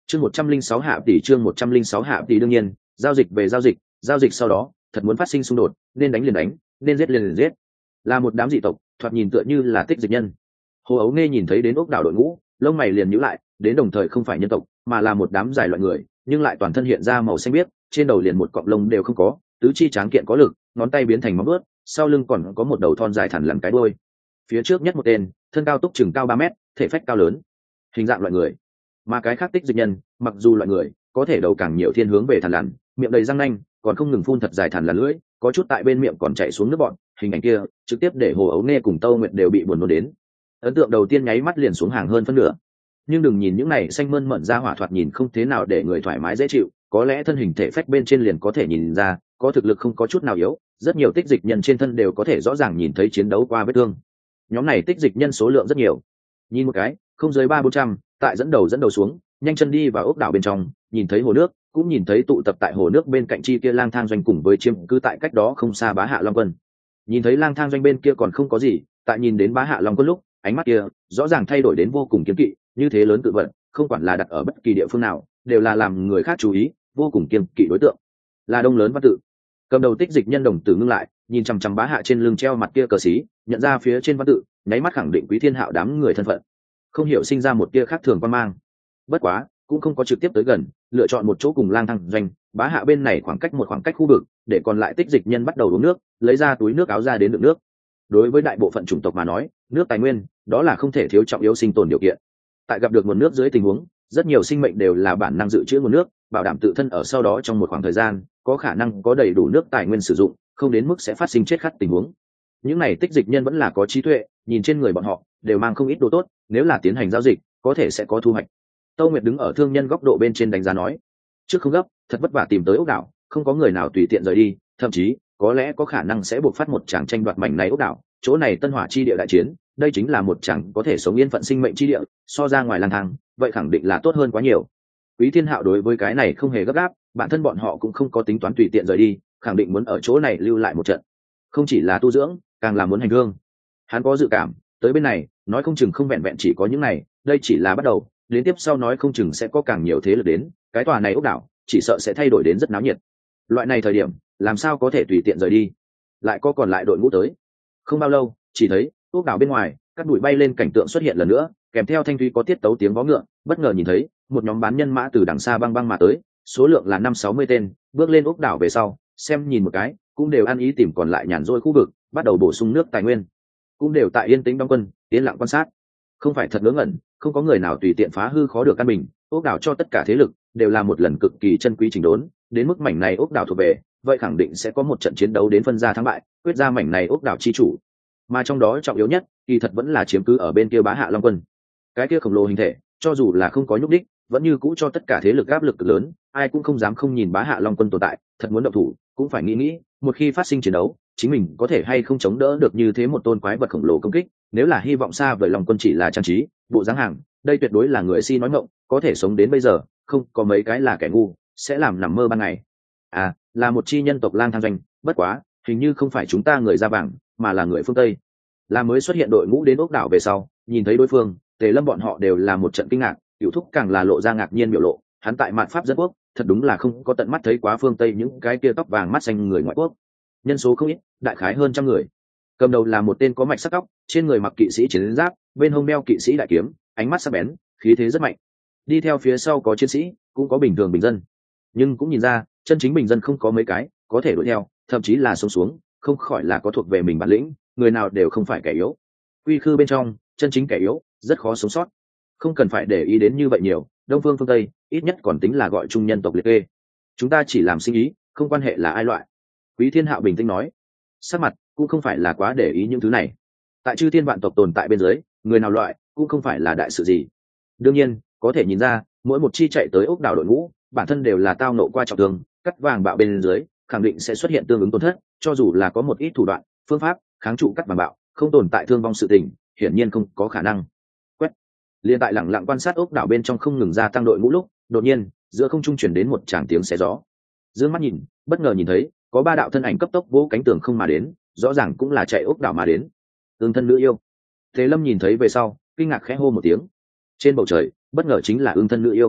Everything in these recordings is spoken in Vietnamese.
Chương 106 hạ tỷ, chương 106 hạ tỷ. Đương nhiên, giao dịch về giao dịch sau đó, thật muốn phát sinh xung đột, nên đánh liền đánh, nên giết liền giết. Là một đám dị tộc, thoạt nhìn tựa như là tích dịch nhân. Hồ Ấu Nghe nhìn thấy đến ốc đảo đội ngũ, lông mày liền nhíu lại, đến đồng thời không phải nhân tộc, mà là một đám dài loại người, nhưng lại toàn thân hiện ra màu xanh biếc, trên đầu liền một cọng lông đều không có, tứ chi tráng kiện có lực, ngón tay biến thành móng vuốt, sau lưng còn có một đầu thon dài thẳng lằn cái đuôi. Phía trước nhất một tên, thân cao túc chừng cao 3 mét, thể phách cao lớn, hình dạng loại người. Mà cái khác tích dịch nhân, mặc dù loại người, có thể đầu càng nhiều thiên hướng về thằn lằn, miệng đầy răng nanh, còn không ngừng phun thật dài thằn lằn lưỡi, có chút tại bên miệng còn chảy xuống nước bọt, hình ảnh kia trực tiếp để Hồ Ấu Nghe cùng Tâu Nguyệt đều bị buồn nôn đến. Ấn tượng đầu tiên nháy mắt liền xuống hàng hơn phân nửa. Nhưng đừng nhìn những này xanh mơn mởn ra hỏa thoạt nhìn không thế nào để người thoải mái dễ chịu, có lẽ thân hình thể phách bên trên liền có thể nhìn ra, có thực lực không có chút nào yếu, rất nhiều tích dịch nhân trên thân đều có thể rõ ràng nhìn thấy chiến đấu qua vết thương. Nhóm này tích dịch nhân số lượng rất nhiều, nhìn một cái không dưới 300-400, tại dẫn đầu xuống, nhanh chân đi vào ốc đảo bên trong, nhìn thấy hồ nước, cũng nhìn thấy tụ tập tại hồ nước bên cạnh chi kia lang thang doanh cùng với chiêm cư tại cách đó không xa Bá Hạ Long Quân. Nhìn thấy lang thang doanh bên kia còn không có gì, tại nhìn đến Bá Hạ Long Quân lúc, ánh mắt kia rõ ràng thay đổi đến vô cùng kiêng kỵ, như thế lớn tự vận, không quản là đặt ở bất kỳ địa phương nào, đều là làm người khác chú ý, vô cùng kiêng kỵ đối tượng. Là Đông Lớn Văn Tự. Cầm đầu tích dịch nhân đồng tử ngưng lại, nhìn chằm chằm Bá Hạ trên lưng treo mặt kia cờ xí, nhận ra phía trên văn tự, nháy mắt khẳng định Quý Thiên Hạo đám người thân phận. Không hiểu sinh ra một tia khác thường quan mang. Bất quá, cũng không có trực tiếp tới gần, lựa chọn một chỗ cùng lang thang doanh, Bá Hạ bên này khoảng cách khu vực, để còn lại tích dịch nhân bắt đầu uống nước, lấy ra túi nước áo ra đến đựng nước. Đối với đại bộ phận chủng tộc mà nói, nước tài nguyên, đó là không thể thiếu trọng yếu sinh tồn điều kiện. Tại gặp được nguồn nước dưới tình huống, rất nhiều sinh mệnh đều là bản năng dự trữ nguồn nước, bảo đảm tự thân ở sau đó trong một khoảng thời gian, có khả năng có đầy đủ nước tài nguyên sử dụng, không đến mức sẽ phát sinh chết khát tình huống. Những này tích dịch nhân vẫn là có trí tuệ, nhìn trên người bọn họ đều mang không ít đồ tốt, nếu là tiến hành giao dịch, có thể sẽ có thu hoạch. Tâu Nguyệt đứng ở thương nhân góc độ bên trên đánh giá nói, trước không gấp, thật vất vả tìm tới ốc đảo, không có người nào tùy tiện rời đi, thậm chí có lẽ có khả năng sẽ buộc phát một tràng tranh đoạt mảnh này ốc đảo. Chỗ này tân hỏa chi địa đại chiến, đây chính là một chẳng có thể sống yên phận sinh mệnh chi địa, so ra ngoài lang thang, vậy khẳng định là tốt hơn quá nhiều. Quý Thiên Hạo đối với cái này không hề gấp gáp, bản thân bọn họ cũng không có tính toán tùy tiện rời đi, khẳng định muốn ở chỗ này lưu lại một trận. Không chỉ là tu dưỡng, càng là muốn hành hương. Hắn có dự cảm, tới bên này, nói không chừng không vẹn vẹn chỉ có những này, đây chỉ là bắt đầu, đến tiếp sau nói không chừng sẽ có càng nhiều thế lực đến, cái tòa này ốc đảo, chỉ sợ sẽ thay đổi đến rất náo nhiệt. Loại này thời điểm, làm sao có thể tùy tiện rời đi? Lại có còn lại đội ngũ tới. Không bao lâu, chỉ thấy ốc đảo bên ngoài, các bụi bay lên cảnh tượng xuất hiện lần nữa, kèm theo thanh thúy có tiết tấu tiếng vó ngựa, bất ngờ nhìn thấy một nhóm bán nhân mã từ đằng xa băng băng mà tới, số lượng là 50-60 tên, bước lên ốc đảo về sau, xem nhìn một cái, cũng đều ăn ý tìm còn lại nhàn rỗi khu vực, bắt đầu bổ sung nước tài nguyên, cũng đều tại yên tĩnh đóng quân, yên lặng quan sát. Không phải thật ngớ ngẩn, không có người nào tùy tiện phá hư khó được căn bình, ốc đảo cho tất cả thế lực đều là một lần cực kỳ chân quý chỉnh đốn, đến mức mảnh này ốc đảo thuộc về, vậy khẳng định sẽ có một trận chiến đấu đến phân ra thắng bại, quyết ra mảnh này ốc đảo chi chủ. Mà trong đó trọng yếu nhất, kỳ thật vẫn là chiếm cứ ở bên kia Bá Hạ Long Quân. Cái kia khổng lồ hình thể, cho dù là không có nhúc đích, vẫn như cũ cho tất cả thế lực áp lực cực lớn, ai cũng không dám không nhìn Bá Hạ Long Quân tồn tại, thật muốn động thủ, cũng phải nghĩ, một khi phát sinh chiến đấu, chính mình có thể hay không chống đỡ được như thế một tôn quái vật khổng lồ công kích. Nếu là hy vọng xa vời Long Quân chỉ là trang trí, bộ dáng hàng, đây tuyệt đối là người si nói mộng, có thể sống đến bây giờ, không có mấy cái là kẻ ngu, sẽ làm nằm mơ ban ngày. À, là một chi nhân tộc lang thang doanh, bất quá, hình như không phải chúng ta người da vàng, mà là người phương Tây. Là mới xuất hiện đội ngũ đến ốc đảo về sau, nhìn thấy đối phương, Tề Lâm bọn họ đều là một trận kinh ngạc, Cửu Thúc càng là lộ ra ngạc nhiên biểu lộ, hắn tại mạn pháp dân quốc, thật đúng là không có tận mắt thấy quá phương Tây những cái kia tóc vàng mắt xanh người ngoại quốc. Nhân số không ít, đại khái hơn 100 người. Cầm đầu là một tên có mạch sắc tóc, trên người mặc kỵ sĩ chiến giáp, bên hông đeo kỵ sĩ đại kiếm, ánh mắt sắc bén, khí thế rất mạnh. Đi theo phía sau có chiến sĩ, cũng có bình thường bình dân. Nhưng cũng nhìn ra, chân chính bình dân không có mấy cái, có thể đuổi theo, thậm chí là xuống xuống, không khỏi là có thuộc về mình bản lĩnh, người nào đều không phải kẻ yếu. Quy khư bên trong, chân chính kẻ yếu rất khó sống sót. Không cần phải để ý đến như vậy nhiều, Đông phương phương Tây, ít nhất còn tính là gọi chung nhân tộc liệt kê. Chúng ta chỉ làm sinh ý, không quan hệ là ai loại. Quý Thiên Hạo bình tĩnh nói, sắc mặt cũng không phải là quá để ý những thứ này. Tại chư thiên vạn tộc tồn tại bên dưới, người nào loại cũng không phải là đại sự gì. Đương nhiên, có thể nhìn ra, mỗi một chi chạy tới ốc đảo đội ngũ, bản thân đều là tao nộ qua trọng thương, cắt vàng bạo bên dưới, khẳng định sẽ xuất hiện tương ứng tổn thất, cho dù là có một ít thủ đoạn, phương pháp kháng trụ cắt vàng bạo, không tồn tại thương vong sự tình, hiển nhiên không có khả năng. Quét. Liên tại lẳng lặng quan sát ốc đảo bên trong không ngừng gia tăng đội ngũ lúc, đột nhiên, giữa không trung truyền đến một tràng tiếng xé gió. Dương mắt nhìn, bất ngờ nhìn thấy, có 3 đạo thân ảnh cấp tốc vỗ cánh tường không mà đến, rõ ràng cũng là chạy ốc đảo mà đến. Ưng thân nữ yêu. Thế Lâm nhìn thấy về sau, kinh ngạc khẽ hô một tiếng. Trên bầu trời, bất ngờ chính là Ưng thân nữ yêu.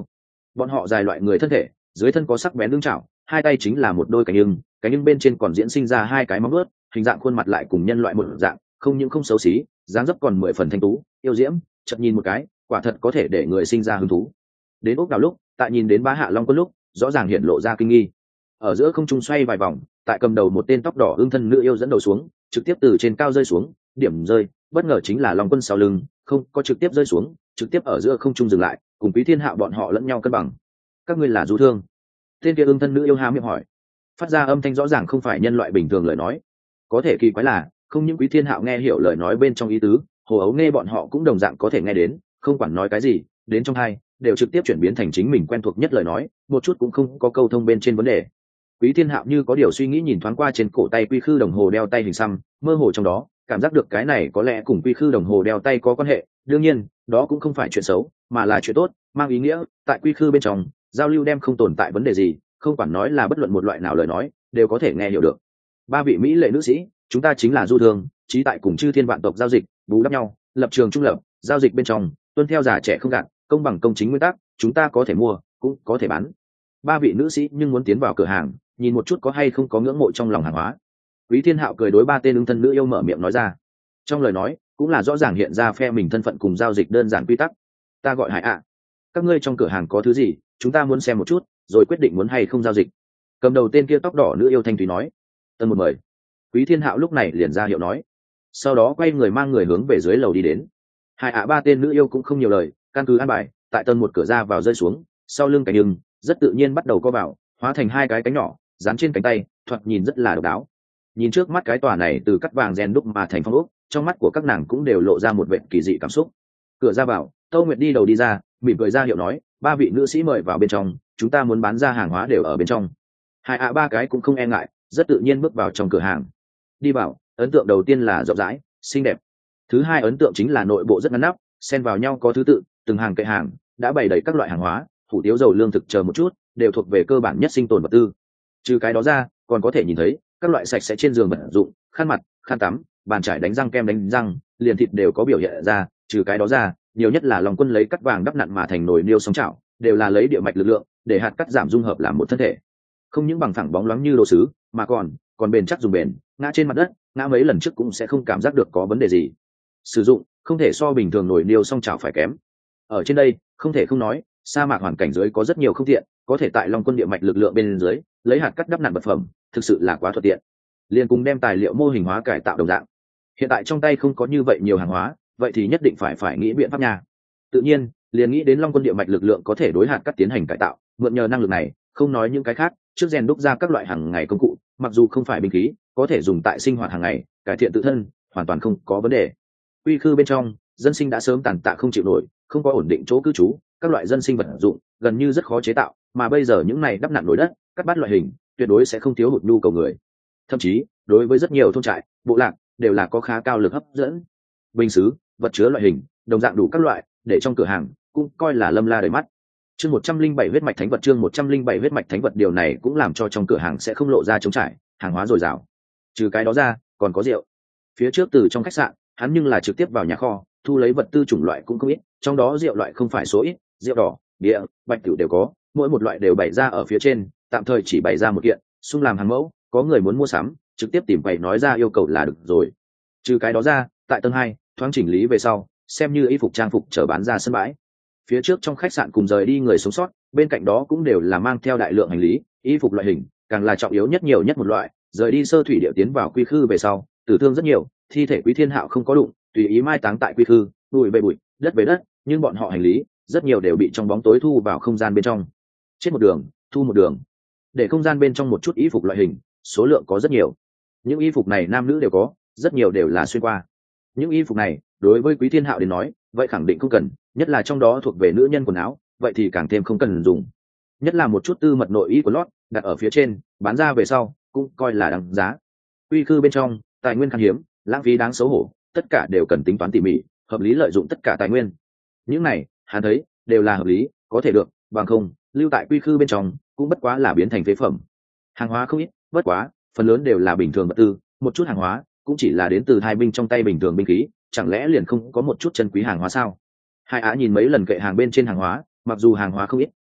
Bọn họ dài loại người thân thể, dưới thân có sắc bén lưng chảo, hai tay chính là một đôi cánh ưng bên trên còn diễn sinh ra hai cái móng vuốt, hình dạng khuôn mặt lại cùng nhân loại một dạng, không những không xấu xí, dáng dấp còn 10 phần thanh tú, yêu diễm, chợt nhìn một cái, quả thật có thể để người sinh ra hứng thú. Đến ốc đảo lúc, tại nhìn đến Bá Hạ Long Quân lúc, rõ ràng hiện lộ ra kinh nghi. Ở giữa không trung xoay vài vòng, tại cầm đầu một tên tóc đỏ ương thân nữ yêu dẫn đầu xuống, trực tiếp từ trên cao rơi xuống, điểm rơi, bất ngờ chính là Long Quân sau lưng, không có trực tiếp rơi xuống, trực tiếp ở giữa không trung dừng lại, cùng Quý Thiên Hạo bọn họ lẫn nhau cân bằng. Các ngươi là du thương? Tên kia ương thân nữ yêu há miệng hỏi, phát ra âm thanh rõ ràng không phải nhân loại bình thường lời nói. Có thể kỳ quái là, không những Quý Thiên Hạo nghe hiểu lời nói bên trong ý tứ, Hồ Ấu nghe bọn họ cũng đồng dạng có thể nghe đến, không quản nói cái gì, đến trong hai đều trực tiếp chuyển biến thành chính mình quen thuộc nhất lời nói, một chút cũng không có câu thông bên trên vấn đề. Quý Thiên Hạo như có điều suy nghĩ nhìn thoáng qua trên cổ tay quy khư đồng hồ đeo tay hình xăm, mơ hồ trong đó cảm giác được cái này có lẽ cùng quy khư đồng hồ đeo tay có quan hệ. Đương nhiên, đó cũng không phải chuyện xấu, mà là chuyện tốt, mang ý nghĩa tại quy khư bên trong giao lưu đem không tồn tại vấn đề gì, không quản nói là bất luận một loại nào lời nói, đều có thể nghe hiểu được. Ba vị mỹ lệ nữ sĩ, chúng ta chính là du thương, trí tại cùng chư thiên vạn tộc giao dịch, bù đắp nhau, lập trường trung lập, giao dịch bên trong tuân theo già trẻ không gạt, công bằng công chính nguyên tắc, chúng ta có thể mua, cũng có thể bán. Ba vị nữ sĩ nhưng muốn tiến vào cửa hàng, nhìn một chút có hay không có ngưỡng mộ trong lòng hàng hóa. Quý Thiên Hạo cười đối ba tên ứng thân nữ yêu mở miệng nói ra, trong lời nói cũng là rõ ràng hiện ra phe mình thân phận cùng giao dịch đơn giản quy tắc. Ta gọi Hải ạ, các ngươi trong cửa hàng có thứ gì, chúng ta muốn xem một chút, rồi quyết định muốn hay không giao dịch. Cầm đầu tên kia tóc đỏ nữ yêu thanh thúy nói. Tân một mời. Quý Thiên Hạo lúc này liền ra hiệu nói, sau đó quay người mang người hướng về dưới lầu đi đến. Hải ạ ba tên nữ yêu cũng không nhiều lời, căn cứ an bài, tại tân một cửa ra vào rơi xuống, sau lưng cánh ưng rất tự nhiên bắt đầu co vào, hóa thành hai cái cánh nhỏ dán trên cánh tay, thoạt nhìn rất là độc đáo. Nhìn trước mắt cái tòa này từ cắt vàng rèn đúc mà thành phong ốc, trong mắt của các nàng cũng đều lộ ra một vẻ kỳ dị cảm xúc. Cửa ra vào, Tâu Nguyệt đi đầu đi ra, mỉm cười ra hiệu nói, ba vị nữ sĩ mời vào bên trong, chúng ta muốn bán ra hàng hóa đều ở bên trong. Hai ạ ba cái cũng không e ngại, rất tự nhiên bước vào trong cửa hàng. Đi vào, ấn tượng đầu tiên là rộng rãi, xinh đẹp. Thứ hai ấn tượng chính là nội bộ rất ngăn nắp, xen vào nhau có thứ tự, từng hàng kệ hàng đã bày đầy các loại hàng hóa, hủ tiếu dầu lương thực chờ một chút, đều thuộc về cơ bản nhất sinh tồn vật tư. Trừ cái đó ra, còn có thể nhìn thấy các loại sạch sẽ trên giường vật dụng, khăn mặt, khăn tắm, bàn trải đánh răng, kem đánh răng, liền thịt đều có biểu hiện ra. Trừ cái đó ra, nhiều nhất là Long Quân lấy cắt vàng đắp nặn mà thành nồi niêu sóng chảo, đều là lấy địa mạch lực lượng để hạt cắt giảm dung hợp làm một thân thể, không những bằng phẳng bóng loáng như đồ sứ, mà còn bền chắc dùng bền, ngã trên mặt đất, ngã mấy lần trước cũng sẽ không cảm giác được có vấn đề gì. Sử dụng không thể so bình thường nồi niêu song chảo phải kém. Ở trên đây không thể không nói, sa mạc hoàn cảnh dưới có rất nhiều không tiện, có thể tại Long Quân địa mạch lực lượng bên dưới lấy hạt cắt đắp nặn vật phẩm, thực sự là quá thuận tiện. Liên cùng đem tài liệu mô hình hóa cải tạo đồng dạng. Hiện tại trong tay không có như vậy nhiều hàng hóa, vậy thì nhất định phải nghĩ biện pháp nha. Tự nhiên liền nghĩ đến Long Quân địa mạch lực lượng có thể đối hạt cắt tiến hành cải tạo, mượn nhờ năng lực này, không nói những cái khác, trước rèn đúc ra các loại hàng ngày công cụ, mặc dù không phải binh khí, có thể dùng tại sinh hoạt hàng ngày, cải thiện tự thân, hoàn toàn không có vấn đề. Quy khư bên trong, dân sinh đã sớm tàn tạ không chịu nổi, không có ổn định chỗ cư trú, các loại dân sinh vật dụng gần như rất khó chế tạo, mà bây giờ những này đắp nặn nồi đất, cắt bát loại hình, tuyệt đối sẽ không thiếu hụt nhu cầu người. Thậm chí, đối với rất nhiều thôn trại, bộ lạc đều là có khá cao lực hấp dẫn. Bình sứ, vật chứa loại hình, đồng dạng đủ các loại, để trong cửa hàng cũng coi là lâm la đầy mắt. Chương 107 huyết mạch thánh vật, chương 107 huyết mạch thánh vật, điều này cũng làm cho trong cửa hàng sẽ không lộ ra trống trải, hàng hóa dồi dào. Trừ cái đó ra, còn có rượu. Phía trước từ trong khách sạn, hắn nhưng là trực tiếp vào nhà kho, thu lấy vật tư chủng loại cũng không ít, trong đó rượu loại không phải số ít, rượu đỏ, bia, bạch tiểu đều có, mỗi một loại đều bày ra ở phía trên, tạm thời chỉ bày ra một kiện, xung làm hàng mẫu, có người muốn mua sắm, trực tiếp tìm quầy nói ra yêu cầu là được rồi. Trừ cái đó ra, tại tầng 2, thoáng chỉnh lý về sau, xem như y phục trang phục chở bán ra sân bãi. Phía trước trong khách sạn cùng rời đi người sống sót, bên cạnh đó cũng đều là mang theo đại lượng hành lý, y phục loại hình, càng là trọng yếu nhất nhiều nhất một loại, rời đi sơ thủy địa tiến vào quy khư về sau, tử thương rất nhiều, thi thể Quý Thiên Hạo không có đụng, tùy ý mai táng tại quy khư, bụi về bụi, đất về đất, nhưng bọn họ hành lý, rất nhiều đều bị trong bóng tối thu vào không gian bên trong. Chết một đường, thu một đường. Để không gian bên trong một chút y phục loại hình, số lượng có rất nhiều. Những y phục này nam nữ đều có, rất nhiều đều là xuyên qua. Những y phục này, đối với Quý Thiên Hạo đến nói, vậy khẳng định không cần, nhất là trong đó thuộc về nữ nhân quần áo, vậy thì càng thêm không cần dùng. Nhất là một chút tư mật nội y của lót, đặt ở phía trên, bán ra về sau, cũng coi là đáng giá. Quy khư bên trong, tài nguyên khan hiếm, lãng phí đáng xấu hổ, tất cả đều cần tính toán tỉ mỉ, hợp lý lợi dụng tất cả tài nguyên. Những này, hắn thấy, đều là hợp lý, có thể được, bằng không, lưu tại quy khư bên trong, cũng bất quá là biến thành phế phẩm. Hàng hóa không ít, bất quá, phần lớn đều là bình thường vật tư, một chút hàng hóa cũng chỉ là đến từ hai binh trong tay bình thường binh khí, chẳng lẽ liền không có một chút chân quý hàng hóa sao? Hai Á nhìn mấy lần kệ hàng bên trên hàng hóa, mặc dù hàng hóa không ít,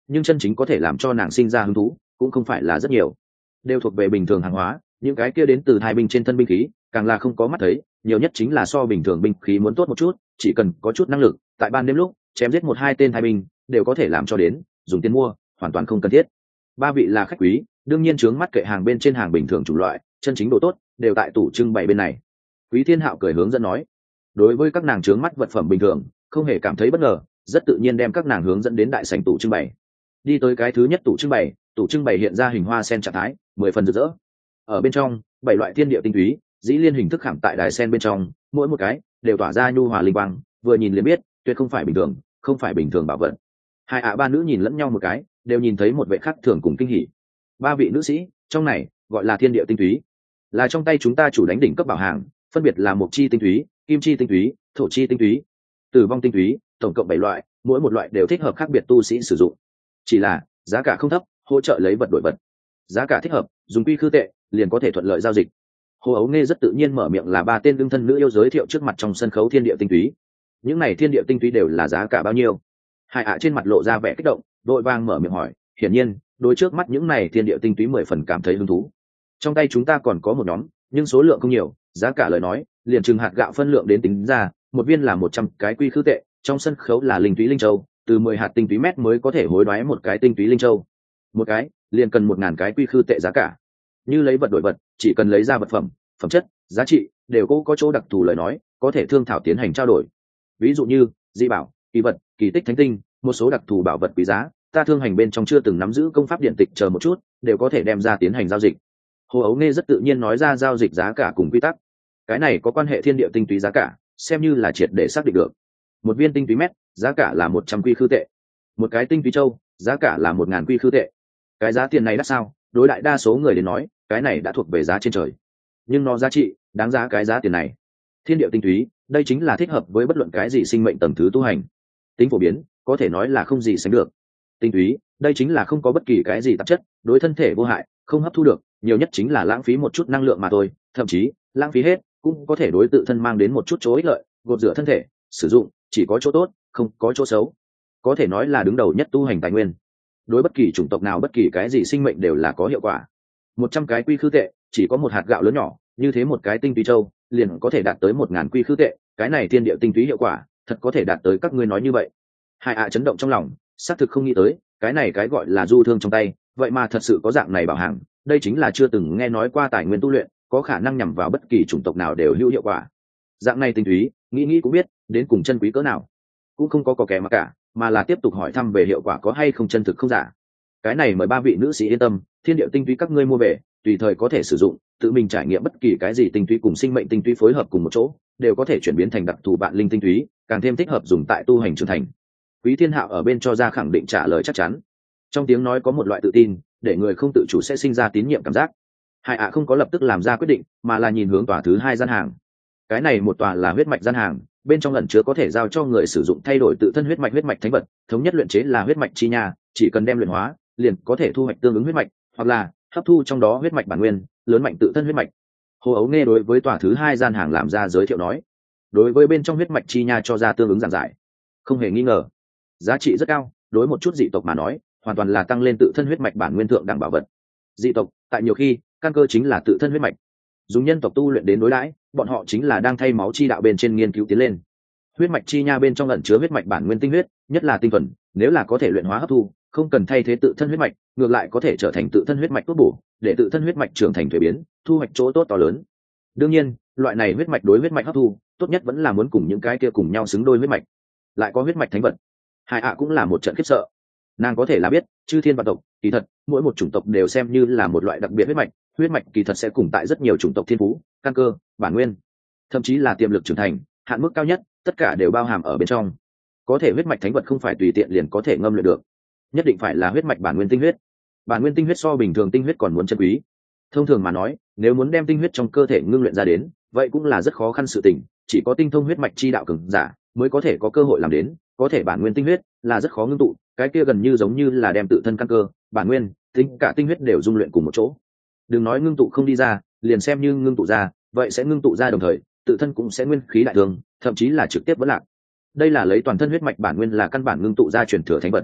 nhưng chân chính có thể làm cho nàng sinh ra hứng thú cũng không phải là rất nhiều, đều thuộc về bình thường hàng hóa. Những cái kia đến từ hai binh trên thân binh khí càng là không có mắt thấy, nhiều nhất chính là so bình thường binh khí muốn tốt một chút, chỉ cần có chút năng lực, tại ban đêm lúc chém giết một hai tên hai binh đều có thể làm cho đến, dùng tiền mua hoàn toàn không cần thiết. Ba vị là khách quý, đương nhiên trướng mắt kệ hàng bên trên hàng bình thường chủng loại, chân chính đồ tốt đều tại tủ trưng bày bên này. Quý Thiên Hạo cười hướng dẫn nói, đối với các nàng trướng mắt vật phẩm bình thường không hề cảm thấy bất ngờ, rất tự nhiên đem các nàng hướng dẫn đến đại sảnh tủ trưng bày. Đi tới cái thứ nhất tủ trưng bày hiện ra hình hoa sen trạng thái 10 phần rực rỡ. Ở bên trong 7 loại thiên địa tinh túy dĩ liên hình thức khảm tại đài sen bên trong, mỗi một cái đều tỏa ra nhu hòa linh quang, vừa nhìn liền biết tuyệt không phải bình thường bảo vật. Hai ba nữ nhìn lẫn nhau một cái, đều nhìn thấy một vẻ khác thường cùng kinh hỉ. Ba vị nữ sĩ, trong này gọi là thiên địa tinh túy, là trong tay chúng ta chủ đánh đỉnh cấp bảo hàng, phân biệt là mộc chi tinh túy, kim chi tinh túy, thổ chi tinh túy, tử vong tinh túy, tổng cộng 7 loại, mỗi một loại đều thích hợp khác biệt tu sĩ sử dụng. Chỉ là giá cả không thấp, hỗ trợ lấy vật đổi vật. Giá cả thích hợp, dùng quy khư tệ liền có thể thuận lợi giao dịch. Hồ Ấu Nghe rất tự nhiên mở miệng là ba tên đương thân nữ yêu giới thiệu trước mặt trong sân khấu thiên địa tinh túy. Những này thiên địa tinh túy đều là giá cả bao nhiêu? Hai trên mặt lộ ra vẻ kích động, đội vang mở miệng hỏi, hiển nhiên đối trước mắt những này thiên địa tinh túy 10 phần cảm thấy hứng thú. Trong tay chúng ta còn có một nhóm, nhưng số lượng không nhiều, giá cả lời nói liền chừng hạt gạo phân lượng đến tính ra, một viên là 100 cái quy khư tệ, trong sân khấu là linh túy linh châu, từ 10 hạt tinh túy mét mới có thể hối đoái một cái tinh túy linh châu, một cái liền cần 1000 cái quy khư tệ giá cả. Như lấy vật đổi vật, chỉ cần lấy ra vật phẩm, phẩm chất, giá trị đều có chỗ đặc thù lời nói, có thể thương thảo tiến hành trao đổi. Ví dụ như dị bảo, kỳ vật, kỳ tích thánh tinh, một số đặc thù bảo vật quý giá, ta thương hành bên trong chưa từng nắm giữ công pháp điện tịch chờ một chút, đều có thể đem ra tiến hành giao dịch. Hồ Ấu Nghe rất tự nhiên nói ra giao dịch giá cả cùng quy tắc. Cái này có quan hệ thiên địa tinh túy giá cả, xem như là triệt để xác định được. Một viên tinh túy mét, giá cả là 100 quy khư tệ. Một cái tinh túy châu, giá cả là 1000 quy khư tệ. Cái giá tiền này đắt sao? Đối đại đa số người đến nói, cái này đã thuộc về giá trên trời. Nhưng nó giá trị, đáng giá cái giá tiền này. Thiên địa tinh túy, đây chính là thích hợp với bất luận cái gì sinh mệnh tầng thứ tu hành. Tính phổ biến, có thể nói là không gì sánh được. Tinh túy, đây chính là không có bất kỳ cái gì tạp chất, đối thân thể vô hại, không hấp thu được, nhiều nhất chính là lãng phí một chút năng lượng mà thôi, thậm chí lãng phí hết cũng có thể đối tự thân mang đến một chút chỗ ích lợi, gột rửa thân thể, sử dụng chỉ có chỗ tốt, không có chỗ xấu, có thể nói là đứng đầu nhất tu hành tài nguyên. Đối bất kỳ chủng tộc nào, bất kỳ cái gì sinh mệnh đều là có hiệu quả. 100 cái quy khư tệ chỉ có một hạt gạo lớn nhỏ, như thế một cái tinh túy châu liền có thể đạt tới 1000 quy khư tệ, cái này thiên địa tinh túy hiệu quả thật có thể đạt tới các ngươi nói như vậy. Hai chấn động trong lòng, xác thực không nghĩ tới, cái này cái gọi là du thương trong tay, vậy mà thật sự có dạng này bảo hàng, đây chính là chưa từng nghe nói qua tài nguyên tu luyện, có khả năng nhằm vào bất kỳ chủng tộc nào đều hữu hiệu quả. Dạng này tinh túy, nghĩ cũng biết, đến cùng chân quý cỡ nào. Cũng không có kẻ mà cả, mà là tiếp tục hỏi thăm về hiệu quả có hay không chân thực không giả. Cái này mời ba vị nữ sĩ yên tâm, thiên địa tinh túy các ngươi mua về, tùy thời có thể sử dụng, tự mình trải nghiệm bất kỳ cái gì tinh túy cùng sinh mệnh tinh túy phối hợp cùng một chỗ, đều có thể chuyển biến thành đặc thù bạn linh tinh túy, càng thêm thích hợp dùng tại tu hành trưởng thành. Quý Thiên Hạo ở bên cho ra khẳng định trả lời chắc chắn. Trong tiếng nói có một loại tự tin, để người không tự chủ sẽ sinh ra tín nhiệm cảm giác. Hai không có lập tức làm ra quyết định, mà là nhìn hướng tòa thứ 2 gian hàng. Cái này một tòa là huyết mạch gian hàng, bên trong ẩn chứa có thể giao cho người sử dụng thay đổi tự thân huyết mạch thánh vật, thống nhất luyện chế là huyết mạch chi nha, chỉ cần đem luyện hóa, liền có thể thu hoạch tương ứng huyết mạch, hoặc là hấp thu trong đó huyết mạch bản nguyên, lớn mạnh tự thân huyết mạch. Hồ Ấu Nghe đối với tòa thứ 2 gian hàng làm ra giới thiệu nói, đối với bên trong huyết mạch chi nha cho ra tương ứng giảng giải, không hề nghi ngờ, giá trị rất cao, đối một chút dị tộc mà nói, hoàn toàn là tăng lên tự thân huyết mạch bản nguyên thượng đẳng bảo vật. Dị tộc, tại nhiều khi, căn cơ chính là tự thân huyết mạch. Dùng nhân tộc tu luyện đến đối đãi, bọn họ chính là đang thay máu chi đạo bên trên nghiên cứu tiến lên. Huyết mạch chi nha bên trong ẩn chứa huyết mạch bản nguyên tinh huyết, nhất là tinh thuần, nếu là có thể luyện hóa hấp thu, không cần thay thế tự thân huyết mạch, ngược lại có thể trở thành tự thân huyết mạch tốt bổ, để tự thân huyết mạch trưởng thành thuế biến, thu hoạch chỗ tốt to lớn. Đương nhiên, loại này huyết mạch đối huyết mạch hấp thu, tốt nhất vẫn là muốn cùng những cái kia cùng nhau xứng đôi huyết mạch. Lại có huyết mạch thánh vật. Hai cũng là một trận khiếp sợ. Nàng có thể là biết, chư thiên vạn tộc, kỳ thật, mỗi một chủng tộc đều xem như là một loại đặc biệt huyết mạch kỳ thật sẽ cùng tại rất nhiều chủng tộc thiên phú, căn cơ, bản nguyên, thậm chí là tiềm lực trưởng thành, hạn mức cao nhất, tất cả đều bao hàm ở bên trong. Có thể huyết mạch thánh vật không phải tùy tiện liền có thể ngâm luyện được, nhất định phải là huyết mạch bản nguyên tinh huyết. Bản nguyên tinh huyết so bình thường tinh huyết còn muốn chân quý. Thông thường mà nói, nếu muốn đem tinh huyết trong cơ thể ngưng luyện ra đến, vậy cũng là rất khó khăn sự tình, chỉ có tinh thông huyết mạch chi đạo cường giả mới có thể có cơ hội làm đến. Có thể bản nguyên tinh huyết là rất khó ngưng tụ, cái kia gần như giống như là đem tự thân căn cơ, bản nguyên, tính cả tinh huyết đều dung luyện cùng một chỗ. Đừng nói ngưng tụ không đi ra, liền xem như ngưng tụ ra, vậy sẽ ngưng tụ ra đồng thời, tự thân cũng sẽ nguyên khí đại thương, thậm chí là trực tiếp vỡ lạc. Đây là lấy toàn thân huyết mạch bản nguyên là căn bản ngưng tụ ra truyền thừa thánh vật.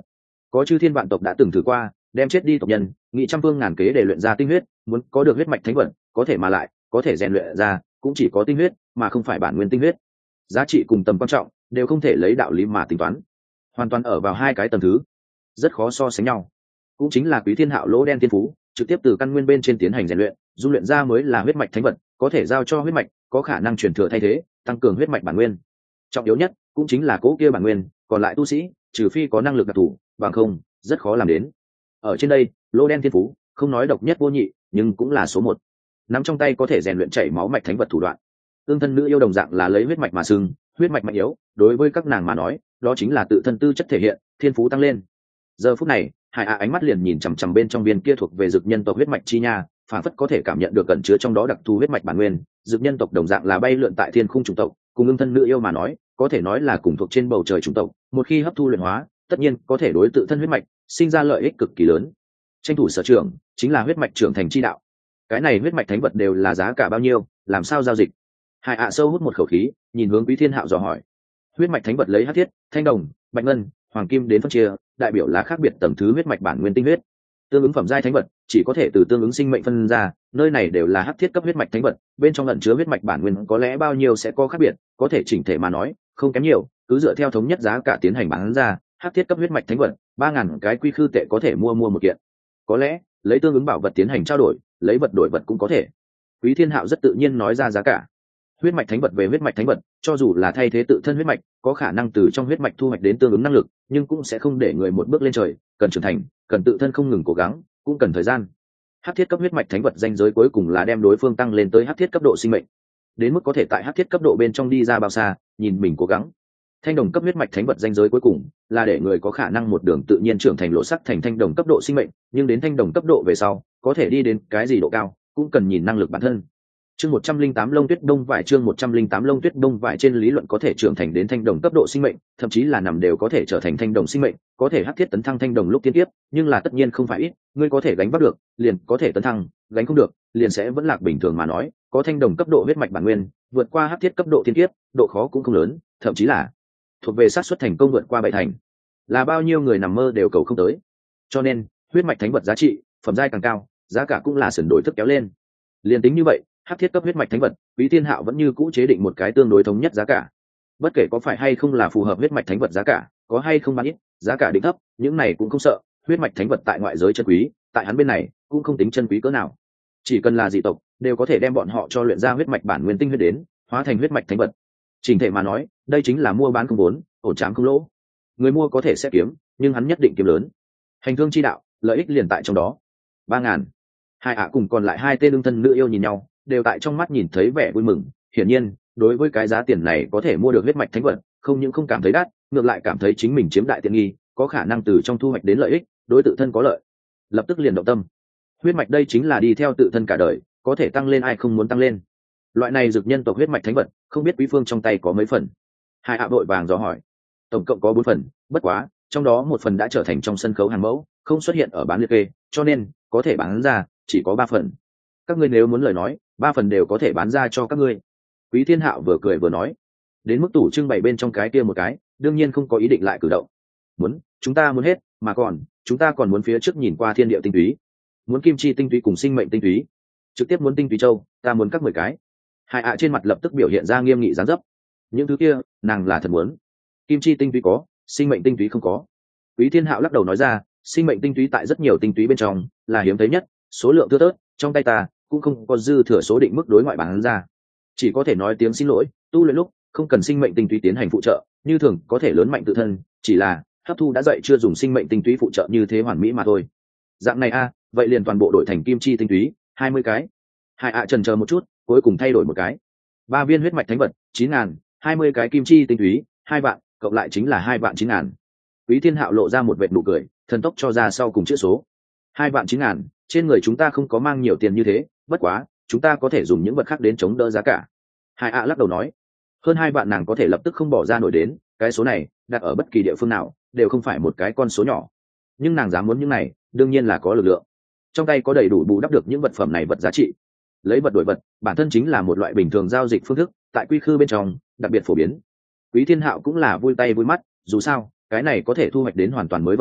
có chư thiên vạn tộc đã từng thử qua đem chết đi tộc nhân nghị trăm phương ngàn kế để luyện ra tinh huyết, muốn có được huyết mạch thánh vật có thể mà lại có thể rèn luyện ra cũng chỉ có tinh huyết mà không phải bản nguyên tinh huyết. Giá trị cùng tầm quan trọng đều không thể lấy đạo lý mà tính toán, hoàn toàn ở vào hai cái tầng thứ, rất khó so sánh nhau. Cũng chính là Quý Thiên Hạo lỗ đen thiên phú trực tiếp từ căn nguyên bên trên tiến hành rèn luyện, dung luyện ra mới là huyết mạch thánh vật, có thể giao cho huyết mạch có khả năng truyền thừa thay thế, tăng cường huyết mạch bản nguyên. Trọng yếu nhất cũng chính là cố kia bản nguyên, còn lại tu sĩ trừ phi có năng lực đặc thù, bằng không rất khó làm đến. Ở trên đây lỗ đen thiên phú không nói độc nhất vô nhị, nhưng cũng là số một. Nắm trong tay có thể rèn luyện chảy máu mạch thánh vật thủ đoạn. Tương thân nữ yêu đồng dạng là lấy huyết mạch mà xưng, huyết mạch mạnh yếu đối với các nàng mà nói đó chính là tự thân tư chất thể hiện, thiên phú tăng lên. Giờ phút này Hải Á ánh mắt liền nhìn chằm chằm bên trong viên kia thuộc về dực nhân tộc huyết mạch chi nha, phản phất có thể cảm nhận được cẩn chứa trong đó đặc thù huyết mạch bản nguyên. Dực nhân tộc đồng dạng là bay lượn tại thiên khung chủng tộc, cùng ưng thân nữ yêu mà nói có thể nói là cùng thuộc trên bầu trời chủng tộc, một khi hấp thu luyện hóa tất nhiên có thể đối tự thân huyết mạch sinh ra lợi ích cực kỳ lớn. Tranh thủ sở trường chính là huyết mạch trưởng thành chi đạo. Cái này huyết mạch thánh vật đều là giá cả bao nhiêu, làm sao giao dịch? Hải Ạ sâu hút một khẩu khí, nhìn hướng Quý Thiên Hạo dò hỏi. Huyết mạch thánh vật lấy hắc thiết, thanh đồng, bạch ngân, hoàng kim đến phân chia, đại biểu là khác biệt tầng thứ huyết mạch bản nguyên tinh huyết. Tương ứng phẩm giai thánh vật chỉ có thể từ tương ứng sinh mệnh phân ra, nơi này đều là hắc thiết cấp huyết mạch thánh vật, bên trong ẩn chứa huyết mạch bản nguyên có lẽ bao nhiêu sẽ có khác biệt, có thể chỉnh thể mà nói không kém nhiều, cứ dựa theo thống nhất giá cả tiến hành bán ra. Hắc thiết cấp huyết mạch thánh vật 3.000 cái quy khư tệ có thể mua một kiện, có lẽ lấy tương ứng bảo vật tiến hành trao đổi, lấy vật đổi vật cũng có thể. Quý Thiên Hạo rất tự nhiên nói ra giá cả. Huyết mạch thánh vật về huyết mạch thánh vật, cho dù là thay thế tự thân huyết mạch, có khả năng từ trong huyết mạch thu hoạch đến tương ứng năng lực, nhưng cũng sẽ không để người một bước lên trời, cần trưởng thành, cần tự thân không ngừng cố gắng, cũng cần thời gian. Hắc thiết cấp huyết mạch thánh vật danh giới cuối cùng là đem đối phương tăng lên tới hắc thiết cấp độ sinh mệnh, đến mức có thể tại hắc thiết cấp độ bên trong đi ra bao xa, nhìn mình cố gắng. Thanh đồng cấp huyết mạch thánh vật danh giới cuối cùng là để người có khả năng một đường tự nhiên trưởng thành lộ sắc thành thanh đồng cấp độ sinh mệnh, nhưng đến thanh đồng cấp độ về sau, có thể đi đến cái gì độ cao, cũng cần nhìn năng lực bản thân. Chương 108 lông tuyết đông vải, chương 108 lông tuyết đông vải trên lý luận có thể trưởng thành đến thanh đồng cấp độ sinh mệnh, thậm chí là nằm đều có thể trở thành thanh đồng sinh mệnh, có thể hắc thiết tấn thăng thanh đồng lúc tiên tiếp, nhưng là tất nhiên không phải ít, ngươi có thể gánh vác được, liền có thể tấn thăng, gánh không được, liền sẽ vẫn lạc bình thường mà nói, có thanh đồng cấp độ huyết mạch bản nguyên, vượt qua hắc thiết cấp độ tiên tiếp, độ khó cũng không lớn, thậm chí là thuộc về xác suất thành công vượt qua bảy thành, là bao nhiêu người nằm mơ đều cầu không tới. Cho nên huyết mạch thánh vật giá trị phẩm giai càng cao, giá cả cũng là sườn đổi thức kéo lên. Liên tính như vậy, hắc thiết cấp huyết mạch thánh vật, Quý Thiên Hạo vẫn như cũ chế định một cái tương đối thống nhất giá cả. Bất kể có phải hay không là phù hợp huyết mạch thánh vật giá cả, có hay không bán ít, giá cả định thấp, những này cũng không sợ, huyết mạch thánh vật tại ngoại giới chân quý, tại hắn bên này cũng không tính chân quý cỡ nào. Chỉ cần là dị tộc, đều có thể đem bọn họ cho luyện ra huyết mạch bản nguyên tinh huyết đến, hóa thành huyết mạch thánh vật. Trình thể mà nói, đây chính là mua bán không vốn, ổn trám không lỗ. Người mua có thể sẽ kiếm, nhưng hắn nhất định kiếm lớn. Hành thương chi đạo, lợi ích liền tại trong đó. 3.000. Hai Ạ cùng còn lại hai tên đương thân nữ yêu nhìn nhau, đều tại trong mắt nhìn thấy vẻ vui mừng. Hiển nhiên, đối với cái giá tiền này có thể mua được huyết mạch thánh vật, không những không cảm thấy đắt, ngược lại cảm thấy chính mình chiếm đại tiện nghi, có khả năng từ trong thu hoạch đến lợi ích, đối tự thân có lợi. Lập tức liền động tâm. Huyết mạch đây chính là đi theo tự thân cả đời, có thể tăng lên ai không muốn tăng lên. Loại này dược nhân tộc huyết mạch thánh vật, không biết quý phương trong tay có mấy phần. Hai Ạ vội vàng dò hỏi. Tổng cộng có 4 phần, bất quá trong đó một phần đã trở thành trong sân khấu hàng mẫu, không xuất hiện ở bán liệt kê, cho nên có thể bán ra chỉ có 3 phần. Các ngươi nếu muốn lời nói, 3 phần đều có thể bán ra cho các ngươi. Quý Thiên Hạo vừa cười vừa nói. Đến mức tủ trưng bày bên trong cái kia một cái, đương nhiên không có ý định lại cử động. Chúng ta muốn hết, mà còn chúng ta còn muốn phía trước nhìn qua thiên địa tinh túy, muốn kim chi tinh túy cùng sinh mệnh tinh túy, trực tiếp muốn tinh túy châu, ta muốn các 10 cái. Hai Ạ trên mặt lập tức biểu hiện ra nghiêm nghị dáng dấp. Những thứ kia nàng là thật muốn. Kim chi tinh túy có, sinh mệnh tinh túy không có. Quý Thiên Hạo lắc đầu nói ra, sinh mệnh tinh túy tại rất nhiều tinh túy bên trong là hiếm thấy nhất, số lượng thưa thớt, trong tay ta cũng không có dư thừa số định mức đối ngoại bán ra, chỉ có thể nói tiếng xin lỗi, tu luyện lúc không cần sinh mệnh tinh túy tiến hành phụ trợ, như thường có thể lớn mạnh tự thân, chỉ là hấp thu đã dậy chưa dùng sinh mệnh tinh túy phụ trợ như thế hoàn mỹ mà thôi. Dạng này a, vậy liền toàn bộ đổi thành kim chi tinh túy 20 cái. Hai Ạ chần chờ một chút, cuối cùng thay đổi một cái. 3 viên huyết mạch thánh vật 9.000, 20 cái kim chi tinh túy 2 vạn, cộng lại chính là 2 vạn 9.000. Quý Thiên Hạo lộ ra một vệt nụ cười, thần tốc cho ra sau cùng chữ số. 2 vạn 9.000, trên người chúng ta không có mang nhiều tiền như thế, bất quá chúng ta có thể dùng những vật khác đến chống đỡ giá cả. Hai Ạ lắc đầu nói, hơn 2 vạn nàng có thể lập tức không bỏ ra nổi đến, cái số này đặt ở bất kỳ địa phương nào đều không phải một cái con số nhỏ, nhưng nàng dám muốn những này, đương nhiên là có lực lượng, trong tay có đầy đủ bù đắp được những vật phẩm này vật giá trị. Lấy vật đổi vật bản thân chính là một loại bình thường giao dịch phương thức, tại quy khư bên trong đặc biệt phổ biến. Quý Thiên Hạo cũng là vui tay vui mắt, dù sao cái này có thể thu hoạch đến hoàn toàn mới vật phẩm,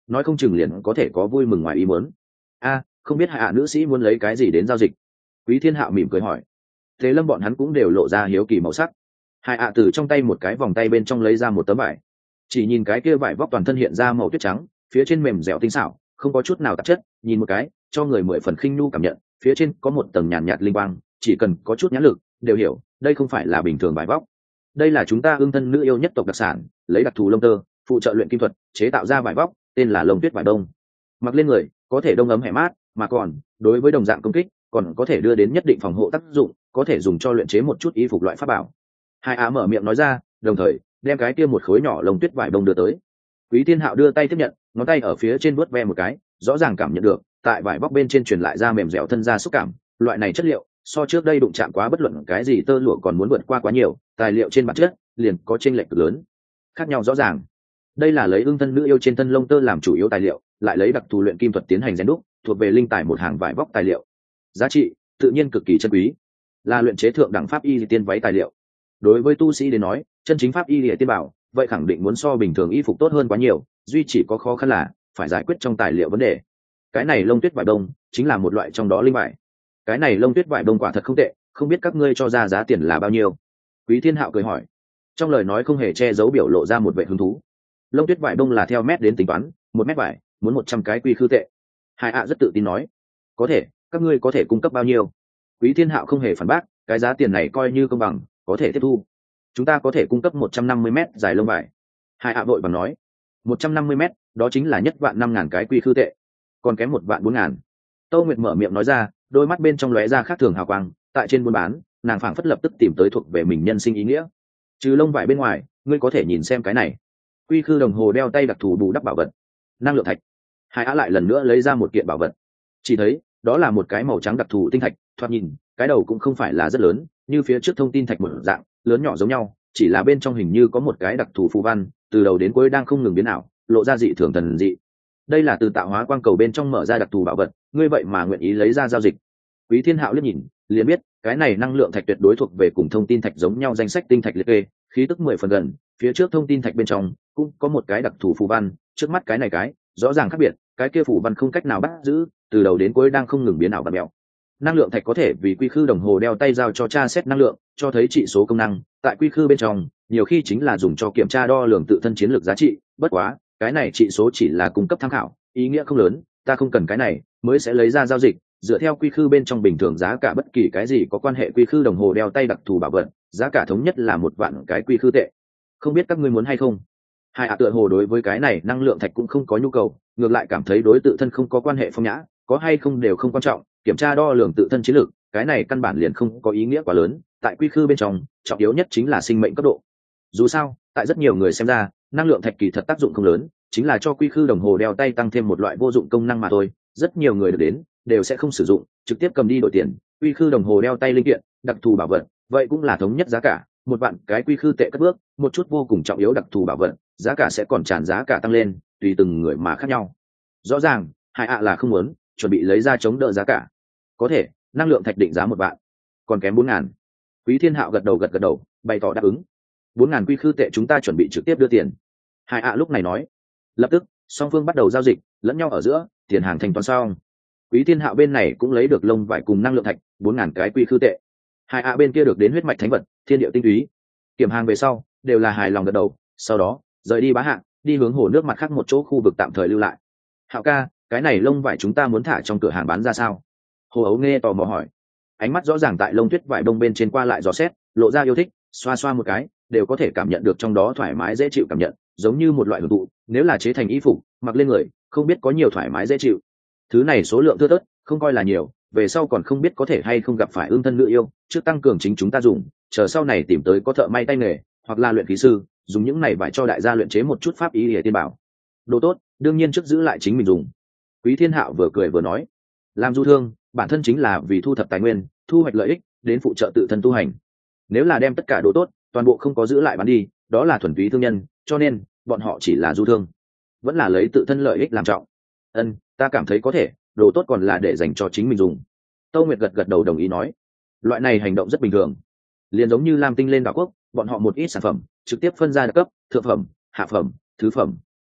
nói không chừng liền có thể có vui mừng ngoài ý muốn. Không biết hạ nữ sĩ muốn lấy cái gì đến giao dịch? Quý Thiên Hạo mỉm cười hỏi. Thế Lâm bọn hắn cũng đều lộ ra hiếu kỳ màu sắc. Hạ từ trong tay một cái vòng tay bên trong lấy ra một tấm vải, chỉ nhìn cái kia vải vóc toàn thân hiện ra màu tuyết trắng, phía trên mềm dẻo tinh xảo, không có chút nào tạp chất, nhìn một cái cho người mười phần khinh nhu cảm nhận, phía trên có một tầng nhàn nhạt linh quang, chỉ cần có chút nhãn lực đều hiểu đây không phải là bình thường vải vóc. Đây là chúng ta ương thân nữ yêu nhất tộc đặc sản, lấy đặc thù lông tơ phụ trợ luyện kim thuật chế tạo ra vải vóc, tên là lông tuyết vải đông. Mặc lên người có thể đông ấm hẻ mát, mà còn đối với đồng dạng công kích còn có thể đưa đến nhất định phòng hộ tác dụng, có thể dùng cho luyện chế một chút y phục loại pháp bảo. Hai Á mở miệng nói ra, đồng thời đem cái kia một khối nhỏ lông tuyết vải đông đưa tới. Quý Thiên Hạo đưa tay tiếp nhận, ngón tay ở phía trên vuốt ve một cái, rõ ràng cảm nhận được tại vải vóc bên trên truyền lại ra mềm dẻo thân ra xúc cảm. Loại này chất liệu so trước đây đụng chạm quá bất luận cái gì tơ lụa còn muốn vượt qua quá nhiều, tài liệu trên bản chất liền có chênh lệch cực lớn, khác nhau rõ ràng. Đây là lấy ương thân nữ yêu trên thân lông tơ làm chủ yếu tài liệu, lại lấy đặc thù luyện kim thuật tiến hành rèn đúc, thuộc về linh tài một hàng vải vóc tài liệu, giá trị tự nhiên cực kỳ chân quý, là luyện chế thượng đẳng pháp y tiên váy tài liệu. Đối với tu sĩ đến nói, chân chính pháp y lìa tiên bảo vậy khẳng định muốn so bình thường y phục tốt hơn quá nhiều, duy chỉ có khó khăn là phải giải quyết trong tài liệu vấn đề. Cái này lông tuyết vải đông chính là một loại trong đó linh vải. Cái này lông tuyết vải đông quả thật không tệ, không biết các ngươi cho ra giá tiền là bao nhiêu? Quý Thiên Hạo cười hỏi, trong lời nói không hề che giấu biểu lộ ra một vẻ hứng thú. Lông tuyết vải đông là theo mét đến tính toán, 1 mét vải muốn 100 cái quy khư tệ. Hải ạ rất tự tin nói, có thể, các ngươi có thể cung cấp bao nhiêu? Quý Thiên Hạo không hề phản bác, cái giá tiền này coi như công bằng, có thể tiếp thu. Chúng ta có thể cung cấp 150 mét dài lông vải. Hải ạ vội vàng nói, 150 mét, đó chính là nhất vạn 5.000 cái quy khư tệ, còn kém 1 vạn 4.000. Tâu Nguyệt mở miệng nói ra, đôi mắt bên trong lóe ra khác thường hào quang. Tại trên buôn bán, nàng phảng phất lập tức tìm tới thuộc về mình nhân sinh ý nghĩa. Trừ lông vải bên ngoài, ngươi có thể nhìn xem cái này. Quy khư đồng hồ đeo tay đặc thù bù đắp bảo vật, năng lượng thạch. Hải á lại lần nữa lấy ra một kiện bảo vật, chỉ thấy đó là một cái màu trắng đặc thù tinh thạch, thoạt nhìn cái đầu cũng không phải là rất lớn, như phía trước thông tin thạch một dạng, lớn nhỏ giống nhau, chỉ là bên trong hình như có một cái đặc thù phù văn, từ đầu đến cuối đang không ngừng biến ảo, lộ ra dị thường thần dị. Đây là từ tạo hóa quang cầu bên trong mở ra đặc thù bảo vật, ngươi vậy mà nguyện ý lấy ra giao dịch? Quý Thiên Hạo liếc nhìn, liền biết cái này năng lượng thạch tuyệt đối thuộc về cùng thông tin thạch giống nhau danh sách tinh thạch liệt kê, khí tức 10 phần gần. Phía trước thông tin thạch bên trong cũng có một cái đặc thù phù văn, trước mắt cái này rõ ràng khác biệt, cái kia phù văn không cách nào bắt giữ, từ đầu đến cuối đang không ngừng biến ảo và mèo. Năng lượng thạch có thể vì quy khư đồng hồ đeo tay giao cho tra xét năng lượng, cho thấy trị số công năng, tại quy khư bên trong nhiều khi chính là dùng cho kiểm tra đo lường tự thân chiến lược giá trị, bất quá cái này trị số chỉ là cung cấp tham khảo, ý nghĩa không lớn, ta không cần cái này mới sẽ lấy ra giao dịch. Dựa theo quy khư bên trong bình thường giá cả bất kỳ cái gì có quan hệ quy khư đồng hồ đeo tay đặc thù bảo vật, giá cả thống nhất là 1 vạn cái quy khư tệ. Không biết các ngươi muốn hay không? Hai tựa hồ đối với cái này năng lượng thạch cũng không có nhu cầu, ngược lại cảm thấy đối tự thân không có quan hệ phong nhã, có hay không đều không quan trọng, kiểm tra đo lường tự thân chiến lược, cái này căn bản liền không có ý nghĩa quá lớn. Tại quy khư bên trong, trọng yếu nhất chính là sinh mệnh cấp độ. Dù sao, tại rất nhiều người xem ra, năng lượng thạch kỳ thật tác dụng không lớn, chính là cho quy khư đồng hồ đeo tay tăng thêm một loại vô dụng công năng mà thôi. Rất nhiều người được đến đều sẽ không sử dụng, trực tiếp cầm đi đổi tiền. Quy khư đồng hồ đeo tay linh kiện, đặc thù bảo vật, vậy cũng là thống nhất giá cả, 1 vạn cái quy khư tệ cất bước, một chút vô cùng trọng yếu đặc thù bảo vật, giá cả sẽ còn tràn giá cả tăng lên, tùy từng người mà khác nhau. Rõ ràng, Hải ạ là không muốn chuẩn bị lấy ra chống đỡ giá cả. Có thể, năng lượng thạch định giá 1 vạn, còn kém 4.000. Quý Thiên Hạo gật đầu, bày tỏ đáp ứng. 4.000 quy khư tệ chúng ta chuẩn bị trực tiếp đưa tiền. Hải ạ lúc này nói. Lập tức, song phương bắt đầu giao dịch, lẫn nhau ở giữa, tiền hàng thanh toán xong. Quý Thiên Hạo bên này cũng lấy được lông vải cùng năng lượng thạch, 4.000 cái quy khư tệ. Hải ạ bên kia được đến huyết mạch thánh vật, thiên điệu tinh túy. Kiểm hàng về sau, đều là hài lòng gật đầu, sau đó rời đi bá hạng, đi hướng hồ nước mặt khác một chỗ khu vực tạm thời lưu lại. Hạo ca, cái này lông vải chúng ta muốn thả trong cửa hàng bán ra sao? Hồ Ấu nghe tò mò hỏi. Ánh mắt rõ ràng tại lông tuyết vải đông bên trên qua lại dò xét, lộ ra yêu thích, xoa xoa một cái, đều có thể cảm nhận được trong đó thoải mái dễ chịu cảm nhận, giống như một loại hưởng thụ. Nếu là chế thành y phục, mặc lên người, không biết có nhiều thoải mái dễ chịu. Thứ này số lượng thưa thớt, không coi là nhiều, về sau còn không biết có thể hay không gặp phải ương thân nữ yêu, trước tăng cường chính chúng ta dùng, chờ sau này tìm tới có thợ may tay nghề hoặc là luyện khí sư, dùng những này vải cho đại gia luyện chế một chút pháp ý để tiên bảo. Đồ tốt, đương nhiên trước giữ lại chính mình dùng. Quý Thiên Hạo vừa cười vừa nói, làm du thương, bản thân chính là vì thu thập tài nguyên, thu hoạch lợi ích, đến phụ trợ tự thân tu hành. Nếu là đem tất cả đồ tốt, toàn bộ không có giữ lại bán đi, đó là thuần túy thương nhân, cho nên bọn họ chỉ là du thương, vẫn là lấy tự thân lợi ích làm trọng. Ta cảm thấy có thể, đồ tốt còn là để dành cho chính mình dùng. Tâu Nguyệt gật đầu đồng ý nói, loại này hành động rất bình thường, liền giống như Lam Tinh lên đảo quốc, bọn họ một ít sản phẩm trực tiếp phân ra cấp, thượng phẩm, hạ phẩm, thứ phẩm.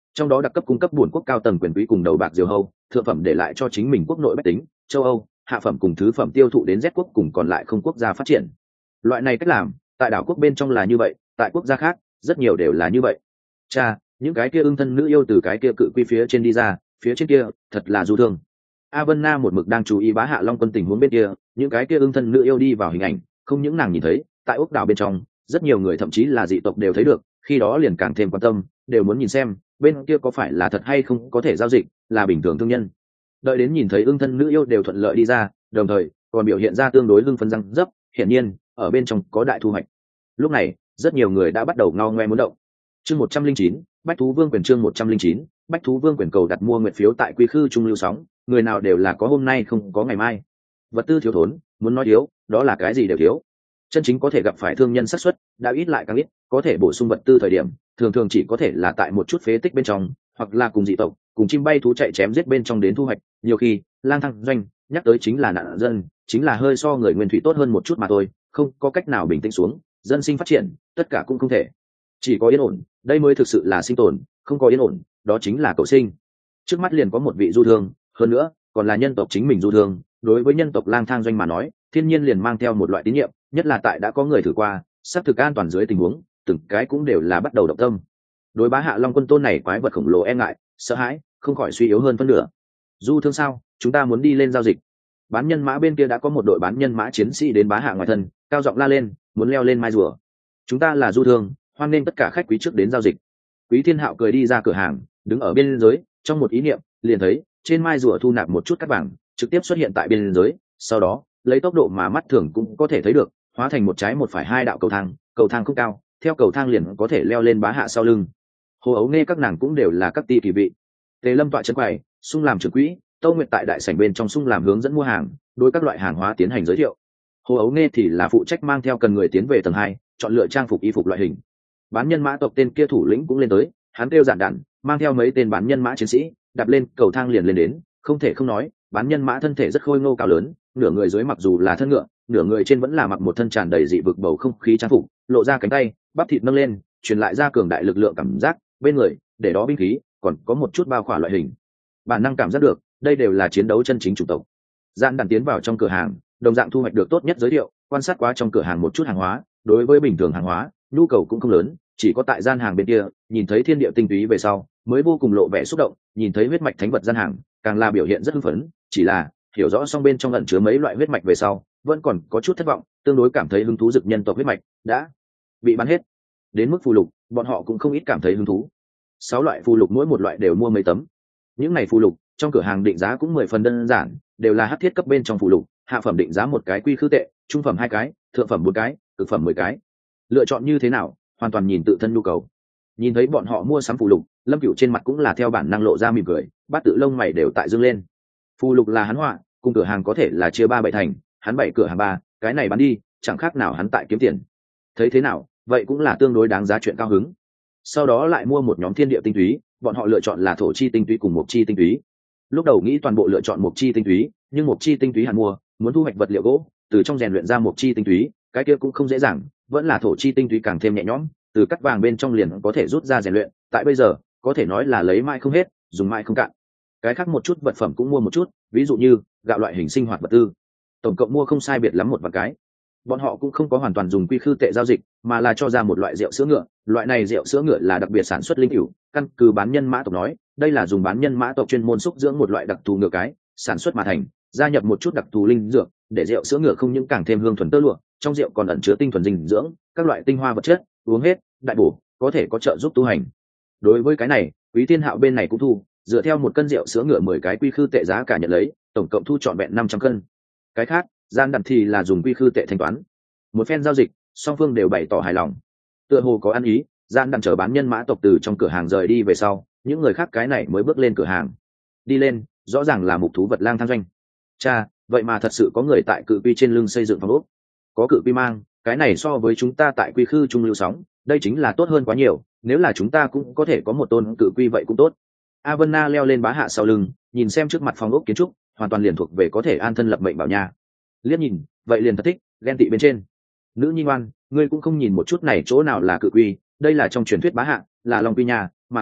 trong đó đặc cấp cung cấp bổn quốc cao tầng quyền quý cùng đầu bạc diều hâu, thượng phẩm để lại cho chính mình quốc nội bách tính châu Âu, hạ phẩm cùng thứ phẩm tiêu thụ đến Z quốc cùng còn lại không quốc gia phát triển. Loại này cách làm tại đảo quốc bên trong là như vậy, tại quốc gia khác rất nhiều đều là như vậy. Cha, những cái kia ưng thân nữ yêu từ cái kia cự quy phía trên đi ra, phía trên kia thật là du thương. A Vân Na một mực đang chú ý Bá Hạ Long quân tình huống bên kia, những cái kia ưng thân nữ yêu đi vào hình ảnh, không những nàng nhìn thấy, tại ốc đảo bên trong, rất nhiều người thậm chí là dị tộc đều thấy được, khi đó liền càng thêm quan tâm, đều muốn nhìn xem bên kia có phải là thật hay không có thể giao dịch, là bình thường thương nhân. Đợi đến nhìn thấy ưng thân nữ yêu đều thuận lợi đi ra, đồng thời còn biểu hiện ra tương đối hưng phấn răng dấp, hiển nhiên ở bên trong có đại thu hoạch. Lúc này rất nhiều người đã bắt đầu ngao ngoe muốn động. Chương 109, Bách thú vương quyền. Chương 109, Bách thú vương quyền. Cầu đặt mua nguyện phiếu tại Quy Khư Trung lưu sóng, người nào đều là có hôm nay không có ngày mai. Vật tư thiếu thốn, muốn nói thiếu, đó là cái gì đều thiếu. Chân chính có thể gặp phải thương nhân xác suất đã ít lại càng ít, có thể bổ sung vật tư thời điểm, thường thường chỉ có thể là tại một chút phế tích bên trong, hoặc là cùng dị tộc, cùng chim bay thú chạy chém giết bên trong đến thu hoạch. Nhiều khi, lang thang doanh nhắc tới chính là nạn dân, chính là hơi so người nguyên thủy tốt hơn một chút mà thôi, không có cách nào bình tĩnh xuống, dân sinh phát triển, tất cả cũng không thể. Chỉ có yên ổn, đây mới thực sự là sinh tồn, không có yên ổn, đó chính là cầu sinh. Trước mắt liền có một vị du thương, hơn nữa còn là nhân tộc chính mình du thương. Đối với nhân tộc lang thang doanh mà nói, thiên nhiên liền mang theo một loại tín nhiệm, nhất là tại đã có người thử qua, xác thực an toàn dưới tình huống, từng cái cũng đều là bắt đầu động tâm. Đối Bá Hạ Long quân tôn này quái vật khổng lồ e ngại, sợ hãi, không khỏi suy yếu hơn phân nửa. Du thương sao, chúng ta muốn đi lên giao dịch. Bán nhân mã bên kia đã có một đội bán nhân mã chiến sĩ đến Bá Hạ ngoài thân, cao giọng la lên, muốn leo lên mai rùa. Chúng ta là du thương, hoan nghênh tất cả khách quý trước đến giao dịch. Quý Thiên Hạo cười đi ra cửa hàng, đứng ở bên dưới, trong một ý niệm liền thấy trên mai rùa thu nạp một chút cát vàng, trực tiếp xuất hiện tại bên dưới, sau đó lấy tốc độ mà mắt thường cũng có thể thấy được, hóa thành một trái một phải hai đạo cầu thang không cao, theo cầu thang liền có thể leo lên Bá Hạ sau lưng. Hồ Ấu Nghe các nàng cũng đều là các ti kỳ vị. Tề Lâm tọa chân quầy, Sung làm trưởng quỹ, Tâu Nguyệt tại đại sảnh bên trong Sung làm hướng dẫn mua hàng, đối các loại hàng hóa tiến hành giới thiệu. Hồ Ấu Nghe thì là phụ trách mang theo cần người tiến về tầng 2, chọn lựa trang phục y phục loại hình. Bán nhân mã tộc tên kia thủ lĩnh cũng lên tới, hắn kêu giản đạn, mang theo mấy tên bán nhân mã chiến sĩ, đạp lên cầu thang liền lên đến, không thể không nói, bán nhân mã thân thể rất khôi ngô cao lớn, nửa người dưới mặc dù là thân ngựa, nửa người trên vẫn là mặc một thân tràn đầy dị vực bầu không khí trang phục, lộ ra cánh tay, bắp thịt nâng lên, truyền lại ra cường đại lực lượng cảm giác, bên người, để đó binh khí, còn có một chút bao khỏa loại hình. Bản năng cảm giác được, đây đều là chiến đấu chân chính chủng tộc. Giản đạn tiến vào trong cửa hàng, đồng dạng thu hoạch được tốt nhất giới thiệu, quan sát quá trong cửa hàng một chút hàng hóa, đối với bình thường hàng hóa, nhu cầu cũng không lớn, chỉ có tại gian hàng bên kia, nhìn thấy thiên địa tinh túy về sau, mới vô cùng lộ vẻ xúc động, nhìn thấy huyết mạch thánh vật gian hàng, càng là biểu hiện rất hưng phấn, chỉ là hiểu rõ xong bên trong ẩn chứa mấy loại huyết mạch về sau, vẫn còn có chút thất vọng, tương đối cảm thấy hứng thú dực nhân tộc huyết mạch đã bị bán hết. Đến mức phù lục, bọn họ cũng không ít cảm thấy hứng thú. 6 loại phù lục mỗi một loại đều mua mấy tấm. Những này phù lục, trong cửa hàng định giá cũng 10 phần đơn giản, đều là hắc thiết cấp bên trong phù lục, hạ phẩm định giá một cái quy khư tệ, trung phẩm 2 cái, thượng phẩm 4 cái, cực phẩm 10 cái. Lựa chọn như thế nào, hoàn toàn nhìn tự thân nhu cầu. Nhìn thấy bọn họ mua sắm phù lục, Lâm Cửu trên mặt cũng là theo bản năng lộ ra mỉm cười, bát tự lông mày đều tại dương lên. Phù lục là hắn họa, cùng cửa hàng có thể là chia 3 bảy thành, hắn 7 cửa hàng 3, cái này bán đi, chẳng khác nào hắn tại kiếm tiền. Thấy thế nào, vậy cũng là tương đối đáng giá chuyện cao hứng. Sau đó lại mua một nhóm thiên địa tinh túy, bọn họ lựa chọn là thổ chi tinh túy cùng mộc chi tinh túy. Lúc đầu nghĩ toàn bộ lựa chọn mộc chi tinh túy, nhưng mộc chi tinh túy hắn mua, muốn thu hoạch vật liệu gỗ, từ trong rèn luyện ra mộc chi tinh túy, cái kia cũng không dễ dàng, vẫn là thổ chi tinh túy càng thêm nhẹ nhõm, từ cắt vàng bên trong liền có thể rút ra rèn luyện, tại bây giờ, có thể nói là lấy mãi không hết, dùng mãi không cạn. Cái khác một chút vật phẩm cũng mua một chút, ví dụ như gạo loại hình sinh hoạt vật tư. Tổng cộng mua không sai biệt lắm một vài cái. Bọn họ cũng không có hoàn toàn dùng quy khư tệ giao dịch, mà là cho ra một loại rượu sữa ngựa, loại này rượu sữa ngựa là đặc biệt sản xuất linh cửu, căn cứ bán nhân mã tộc nói, đây là dùng bán nhân mã tộc chuyên môn xúc dưỡng một loại đặc thù ngựa cái, sản xuất mà thành, gia nhập một chút đặc thù linh dược, để rượu sữa ngựa không những càng thêm hương thuần tơ lụa, trong rượu còn ẩn chứa tinh thuần dinh dưỡng, các loại tinh hoa vật chất, uống hết, đại bổ, có thể có trợ giúp tu hành. Đối với cái này, Quý Thiên Hạo bên này cũng thu, dựa theo một cân rượu sữa ngựa 10 cái quy khư tệ giá cả nhận lấy, tổng cộng thu trọn vẹn 500 cân. Cái khác, gian đặt thì là dùng quy khư tệ thanh toán. Một phen giao dịch, song phương đều bày tỏ hài lòng. Tựa hồ có ăn ý, gian đặt chờ bán nhân mã tộc từ trong cửa hàng rời đi về sau, những người khác cái này mới bước lên cửa hàng. Đi lên, rõ ràng là mục thú vật lang thang doanh. Cha, vậy mà thật sự có người tại cự quy trên lưng xây dựng phòng ốc. Có cự quy mang, cái này so với chúng ta tại quy khư trung lưu sóng, đây chính là tốt hơn quá nhiều, nếu là chúng ta cũng có thể có một tôn cự quy vậy cũng tốt. A Vân Na leo lên Bá Hạ sau lưng, nhìn xem trước mặt phòng ốc kiến trúc, hoàn toàn liền thuộc về có thể an thân lập mệnh bảo nhà. Liếc nhìn, vậy liền thật thích, ghen tị bên trên. Nữ nhi ngoan, ngươi cũng không nhìn một chút này chỗ nào là cự quy, đây là trong truyền thuyết Bá Hạ, là Long quy nhà, mà còn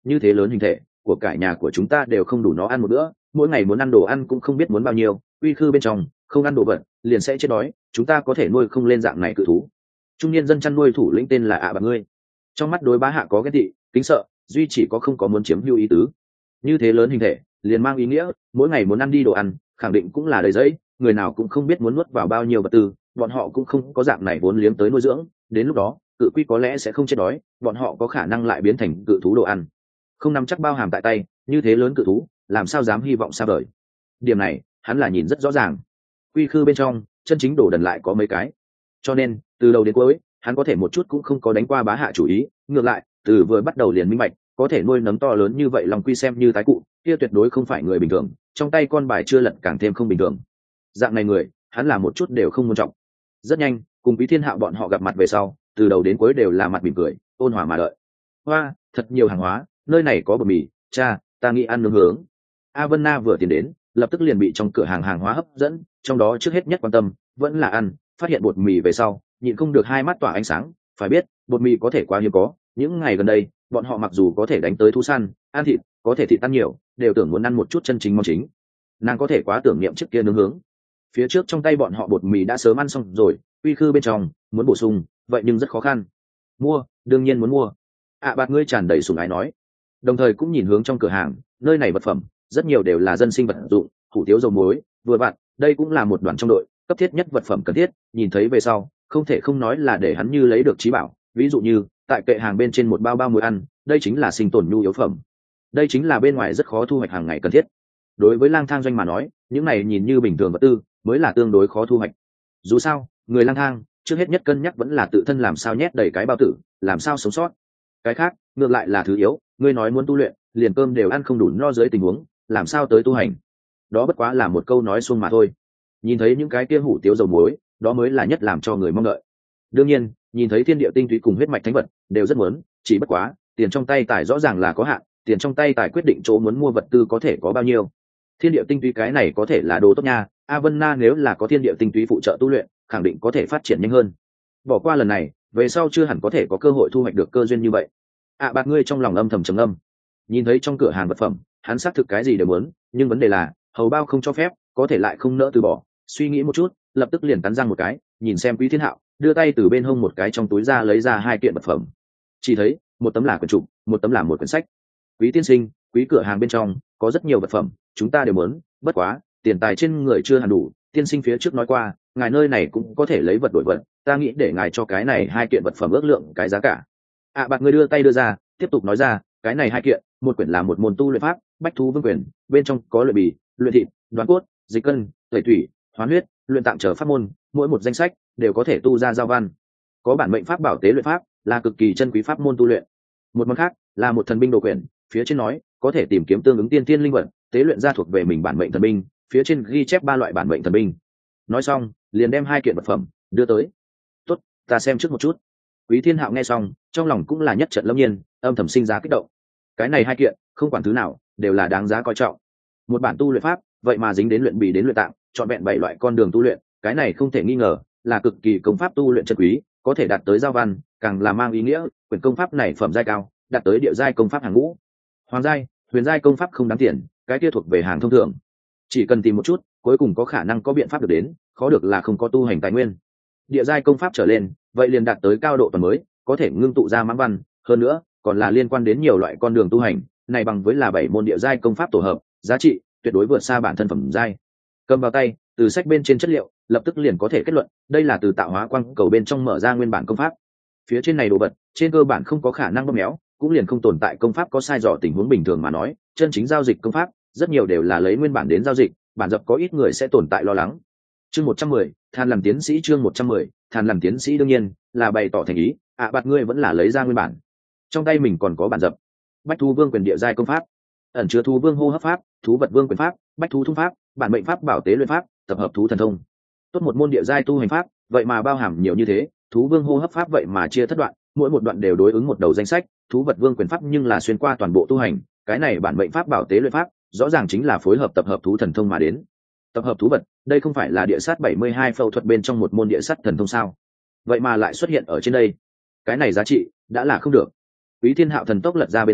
như thế lớn hình thể của cả nhà của chúng ta đều không đủ nó ăn một bữa, mỗi ngày muốn ăn đồ ăn cũng không biết muốn bao nhiêu, uy khư bên trong không ăn đồ vật liền sẽ chết đói, chúng ta có thể nuôi không lên dạng này cự thú. Trung niên dân chăn nuôi thủ lĩnh tên là ạ bạc ngươi, trong mắt đối bá hạ có ghét tị kính sợ, duy chỉ có không có muốn chiếm hữu ý tứ. Như thế lớn hình thể liền mang ý nghĩa mỗi ngày muốn ăn đi đồ ăn khẳng định cũng là đầy giấy, người nào cũng không biết muốn nuốt vào bao nhiêu vật tư, bọn họ cũng không có dạng này vốn liếng tới nuôi dưỡng, đến lúc đó cự quy có lẽ sẽ không chết đói, bọn họ có khả năng lại biến thành cự thú đồ ăn, không nắm chắc bao hàm tại tay, như thế lớn cự thú làm sao dám hy vọng xa vời. Điểm này hắn là nhìn rất rõ ràng. Quy khư bên trong chân chính đồ đần lại có mấy cái, cho nên từ đầu đến cuối hắn có thể một chút cũng không có đánh qua bá hạ chủ ý, ngược lại từ vừa bắt đầu liền minh bạch có thể nuôi nấng to lớn như vậy lòng quy xem như tái cụ kia tuyệt đối không phải người bình thường, trong tay con bài chưa lật càng thêm không bình thường. Dạng này người hắn là một chút đều không quan trọng. Rất nhanh cùng Quý Thiên Hạo bọn họ gặp mặt về sau, từ đầu đến cuối đều là mặt mỉm cười ôn hòa mà đợi. Hoa thật nhiều hàng hóa, nơi này có bột mì, cha ta nghĩ ăn nướng hướng. A Vân Na vừa tiến đến lập tức liền bị trong cửa hàng hóa hấp dẫn, trong đó trước hết nhất quan tâm vẫn là ăn, phát hiện bột mì về sau nhịn không được hai mắt tỏa ánh sáng. Phải biết bột mì có thể quá hiếm có, những ngày gần đây bọn họ mặc dù có thể đánh tới thú săn ăn thịt, có thể thịt ăn nhiều, đều tưởng muốn ăn một chút chân chính món chính. Nàng có thể quá tưởng niệm trước kia nướng hướng, phía trước trong tay bọn họ bột mì đã sớm ăn xong rồi, quy khư bên trong muốn bổ sung vậy nhưng rất khó khăn. Mua đương nhiên muốn mua, ạ bạc ngươi tràn đầy sủng ái nói, đồng thời cũng nhìn hướng trong cửa hàng, nơi này vật phẩm rất nhiều đều là dân sinh vật dụng, hủ tiếu dầu muối vừa vặn, đây cũng là một đoàn trong đội cấp thiết nhất vật phẩm cần thiết, nhìn thấy về sau không thể không nói là để hắn như lấy được trí bảo. Ví dụ như tại kệ hàng bên trên một bao muối ăn, đây chính là sinh tồn nhu yếu phẩm, đây chính là bên ngoài rất khó thu hoạch hàng ngày cần thiết. Đối với lang thang doanh mà nói, những này nhìn như bình thường vật tư mới là tương đối khó thu hoạch. Dù sao người lang thang trước hết nhất cân nhắc vẫn là tự thân làm sao nhét đầy cái bao tử, làm sao sống sót, cái khác ngược lại là thứ yếu. Ngươi nói muốn tu luyện liền cơm đều ăn không đủ no dưới tình huống làm sao tới tu hành, đó bất quá là một câu nói suông mà thôi. Nhìn thấy những cái kia hủ tiếu dầu muối, đó mới là nhất làm cho người mong đợi. Đương nhiên nhìn thấy thiên địa tinh túy cùng huyết mạch thánh vật đều rất muốn, chỉ bất quá tiền trong tay tài rõ ràng là có hạn, tiền trong tay tài quyết định chỗ muốn mua vật tư có thể có bao nhiêu. Thiên địa tinh túy cái này có thể là đồ tốt nha, A Vân Na nếu là có thiên địa tinh túy phụ trợ tu luyện khẳng định có thể phát triển nhanh hơn. Bỏ qua lần này về sau chưa hẳn có thể có cơ hội thu hoạch được cơ duyên như vậy. Bạc ngươi trong lòng âm thầm trầm âm. Nhìn thấy trong cửa hàng vật phẩm hắn xác thực cái gì đều muốn, nhưng vấn đề là hầu bao không cho phép, có thể lại không nỡ từ bỏ. Suy nghĩ một chút lập tức liền cắn răng một cái, nhìn xem Quý Thiên Hạo đưa tay từ bên hông một cái trong túi ra lấy ra hai kiện vật phẩm. Chỉ thấy một tấm là quyển trục, một tấm là một quyển sách. Quý tiên sinh, quý cửa hàng bên trong có rất nhiều vật phẩm chúng ta đều muốn, bất quá tiền tài trên người chưa hẳn đủ, tiên sinh phía trước nói qua ngài nơi này cũng có thể lấy vật đổi vật, ta nghĩ để ngài cho cái này hai kiện vật phẩm ước lượng cái giá cả. Bạc ngươi đưa tay đưa ra tiếp tục nói ra, cái này hai kiện, một quyển là một môn tu luyện pháp bách thú vương quyền, bên trong có luyện bì, luyện thịt, đoán cốt, dịch cân, tẩy thủy, hoán huyết, luyện tạng trở pháp môn, mỗi một danh sách đều có thể tu ra giao văn. Có bản mệnh pháp bảo tế luyện pháp là cực kỳ chân quý pháp môn tu luyện. Một món khác là một thần binh đồ quyển, phía trên nói có thể tìm kiếm tương ứng tiên thiên linh vật tế luyện ra thuộc về mình bản mệnh thần binh, phía trên ghi chép 3 loại bản mệnh thần binh. Nói xong liền đem hai kiện vật phẩm đưa tới. Tốt, ta xem trước một chút. Quý Thiên Hạo nghe xong trong lòng cũng là nhất trận lâm nhiên, âm thầm sinh ra kích động. Cái này hai kiện không quản thứ nào đều là đáng giá coi trọng. Một bản tu luyện pháp vậy mà dính đến luyện bì đến luyện tạng, chọn vẹn 7 loại con đường tu luyện, cái này không thể nghi ngờ là cực kỳ công pháp tu luyện chân quý, có thể đạt tới giao văn, càng là mang ý nghĩa quyển công pháp này phẩm giai cao, đạt tới địa giai công pháp hàng ngũ. Hoàng giai, huyền giai công pháp không đáng tiền, cái kia thuộc về hàng thông thường, chỉ cần tìm một chút cuối cùng có khả năng có biện pháp được đến, khó được là không có tu hành tài nguyên. Địa giai công pháp trở lên vậy liền đạt tới cao độ toàn mới, có thể ngưng tụ ra mãng văn, hơn nữa còn là liên quan đến nhiều loại con đường tu hành, này bằng với là 7 môn địa giai công pháp tổ hợp, giá trị tuyệt đối vượt xa bản thân phẩm giai. Cầm vào tay, từ sách bên trên chất liệu lập tức liền có thể kết luận đây là từ tạo hóa quang cầu bên trong mở ra nguyên bản công pháp. Phía trên này đồ vật trên cơ bản không có khả năng bóp méo, cũng liền không tồn tại công pháp có sai dò tình huống bình thường mà nói, chân chính giao dịch công pháp rất nhiều đều là lấy nguyên bản đến giao dịch, bản dập có ít người sẽ tồn tại lo lắng. Chương 110, Than làm tiến sĩ. Chương 110, Than làm tiến sĩ đương nhiên là bày tỏ thành ý, Bạc ngươi vẫn là lấy ra nguyên bản. Trong tay mình còn có bản dập. Bách thú vương quyền địa giai công pháp, ẩn chứa thú vương hô hấp pháp, thú vật vương quyền pháp, bách thú thung pháp, bản mệnh pháp bảo tế luyện pháp, tập hợp thú thần thông. Tốt một môn địa giai tu hành pháp, vậy mà bao hàm nhiều như thế, thú vương hô hấp pháp vậy mà chia thất đoạn, mỗi một đoạn đều đối ứng một đầu danh sách, thú vật vương quyền pháp nhưng là xuyên qua toàn bộ tu hành, cái này bản mệnh pháp bảo tế luyện pháp rõ ràng chính là phối hợp tập hợp thú thần thông mà đến. Tập hợp thú vật, đây không phải là địa sát 72 phẫu thuật bên trong một môn địa sát thần thông sao? Vậy mà lại xuất hiện ở trên đây, cái này giá trị đã là không được. Quý Thiên Hạo thần tốc lật ra bên dưới,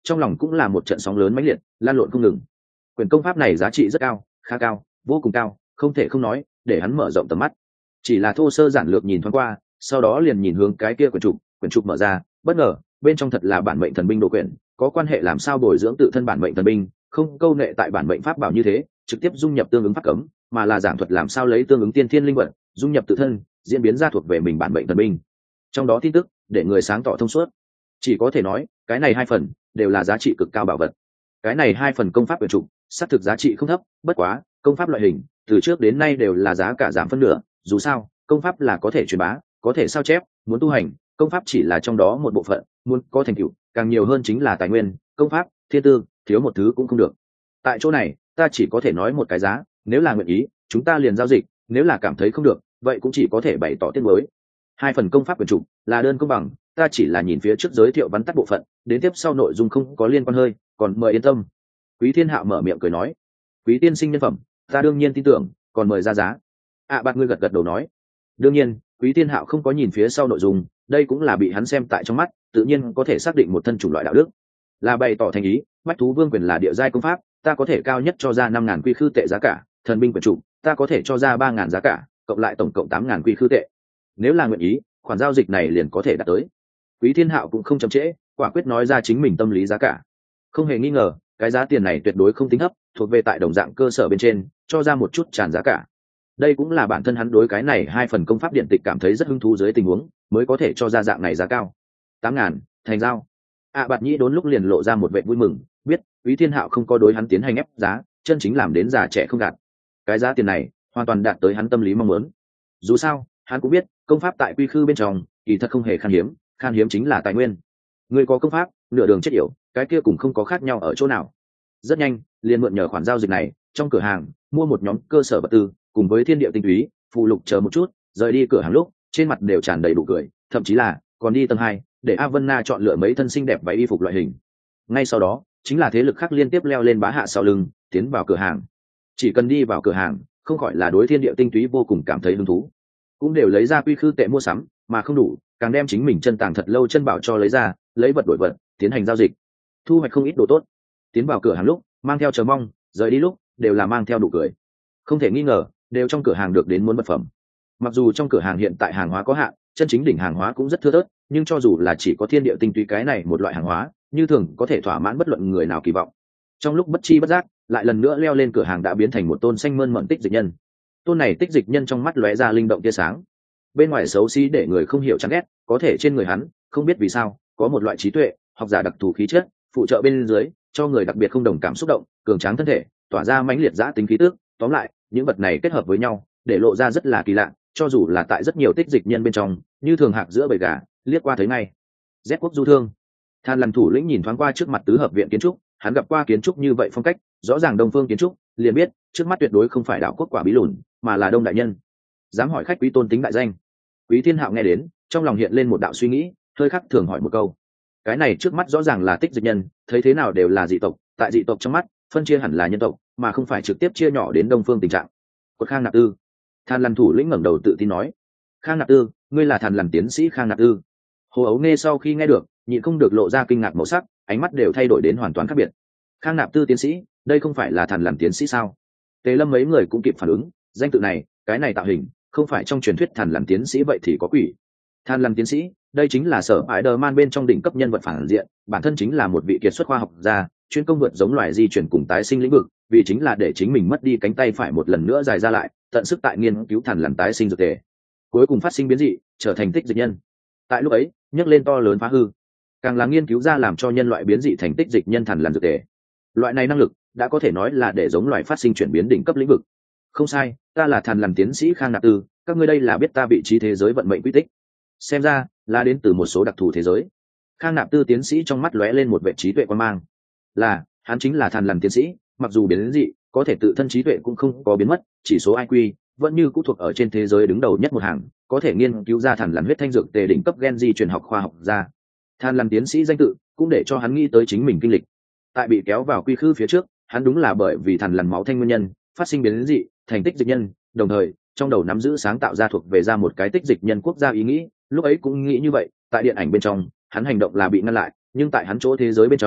trong lòng cũng là một trận sóng lớn mãnh liệt lan lộn không ngừng. Quyển công pháp này giá trị rất cao, khá cao, vô cùng cao, không thể không nói, để hắn mở rộng tầm mắt. Chỉ là thô sơ giản lược nhìn thoáng qua, sau đó liền nhìn hướng cái kia quyển trục mở ra, bất ngờ bên trong thật là bản mệnh thần binh đồ quyển, có quan hệ làm sao bồi dưỡng tự thân bản mệnh thần binh, không câu nệ tại bản mệnh pháp bảo như thế, trực tiếp dung nhập tương ứng pháp cấm, mà là giảng thuật làm sao lấy tương ứng tiên thiên linh vật dung nhập tự thân, diễn biến ra thuộc về mình bản mệnh thần binh. Trong đó tin tức để người sáng tỏ thông suốt. Chỉ có thể nói, cái này hai phần đều là giá trị cực cao bảo vật. Cái này hai phần công pháp quyển trục, xác thực giá trị không thấp, bất quá, công pháp loại hình từ trước đến nay đều là giá cả giảm phân nửa, dù sao, công pháp là có thể truyền bá, có thể sao chép, muốn tu hành, công pháp chỉ là trong đó một bộ phận, muốn có thành tựu, càng nhiều hơn chính là tài nguyên, công pháp, thiên tư, thiếu một thứ cũng không được. Tại chỗ này, ta chỉ có thể nói một cái giá, nếu là nguyện ý, chúng ta liền giao dịch, nếu là cảm thấy không được, vậy cũng chỉ có thể bày tỏ tiếc nuối. Hai phần công pháp quyển trục là đơn công bằng, ta chỉ là nhìn phía trước giới thiệu vắn tắt bộ phận, đến tiếp sau nội dung không có liên quan hơi, còn mời yên tâm. Quý Thiên Hạo mở miệng cười nói, Quý tiên sinh nhân phẩm, ta đương nhiên tin tưởng, còn mời ra giá. Bạt ngươi gật gật đầu nói, đương nhiên, Quý Thiên Hạo không có nhìn phía sau nội dung, đây cũng là bị hắn xem tại trong mắt, tự nhiên có thể xác định một thân chủng loại đạo đức, là bày tỏ thành ý. Bách thú vương quyền là địa giai công pháp, ta có thể cao nhất cho ra 5.000 quy khư tệ giá cả, thần binh quyển trục, ta có thể cho ra 3.000 giá cả, cộng lại tổng cộng 8.000 quy khư tệ. Nếu là nguyện ý, khoản giao dịch này liền có thể đạt tới. Quý Thiên Hạo cũng không chậm trễ, quả quyết nói ra chính mình tâm lý giá cả. Không hề nghi ngờ, cái giá tiền này tuyệt đối không tính thấp, thuộc về tại đồng dạng cơ sở bên trên, cho ra một chút tràn giá cả. Đây cũng là bản thân hắn đối cái này hai phần công pháp điện tịch cảm thấy rất hứng thú dưới tình huống, mới có thể cho ra dạng này giá cao. 8.000, thành giao. Bạt Nhĩ đốn lúc liền lộ ra một vẻ vui mừng, biết Quý Thiên Hạo không có đối hắn tiến hành ép giá, chân chính làm đến già trẻ không gạt. Cái giá tiền này hoàn toàn đạt tới hắn tâm lý mong muốn. Dù sao, hắn cũng biết, công pháp tại quy khư bên trong, kỳ thật không hề khan hiếm chính là tài nguyên. Người có công pháp, nửa đường chết yểu, cái kia cũng không có khác nhau ở chỗ nào. Rất nhanh, liền mượn nhờ khoản giao dịch này, trong cửa hàng mua một nhóm cơ sở vật tư, cùng với thiên địa tinh túy, phụ lục chờ một chút, rời đi cửa hàng lúc, trên mặt đều tràn đầy đủ cười, thậm chí là còn đi tầng 2, để A Vân Na chọn lựa mấy thân xinh đẹp váy y phục loại hình. Ngay sau đó, chính là thế lực khác liên tiếp leo lên bá hạ sau lưng, tiến vào cửa hàng. Chỉ cần đi vào cửa hàng, không khỏi là đối thiên địa tinh túy vô cùng cảm thấy hứng thú, cũng đều lấy ra quy khư tệ mua sắm, mà không đủ, càng đem chính mình chân tàng thật lâu chân bảo cho lấy ra, lấy vật đổi vật, tiến hành giao dịch, thu hoạch không ít đồ tốt. Tiến vào cửa hàng lúc, mang theo chờ mong, rời đi lúc, đều là mang theo đủ cười. Không thể nghi ngờ, đều trong cửa hàng được đến muốn vật phẩm. Mặc dù trong cửa hàng hiện tại hàng hóa có hạn, chân chính đỉnh hàng hóa cũng rất thưa thớt, nhưng cho dù là chỉ có thiên địa tinh túy cái này một loại hàng hóa, như thường có thể thỏa mãn bất luận người nào kỳ vọng. Trong lúc bất chi bất giác, lại lần nữa leo lên cửa hàng đã biến thành một tôn xanh mơn mởn tích dịch nhân. Tôn này tích dịch nhân trong mắt lóe ra linh động tia sáng, bên ngoài xấu xí để người không hiểu chán ghét, có thể trên người hắn không biết vì sao có một loại trí tuệ, học giả đặc thù khí chất, phụ trợ bên dưới cho người đặc biệt không đồng cảm xúc động, cường tráng thân thể, tỏa ra mãnh liệt dã tính khí tức. Tóm lại, những vật này kết hợp với nhau, để lộ ra rất là kỳ lạ, cho dù là tại rất nhiều tích dịch nhân bên trong, như thường hạc giữa bầy gà, liếc qua thấy ngay. Z quốc du thương. Than Lần thủ lĩnh nhìn thoáng qua trước mặt tứ hợp viện kiến trúc, hắn gặp qua kiến trúc như vậy phong cách, rõ ràng đông phương kiến trúc, liền biết trước mắt tuyệt đối không phải đạo quốc quả bí lùn, mà là Đông đại nhân. Dám hỏi khách quý tôn tính đại danh. Quý Thiên Hạo nghe đến, trong lòng hiện lên một đạo suy nghĩ, hơi khắc thường hỏi một câu. Cái này trước mắt rõ ràng là tích dịch nhân, thấy thế nào đều là dị tộc, tại dị tộc trong mắt, phân chia hẳn là nhân tộc, mà không phải trực tiếp chia nhỏ đến đông phương tình trạng. Quật Khang Nạp Tư. Than Lần thủ lĩnh ngẩng đầu tự tin nói, Khang Nạp Tư, ngươi là Than Lần tiến sĩ Khang Nạp Tư. Hồ Ấu nghe sau khi nghe được, nhịn không được lộ ra kinh ngạc màu sắc, ánh mắt đều thay đổi đến hoàn toàn khác biệt. Khang Nạp Tư tiến sĩ, đây không phải là Than Lần tiến sĩ sao? Tề Lâm mấy người cũng kịp phản ứng, danh tự này, cái này tạo hình, không phải trong truyền thuyết Than Lần tiến sĩ vậy thì có quỷ. Than Lần tiến sĩ, đây chính là sở Spider-Man bên trong đỉnh cấp nhân vật phản diện, bản thân chính là một vị kiệt xuất khoa học gia, chuyên công vượt giống loài di chuyển cùng tái sinh lĩnh vực, vì chính là để chính mình mất đi cánh tay phải một lần nữa dài ra lại, tận sức tại nghiên cứu Than Lần tái sinh dược thể, cuối cùng phát sinh biến dị, trở thành tích dịch nhân. Tại lúc ấy, nhấc lên to lớn phá hư, càng là nghiên cứu ra làm cho nhân loại biến dị thành tích dịch nhân Than Lần dược thể. Loại này năng lực đã có thể nói là để giống loài phát sinh chuyển biến đỉnh cấp lĩnh vực. Không sai, ta là Than Lần tiến sĩ Khang Nạp Tư, các ngươi đây là biết ta vị trí thế giới vận mệnh quy tích, xem ra là đến từ một số đặc thù thế giới. Khang Nạp Tư tiến sĩ trong mắt lóe lên một vệ trí tuệ quan mang, là hắn chính là Than Lần tiến sĩ, mặc dù biến dị, có thể tự thân trí tuệ cũng không có biến mất, chỉ số IQ vẫn như cũ thuộc ở trên thế giới đứng đầu nhất một hàng, có thể nghiên cứu ra Than Lần huyết thanh dược tề đỉnh cấp gen di truyền học khoa học ra. Than Lần tiến sĩ danh tự cũng để cho hắn nghĩ tới chính mình kinh lịch. Tại bị kéo vào quy khư phía trước, hắn đúng là bởi vì Than Lần máu thanh nguyên nhân phát sinh biến dị thành tích dịch nhân, đồng thời trong đầu nắm giữ sáng tạo ra thuộc về ra một cái tích dịch nhân quốc gia ý nghĩ. Lúc ấy cũng nghĩ như vậy, tại điện ảnh bên trong hắn hành động là bị ngăn lại, nhưng tại hắn chỗ thế giới bên trong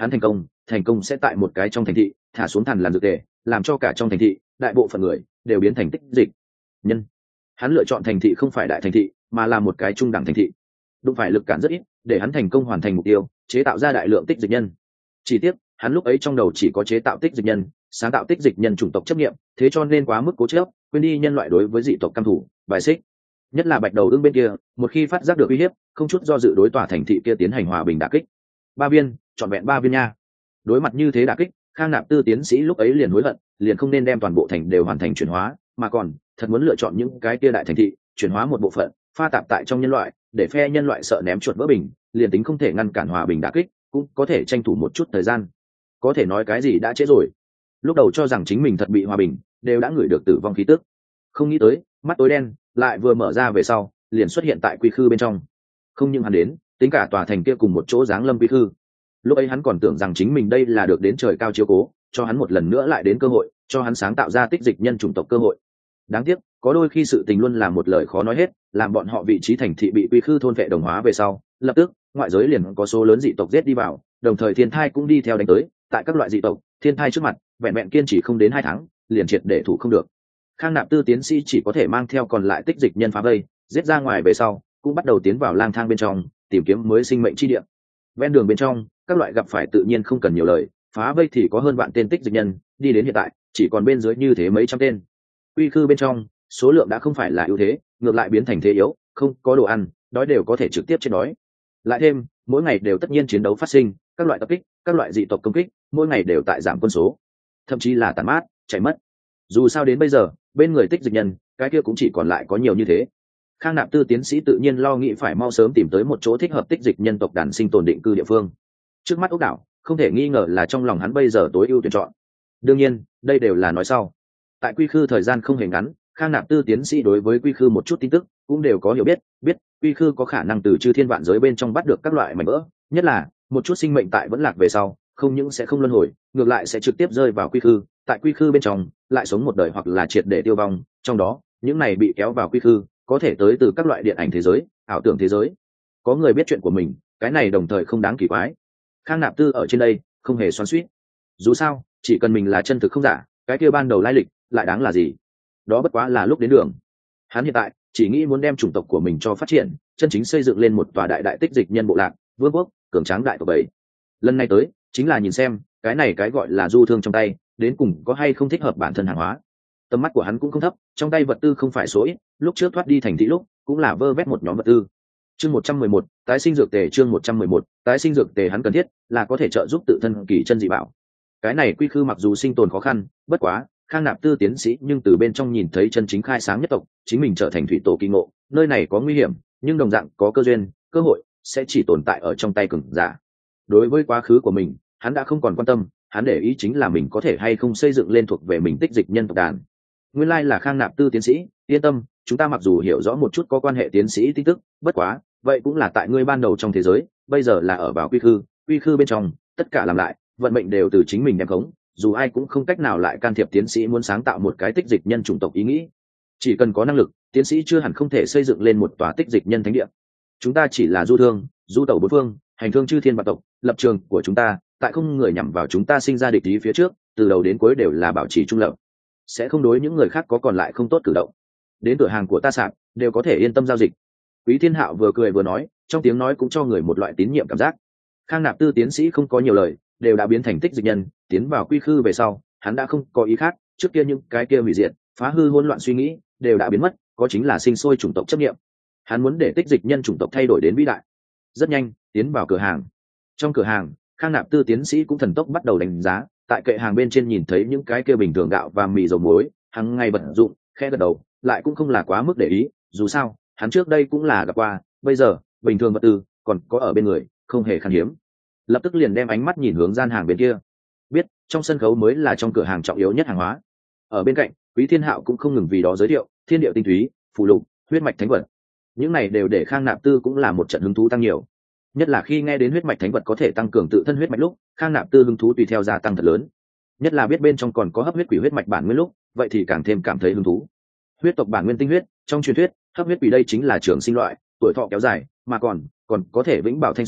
hắn thành công sẽ tại một cái trong thành thị thả xuống thần làm dược tề, làm cho cả trong thành thị đại bộ phận người đều biến thành tích dịch nhân. Hắn lựa chọn thành thị không phải đại thành thị, mà là một cái trung đẳng thành thị, đụng phải lực cản rất ít, để hắn thành công hoàn thành mục tiêu, chế tạo ra đại lượng tích dịch nhân. Chỉ tiếc hắn lúc ấy trong đầu chỉ có chế tạo tích dịch nhân, sáng tạo tích dịch nhân chủng tộc chấp nghiệm, thế cho nên quá mức cố chấp, quên đi nhân loại đối với dị tộc căm thù bài xích. Nhất là bạch đầu ưng bên kia, một khi phát giác được uy hiếp, không chút do dự đối tòa thành thị kia tiến hành hòa bình đả kích. 3 viên, trọn vẹn 3 viên nha. Đối mặt như thế đả kích, Khang Nạp Tư tiến sĩ lúc ấy liền hối hận, liền không nên đem toàn bộ thành đều hoàn thành chuyển hóa, mà còn thật muốn lựa chọn những cái kia đại thành thị, chuyển hóa một bộ phận, pha tạp tại trong nhân loại, để phe nhân loại sợ ném chuột vỡ bình, liền tính không thể ngăn cản hòa bình đả kích, cũng có thể tranh thủ một chút thời gian. Có thể nói cái gì đã trễ rồi. Lúc đầu cho rằng chính mình thật bị hòa bình, đều đã ngửi được tử vong khí tức. Không nghĩ tới, mắt tối đen, lại vừa mở ra về sau, liền xuất hiện tại quy khư bên trong. Không những hắn đến, tính cả tòa thành kia cùng một chỗ giáng lâm quy khư. Lúc ấy hắn còn tưởng rằng chính mình đây là được đến trời cao chiếu cố, cho hắn một lần nữa lại đến cơ hội, cho hắn sáng tạo ra tích dịch nhân chủng tộc cơ hội. Đáng tiếc, có đôi khi sự tình luôn là một lời khó nói hết, làm bọn họ vị trí thành thị bị quy khư thôn vệ đồng hóa về sau, lập tức ngoại giới liền có số lớn dị tộc giết đi vào, đồng thời thiên thai cũng đi theo đánh tới. Tại các loại dị tộc, thiên thai trước mặt, vẹn vẹn kiên trì không đến 2 tháng, liền triệt để thủ không được. Khang Nạp Tư tiến sĩ chỉ có thể mang theo còn lại tích dịch nhân phá vây, giết ra ngoài về sau, cũng bắt đầu tiến vào lang thang bên trong, tìm kiếm mới sinh mệnh chi địa. Ven đường bên trong, các loại gặp phải tự nhiên không cần nhiều lời, phá vây thì có hơn vạn tên tích dịch nhân, đi đến hiện tại, chỉ còn bên dưới như thế mấy trăm tên. Quy khư bên trong, số lượng đã không phải là ưu thế, ngược lại biến thành thế yếu, không có đồ ăn, đói đều có thể trực tiếp chết đói. Lại thêm, mỗi ngày đều tất nhiên chiến đấu phát sinh, các loại tập kích, các loại dị tộc công kích, mỗi ngày đều tại giảm quân số, thậm chí là tàn mát, chạy mất. Dù sao đến bây giờ, bên người tích dịch nhân, cái kia cũng chỉ còn lại có nhiều như thế. Khang Nạp Tư tiến sĩ tự nhiên lo nghĩ phải mau sớm tìm tới một chỗ thích hợp tích dịch nhân tộc đàn sinh tồn định cư địa phương. Trước mắt ốc đảo, không thể nghi ngờ là trong lòng hắn bây giờ tối ưu tuyển chọn. Đương nhiên, đây đều là nói sau. Tại quy khư thời gian không hề ngắn, Khang Nạp Tư tiến sĩ đối với quy khư một chút tin tức cũng đều có hiểu biết quy khư có khả năng từ chư thiên vạn giới bên trong bắt được các loại mảnh vỡ, nhất là một chút sinh mệnh tại vẫn lạc về sau, không những sẽ không luân hồi, ngược lại sẽ trực tiếp rơi vào quy khư, tại quy khư bên trong lại sống một đời hoặc là triệt để tiêu vong. Trong đó, những này bị kéo vào quy khư, có thể tới từ các loại điện ảnh thế giới, ảo tưởng thế giới. Có người biết chuyện của mình, cái này đồng thời không đáng kỳ quái. Khang Nạp Tư ở trên đây không hề xoắn xuýt. Dù sao, chỉ cần mình là chân thực không giả, cái kia ban đầu lai lịch lại đáng là gì? Đó bất quá là lúc đến đường. Hắn hiện tại chỉ nghĩ muốn đem chủng tộc của mình cho phát triển, chân chính xây dựng lên một tòa đại tích dịch nhân bộ lạc, vương quốc, cường tráng đại tộc bảy. Lần này tới, chính là nhìn xem, cái này cái gọi là du thương trong tay, đến cùng có hay không thích hợp bản thân hàng hóa. Tầm mắt của hắn cũng không thấp, trong tay vật tư không phải số ít, lúc trước thoát đi thành thị lúc, cũng là vơ vét một nhóm vật tư. Chương 111, tái sinh dược tề. Chương 111, tái sinh dược tề hắn cần thiết là có thể trợ giúp tự thân kỳ chân dị bảo. Cái này quy khư mặc dù sinh tồn khó khăn, bất quá Khang Nạp Tư tiến sĩ nhưng từ bên trong nhìn thấy chân chính khai sáng nhất tộc, chính mình trở thành thủy tổ kỳ ngộ, nơi này có nguy hiểm, nhưng đồng dạng có cơ duyên, cơ hội sẽ chỉ tồn tại ở trong tay cường giả. Đối với quá khứ của mình, hắn đã không còn quan tâm, hắn để ý chính là mình có thể hay không xây dựng lên thuộc về mình tích dịch nhân tộc đàn. Nguyên lai là Khang Nạp Tư tiến sĩ, yên tâm, chúng ta mặc dù hiểu rõ một chút có quan hệ tiến sĩ tin tức, bất quá, vậy cũng là tại ngươi ban đầu trong thế giới, bây giờ là ở vào quy khư bên trong, tất cả làm lại, vận mệnh đều từ chính mình đem khống, dù ai cũng không cách nào lại can thiệp tiến sĩ muốn sáng tạo một cái tích dịch nhân chủng tộc ý nghĩ. Chỉ cần có năng lực, tiến sĩ chưa hẳn không thể xây dựng lên một tòa tích dịch nhân thánh địa. Chúng ta chỉ là du thương, du tẩu bốn phương, hành thương chư thiên vạn tộc, lập trường của chúng ta, tại không người nhằm vào chúng ta sinh ra địch ý phía trước, từ đầu đến cuối đều là bảo trì trung lập, sẽ không đối những người khác có còn lại không tốt cử động. Đến cửa hàng của ta sạp, đều có thể yên tâm giao dịch. Quý Thiên Hạo vừa cười vừa nói, trong tiếng nói cũng cho người một loại tín nhiệm cảm giác. Khang Nạp Tư tiến sĩ không có nhiều lời, đều đã biến thành tích dịch nhân, tiến vào quy khư về sau, hắn đã không có ý khác, trước kia những cái kia hủy diệt, phá hư hỗn loạn suy nghĩ, đều đã biến mất, có chính là sinh sôi chủng tộc chấp niệm. Hắn muốn để tích dịch nhân chủng tộc thay đổi đến vĩ đại. Rất nhanh, tiến vào cửa hàng. Trong cửa hàng, Khang Nạp Tư tiến sĩ cũng thần tốc bắt đầu đánh giá, tại kệ hàng bên trên nhìn thấy những cái kia bình thường gạo và mì dầu muối, hàng ngày bận rộn, khẽ gật đầu, lại cũng không là quá mức để ý, dù sao, hắn trước đây cũng là gặp qua, bây giờ, bình thường vật tư còn có ở bên người, không hề khan hiếm. Lập tức liền đem ánh mắt nhìn hướng gian hàng bên kia. Biết, trong sân khấu mới là trong cửa hàng trọng yếu nhất hàng hóa. Ở bên cạnh, Quý Thiên Hạo cũng không ngừng vì đó giới thiệu, thiên điệu tinh túy, phù lục, huyết mạch thánh vật. Những này đều để Khang Nạp Tư cũng là một trận hứng thú tăng nhiều. Nhất là khi nghe đến huyết mạch thánh vật có thể tăng cường tự thân huyết mạch lúc, Khang Nạp Tư hứng thú tùy theo gia tăng thật lớn. Nhất là biết bên trong còn có hấp huyết quỷ huyết mạch bản nguyên lúc, vậy thì càng thêm cảm thấy hứng thú. Huyết tộc bản nguyên tinh huyết, trong truyền thuyết, hấp huyết quỷ đây chính là trường sinh loại, tuổi thọ kéo dài, mà còn có thể vĩnh bảo thanh xuân,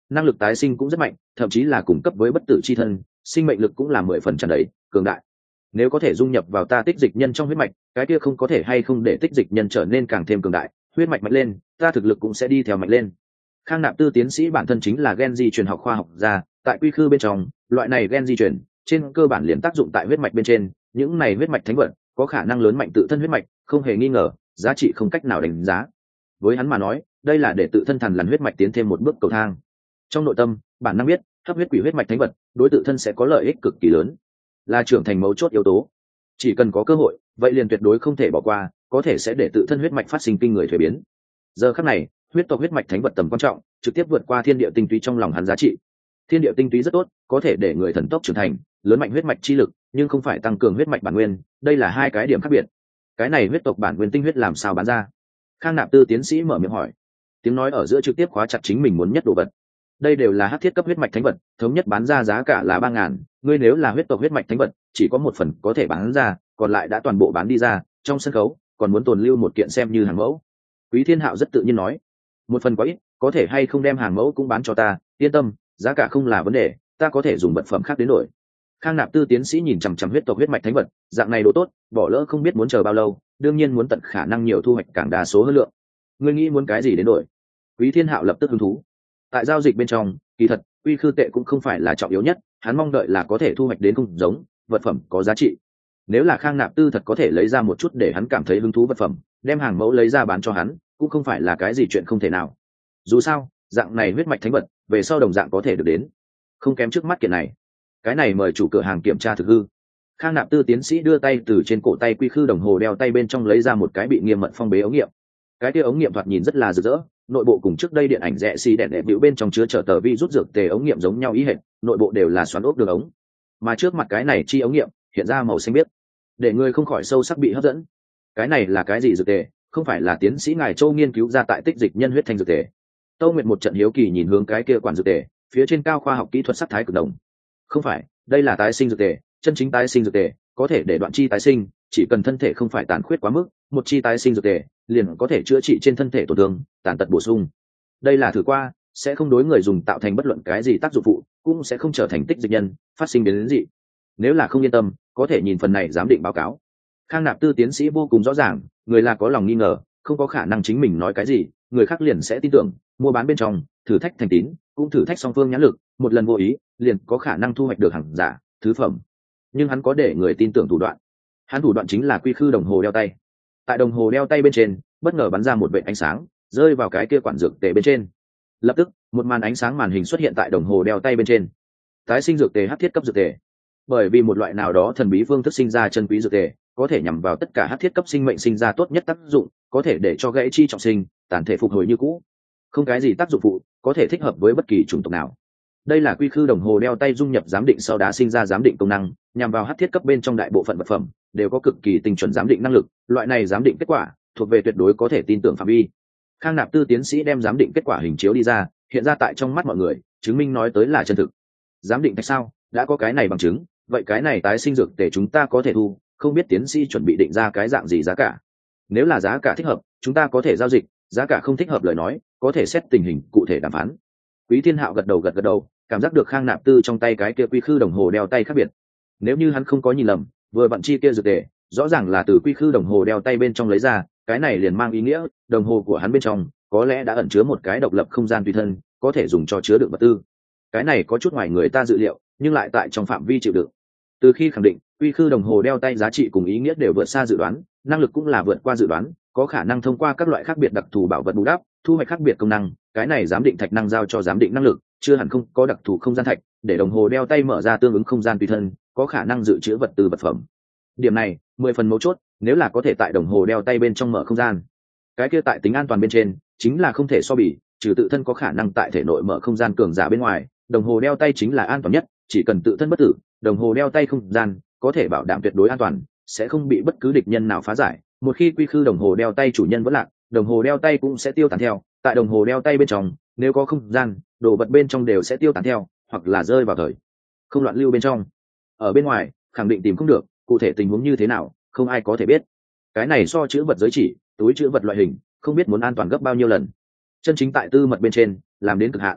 năng lực tái sinh cũng rất mạnh, thậm chí là cùng cấp với bất tử chi thân, sinh mệnh lực cũng là 10 phần tràn đầy, cường đại. Nếu có thể dung nhập vào ta tích dịch nhân trong huyết mạch, cái kia không có thể hay không để tích dịch nhân trở nên càng thêm cường đại, huyết mạch mạnh lên, ta thực lực cũng sẽ đi theo mạnh lên. Khang Nạp Tư tiến sĩ bản thân chính là gen di truyền học khoa học gia, tại quy khư bên trong, loại này gen di truyền trên cơ bản liền tác dụng tại huyết mạch bên trên, những này huyết mạch thánh vật có khả năng lớn mạnh tự thân huyết mạch, không hề nghi ngờ, giá trị không cách nào đánh giá. Với hắn mà nói, đây là để tự thân thần lằn huyết mạch tiến thêm một bước cầu thang. Trong nội tâm, bản năng biết, hấp huyết quỷ huyết mạch thánh vật, đối tự thân sẽ có lợi ích cực kỳ lớn, là trưởng thành mấu chốt yếu tố. Chỉ cần có cơ hội, vậy liền tuyệt đối không thể bỏ qua, có thể sẽ để tự thân huyết mạch phát sinh kinh người thuế biến. Giờ khắc này, huyết tộc huyết mạch thánh vật tầm quan trọng, trực tiếp vượt qua thiên địa tinh túy trong lòng hắn giá trị. Thiên địa tinh túy rất tốt, có thể để người thần tốc trưởng thành, lớn mạnh huyết mạch chi lực, nhưng không phải tăng cường huyết mạch bản nguyên, đây là hai cái điểm khác biệt. Cái này huyết tộc bản nguyên tinh huyết làm sao bán ra? Khang Nạp Tư tiến sĩ mở miệng hỏi. Tiếng nói ở giữa trực tiếp khóa chặt chính mình muốn nhất đồ vật. Đây đều là hắc thiết cấp huyết mạch thánh vật, thống nhất bán ra giá cả là 3.000, ngươi nếu là huyết tộc huyết mạch thánh vật, chỉ có 1 phần có thể bán ra, còn lại đã toàn bộ bán đi ra, trong sân khấu còn muốn tồn lưu 1 kiện xem như hàng mẫu. Quý Thiên Hạo rất tự nhiên nói, 1 phần quá ít, có thể hay không đem hàng mẫu cũng bán cho ta, yên tâm, giá cả không là vấn đề, ta có thể dùng vật phẩm khác đến đổi. Khang Nạp Tư tiến sĩ nhìn chằm chằm huyết tộc huyết mạch thánh vật, dạng này đồ tốt, bỏ lỡ không biết muốn chờ bao lâu, đương nhiên muốn tận khả năng nhiều thu hoạch càng đa số hơn lượng. Ngươi nghĩ muốn cái gì đến đổi? Quý Thiên Hạo lập tức hứng thú. Tại giao dịch bên trong, kỳ thật, quy khư tệ cũng không phải là trọng yếu nhất, hắn mong đợi là có thể thu hoạch đến không giống vật phẩm có giá trị. Nếu là Khang Nạp Tư thật có thể lấy ra một chút để hắn cảm thấy hứng thú vật phẩm, đem hàng mẫu lấy ra bán cho hắn, cũng không phải là cái gì chuyện không thể nào. Dù sao, dạng này huyết mạch thánh vật, về sau đồng dạng có thể được đến, không kém trước mắt kiện này. Cái này mời chủ cửa hàng kiểm tra thực hư. Khang Nạp Tư tiến sĩ đưa tay từ trên cổ tay quy khư đồng hồ đeo tay bên trong lấy ra một cái bị nghiêm mật phong bế ống nghiệm. Cái kia ống nghiệm thoạt nhìn rất là rực rỡ, nội bộ cùng trước đây điện ảnh rẻ xì đèn đẹp biểu bên trong chứa chở tờ vi rút dược tề ống nghiệm giống nhau ý hệt, nội bộ đều là xoắn ốc đường ống, mà trước mặt cái này chi ống nghiệm hiện ra màu xanh biếc, để người không khỏi sâu sắc bị hấp dẫn. Cái này là cái gì dược tề? Không phải là tiến sĩ ngài Châu nghiên cứu ra tại tích dịch nhân huyết thanh dược tề? Tâu Nguyệt một trận hiếu kỳ nhìn hướng cái kia quản dược tề, phía trên cao khoa học kỹ thuật sắc thái cực đồng. Không phải, đây là tái sinh dược tề, chân chính tái sinh dược tề, có thể để đoạn chi tái sinh, chỉ cần thân thể không phải tàn khuyết quá mức, một chi tái sinh dược tề liền có thể chữa trị trên thân thể tổn thương, tàn tật bổ sung. Đây là thử qua, sẽ không đối người dùng tạo thành bất luận cái gì tác dụng phụ, cũng sẽ không trở thành tích dịch nhân, phát sinh đến gì. Nếu là không yên tâm, có thể nhìn phần này giám định báo cáo. Khang Nạp Tư tiến sĩ vô cùng rõ ràng, người là có lòng nghi ngờ, không có khả năng chính mình nói cái gì, người khác liền sẽ tin tưởng. Mua bán bên trong, thử thách thành tín, cũng thử thách song phương nhãn lực, một lần vô ý, liền có khả năng thu hoạch được hàng giả, thứ phẩm. Nhưng hắn có để người tin tưởng thủ đoạn. Hắn thủ đoạn chính là quy khư đồng hồ đeo tay. Tại đồng hồ đeo tay bên trên, bất ngờ bắn ra một vệt ánh sáng, rơi vào cái kia quản dược tề bên trên. Lập tức, một màn ánh sáng màn hình xuất hiện tại đồng hồ đeo tay bên trên. Tái sinh dược tề hắc thiết cấp dược tề. Bởi vì một loại nào đó thần bí phương thức sinh ra chân quý dược tề, có thể nhằm vào tất cả hắc thiết cấp sinh mệnh sinh ra tốt nhất tác dụng, có thể để cho gãy chi trọng sinh, tàn thể phục hồi như cũ. Không cái gì tác dụng phụ, có thể thích hợp với bất kỳ chủng tộc nào. Đây là quy khư đồng hồ đeo tay dung nhập giám định sau đã sinh ra giám định công năng, nhằm vào hắc thiết cấp bên trong đại bộ phận vật phẩm đều có cực kỳ tinh chuẩn giám định năng lực, loại này giám định kết quả thuộc về tuyệt đối có thể tin tưởng phạm vi. Khang Nạp Tư tiến sĩ đem giám định kết quả hình chiếu đi ra, hiện ra tại trong mắt mọi người, chứng minh nói tới là chân thực. Giám định tại sao đã có cái này bằng chứng, vậy cái này tái sinh dược để chúng ta có thể thu, không biết tiến sĩ chuẩn bị định ra cái dạng gì giá cả. Nếu là giá cả thích hợp, chúng ta có thể giao dịch, giá cả không thích hợp lời nói, có thể xét tình hình cụ thể đàm phán. Quý Thiên Hạo gật đầu, cảm giác được Khang Nạp Tư trong tay cái kia quy khư đồng hồ đeo tay khác biệt. Nếu như hắn không có nhìn lầm, vừa vặn chi kia dược tề, rõ ràng là từ quy khư đồng hồ đeo tay bên trong lấy ra, cái này liền mang ý nghĩa, đồng hồ của hắn bên trong có lẽ đã ẩn chứa một cái độc lập không gian tùy thân, có thể dùng cho chứa đựng vật tư. Cái này có chút ngoài người ta dự liệu, nhưng lại tại trong phạm vi chịu đựng. Từ khi khẳng định, quy khư đồng hồ đeo tay giá trị cùng ý nghĩa đều vượt xa dự đoán, năng lực cũng là vượt qua dự đoán, có khả năng thông qua các loại khác biệt đặc thù bảo vật bù đắp, thu hoạch khác biệt công năng, cái này giám định thạch năng giao cho giám định năng lực, chưa hẳn không có đặc thù không gian thạch, để đồng hồ đeo tay mở ra tương ứng không gian tùy thân, có khả năng dự trữ vật tư vật phẩm. Điểm này, 10 phần mấu chốt, nếu là có thể tại đồng hồ đeo tay bên trong mở không gian. Cái kia tại tính an toàn bên trên, chính là không thể so bì, trừ tự thân có khả năng tại thể nội mở không gian cường giả bên ngoài, đồng hồ đeo tay chính là an toàn nhất, chỉ cần tự thân bất tử, đồng hồ đeo tay không gian có thể bảo đảm tuyệt đối an toàn, sẽ không bị bất cứ địch nhân nào phá giải. Một khi quy khư đồng hồ đeo tay chủ nhân vẫn lạc, đồng hồ đeo tay cũng sẽ tiêu tán theo, tại đồng hồ đeo tay bên trong, nếu có không gian, đồ vật bên trong đều sẽ tiêu tán theo, hoặc là rơi vào thời không loạn lưu bên trong. Ở bên ngoài, khẳng định tìm không được, cụ thể tình huống như thế nào, không ai có thể biết. Cái này so chữ vật giới chỉ, túi chữ vật loại hình, không biết muốn an toàn gấp bao nhiêu lần. Chân chính tại tư mật bên trên, làm đến cực hạn.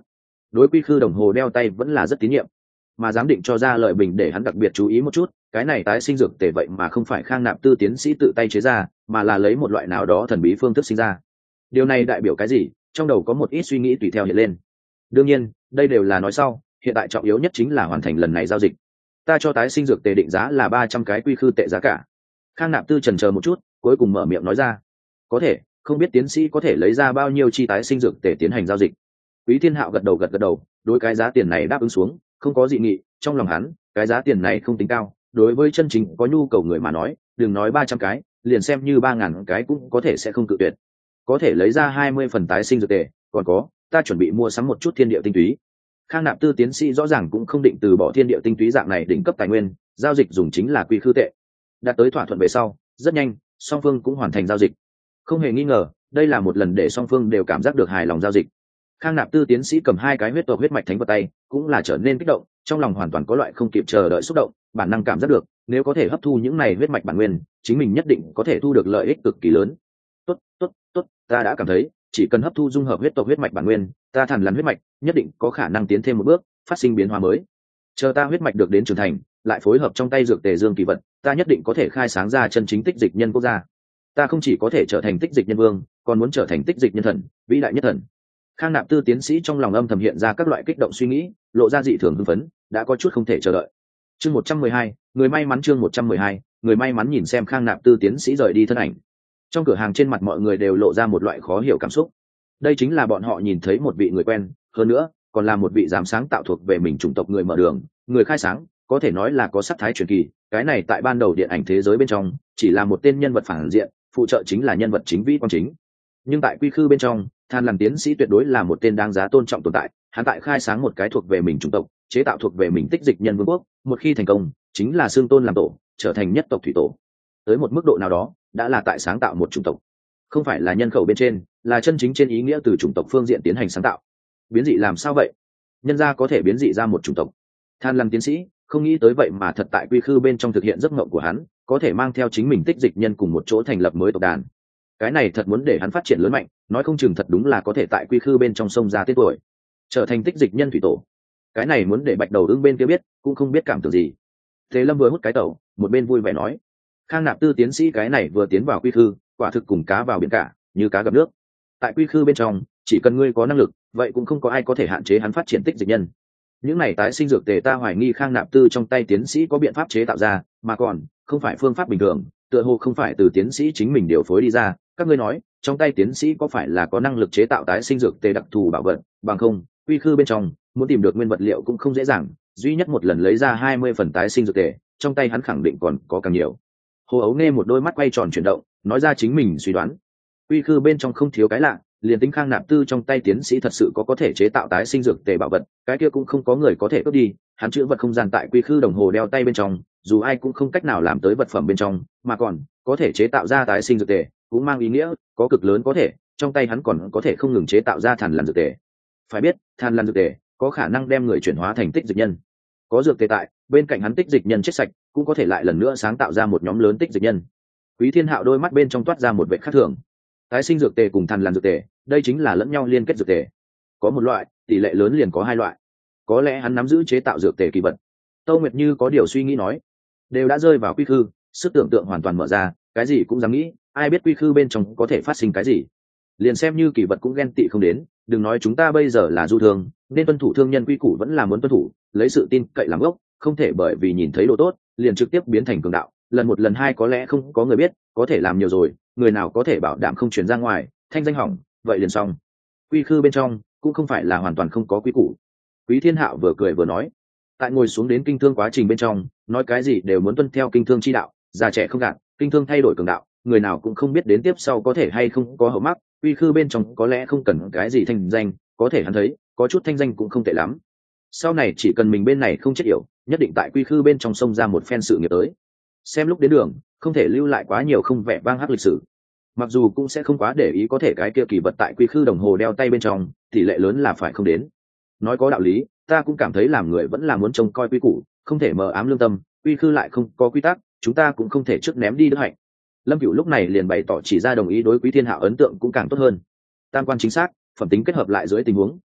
đối quy khư đồng hồ đeo tay vẫn là rất tín nhiệm, mà giám định cho ra lợi bình để hắn đặc biệt chú ý một chút, cái này tái sinh dược tề vậy mà không phải Khang Nạp Tư tiến sĩ tự tay chế ra, mà là lấy một loại nào đó thần bí phương thức sinh ra. Điều này đại biểu cái gì? Trong đầu có một ít suy nghĩ tùy theo hiện lên. Đương nhiên đây đều là nói sau, hiện tại trọng yếu nhất chính là hoàn thành lần này giao dịch. Ta cho tái sinh dược tề định giá là 300 cái quy khư tệ giá cả. Khang Nạp Tư chần chờ một chút, cuối cùng mở miệng nói ra. Có thể, không biết tiến sĩ có thể lấy ra bao nhiêu chi tái sinh dược tề tiến hành giao dịch. Quý Thiên Hạo gật đầu, đối cái giá tiền này đáp ứng xuống, không có dị nghị. Trong lòng hắn, cái giá tiền này không tính cao, đối với chân chính có nhu cầu người mà nói, đừng nói 300 cái, liền xem như 3.000 cái cũng có thể sẽ không cự tuyệt. Có thể lấy ra 20 phần tái sinh dược tề, còn có, ta chuẩn bị mua sắm một chút thiên địa tinh túy. Khang Nạp Tư tiến sĩ rõ ràng cũng không định từ bỏ thiên địa tinh túy dạng này đỉnh cấp tài nguyên, giao dịch dùng chính là quy khư tệ. Đạt tới thỏa thuận về sau, rất nhanh, song phương cũng hoàn thành giao dịch. Không hề nghi ngờ, đây là một lần để song phương đều cảm giác được hài lòng giao dịch. Khang Nạp Tư tiến sĩ cầm 2 cái huyết tộc huyết mạch thánh vật tay, cũng là trở nên kích động, trong lòng hoàn toàn có loại không kịp chờ đợi xúc động, bản năng cảm giác được, nếu có thể hấp thu những này huyết mạch bản nguyên, chính mình nhất định có thể thu được lợi ích cực kỳ lớn. Tốt, ta đã cảm thấy, chỉ cần hấp thu dung hợp huyết tộc huyết mạch bản nguyên, ta Thằn Lằn huyết mạch nhất định có khả năng tiến thêm một bước, phát sinh biến hóa mới. Chờ ta huyết mạch được đến trưởng thành, lại phối hợp trong tay dược tề dương kỳ vật, ta nhất định có thể khai sáng ra chân chính tích dịch nhân quốc gia. Ta không chỉ có thể trở thành tích dịch nhân vương, còn muốn trở thành tích dịch nhân thần, vĩ đại nhất thần. Khang Nạp Tư tiến sĩ trong lòng âm thầm hiện ra các loại kích động suy nghĩ, lộ ra dị thường hưng phấn, đã có chút không thể chờ đợi. Chương 112, người may mắn. Chương 112, người may mắn. Nhìn xem Khang Nạp Tư tiến sĩ rời đi thân ảnh, trong cửa hàng trên mặt mọi người đều lộ ra một loại khó hiểu cảm xúc. Đây chính là bọn họ nhìn thấy một vị người quen, hơn nữa còn là một vị dám sáng tạo thuộc về mình chủng tộc người mở đường, người khai sáng, có thể nói là có sắc thái truyền kỳ. Cái này tại ban đầu điện ảnh thế giới bên trong chỉ là một tên nhân vật phản diện, phụ trợ chính là nhân vật chính vĩ quan chính. Nhưng tại quy khư bên trong, Than Lằn tiến sĩ tuyệt đối là một tên đáng giá tôn trọng tồn tại. Hắn tại khai sáng một cái thuộc về mình chủng tộc, chế tạo thuộc về mình tích dịch nhân vương quốc, một khi thành công, chính là xương tôn làm tổ, trở thành nhất tộc thủy tổ. Tới một mức độ nào đó, đã là tại sáng tạo một chủng tộc, không phải là nhân khẩu bên trên, là chân chính trên ý nghĩa từ chủng tộc phương diện tiến hành sáng tạo. Biến dị làm sao vậy? Nhân gia có thể biến dị ra một chủng tộc. Than Lằn tiến sĩ không nghĩ tới vậy mà thật tại quy khư bên trong thực hiện giấc mộng của hắn, có thể mang theo chính mình tích dịch nhân cùng một chỗ thành lập mới tộc đàn. Cái này thật muốn để hắn phát triển lớn mạnh, nói không chừng thật đúng là có thể tại quy khư bên trong sông ra tên tuổi, trở thành tích dịch nhân thủy tổ. Cái này muốn để Bạch Đầu Ưng bên kia biết, cũng không biết cảm tưởng gì. Thế Lâm vừa hút cái tẩu, một bên vui vẻ nói: Khang Nạp Tư tiến sĩ cái này vừa tiến vào quy khư, quả thực cùng cá vào biển cả, như cá gặp nước. Tại quy khư bên trong, chỉ cần ngươi có năng lực, vậy cũng không có ai có thể hạn chế hắn phát triển tích dịch nhân. Những này tái sinh dược tề ta hoài nghi Khang Nạp Tư trong tay tiến sĩ có biện pháp chế tạo ra, mà còn không phải phương pháp bình thường, tựa hồ không phải từ tiến sĩ chính mình điều phối đi ra. Các ngươi nói, trong tay tiến sĩ có phải là có năng lực chế tạo tái sinh dược tề đặc thù bảo vật, bằng không, quy khư bên trong muốn tìm được nguyên vật liệu cũng không dễ dàng, duy nhất một lần lấy ra 20 phần tái sinh dược tề, trong tay hắn khẳng định còn có càng nhiều. Hồ Ấu Nê một đôi mắt quay tròn chuyển động, nói ra chính mình suy đoán. Quy khư bên trong không thiếu cái lạ, liền tính Khang Nạp Tư trong tay tiến sĩ thật sự có thể chế tạo tái sinh dược tề bảo vật, cái kia cũng không có người có thể cướp đi. Hắn chữ vật không gian tại quy khư đồng hồ đeo tay bên trong, dù ai cũng không cách nào làm tới vật phẩm bên trong, mà còn có thể chế tạo ra tái sinh dược tề, cũng mang ý nghĩa có cực lớn có thể, trong tay hắn còn có thể không ngừng chế tạo ra Thằn Lằn dược tề. Phải biết, Thằn Lằn dược tề có khả năng đem người chuyển hóa thành tích dịch nhân. Có dược tề tại, bên cạnh hắn tích dịch nhân chết sạch, cũng có thể lại lần nữa sáng tạo ra một nhóm lớn tích dịch nhân. Quý Thiên Hạo đôi mắt bên trong toát ra một vẻ khác thường. Tái sinh dược tề cùng Thằn Lằn dược tề, đây chính là lẫn nhau liên kết dược tề. Có một loại, tỷ lệ lớn liền có hai loại. Có lẽ hắn nắm giữ chế tạo dược tề kỳ vật. Tâu Nguyệt Như có điều suy nghĩ nói, đều đã rơi vào quy khư, sức tưởng tượng hoàn toàn mở ra, cái gì cũng dám nghĩ, ai biết quy khư bên trong có thể phát sinh cái gì. Liền xem như kỳ vật cũng ghen tị không đến, đừng nói chúng ta bây giờ là du thương, nên tuân thủ thương nhân quy củ vẫn là muốn tuân thủ, lấy sự tin cậy làm gốc, không thể bởi vì nhìn thấy đồ tốt, liền trực tiếp biến thành cường đạo. Lần một lần hai có lẽ không có người biết, có thể làm nhiều rồi, người nào có thể bảo đảm không truyền ra ngoài, thanh danh hỏng, vậy liền xong. Quy khư bên trong cũng không phải là hoàn toàn không có quy củ. Quý Thiên Hạo vừa cười vừa nói, tại ngồi xuống đến kinh thương quá trình bên trong, nói cái gì đều muốn tuân theo kinh thương chi đạo, già trẻ không gạt, kinh thương thay đổi cường đạo, người nào cũng không biết đến tiếp sau có thể hay không có hậu mắc. Quy khư bên trong có lẽ không cần cái gì thanh danh, có thể hắn thấy có chút thanh danh cũng không tệ lắm. Sau này chỉ cần mình bên này không chết yểu, nhất định tại quy khư bên trong sông ra một phen sự nghiệp tới. Xem lúc đến đường, không thể lưu lại quá nhiều không vẻ vang hắc lịch sử. Mặc dù cũng sẽ không quá để ý có thể cái kia kỳ vật tại quy khư đồng hồ đeo tay bên trong, tỷ lệ lớn là phải không đến. Nói có đạo lý, ta cũng cảm thấy làm người vẫn là muốn trông coi quy củ, không thể mờ ám lương tâm, quy khư lại không có quy tắc, chúng ta cũng không thể trước ném đi đức hạnh. Lâm Cửu lúc này liền bày tỏ chỉ ra đồng ý, đối Quý Thiên Hạo ấn tượng cũng càng tốt hơn. Tam quan chính xác, phẩm tính kết hợp lại dưới tình huống,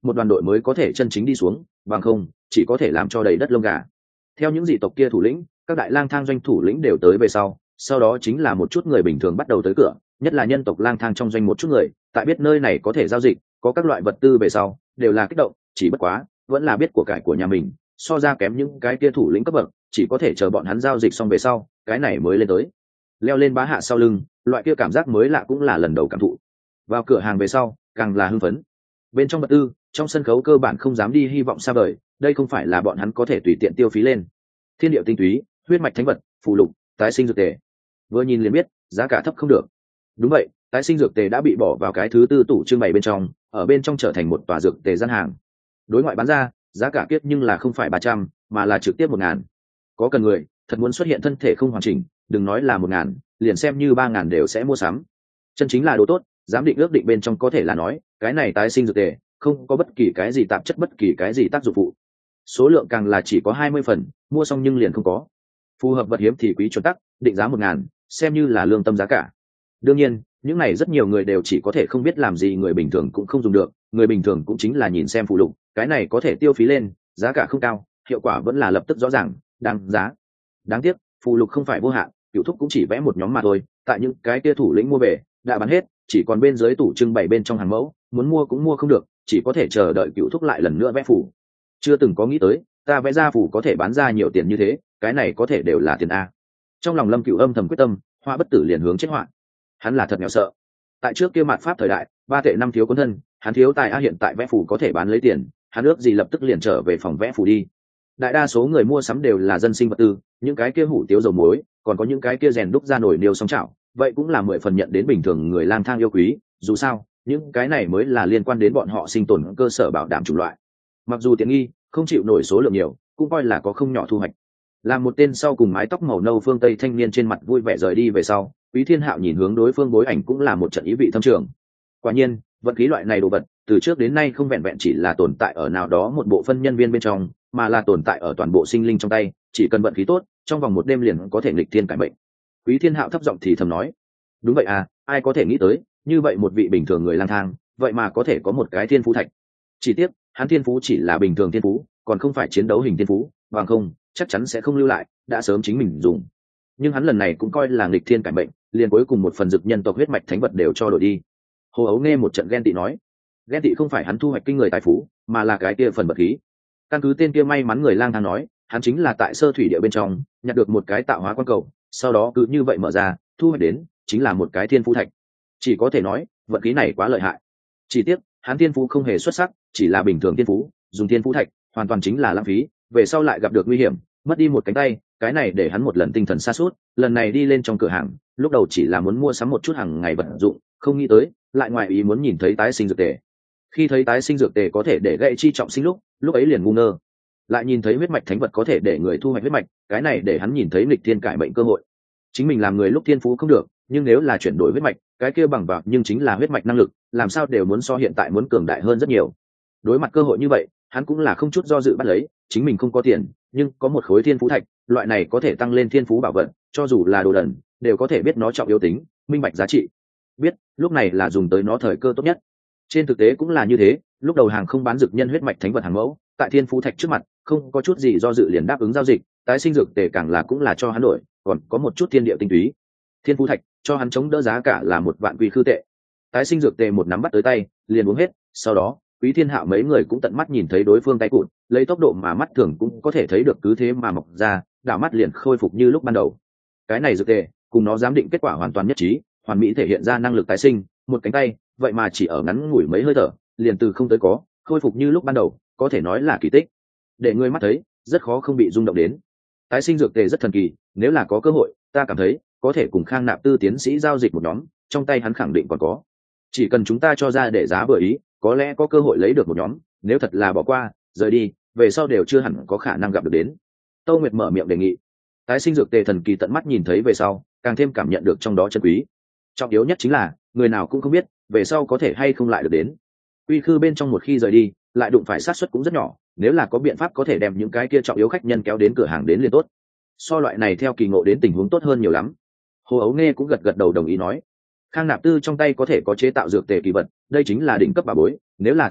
một đoàn đội mới có thể chân chính đi xuống, bằng không chỉ có thể làm cho đầy đất lông gà. Theo những dị tộc kia thủ lĩnh, các đại lang thang doanh thủ lĩnh đều tới về sau đó chính là một chút người bình thường bắt đầu tới cửa, nhất là nhân tộc lang thang trong doanh một chút người, tại biết nơi này có thể giao dịch, có các loại vật tư về sau, đều là kích động, chỉ bất quá, vẫn là biết của cải của nhà mình, so ra kém những cái kia thủ lĩnh cấp bậc, chỉ có thể chờ bọn hắn giao dịch xong về sau, cái này mới lên tới. Leo lên bá hạ sau lưng, loại kia cảm giác mới lạ cũng là lần đầu cảm thụ. Vào cửa hàng về sau, càng là hưng phấn. Bên trong vật tư, trong sân khấu cơ bản không dám đi hy vọng xa vời, đây không phải là bọn hắn có thể tùy tiện tiêu phí lên. Thiên điệu tinh túy, huyết mạch thánh vật, phù lục, tái sinh dược tề. Vừa nhìn liền biết, giá cả thấp không được. Đúng vậy, tái sinh dược tề đã bị bỏ vào cái thứ tư tủ trưng bày bên trong, ở bên trong trở thành một tòa dược tề gian hàng. Đối ngoại bán ra, giá cả kiết nhưng là không phải 300, mà là trực tiếp 1000. Có cần người, thật muốn xuất hiện thân thể không hoàn chỉnh, đừng nói là 1000, liền xem như 3000 đều sẽ mua sắm. Chân chính là đồ tốt, giám định ước định bên trong có thể là nói, cái này tái sinh dược tề, không có bất kỳ cái gì tạp chất, bất kỳ cái gì tác dụng phụ. Số lượng càng là chỉ có 20 phần, mua xong nhưng liền không có. Phù hợp vật hiếm thì quý chuẩn tắc, định giá 1000, xem như là lương tâm giá cả. Đương nhiên, những này rất nhiều người đều chỉ có thể không biết làm gì, người bình thường cũng không dùng được, người bình thường cũng chính là nhìn xem phụ lục, cái này có thể tiêu phí lên, giá cả không cao, hiệu quả vẫn là lập tức rõ ràng, đáng giá. Đáng tiếc, phụ lục không phải vô hạn, Cửu Thúc cũng chỉ vẽ một nhóm mà thôi, tại những cái kia thủ lĩnh mua về, đã bán hết, chỉ còn bên dưới tủ trưng bày bên trong hàng mẫu, muốn mua cũng mua không được, chỉ có thể chờ đợi Cửu Thúc lại lần nữa vẽ phủ. Chưa từng có nghĩ tới, ta vẽ ra phủ có thể bán ra nhiều tiền như thế, cái này có thể đều là tiền a. Trong lòng Lâm Cửu âm thầm quyết tâm, Hoa bất tử liền hướng chết họa. Hắn là thật nghèo sợ. Tại trước kia mạt pháp thời đại, 3 tệ 5 thiếu quân thân, hắn thiếu tài a, hiện tại vẽ phủ có thể bán lấy tiền, hắn ước gì lập tức liền trở về phòng vẽ phủ đi. Đại đa số người mua sắm đều là dân sinh vật tư, những cái kia hủ tiếu dầu muối, còn có những cái kia rèn đúc ra nổi niêu song chảo, vậy cũng là 10 phần nhận đến bình thường người lang thang yêu quý, dù sao, những cái này mới là liên quan đến bọn họ sinh tồn cơ sở bảo đảm chủng loại. Mặc dù tiện nghi, không chịu nổi số lượng nhiều, cũng coi là có không nhỏ thu hoạch. Làm một tên sau cùng mái tóc màu nâu phương Tây thanh niên trên mặt vui vẻ rời đi về sau, Quý Thiên Hạo nhìn hướng đối phương bối ảnh cũng là một trận ý vị thâm trường. Quả nhiên, vận khí loại này đồ vật, từ trước đến nay không vẹn vẹn chỉ là tồn tại ở nào đó một bộ phân nhân viên bên trong, mà là tồn tại ở toàn bộ sinh linh trong tay, chỉ cần vận khí tốt, trong vòng một đêm liền có thể nghịch thiên cải mệnh. Quý Thiên Hạo thấp giọng thì thầm nói, đúng vậy à, ai có thể nghĩ tới, như vậy một vị bình thường người lang thang, vậy mà có thể có một cái thiên phú thạch. Chỉ tiếc, hắn thiên phú chỉ là bình thường thiên phú, còn không phải chiến đấu hình thiên phú, bằng không, chắc chắn sẽ không lưu lại, đã sớm chính mình dùng. Nhưng hắn lần này cũng coi là nghịch thiên cải mệnh, liền cuối cùng một phần dực nhân tộc huyết mạch thánh vật đều cho đổi đi. Hồ Ấu nghe một trận ghen tị nói, ghen tị không phải hắn thu hoạch kinh người tài phú, mà là cái kia phần vật khí. Căn cứ tên kia may mắn người lang thang nói, hắn chính là tại sơ thủy địa bên trong nhặt được một cái tạo hóa quan cầu, sau đó cứ như vậy mở ra, thu hoạch đến chính là một cái thiên phú thạch. Chỉ có thể nói, vận khí này quá lợi hại. Chỉ tiếc, hắn thiên phú không hề xuất sắc, chỉ là bình thường thiên phú, dùng thiên phú thạch, hoàn toàn chính là lãng phí, về sau lại gặp được nguy hiểm, mất đi một cánh tay, cái này để hắn một lần tinh thần sa sút, lần này đi lên trong cửa hàng, lúc đầu chỉ là muốn mua sắm một chút hàng ngày vật dụng, không nghĩ tới, lại ngoài ý muốn nhìn thấy tái sinh dược tề. Khi thấy tái sinh dược tề có thể để gãy chi trọng sinh lúc ấy liền ngu ngơ. Lại nhìn thấy huyết mạch thánh vật có thể để người thu hoạch huyết mạch, cái này để hắn nhìn thấy nghịch thiên cải mệnh cơ hội. Chính mình làm người lúc thiên phú không được, nhưng nếu là chuyển đổi huyết mạch, cái kia bằng vào nhưng chính là huyết mạch năng lực, làm sao đều muốn so hiện tại muốn cường đại hơn rất nhiều. Đối mặt cơ hội như vậy, hắn cũng là không chút do dự bắt lấy, chính mình không có tiền, nhưng có một khối thiên phú thạch, loại này có thể tăng lên thiên phú bảo vật, cho dù là đồ đần, đều có thể biết nó trọng yếu tính, minh bạch giá trị. Biết, lúc này là dùng tới nó thời cơ tốt nhất. Trên thực tế cũng là như thế, lúc đầu hàng không bán dược nhân huyết mạch thánh vật hàng mẫu, tại thiên phú thạch trước mặt, không có chút gì do dự liền đáp ứng giao dịch, tái sinh dược tề càng là cũng là cho hắn đổi, còn có một chút thiên địa tinh túy. Thiên phú thạch cho hắn chống đỡ giá cả là 1 vạn quy khư tệ. Tái sinh dược tề một nắm bắt tới tay, liền uống hết, sau đó, Quý Thiên Hạo mấy người cũng tận mắt nhìn thấy đối phương tay cụt, lấy tốc độ mà mắt thường cũng có thể thấy được cứ thế mà mọc ra, đảo mắt liền khôi phục như lúc ban đầu. Cái này dược tề, cùng nó giám định kết quả hoàn toàn nhất trí, hoàn mỹ thể hiện ra năng lực tái sinh, một cánh tay, vậy mà chỉ ở ngắn ngủi mấy hơi thở, liền từ không tới có, khôi phục như lúc ban đầu, có thể nói là kỳ tích. Để người mắt thấy, rất khó không bị rung động đến. Tái sinh dược tề rất thần kỳ, nếu là có cơ hội, ta cảm thấy có thể cùng Khang Nạp Tư tiến sĩ giao dịch một nhóm, trong tay hắn khẳng định còn có. Chỉ cần chúng ta cho ra để giá vừa ý, có lẽ có cơ hội lấy được một nhóm, nếu thật là bỏ qua, rời đi, về sau đều chưa hẳn có khả năng gặp được đến. Tâu Nguyệt mở miệng đề nghị. Tái sinh dược tề thần kỳ tận mắt nhìn thấy về sau, càng thêm cảm nhận được trong đó chân quý. Trọng yếu nhất chính là, người nào cũng không biết, về sau có thể hay không lại được đến. Quy khư bên trong một khi rời đi, lại đụng phải sát suất cũng rất nhỏ, nếu là có biện pháp có thể đem những cái kia trọng yếu khách nhân kéo đến cửa hàng đến liền tốt. So loại này theo kỳ ngộ đến tình huống tốt hơn nhiều lắm. Hồ Ấu nghe cũng gật gật đầu đồng ý nói. Khang Nạp Tư trong tay có thể có chế tạo dược tề kỳ vật, đây chính là đỉnh cấp bảo bối, nếu là thật sự,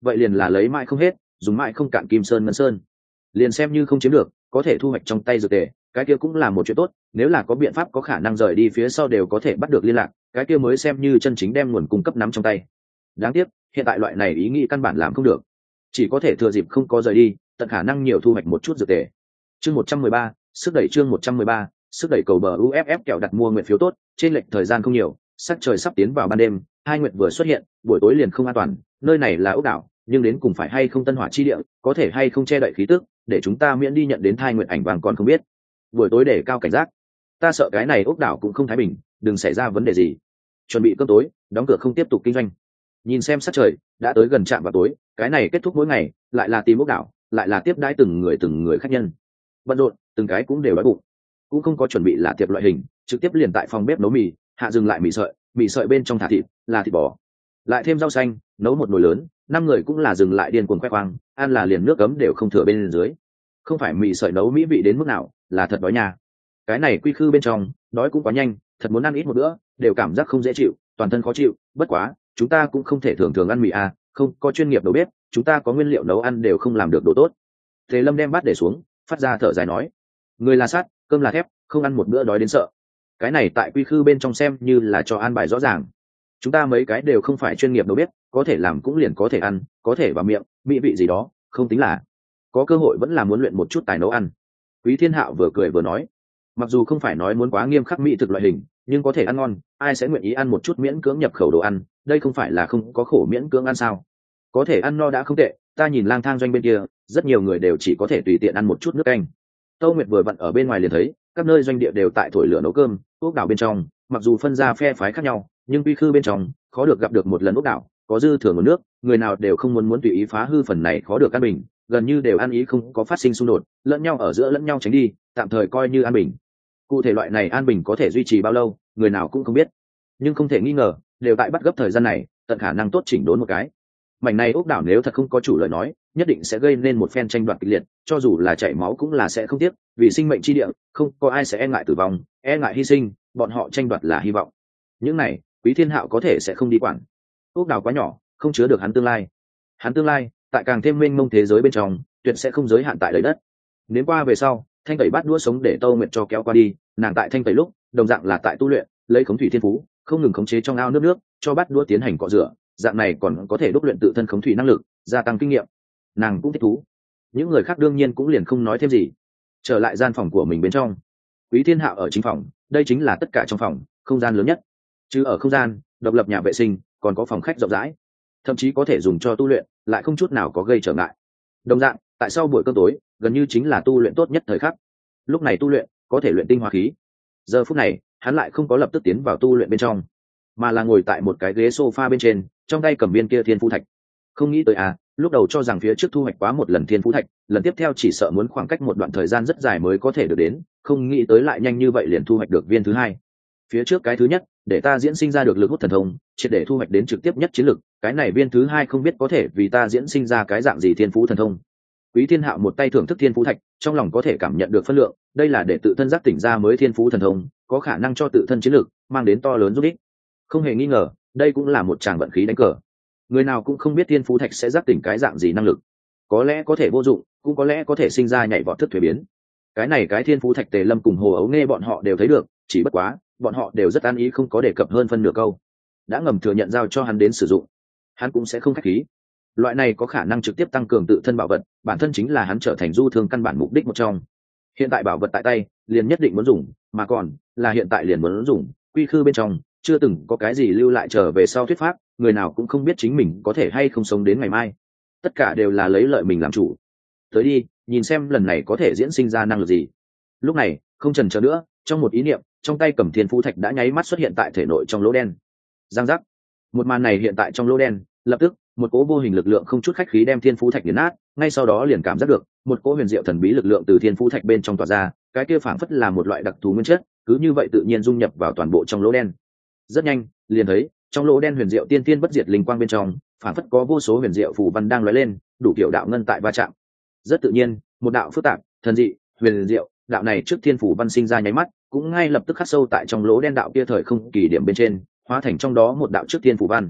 vậy liền là lấy mãi không hết, dùng mãi không cạn kim sơn ngân sơn. Liền xem như không chiếm được, có thể thu hoạch trong tay dược tề, cái kia cũng là một chuyện tốt. Nếu là có biện pháp có khả năng rời đi phía sau đều có thể bắt được liên lạc, cái kia mới xem như chân chính đem nguồn cung cấp nắm trong tay. Đáng tiếc hiện tại loại này ý nghĩ căn bản làm không được, chỉ có thể thừa dịp không có rời đi, tận khả năng nhiều thu hoạch một chút dược tề. Chương 113, sức đẩy. Chương 113, sức đẩy cầu bờ UFF kẹo đặt mua nguyện phiếu tốt. Trên lệch thời gian không nhiều, sắc trời sắp tiến vào ban đêm, hai nguyệt vừa xuất hiện, buổi tối liền không an toàn. Nơi này là ốc đảo, nhưng đến cùng phải hay không tân hỏa chi địa, có thể hay không che đậy khí tức, để chúng ta miễn đi nhận đến thai nguyệt ảnh vàng còn không biết. Buổi tối để cao cảnh giác, ta sợ cái này ốc đảo cũng không thái bình, đừng xảy ra vấn đề gì. Chuẩn bị cơm tối, đóng cửa không tiếp tục kinh doanh. Nhìn xem sắc trời đã tới gần trạm vào tối, cái này kết thúc mỗi ngày, lại là tìm ốc đảo, lại là tiếp đãi từng người khách nhân. Bận rộn, từng cái cũng đều đói bụng, cũng không có chuẩn bị là tiệc loại hình, trực tiếp liền tại phòng bếp nấu mì, hạ dừng lại mì sợi bên trong thả thịt, là thịt bò, lại thêm rau xanh, nấu một nồi lớn. 5 người cũng là dừng lại điên cuồng khoe khoang, ăn là liền nước cấm đều không thừa bên dưới. Không phải mì sợi nấu mỹ vị đến mức nào, là thật đói nhà. Cái này quy khư bên trong đói cũng quá nhanh, thật muốn ăn ít một bữa đều cảm giác không dễ chịu, toàn thân khó chịu. Bất quá chúng ta cũng không thể thường thường ăn mì à, không có chuyên nghiệp đầu bếp, chúng ta có nguyên liệu nấu ăn đều không làm được đồ tốt. Thế Lâm đem bát để xuống, phát ra thở dài nói, người là sắt, cơm là thép, không ăn một bữa đói đến sợ. Cái này tại quy khư bên trong xem như là cho an bài rõ ràng. Chúng ta mấy cái đều không phải chuyên nghiệp đâu biết, có thể làm cũng liền có thể ăn, có thể vào miệng mỹ vị gì đó không tính là, có cơ hội vẫn là muốn luyện một chút tài nấu ăn. Quý Thiên Hạo vừa cười vừa nói, mặc dù không phải nói muốn quá nghiêm khắc mỹ thực loại hình, nhưng có thể ăn ngon, ai sẽ nguyện ý ăn một chút miễn cưỡng nhập khẩu đồ ăn, đây không phải là không có khổ miễn cưỡng ăn sao. Có thể ăn no đã không tệ, ta nhìn lang thang doanh bên kia rất nhiều người đều chỉ có thể tùy tiện ăn một chút nước canh. Tâu Nguyệt vừa vặn ở bên ngoài liền thấy các nơi doanh địa đều tại thổi lửa nấu cơm. Ốc đảo bên trong mặc dù phân ra phe phái khác nhau, nhưng quy khư bên trong khó được gặp được một lần ốc đảo có dư thừa nguồn nước, người nào đều không muốn tùy ý phá hư phần này khó được an bình, gần như đều ăn ý không có phát sinh xung đột, lẫn nhau ở giữa lẫn nhau tránh đi, tạm thời coi như an bình. Cụ thể loại này an bình có thể duy trì bao lâu, người nào cũng không biết, nhưng không thể nghi ngờ đều tại bắt gấp thời gian này, tận khả năng tốt chỉnh đốn một cái. Mảnh này ốc đảo nếu thật không có chủ lời nói, nhất định sẽ gây nên một phen tranh đoạt kịch liệt, cho dù là chảy máu cũng là sẽ không tiếc, vì sinh mệnh chi địa, không có ai sẽ e ngại tử vong, e ngại hy sinh, bọn họ tranh đoạt là hy vọng. Những này, Quý Thiên Hạo có thể sẽ không đi quản. Ốc đảo quá nhỏ, không chứa được hắn tương lai. Hắn tương lai, tại càng thêm mênh mông thế giới bên trong, tuyệt sẽ không giới hạn tại đời đất. Nếu qua về sau, Thanh Tẩy bát đũa sống để Tâu Nguyệt cho kéo qua đi, nàng tại Thanh Tẩy lúc, đồng dạng là tại tu luyện, lấy khống thủy thiên phú, không ngừng khống chế trong ao nước, cho bát đũa tiến hành cọ rửa, dạng này còn có thể đúc luyện tự thân khống thủy năng lực, gia tăng kinh nghiệm. Nàng cũng thích thú. Những người khác đương nhiên cũng liền không nói thêm gì. Trở lại gian phòng của mình bên trong, Quý Thiên Hạo ở chính phòng, đây chính là tất cả trong phòng, không gian lớn nhất. Chứ ở không gian độc lập nhà vệ sinh, còn có phòng khách rộng rãi, thậm chí có thể dùng cho tu luyện, lại không chút nào có gây trở ngại. Đồng dạng, tại sau buổi cơm tối, gần như chính là tu luyện tốt nhất thời khắc. Lúc này tu luyện, có thể luyện tinh hoa khí. Giờ phút này, hắn lại không có lập tức tiến vào tu luyện bên trong, mà là ngồi tại một cái ghế sofa bên trên, trong tay cầm viên kia thiên phú thạch. Không nghĩ tới à, lúc đầu cho rằng phía trước thu hoạch quá một lần thiên phú thạch, lần tiếp theo chỉ sợ muốn khoảng cách một đoạn thời gian rất dài mới có thể được đến, không nghĩ tới lại nhanh như vậy liền thu hoạch được viên thứ hai. Phía trước cái thứ nhất, để ta diễn sinh ra được lực hút thần thông, triệt để thu hoạch đến trực tiếp nhất chiến lực, cái này viên thứ hai không biết có thể vì ta diễn sinh ra cái dạng gì thiên phú thần thông. Quý Thiên Hạo một tay thưởng thức thiên phú thạch, trong lòng có thể cảm nhận được phân lượng, đây là để tự thân giác tỉnh ra mới thiên phú thần thông, có khả năng cho tự thân chiến lực mang đến to lớn giúp ích. Không hề nghi ngờ, đây cũng là một tràng vận khí đánh cờ. Người nào cũng không biết thiên phú thạch sẽ giác tỉnh cái dạng gì năng lực, có lẽ có thể vô dụng, cũng có lẽ có thể sinh ra nhảy vọt thức thuế biến. Cái này cái thiên phú thạch Tề Lâm cùng Hồ Ấu Nghe bọn họ đều thấy được, chỉ bất quá bọn họ đều rất an ý không có đề cập hơn phân nửa câu, đã ngầm thừa nhận giao cho hắn đến sử dụng, hắn cũng sẽ không khách khí. Loại này có khả năng trực tiếp tăng cường tự thân bảo vật, bản thân chính là hắn trở thành du thương căn bản mục đích một trong. Hiện tại bảo vật tại tay, liền nhất định muốn dùng, mà còn là hiện tại liền muốn dùng. Quy khư bên trong chưa từng có cái gì lưu lại trở về sau thuyết pháp, người nào cũng không biết chính mình có thể hay không sống đến ngày mai, tất cả đều là lấy lợi mình làm chủ. Tới đi, nhìn xem lần này có thể diễn sinh ra năng lực gì. Lúc này không chần chờ nữa, trong một ý niệm, trong tay cầm thiên phú thạch đã nháy mắt xuất hiện tại thể nội trong lỗ đen. Giang giác, một màn này hiện tại trong lỗ đen, lập tức một cỗ vô hình lực lượng không chút khách khí đem thiên phú thạch nghiền nát, ngay sau đó liền cảm giác được một cỗ huyền diệu thần bí lực lượng từ thiên phú thạch bên trong tỏa ra, cái kia phảng phất là một loại đặc thù nguyên chất, cứ như vậy tự nhiên dung nhập vào toàn bộ trong lỗ đen. Rất nhanh, liền thấy trong lỗ đen huyền diệu tiên tiên bất diệt linh quang bên trong, phảng phất có vô số huyền diệu phù văn đang lóe lên, đủ kiểu đạo ngân tại va chạm. Rất tự nhiên, một đạo phức tạp, thần dị, huyền diệu, đạo này trước thiên phủ văn sinh ra nháy mắt, cũng ngay lập tức khắc sâu tại trong lỗ đen đạo kia thời không kỳ điểm bên trên, hóa thành trong đó một đạo trước thiên phủ văn.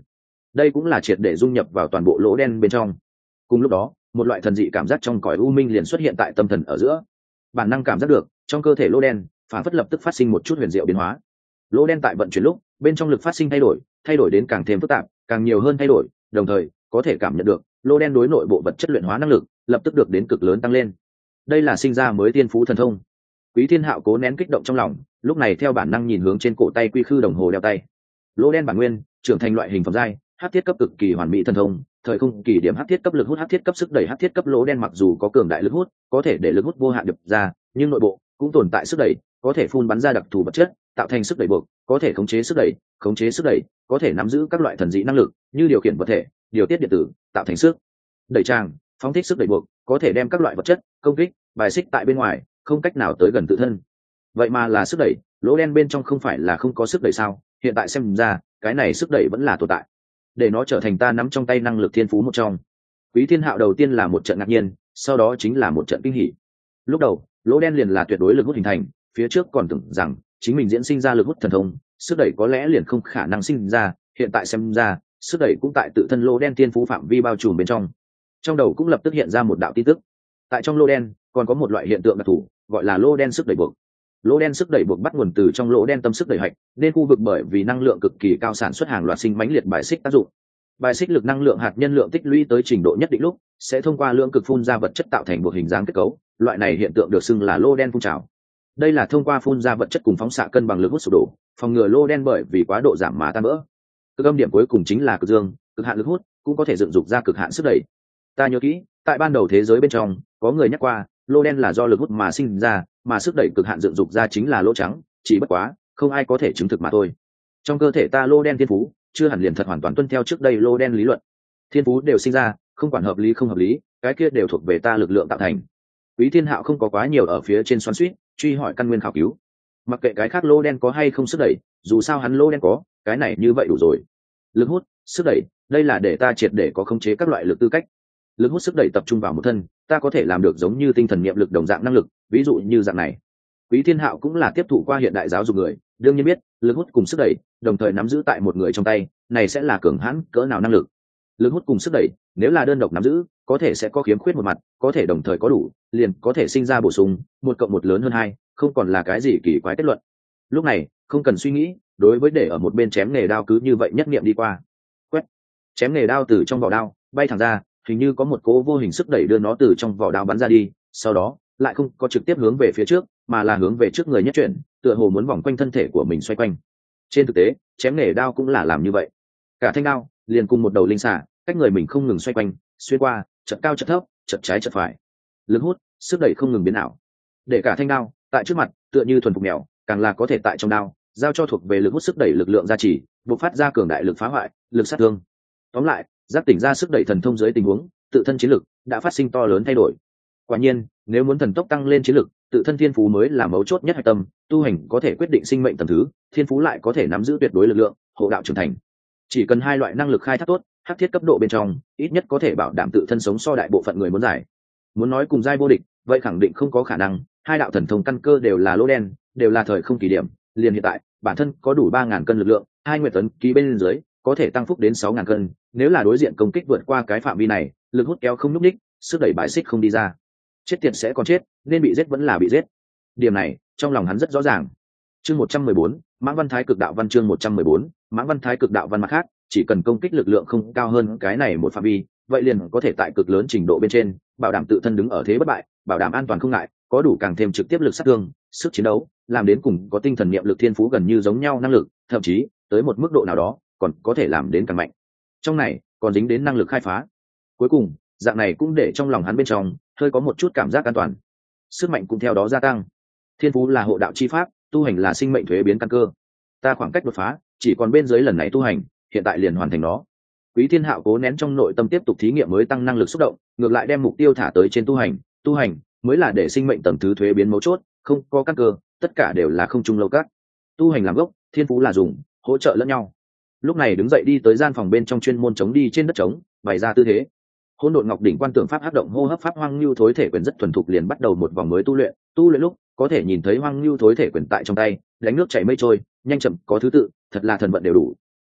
đây cũng là triệt để dung nhập vào toàn bộ lỗ đen bên trong. Cùng lúc đó, một loại thần dị cảm giác trong cõi u minh liền xuất hiện tại tâm thần ở giữa. Bản năng cảm giác được trong cơ thể lỗ đen phản phất lập tức phát sinh một chút huyền diệu biến hóa. Lỗ đen tại vận chuyển lúc bên trong lực phát sinh thay đổi đến càng thêm phức tạp, càng nhiều hơn thay đổi, đồng thời có thể cảm nhận được lỗ đen đối nội bộ vật chất luyện hóa năng lực lập tức được đến cực lớn tăng lên. Đây là sinh ra mới tiên phú thần thông. Quý Thiên Hạo cố nén kích động trong lòng, lúc này theo bản năng nhìn hướng trên cổ tay quy khư đồng hồ đeo tay. Lỗ đen bản nguyên trưởng thành loại hình phẩm giai, hắc thiết cấp cực kỳ hoàn mỹ thần thông, thời không kỳ điểm hắc thiết cấp lực hút, hắc thiết cấp sức đẩy, hắc thiết cấp lỗ đen mặc dù có cường đại lực hút, có thể để lực hút vô hạn đập ra, nhưng nội bộ cũng tồn tại sức đẩy, có thể phun bắn ra đặc thù vật chất, tạo thành sức đẩy buộc, có thể khống chế sức đẩy, có thể nắm giữ các loại thần dị năng lực, như điều khiển vật thể, điều tiết điện tử, tạo thành sức đẩy tràng, phóng thích sức đẩy buộc, có thể đem các loại vật chất công kích, bài xích tại bên ngoài, không cách nào tới gần tự thân. Vậy mà là sức đẩy, lỗ đen bên trong không phải là không có sức đẩy sao? Hiện tại xem ra, cái này sức đẩy vẫn là tồn tại. Để nó trở thành ta nắm trong tay năng lực thiên phú một trong. Quý Thiên Hạo đầu tiên là một trận ngạc nhiên, sau đó chính là một trận kinh hỉ. Lúc đầu, lỗ đen liền là tuyệt đối lực hút hình thành, phía trước còn tưởng rằng chính mình diễn sinh ra lực hút thần thông, sức đẩy có lẽ liền không khả năng sinh ra, hiện tại xem ra, sức đẩy cũng tại tự thân lỗ đen thiên phú phạm vi bao trùm bên trong. Trong đầu cũng lập tức hiện ra một đạo tin tức. Tại trong lỗ đen, còn có một loại hiện tượng đặc thù, gọi là lỗ đen sức đẩy buộc. Lỗ đen sức đẩy buộc bắt nguồn từ trong lỗ đen tâm sức đẩy hạch, nên khu vực bởi vì năng lượng cực kỳ cao sản xuất hàng loạt sinh mãnh liệt bài xích tác dụng. Bài xích lực năng lượng hạt nhân lượng tích lũy tới trình độ nhất định lúc, sẽ thông qua lượng cực phun ra vật chất tạo thành một hình dáng kết cấu, loại này hiện tượng được xưng là lỗ đen phun trào. Đây là thông qua phun ra vật chất cùng phóng xạ cân bằng lực hút sụp đổ, phòng ngừa lỗ đen bởi vì quá độ giảm mà tan vỡ. Cực âm điểm cuối cùng chính là cực dương, cực hạn lực hút, cũng có thể dựng dục ra cực hạn sức đẩy. Ta nhớ kỹ, tại ban đầu thế giới bên trong, có người nhắc qua, lỗ đen là do lực hút mà sinh ra, mà sức đẩy cực hạn dựng dục ra chính là lỗ trắng, chỉ bất quá, không ai có thể chứng thực mà thôi. Trong cơ thể ta lỗ đen thiên phú, chưa hẳn liền thật hoàn toàn tuân theo trước đây lỗ đen lý luận. Thiên phú đều sinh ra, không quản hợp lý không hợp lý, cái kia đều thuộc về ta lực lượng tạo thành. Quý Thiên Hạo không có quá nhiều ở phía trên xoắn xuýt, truy hỏi căn nguyên khảo cứu. Mặc kệ cái khác lỗ đen có hay không sức đẩy, dù sao hắn lỗ đen có, cái này như vậy đủ rồi. Lực hút, sức đẩy, đây là để ta triệt để có khống chế các loại lực tư cách. Lực hút sức đẩy tập trung vào một thân, ta có thể làm được giống như tinh thần niệm lực đồng dạng năng lực, ví dụ như dạng này. Quý Thiên Hạo cũng là tiếp thụ qua hiện đại giáo dục người, đương nhiên biết, lực hút cùng sức đẩy, đồng thời nắm giữ tại một người trong tay, này sẽ là cường hãn cỡ nào năng lực. Lực hút cùng sức đẩy, nếu là đơn độc nắm giữ, có thể sẽ có khiếm khuyết một mặt, có thể đồng thời có đủ, liền có thể sinh ra bổ sung, 1+1 lớn hơn 2, không còn là cái gì kỳ quái kết luận. Lúc này, không cần suy nghĩ, đối với để ở một bên chém nghề đao cứ như vậy nhất niệm đi qua. Quét. Chém nghề đao từ trong vỏ đao bay thẳng ra, hình như có một cố vô hình sức đẩy đưa nó từ trong vỏ đao bắn ra đi, sau đó lại không có trực tiếp hướng về phía trước, mà là hướng về trước người nhất chuyển, tựa hồ muốn vòng quanh thân thể của mình xoay quanh. Trên thực tế, chém nghề đao cũng là làm như vậy. Cả thanh đao liền cùng một đầu linh xả, cách người mình không ngừng xoay quanh, xuyên qua, chật cao chật thấp, chật trái chật phải. Lực hút, sức đẩy không ngừng biến ảo. Để cả thanh đao tại trước mặt, tựa như thuần phục mèo, càng là có thể tại trong đao giao cho thuộc về lực hút sức đẩy lực lượng gia trì, bộc phát ra cường đại lực phá hoại, lực sát thương. Tóm lại, giác tỉnh ra sức đẩy thần thông dưới tình huống, tự thân chiến lực đã phát sinh to lớn thay đổi. Quả nhiên, nếu muốn thần tốc tăng lên chiến lực, tự thân thiên phú mới là mấu chốt nhất hạch tâm, tu hành có thể quyết định sinh mệnh tầm thứ, thiên phú lại có thể nắm giữ tuyệt đối lực lượng, hộ đạo trưởng thành. Chỉ cần hai loại năng lực khai thác tốt, hắc thiết cấp độ bên trong, ít nhất có thể bảo đảm tự thân sống so đại bộ phận người muốn giải. Muốn nói cùng giai vô địch, vậy khẳng định không có khả năng, hai đạo thần thông căn cơ đều là lỗ đen, đều là thời không kỳ điểm, liền hiện tại, bản thân có đủ 3000 cân lực lượng, hai nguyệt tấn ký bên dưới, có thể tăng phúc đến 6000 cân, nếu là đối diện công kích vượt qua cái phạm vi này, lực hút kéo không nhúc nhích, sức đẩy bãi xích không đi ra. Chết tiệt sẽ còn chết, nên bị giết vẫn là bị giết. Điểm này, trong lòng hắn rất rõ ràng. Chương 114, Mãng Văn Thái Cực Đạo Văn chương 114, Mãng Văn Thái Cực Đạo Văn mặt khác, chỉ cần công kích lực lượng không cao hơn cái này một phạm vi, vậy liền có thể tại cực lớn trình độ bên trên, bảo đảm tự thân đứng ở thế bất bại, bảo đảm an toàn không ngại, có đủ càng thêm trực tiếp lực sát thương, sức chiến đấu, làm đến cùng có tinh thần niệm lực thiên phú gần như giống nhau năng lực, thậm chí tới một mức độ nào đó, còn có thể làm đến càng mạnh. Trong này, còn dính đến năng lực khai phá. Cuối cùng, dạng này cũng để trong lòng hắn bên trong hơi có một chút cảm giác an toàn, sức mạnh cũng theo đó gia tăng. Thiên phú là hộ đạo chi pháp, tu hành là sinh mệnh thuế biến căn cơ. Ta khoảng cách đột phá chỉ còn bên dưới lần này tu hành, hiện tại liền hoàn thành nó. Quý Thiên Hạo cố nén trong nội tâm tiếp tục thí nghiệm mới tăng năng lực xúc động, ngược lại đem mục tiêu thả tới trên tu hành mới là để sinh mệnh tầng thứ thuế biến mấu chốt, không có căn cơ, tất cả đều là không trung lâu các. Tu hành làm gốc, thiên phú là dùng, hỗ trợ lẫn nhau. Lúc này đứng dậy đi tới gian phòng bên trong chuyên môn chống đi trên đất trống, bày ra tư thế. Hỗn độn ngọc đỉnh quan tưởng pháp hấp động hô hấp pháp hoang lưu thối thể quyền rất thuần thục liền bắt đầu một vòng mới tu luyện lúc có thể nhìn thấy hoang lưu thối thể quyền tại trong tay đánh nước chảy mây trôi nhanh chậm có thứ tự, thật là thần vận đều đủ.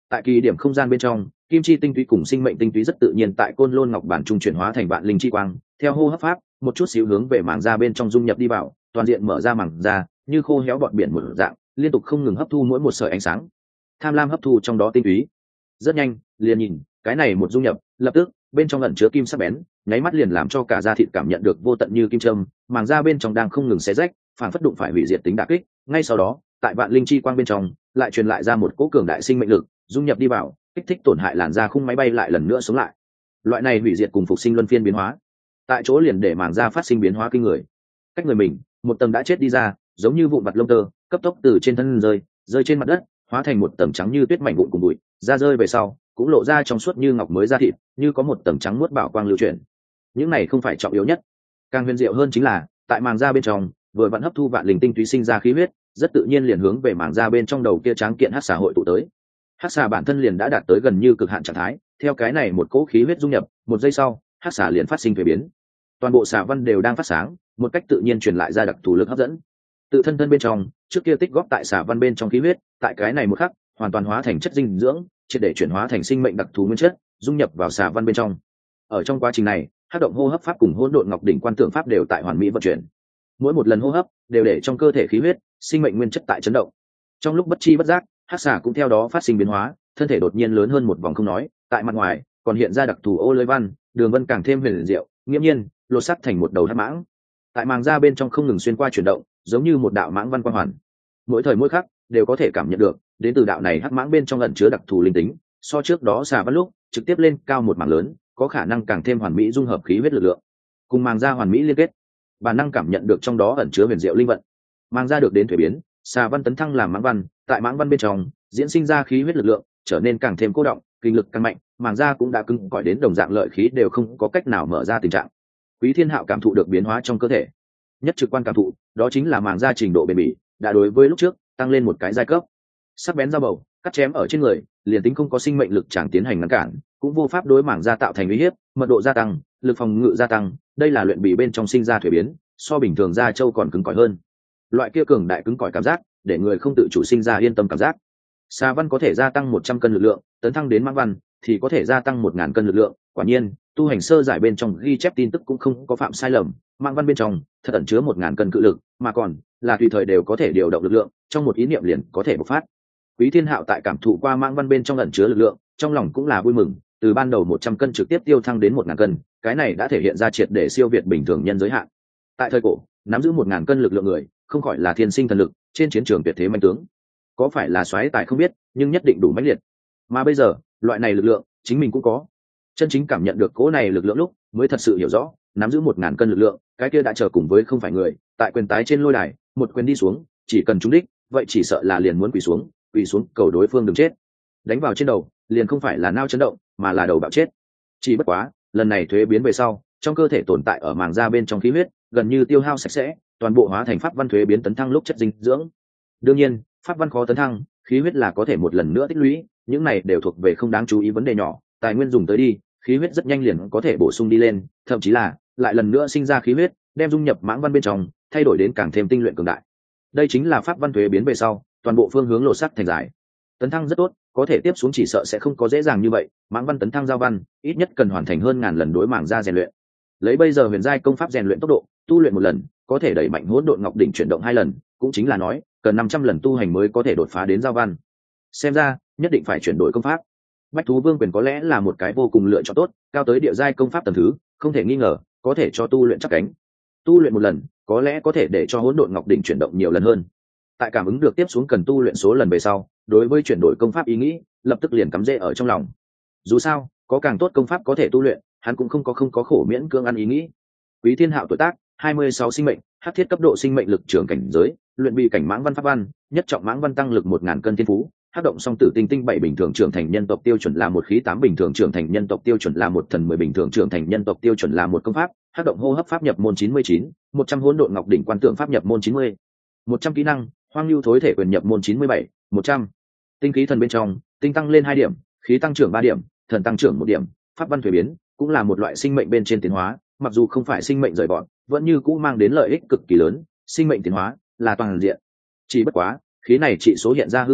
Tại kỳ điểm không gian bên trong, kim chi tinh túy cùng sinh mệnh tinh túy rất tự nhiên tại côn lôn ngọc bản trung chuyển hóa thành vạn linh chi quang, theo hô hấp pháp một chút xíu hướng về màng da bên trong dung nhập đi vào, toàn diện mở ra màng da như khô héo bọt biển một dạng, liên tục không ngừng hấp thu mỗi một sợi ánh sáng, tham lam hấp thu trong đó tinh túy. Rất nhanh liền nhìn cái này một dung nhập, lập tức bên trong ẩn chứa kim sắc bén, nháy mắt liền làm cho cả da thịt cảm nhận được vô tận như kim châm, màng da bên trong đang không ngừng xé rách, phản phất đụng phải hủy diệt tính đả kích. Ngay sau đó tại vạn linh chi quang bên trong lại truyền lại ra một cỗ cường đại sinh mệnh lực, dung nhập đi vào, kích thích tổn hại làn da khung máy bay lại lần nữa sống lại. Loại này hủy diệt cùng phục sinh luân phiên biến hóa, tại chỗ liền để màng da phát sinh biến hóa kinh người. Cách người mình một tầng đã chết đi ra, giống như vụn vặt lông tơ cấp tốc từ trên thân rơi trên mặt đất, hóa thành một tầng trắng như tuyết mảnh vụn cùng bụi, da rơi về sau cũng lộ ra trong suốt như ngọc mới da thịt, như có một tầng trắng muốt bảo quang lưu chuyển. Những này không phải trọng yếu nhất, càng huyền diệu hơn chính là tại màng da bên trong vừa vặn hấp thu vạn linh tinh túy sinh ra khí huyết, rất tự nhiên liền hướng về màng da bên trong đầu kia tráng kiện hắc xà hội tụ tới. Hắc xà bản thân liền đã đạt tới gần như cực hạn trạng thái, theo cái này một cỗ khí huyết dung nhập, một giây sau hắc xà liền phát sinh thuế biến, toàn bộ xà văn đều đang phát sáng, một cách tự nhiên truyền lại ra đặc thù lực hấp dẫn. Tự thân bên trong trước kia tích góp tại xà văn bên trong khí huyết, tại cái này một khắc hoàn toàn hóa thành chất dinh dưỡng, triệt để chuyển hóa thành sinh mệnh đặc thù nguyên chất, dung nhập vào xà văn bên trong. Ở trong quá trình này, hắc động hô hấp pháp cùng hỗn độn ngọc đỉnh quan tượng pháp đều tại hoàn mỹ vận chuyển. Mỗi một lần hô hấp đều để trong cơ thể khí huyết, sinh mệnh nguyên chất tại chấn động. Trong lúc bất chi bất giác, hắc xà cũng theo đó phát sinh biến hóa, thân thể đột nhiên lớn hơn một vòng không nói, tại mặt ngoài còn hiện ra đặc thù ô lưới văn, đường vân càng thêm huyền diệu, nghiễm nhiên lột xác thành một đầu hắc mãng. Tại màng da bên trong không ngừng xuyên qua chuyển động, giống như một đạo mãng văn quang hoàn. Mỗi thời mỗi khắc đều có thể cảm nhận được đến từ đạo này hắc mãng bên trong ẩn chứa đặc thù linh tính, so trước đó xà văn lúc trực tiếp lên cao một mảng lớn, có khả năng càng thêm hoàn mỹ dung hợp khí huyết lực lượng, cùng màng da hoàn mỹ liên kết, bản năng cảm nhận được trong đó ẩn chứa huyền diệu linh vận. Màng da được đến thuế biến, xà văn tấn thăng làm mãng văn, tại mãng văn bên trong diễn sinh ra khí huyết lực lượng, trở nên càng thêm cô động, kinh lực càng mạnh, màng da cũng đã cứng cỏi đến đồng dạng lợi khí đều không có cách nào mở ra tình trạng. Quý Thiên Hạo cảm thụ được biến hóa trong cơ thể, nhất trực quan cảm thụ đó chính là màng da trình độ bền bỉ đã đối với lúc trước tăng lên một cái giai cấp. Sắc bén dao bầu cắt chém ở trên người, liền tính không có sinh mệnh lực chẳng tiến hành ngăn cản, cũng vô pháp đối màng da tạo thành uy hiếp. Mật độ gia tăng, lực phòng ngự gia tăng, đây là luyện bì bên trong sinh ra thuế biến, so bình thường da trâu còn cứng cỏi hơn. Loại kia cường đại cứng cỏi cảm giác để người không tự chủ sinh ra yên tâm cảm giác. Xà văn có thể gia tăng 100 cân lực lượng, tấn thăng đến mãng văn thì có thể gia tăng 1000 cân lực lượng. Quả nhiên tu hành sơ giải bên trong ghi chép tin tức cũng không có phạm sai lầm, mãng văn bên trong thật ẩn chứa 1000 cân cự lực, mà còn là tùy thời đều có thể điều động lực lượng, trong một ý niệm liền có thể bộc phát. Quý Thiên Hạo tại cảm thụ qua mãng văn bên trong ẩn chứa lực lượng, trong lòng cũng là vui mừng, từ ban đầu 100 cân trực tiếp tiêu thăng đến 1000 cân, cái này đã thể hiện ra triệt để siêu việt bình thường nhân giới hạn. Tại thời cổ, nắm giữ 1000 cân lực lượng người, không khỏi là thiên sinh thần lực, trên chiến trường tuyệt thế manh tướng. Có phải là soái tài không biết, nhưng nhất định đủ mãnh liệt. Mà bây giờ, loại này lực lượng, chính mình cũng có. Chân chính cảm nhận được cỗ này lực lượng lúc, mới thật sự hiểu rõ, nắm giữ 1000 cân lực lượng, cái kia đã chờ cùng với không phải người, tại quyền tái trên lôi đài, một quyền đi xuống, chỉ cần trúng đích, vậy chỉ sợ là liền muốn quỳ xuống cầu đối phương đừng chết. Đánh vào trên đầu, liền không phải là nao chấn động, mà là đầu bạo chết. Chỉ bất quá, lần này thuế biến về sau, trong cơ thể tồn tại ở màng da bên trong khí huyết, gần như tiêu hao sạch sẽ, toàn bộ hóa thành pháp văn thuế biến tấn thăng lúc chất dinh dưỡng. Đương nhiên, pháp văn khó tấn thăng, khí huyết là có thể một lần nữa tích lũy, những này đều thuộc về không đáng chú ý vấn đề nhỏ, tài nguyên dùng tới đi, khí huyết rất nhanh liền có thể bổ sung đi lên, thậm chí là lại lần nữa sinh ra khí huyết, đem dung nhập mãng văn bên trong, thay đổi đến càng thêm tinh luyện cường đại. Đây chính là pháp văn thuế biến về sau, toàn bộ phương hướng lột sắc thành giải. Tấn thăng rất tốt, có thể tiếp xuống chỉ sợ sẽ không có dễ dàng như vậy, mãng văn tấn thăng giao văn, ít nhất cần hoàn thành hơn 1000 lần đối mảng ra rèn luyện. Lấy bây giờ huyền giai công pháp rèn luyện tốc độ, tu luyện một lần, có thể đẩy mạnh hỗn độn ngọc đỉnh chuyển động 2 lần, cũng chính là nói, cần 500 lần tu hành mới có thể đột phá đến giao văn. Xem ra, nhất định phải chuyển đổi công pháp. Bách thú vương quyền có lẽ là một cái vô cùng lựa chọn tốt, cao tới địa giai công pháp tầng thứ, không thể nghi ngờ, có thể cho tu luyện chắc cánh. Tu luyện một lần, có lẽ có thể để cho hỗn độn ngọc đỉnh chuyển động nhiều lần hơn. Tại cảm ứng được tiếp xuống cần tu luyện số lần về sau, đối với chuyển đổi công pháp ý nghĩ, lập tức liền cắm rễ ở trong lòng. Dù sao, có càng tốt công pháp có thể tu luyện, hắn cũng không có khổ miễn cưỡng ăn ý nghĩ. Quý Thiên Hạo tuổi tác 26 sinh mệnh, hắc thiết cấp độ sinh mệnh lực trưởng cảnh giới, luyện bị cảnh mãng văn pháp văn, nhất trọng mãng văn tăng lực 1000 cân thiên phú, hắc động song tử tinh tinh 7 bình thường trưởng thành nhân tộc tiêu chuẩn là một khí 8 bình thường trưởng thành nhân tộc tiêu chuẩn là một thần 10 bình thường trưởng thành nhân tộc tiêu chuẩn là một công pháp, hắc động hô hấp pháp nhập môn 99, 100 hỗn độn ngọc đỉnh quan tượng pháp nhập môn 90, 100 kỹ năng, hoang lưu thối thể quyền nhập môn 97, 100. Tinh khí thần bên trong, tinh tăng lên 2 điểm, khí tăng trưởng 3 điểm, thần tăng trưởng 1 điểm, pháp văn thuế biến, cũng là một loại sinh mệnh bên trên tiến hóa, mặc dù không phải sinh mệnh rời bọn, vẫn như cũ mang đến lợi ích cực kỳ lớn, sinh mệnh tiến hóa là toàn diện. Chỉ bất quá, khí này trị số hiện ra hư ảo,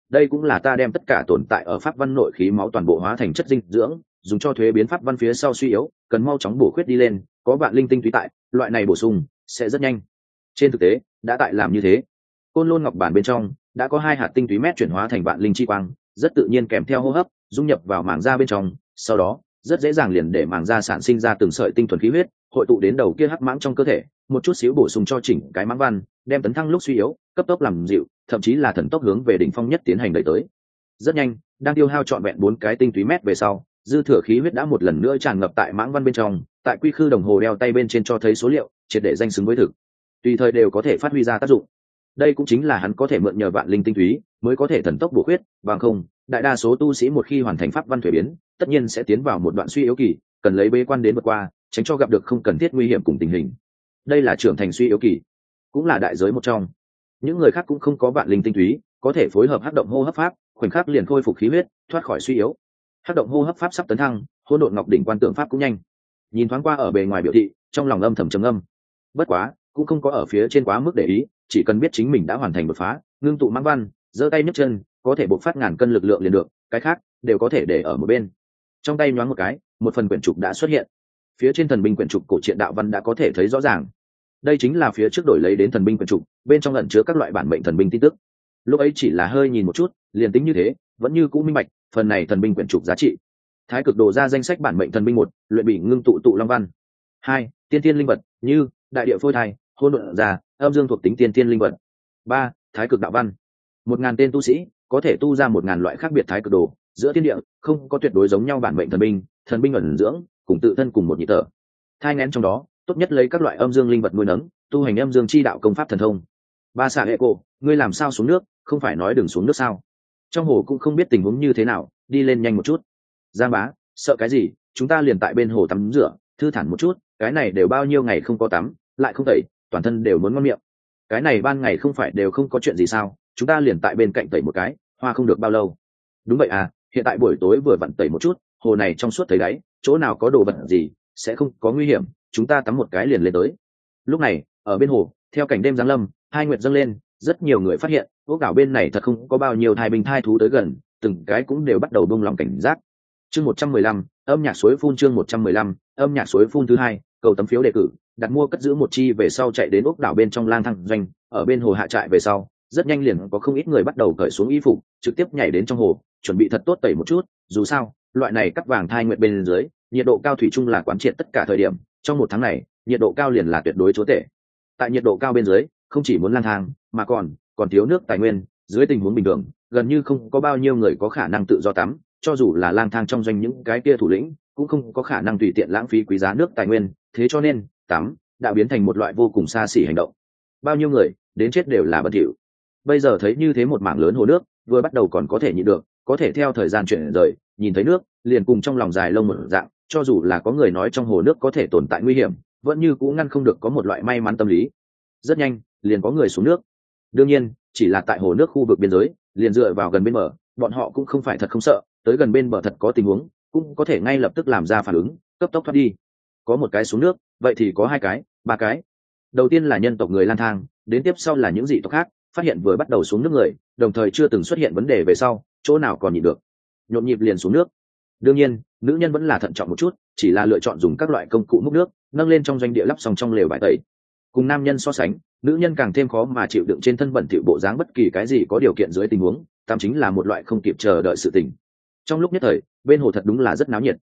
đây cũng là ta đem tất cả tồn tại ở pháp văn nội khí máu toàn bộ hóa thành chất dinh dưỡng, dùng cho thuế biến pháp văn phía sau suy yếu, cần mau chóng bổ khuyết đi lên, có vạn linh tinh túy tại, loại này bổ sung sẽ rất nhanh. Trên thực tế đã tại làm như thế. Côn Lôn Ngọc bản bên trong đã có 2 hạt tinh túy mét chuyển hóa thành vạn linh chi quang, rất tự nhiên kèm theo hô hấp dung nhập vào màng da bên trong, sau đó rất dễ dàng liền để màng da sản sinh ra từng sợi tinh thuần khí huyết, hội tụ đến đầu kia hắc mãng trong cơ thể, một chút xíu bổ sung cho chỉnh cái mãng văn, đem tấn thăng lúc suy yếu cấp tốc làm dịu, thậm chí là thần tốc hướng về đỉnh phong nhất tiến hành đẩy tới. Rất nhanh, đang tiêu hao trọn vẹn 4 cái tinh túy mét về sau, dư thừa khí huyết đã một lần nữa tràn ngập tại mãng văn bên trong, tại quy khư đồng hồ đeo tay bên trên cho thấy số liệu, triệt để danh xứng với thực, tùy thời đều có thể phát huy ra tác dụng. Đây cũng chính là hắn có thể mượn nhờ vạn linh tinh túy mới có thể thần tốc bổ khuyết, bằng không đại đa số tu sĩ một khi hoàn thành pháp văn thuế biến, tất nhiên sẽ tiến vào một đoạn suy yếu kỳ, cần lấy bế quan đến vượt qua, tránh cho gặp được không cần thiết nguy hiểm cùng tình hình. Đây là trưởng thành suy yếu kỳ, cũng là đại giới một trong. Những người khác cũng không có vạn linh tinh túy, có thể phối hợp hắc động hô hấp pháp, khoảnh khắc liền khôi phục khí huyết, thoát khỏi suy yếu. Hắc động hô hấp pháp sắp tấn thăng, hỗn độn ngọc đỉnh quan tượng pháp cũng nhanh. Nhìn thoáng qua ở bề ngoài biểu thị, trong lòng âm thầm trầm âm. Bất quá, cũng không có ở phía trên quá mức để ý, chỉ cần biết chính mình đã hoàn thành đột phá, ngưng tụ mãng văn, giơ tay nhấc chân, có thể bộc phát ngàn cân lực lượng liền được, cái khác đều có thể để ở một bên. Trong tay nhoáng một cái, một phần quyển trục đã xuất hiện. Phía trên thần binh quyển trục cổ truyện đạo văn đã có thể thấy rõ ràng. Đây chính là phía trước đổi lấy đến thần binh quyển trục, bên trong ẩn chứa các loại bản mệnh thần binh tin tức. Lúc ấy chỉ là hơi nhìn một chút, liền tính như thế, vẫn như cũ minh bạch, phần này thần binh quyển trục giá trị. Thái cực đồ ra danh sách bản mệnh thần binh 1, luyện bị ngưng tụ tụ long văn. 2, tiên thiên linh vật, như đại địa phôi thai, hôn độn già, âm dương thuộc tính tiên thiên linh vật. 3, thái cực đạo văn. 1000 tên tu sĩ có thể tu ra 1000 loại khác biệt thái cực đồ, giữa thiên địa không có tuyệt đối giống nhau bản mệnh thần binh ẩn dưỡng, cùng tự thân cùng một nhị thở. Thai nghén trong đó, tốt nhất lấy các loại âm dương linh vật nuôi nấng, tu hành âm dương chi đạo công pháp thần thông. Ba xạ hệ cổ, ngươi làm sao xuống nước, không phải nói đừng xuống nước sao? Trong hồ cũng không biết tình huống như thế nào, đi lên nhanh một chút. Giang bá, sợ cái gì, chúng ta liền tại bên hồ tắm rửa, thư thản một chút, cái này đều bao nhiêu ngày không có tắm, lại không tẩy, toàn thân đều muốn ngon miệng. Cái này ban ngày không phải đều không có chuyện gì sao, chúng ta liền tại bên cạnh tẩy một cái, hoa không được bao lâu. Đúng vậy à, hiện tại buổi tối vừa vặn tẩy một chút, hồ này trong suốt thấy đáy, chỗ nào có đồ vật gì, sẽ không có nguy hiểm, chúng ta tắm một cái liền lên tới. Lúc này, ở bên hồ, theo cảnh đêm giáng lâm, hai nguyệt dâng lên, rất nhiều người phát hiện, ốc đảo bên này thật không có bao nhiêu thai binh thai thú tới gần, từng cái cũng đều bắt đầu buông lòng cảnh giác. Chương 115, âm nhạc suối phun. Chương 115, âm nhạc suối phun thứ 2, cầu tấm phiếu đề cử, đặt mua cất giữ một chi về sau chạy đến ốc đảo bên trong lang thang doanh, ở bên hồ hạ trại về sau, rất nhanh liền có không ít người bắt đầu cởi xuống y phục, trực tiếp nhảy đến trong hồ, chuẩn bị thật tốt tẩy một chút, dù sao, loại này cắt vàng thai nguyệt bên dưới, nhiệt độ cao thủy chung là quán triệt tất cả thời điểm, trong một tháng này, nhiệt độ cao liền là tuyệt đối chúa tể. Tại nhiệt độ cao bên dưới, không chỉ muốn lang thang, mà còn thiếu nước tài nguyên, dưới tình huống bình thường, gần như không có bao nhiêu người có khả năng tự do tắm, cho dù là lang thang trong doanh những cái kia thủ lĩnh, cũng không có khả năng tùy tiện lãng phí quý giá nước tài nguyên, thế cho nên, tắm đã biến thành một loại vô cùng xa xỉ hành động. Bao nhiêu người, đến chết đều là bẩn thỉu. Bây giờ thấy như thế một mảng lớn hồ nước, vừa bắt đầu còn có thể nhịn được, có thể theo thời gian chuyển rời, nhìn thấy nước, liền cùng trong lòng dài lông một dạng, cho dù là có người nói trong hồ nước có thể tồn tại nguy hiểm, vẫn như cũng ngăn không được có một loại may mắn tâm lý. Rất nhanh, liền có người xuống nước. Đương nhiên, chỉ là tại hồ nước khu vực biên giới, liền dựa vào gần bên bờ, bọn họ cũng không phải thật không sợ, tới gần bên bờ thật có tình huống, cũng có thể ngay lập tức làm ra phản ứng, cấp tốc thoát đi. Có một cái xuống nước, vậy thì có 2 cái, 3 cái. Đầu tiên là nhân tộc người lang thang, đến tiếp sau là những dị tộc khác, phát hiện vừa bắt đầu xuống nước người, đồng thời chưa từng xuất hiện vấn đề về sau, chỗ nào còn nhịn được, nhộn nhịp liền xuống nước. Đương nhiên, nữ nhân vẫn là thận trọng một chút, chỉ là lựa chọn dùng các loại công cụ múc nước, nâng lên trong doanh địa lắp xong trong lều bãi tẩy. Cùng nam nhân so sánh, nữ nhân càng thêm khó mà chịu đựng trên thân bẩn thỉu bộ dáng bất kỳ cái gì có điều kiện dưới tình huống, tam chính là một loại không kịp chờ đợi sự tình. Trong lúc nhất thời, bên hồ thật đúng là rất náo nhiệt.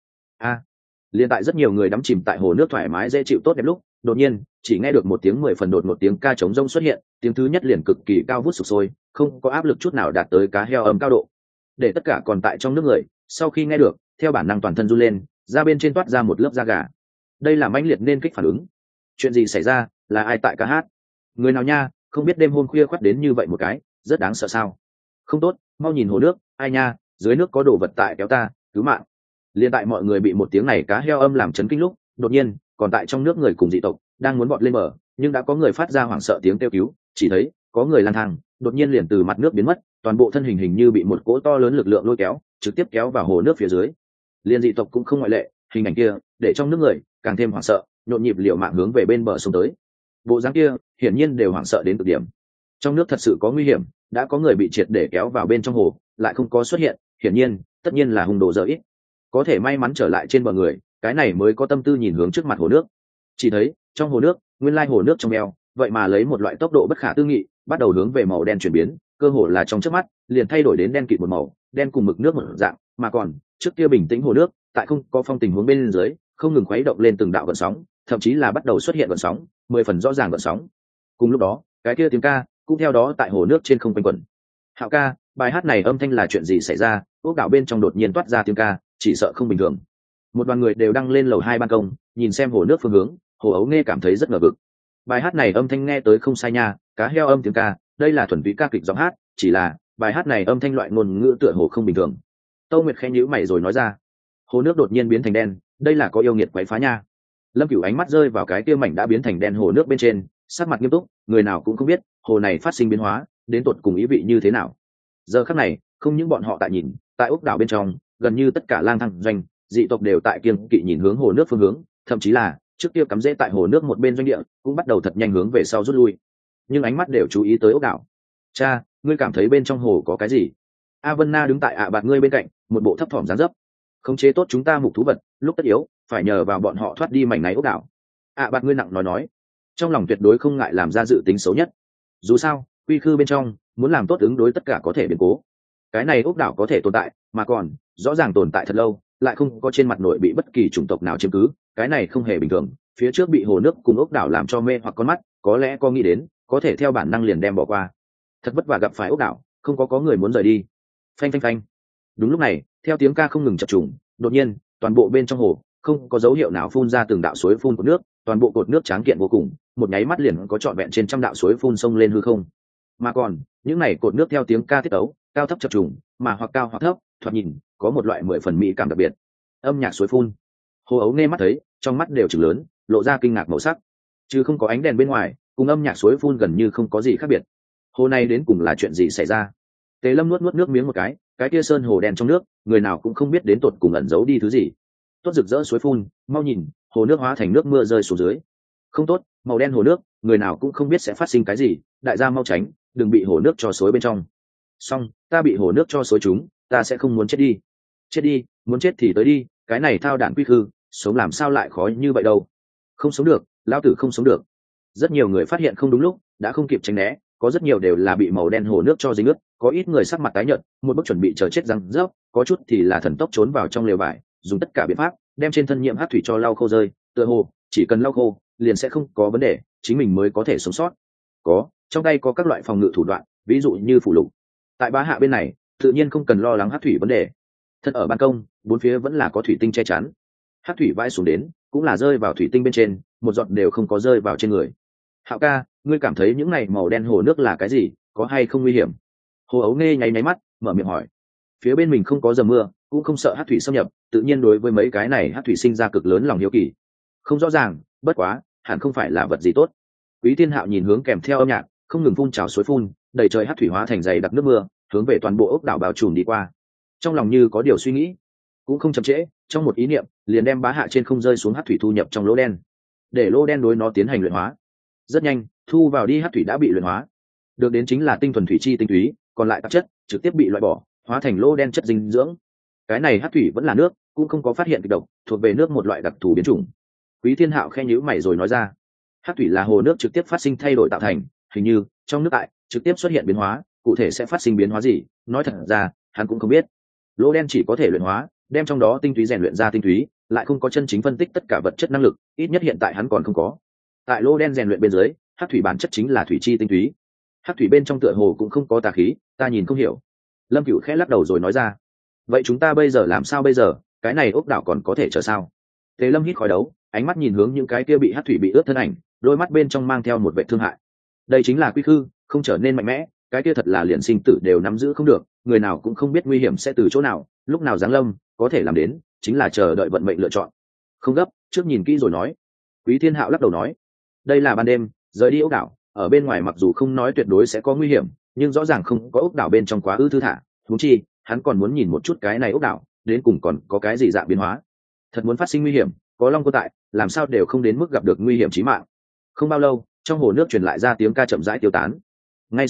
Liên tại rất nhiều người đắm chìm tại hồ nước thoải mái dễ chịu tốt đẹp lúc, đột nhiên, chỉ nghe được một tiếng 10 phần đột một tiếng ca trống rông xuất hiện, tiếng thứ nhất liền cực kỳ cao vút sục sôi, không có áp lực chút nào đạt tới cá heo ấm cao độ. Để tất cả còn tại trong nước người, sau khi nghe được, theo bản năng toàn thân run lên, da bên trên toát ra một lớp da gà. Đây là mãnh liệt nên kích phản ứng. Chuyện gì xảy ra, là ai tại ca hát? Người nào nha, không biết đêm hôm khuya khoắt đến như vậy một cái, rất đáng sợ sao? Không tốt, mau nhìn hồ nước, ai nha, dưới nước có đồ vật tại kéo ta, cứu mạng. Liên tại mọi người bị một tiếng này cá heo âm làm chấn kinh lúc, đột nhiên, còn tại trong nước người cùng dị tộc đang muốn vọt lên bờ, nhưng đã có người phát ra hoảng sợ tiếng kêu cứu, chỉ thấy có người lang thang, đột nhiên liền từ mặt nước biến mất, toàn bộ thân hình hình như bị một cỗ to lớn lực lượng lôi kéo, trực tiếp kéo vào hồ nước phía dưới. Liên dị tộc cũng không ngoại lệ, hình ảnh kia để trong nước người càng thêm hoảng sợ, nhộn nhịp liều mạng hướng về bên bờ xuống tới. Bộ dáng kia hiển nhiên đều hoảng sợ đến cực điểm. Trong nước thật sự có nguy hiểm, đã có người bị triệt để kéo vào bên trong hồ, lại không có xuất hiện, hiển nhiên tất nhiên là hung đồ dở ít. Có thể may mắn trở lại trên bờ người, cái này mới có tâm tư nhìn hướng trước mặt hồ nước. Chỉ thấy trong hồ nước, nguyên lai hồ nước trong eo, vậy mà lấy một loại tốc độ bất khả tư nghị, bắt đầu hướng về màu đen chuyển biến, cơ hồ là trong chớp mắt liền thay đổi đến đen kịt một màu, đen cùng mực nước một dạng, mà còn trước kia bình tĩnh hồ nước, tại không có phong tình huống bên dưới, không ngừng khuấy động lên từng đạo gợn sóng, thậm chí là bắt đầu xuất hiện gợn sóng, 10 phần rõ ràng gợn sóng. Cùng lúc đó, cái kia tiếng ca cũng theo đó tại hồ nước trên không quanh quẩn. Hạo ca, bài hát này âm thanh là chuyện gì xảy ra? Ốc đảo bên trong đột nhiên toát ra tiếng ca, chỉ sợ không bình thường. Một đoàn người đều đăng lên lầu 2 ban công, nhìn xem hồ nước phương hướng. Hồ Ấu nghe cảm thấy rất ngờ vực. Bài hát này âm thanh nghe tới không sai nha, cá heo âm tiếng ca, đây là thuần túy ca kịch giọng hát, chỉ là bài hát này âm thanh loại ngôn ngữ tựa hồ không bình thường. Tâu Nguyệt khẽ nhíu mày rồi nói ra, hồ nước đột nhiên biến thành đen, đây là có yêu nghiệt quấy phá nha. Lâm Cửu ánh mắt rơi vào cái kia mảnh đã biến thành đen hồ nước bên trên, sắc mặt nghiêm túc, người nào cũng không biết hồ này phát sinh biến hóa đến tột cùng ý vị như thế nào. Giờ khắc này, không những bọn họ tại nhìn, tại ốc đảo bên trong, gần như tất cả lang thang doanh dị tộc đều tại kiêng kỵ nhìn hướng hồ nước phương hướng, thậm chí là trước kia cắm rễ tại hồ nước một bên doanh địa cũng bắt đầu thật nhanh hướng về sau rút lui, nhưng ánh mắt đều chú ý tới ốc đảo. Cha, ngươi cảm thấy bên trong hồ có cái gì? A Vân Na đứng tại bạt ngươi bên cạnh, một bộ thấp thỏm dáng dấp. Khống chế tốt chúng ta mục thú vật, lúc tất yếu phải nhờ vào bọn họ thoát đi mảnh này ốc đảo. Bạt ngươi nặng nói, trong lòng tuyệt đối không ngại làm ra dự tính xấu nhất. Dù sao, quy khư bên trong muốn làm tốt ứng đối tất cả có thể biến cố. Cái này ốc đảo có thể tồn tại, mà còn rõ ràng tồn tại thật lâu, lại không có trên mặt nội bị bất kỳ chủng tộc nào chiếm cứ, cái này không hề bình thường. Phía trước bị hồ nước cùng ốc đảo làm cho mê hoặc con mắt, có lẽ có nghĩ đến, có thể theo bản năng liền đem bỏ qua. Thật vất vả gặp phải ốc đảo, không có người muốn rời đi. Phanh phanh phanh. Đúng lúc này, theo tiếng ca không ngừng chập trùng, đột nhiên, toàn bộ bên trong hồ không có dấu hiệu nào phun ra từng đạo suối phun của nước, toàn bộ cột nước tráng kiện vô cùng, một nháy mắt liền có trọn vẹn trên trăm đạo suối phun sông lên hư không. Mà còn, những này cột nước theo tiếng ca tiết ấu, cao thấp chập trùng, mà hoặc cao hoặc thấp, thoạt nhìn có một loại 10 phần mỹ cảm đặc biệt. Âm nhạc suối phun. Hồ Ấu nghe mắt thấy, trong mắt đều trừng lớn, lộ ra kinh ngạc màu sắc. Chứ không có ánh đèn bên ngoài, cùng âm nhạc suối phun gần như không có gì khác biệt. Hồ này đến cùng là chuyện gì xảy ra? Tề Lâm nuốt nước miếng một cái kia sơn hồ đen trong nước, người nào cũng không biết đến tột cùng ẩn giấu đi thứ gì. Tốt rực rỡ suối phun, mau nhìn, hồ nước hóa thành nước mưa rơi xuống dưới. Không tốt, màu đen hồ nước, người nào cũng không biết sẽ phát sinh cái gì, đại gia mau tránh, đừng bị hồ nước cho xối bên trong. Xong, ta bị hồ nước cho xối chúng, ta sẽ không muốn chết đi. Chết đi, muốn chết thì tới đi, cái này thao đạn quy khư, sống làm sao lại khó như vậy đâu. Không sống được, lão tử không sống được. Rất nhiều người phát hiện không đúng lúc, đã không kịp tránh né, có rất nhiều đều là bị màu đen hồ nước cho dính ướt, có ít người sắc mặt tái nhợt, một bước chuẩn bị chờ chết răng rớp, có chút thì là thần tốc trốn vào trong lều vải, dùng tất cả biện pháp đem trên thân nhiễm hắc thủy cho lau khô rơi, tựa hồ chỉ cần lau khô liền sẽ không có vấn đề, chính mình mới có thể sống sót. Trong tay có các loại phòng ngự thủ đoạn, ví dụ như phủ lục. Tại Bá Hạ bên này, tự nhiên không cần lo lắng hắc thủy vấn đề. Thân ở ban công, bốn phía vẫn là có thủy tinh che chắn. Hắc thủy vãi xuống đến, cũng là rơi vào thủy tinh bên trên, một giọt đều không có rơi vào trên người. Hạo ca, ngươi cảm thấy những này màu đen hồ nước là cái gì, có hay không nguy hiểm? Hồ Ấu nghe nháy nháy mắt, mở miệng hỏi. Phía bên mình không có dầm mưa, cũng không sợ hắc thủy xâm nhập, tự nhiên đối với mấy cái này hắc thủy sinh ra cực lớn lòng hiếu kỳ. Không rõ ràng, bất quá hẳn không phải là vật gì tốt. Quý Thiên Hạo nhìn hướng kèm theo âm nhạc không ngừng phun trào suối phun, đầy trời hắc thủy hóa thành dày đặc nước mưa, hướng về toàn bộ ốc đảo bao trùm đi qua. Trong lòng như có điều suy nghĩ, cũng không chậm trễ, trong một ý niệm liền đem Bá Hạ trên không rơi xuống hắc thủy thu nhập trong lỗ đen, để lỗ đen đối nó tiến hành luyện hóa. Rất nhanh, thu vào đi hắc thủy đã bị luyện hóa, được đến chính là tinh thuần thủy chi tinh túy, còn lại tạp chất trực tiếp bị loại bỏ, hóa thành lỗ đen chất dinh dưỡng. Cái này hắc thủy vẫn là nước, cũng không có phát hiện kịch độc, thuộc về nước một loại đặc thù biến chủng. Quý Thiên Hạo khe nhíu mày rồi nói ra, hắc thủy là hồ nước trực tiếp phát sinh thay đổi tạo thành, hình như trong nước tại trực tiếp xuất hiện biến hóa, cụ thể sẽ phát sinh biến hóa gì, nói thật ra hắn cũng không biết. Lỗ đen chỉ có thể luyện hóa, đem trong đó tinh túy rèn luyện ra tinh túy, lại không có chân chính phân tích tất cả vật chất năng lực, ít nhất hiện tại hắn còn không có. Tại lỗ đen rèn luyện bên dưới, hắc thủy bản chất chính là thủy chi tinh túy. Hắc thủy bên trong tựa hồ cũng không có tà khí, ta nhìn không hiểu. Lâm Cửu khẽ lắc đầu rồi nói ra, vậy chúng ta bây giờ làm sao bây giờ, cái này ốc đảo còn có thể chờ sao? Tề Lâm hít khói đấu, ánh mắt nhìn hướng những cái kia bị hắc thủy bị ướt thân ảnh, đôi mắt bên trong mang theo một vẻ thương hại. Đây chính là quy khư, không trở nên mạnh mẽ, cái kia thật là liền sinh tử đều nắm giữ không được, người nào cũng không biết nguy hiểm sẽ từ chỗ nào, lúc nào giáng lâm, có thể làm đến chính là chờ đợi vận mệnh lựa chọn. Không gấp, trước nhìn kỹ rồi nói. Quý Thiên Hạo lắc đầu nói, đây là ban đêm, rời đi ốc đảo, ở bên ngoài mặc dù không nói tuyệt đối sẽ có nguy hiểm, nhưng rõ ràng không có ốc đảo bên trong quá ư thư thả, huống chi hắn còn muốn nhìn một chút cái này ốc đảo đến cùng còn có cái gì dạng biến hóa. Thật muốn phát sinh nguy hiểm, có Long Cô tại, làm sao đều không đến mức gặp được nguy hiểm chí mạng. Không bao lâu, trong hồ nước truyền lại ra tiếng ca chậm rãi tiêu tán. Ngay sau đó,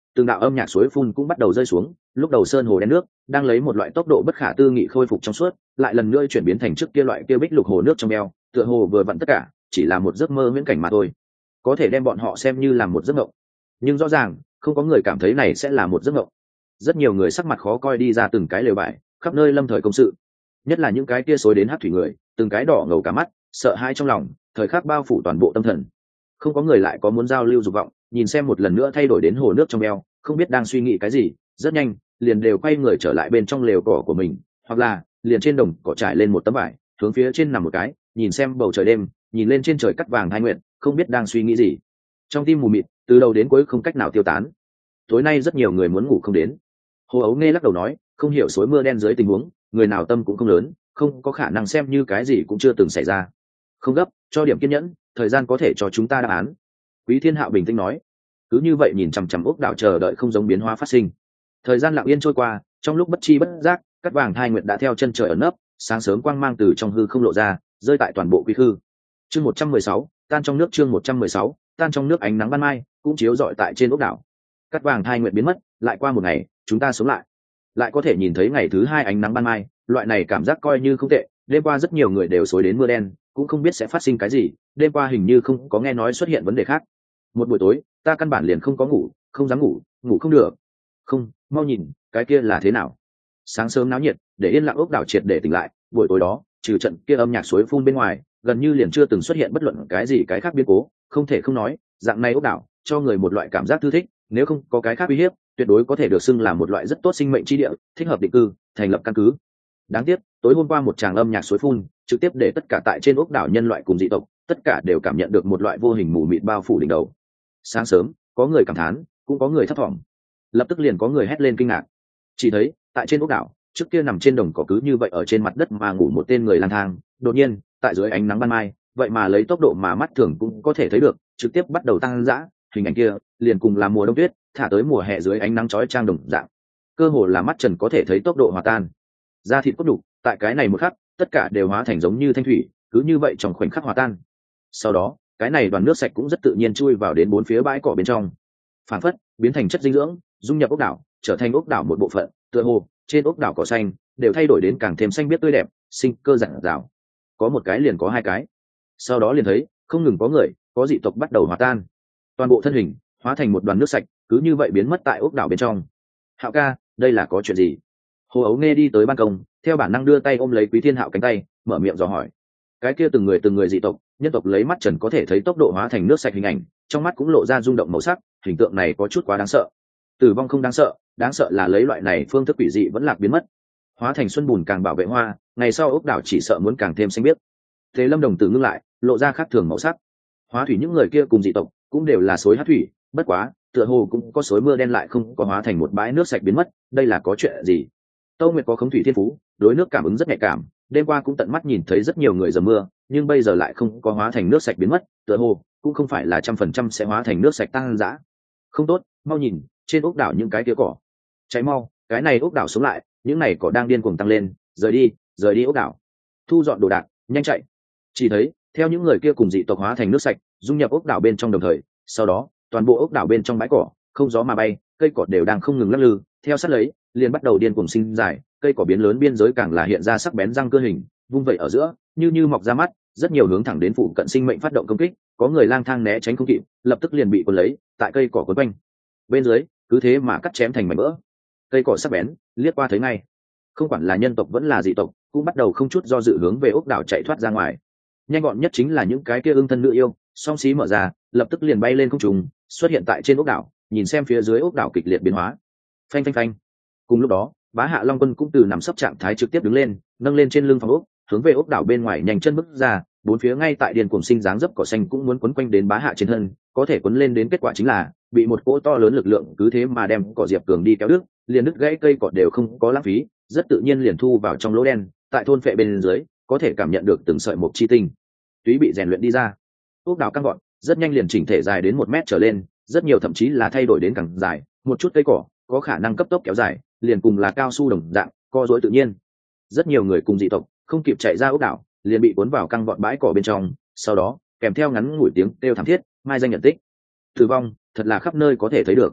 từng đạo âm nhạc suối phun cũng bắt đầu rơi xuống. Lúc đầu sơn hồ đen nước đang lấy một loại tốc độ bất khả tư nghị khôi phục trong suốt, lại lần nữa chuyển biến thành trước kia loại kia bích lục hồ nước trong eo, tựa hồ vừa vặn tất cả chỉ là một giấc mơ viễn cảnh mà thôi, có thể đem bọn họ xem như là một giấc mộng. Nhưng rõ ràng không có người cảm thấy này sẽ là một giấc mộng. Rất nhiều người sắc mặt khó coi đi ra từng cái lều bại, khắp nơi lâm thời công sự, nhất là những cái kia xối đến hát thủy người, từng cái đỏ ngầu cả mắt, sợ hãi trong lòng, thời khắc bao phủ toàn bộ tâm thần. Không có người lại có muốn giao lưu dục vọng, nhìn xem một lần nữa thay đổi đến hồ nước trong eo, không biết đang suy nghĩ cái gì, rất nhanh liền đều quay người trở lại bên trong lều cỏ của mình, hoặc là liền trên đồng cỏ trải lên một tấm vải, hướng phía trên nằm một cái, nhìn xem bầu trời đêm, nhìn lên trên trời cắt vàng hai nguyện, không biết đang suy nghĩ gì. Trong tim mù mịt, từ đầu đến cuối không cách nào tiêu tán. Tối nay rất nhiều người muốn ngủ không đến. Hồ Ấu nghe lắc đầu nói, không hiểu suối mưa đen dưới tình huống, người nào tâm cũng không lớn, không có khả năng xem như cái gì cũng chưa từng xảy ra. Không gấp, cho điểm kiên nhẫn, thời gian có thể cho chúng ta đáp án. Quý Thiên Hạo bình tĩnh nói. Cứ như vậy nhìn chằm chằm ốc đảo chờ đợi không giống biến hóa phát sinh. Thời gian lặng yên trôi qua, trong lúc bất chi bất giác, cắt vàng thai nguyệt đã theo chân trời ẩn nấp, sáng sớm quang mang từ trong hư không lộ ra, rơi tại toàn bộ quy hư. Chương 116, tan trong nước. Chương 116, tan trong nước. Ánh nắng ban mai cũng chiếu rọi tại trên ốc đảo. Cắt vàng thai nguyệt biến mất, lại qua một ngày, chúng ta sống lại có thể nhìn thấy ngày thứ hai ánh nắng ban mai, loại này cảm giác coi như không tệ. Đêm qua rất nhiều người đều xối đến mưa đen, cũng không biết sẽ phát sinh cái gì, đêm qua hình như không có nghe nói xuất hiện vấn đề khác. Một buổi tối ta căn bản liền không có ngủ, không dám ngủ, ngủ không được. Không, mau nhìn, cái kia là thế nào? Sáng sớm náo nhiệt, để yên lặng ốc đảo triệt để tỉnh lại. Buổi tối đó, trừ trận kia âm nhạc suối phun bên ngoài, gần như liền chưa từng xuất hiện bất luận cái gì cái khác biến cố. Không thể không nói, dạng này ốc đảo cho người một loại cảm giác thư thích, nếu không có cái khác uy hiếp, tuyệt đối có thể được xưng là một loại rất tốt sinh mệnh chi địa, thích hợp định cư, thành lập căn cứ. Đáng tiếc, tối hôm qua một tràng âm nhạc suối phun, trực tiếp để tất cả tại trên ốc đảo nhân loại cùng dị tộc, tất cả đều cảm nhận được một loại vô hình mù mịt bao phủ đỉnh đầu. Sáng sớm, có người cảm thán, cũng có người thấp thỏm. Lập tức liền có người hét lên kinh ngạc. Chỉ thấy, tại trên ốc đảo, trước kia nằm trên đồng cỏ cứ như vậy ở trên mặt đất mà ngủ một tên người lang thang, đột nhiên, tại dưới ánh nắng ban mai, vậy mà lấy tốc độ mà mắt thường cũng có thể thấy được, trực tiếp bắt đầu tăng dã, hình ảnh kia liền cùng là mùa đông tuyết thả tới mùa hè dưới ánh nắng chói chang đồng dạng, cơ hồ là mắt trần có thể thấy tốc độ hòa tan. Da thịt cốt đục tại cái này một khắc tất cả đều hóa thành giống như thanh thủy, cứ như vậy trong khoảnh khắc hòa tan. Sau đó cái này đoàn nước sạch cũng rất tự nhiên chui vào đến bốn phía bãi cỏ bên trong, phản phất biến thành chất dinh dưỡng, dung nhập ốc đảo, trở thành ốc đảo một bộ phận. Tựa hồ trên ốc đảo cỏ xanh đều thay đổi đến càng thêm xanh biếc tươi đẹp, sinh cơ rạng rào. Có một cái liền có hai cái, sau đó liền thấy không ngừng có người, có dị tộc bắt đầu hòa tan, toàn bộ thân hình hóa thành một đoàn nước sạch, cứ như vậy biến mất tại ốc đảo bên trong. Hạo ca, đây là có chuyện gì? Hồ Ấu nghe đi tới ban công, theo bản năng đưa tay ôm lấy Quý Thiên Hạo cánh tay, mở miệng dò hỏi. Cái kia từng người dị tộc, nhân tộc lấy mắt trần có thể thấy tốc độ hóa thành nước sạch hình ảnh, trong mắt cũng lộ ra rung động màu sắc, hình tượng này có chút quá đáng sợ. Tử vong không đáng sợ là lấy loại này phương thức quỷ dị vẫn lạc biến mất. Hóa thành xuân bùn càng bảo vệ hoa, ngày sau ốc đảo chỉ sợ muốn càng thêm xanh biếc. Thế Lâm đồng tử ngưng lại, lộ ra khác thường màu sắc. Hóa thủy những người kia cùng dị tộc cũng đều là suối hát thủy, bất quá tựa hồ cũng có suối mưa đen lại không có hóa thành một bãi nước sạch biến mất, đây là có chuyện gì? Tâu Nguyệt có khống thủy thiên phú, đối nước cảm ứng rất nhạy cảm, đêm qua cũng tận mắt nhìn thấy rất nhiều người dầm mưa, nhưng bây giờ lại không có hóa thành nước sạch biến mất, tựa hồ cũng không phải là 100% sẽ hóa thành nước sạch tăng dã. Không tốt, mau nhìn, trên ốc đảo những cái kia cỏ. Cháy mau, cái này ốc đảo sống lại, những này cỏ đang điên cuồng tăng lên, rời đi ốc đảo. Thu dọn đồ đạc, nhanh chạy. Chỉ thấy, theo những người kia cùng dị tộc hóa thành nước sạch, dung nhập ốc đảo bên trong đồng thời, sau đó, toàn bộ ốc đảo bên trong bãi cỏ, không gió mà bay, cây cỏ đều đang không ngừng lắc lư, theo sát lấy, liền bắt đầu điên cuồng sinh dài, cây cỏ biến lớn biên giới càng là hiện ra sắc bén răng cơ hình, vung vậy ở giữa, như mọc ra mắt, rất nhiều hướng thẳng đến phụ cận sinh mệnh phát động công kích, có người lang thang né tránh không kịp, lập tức liền bị cuốn lấy, tại cây cỏ quấn quanh. Bên dưới, cứ thế mà cắt chém thành mảnh vỡ. Cây cỏ sắc bén, liếc qua thấy ngay. Không quản là nhân tộc vẫn là dị tộc, cũng bắt đầu không chút do dự hướng về ốc đảo chạy thoát ra ngoài. Nhanh gọn nhất chính là những cái kia ưng thân nữ yêu, song xí mở ra, lập tức liền bay lên không trung, xuất hiện tại trên ốc đảo, nhìn xem phía dưới ốc đảo kịch liệt biến hóa. Phanh phanh phanh. Cùng lúc đó, Bá Hạ Long Quân cũng từ nằm sấp trạng thái trực tiếp đứng lên, nâng lên trên lưng phòng ốc, hướng về ốc đảo bên ngoài nhanh chân bước ra, bốn phía ngay tại điền cuồng sinh dáng dấp cỏ xanh cũng muốn quấn quanh đến Bá Hạ trên thân, có thể quấn lên đến kết quả chính là bị một cỗ to lớn lực lượng cứ thế mà đem cỏ diệp cường đi kéo đứt, liền đứt gãy cây cỏ đều không có lãng phí, rất tự nhiên liền thu vào trong lỗ đen, tại thôn phệ bên dưới, có thể cảm nhận được từng sợi mộc chi tinh túy bị rèn luyện đi ra. Ốc đảo căng gọn, rất nhanh liền chỉnh thể dài đến 1 mét trở lên, rất nhiều thậm chí là thay đổi đến càng dài, một chút cây cỏ có khả năng cấp tốc kéo dài, liền cùng là cao su đồng dạng, co duỗi tự nhiên. Rất nhiều người cùng dị tộc không kịp chạy ra ốc đảo, liền bị cuốn vào căng gọn bãi cỏ bên trong, sau đó kèm theo ngắn ngủi tiếng kêu thảm thiết, mai danh nhận tích. Tử vong thật là khắp nơi có thể thấy được.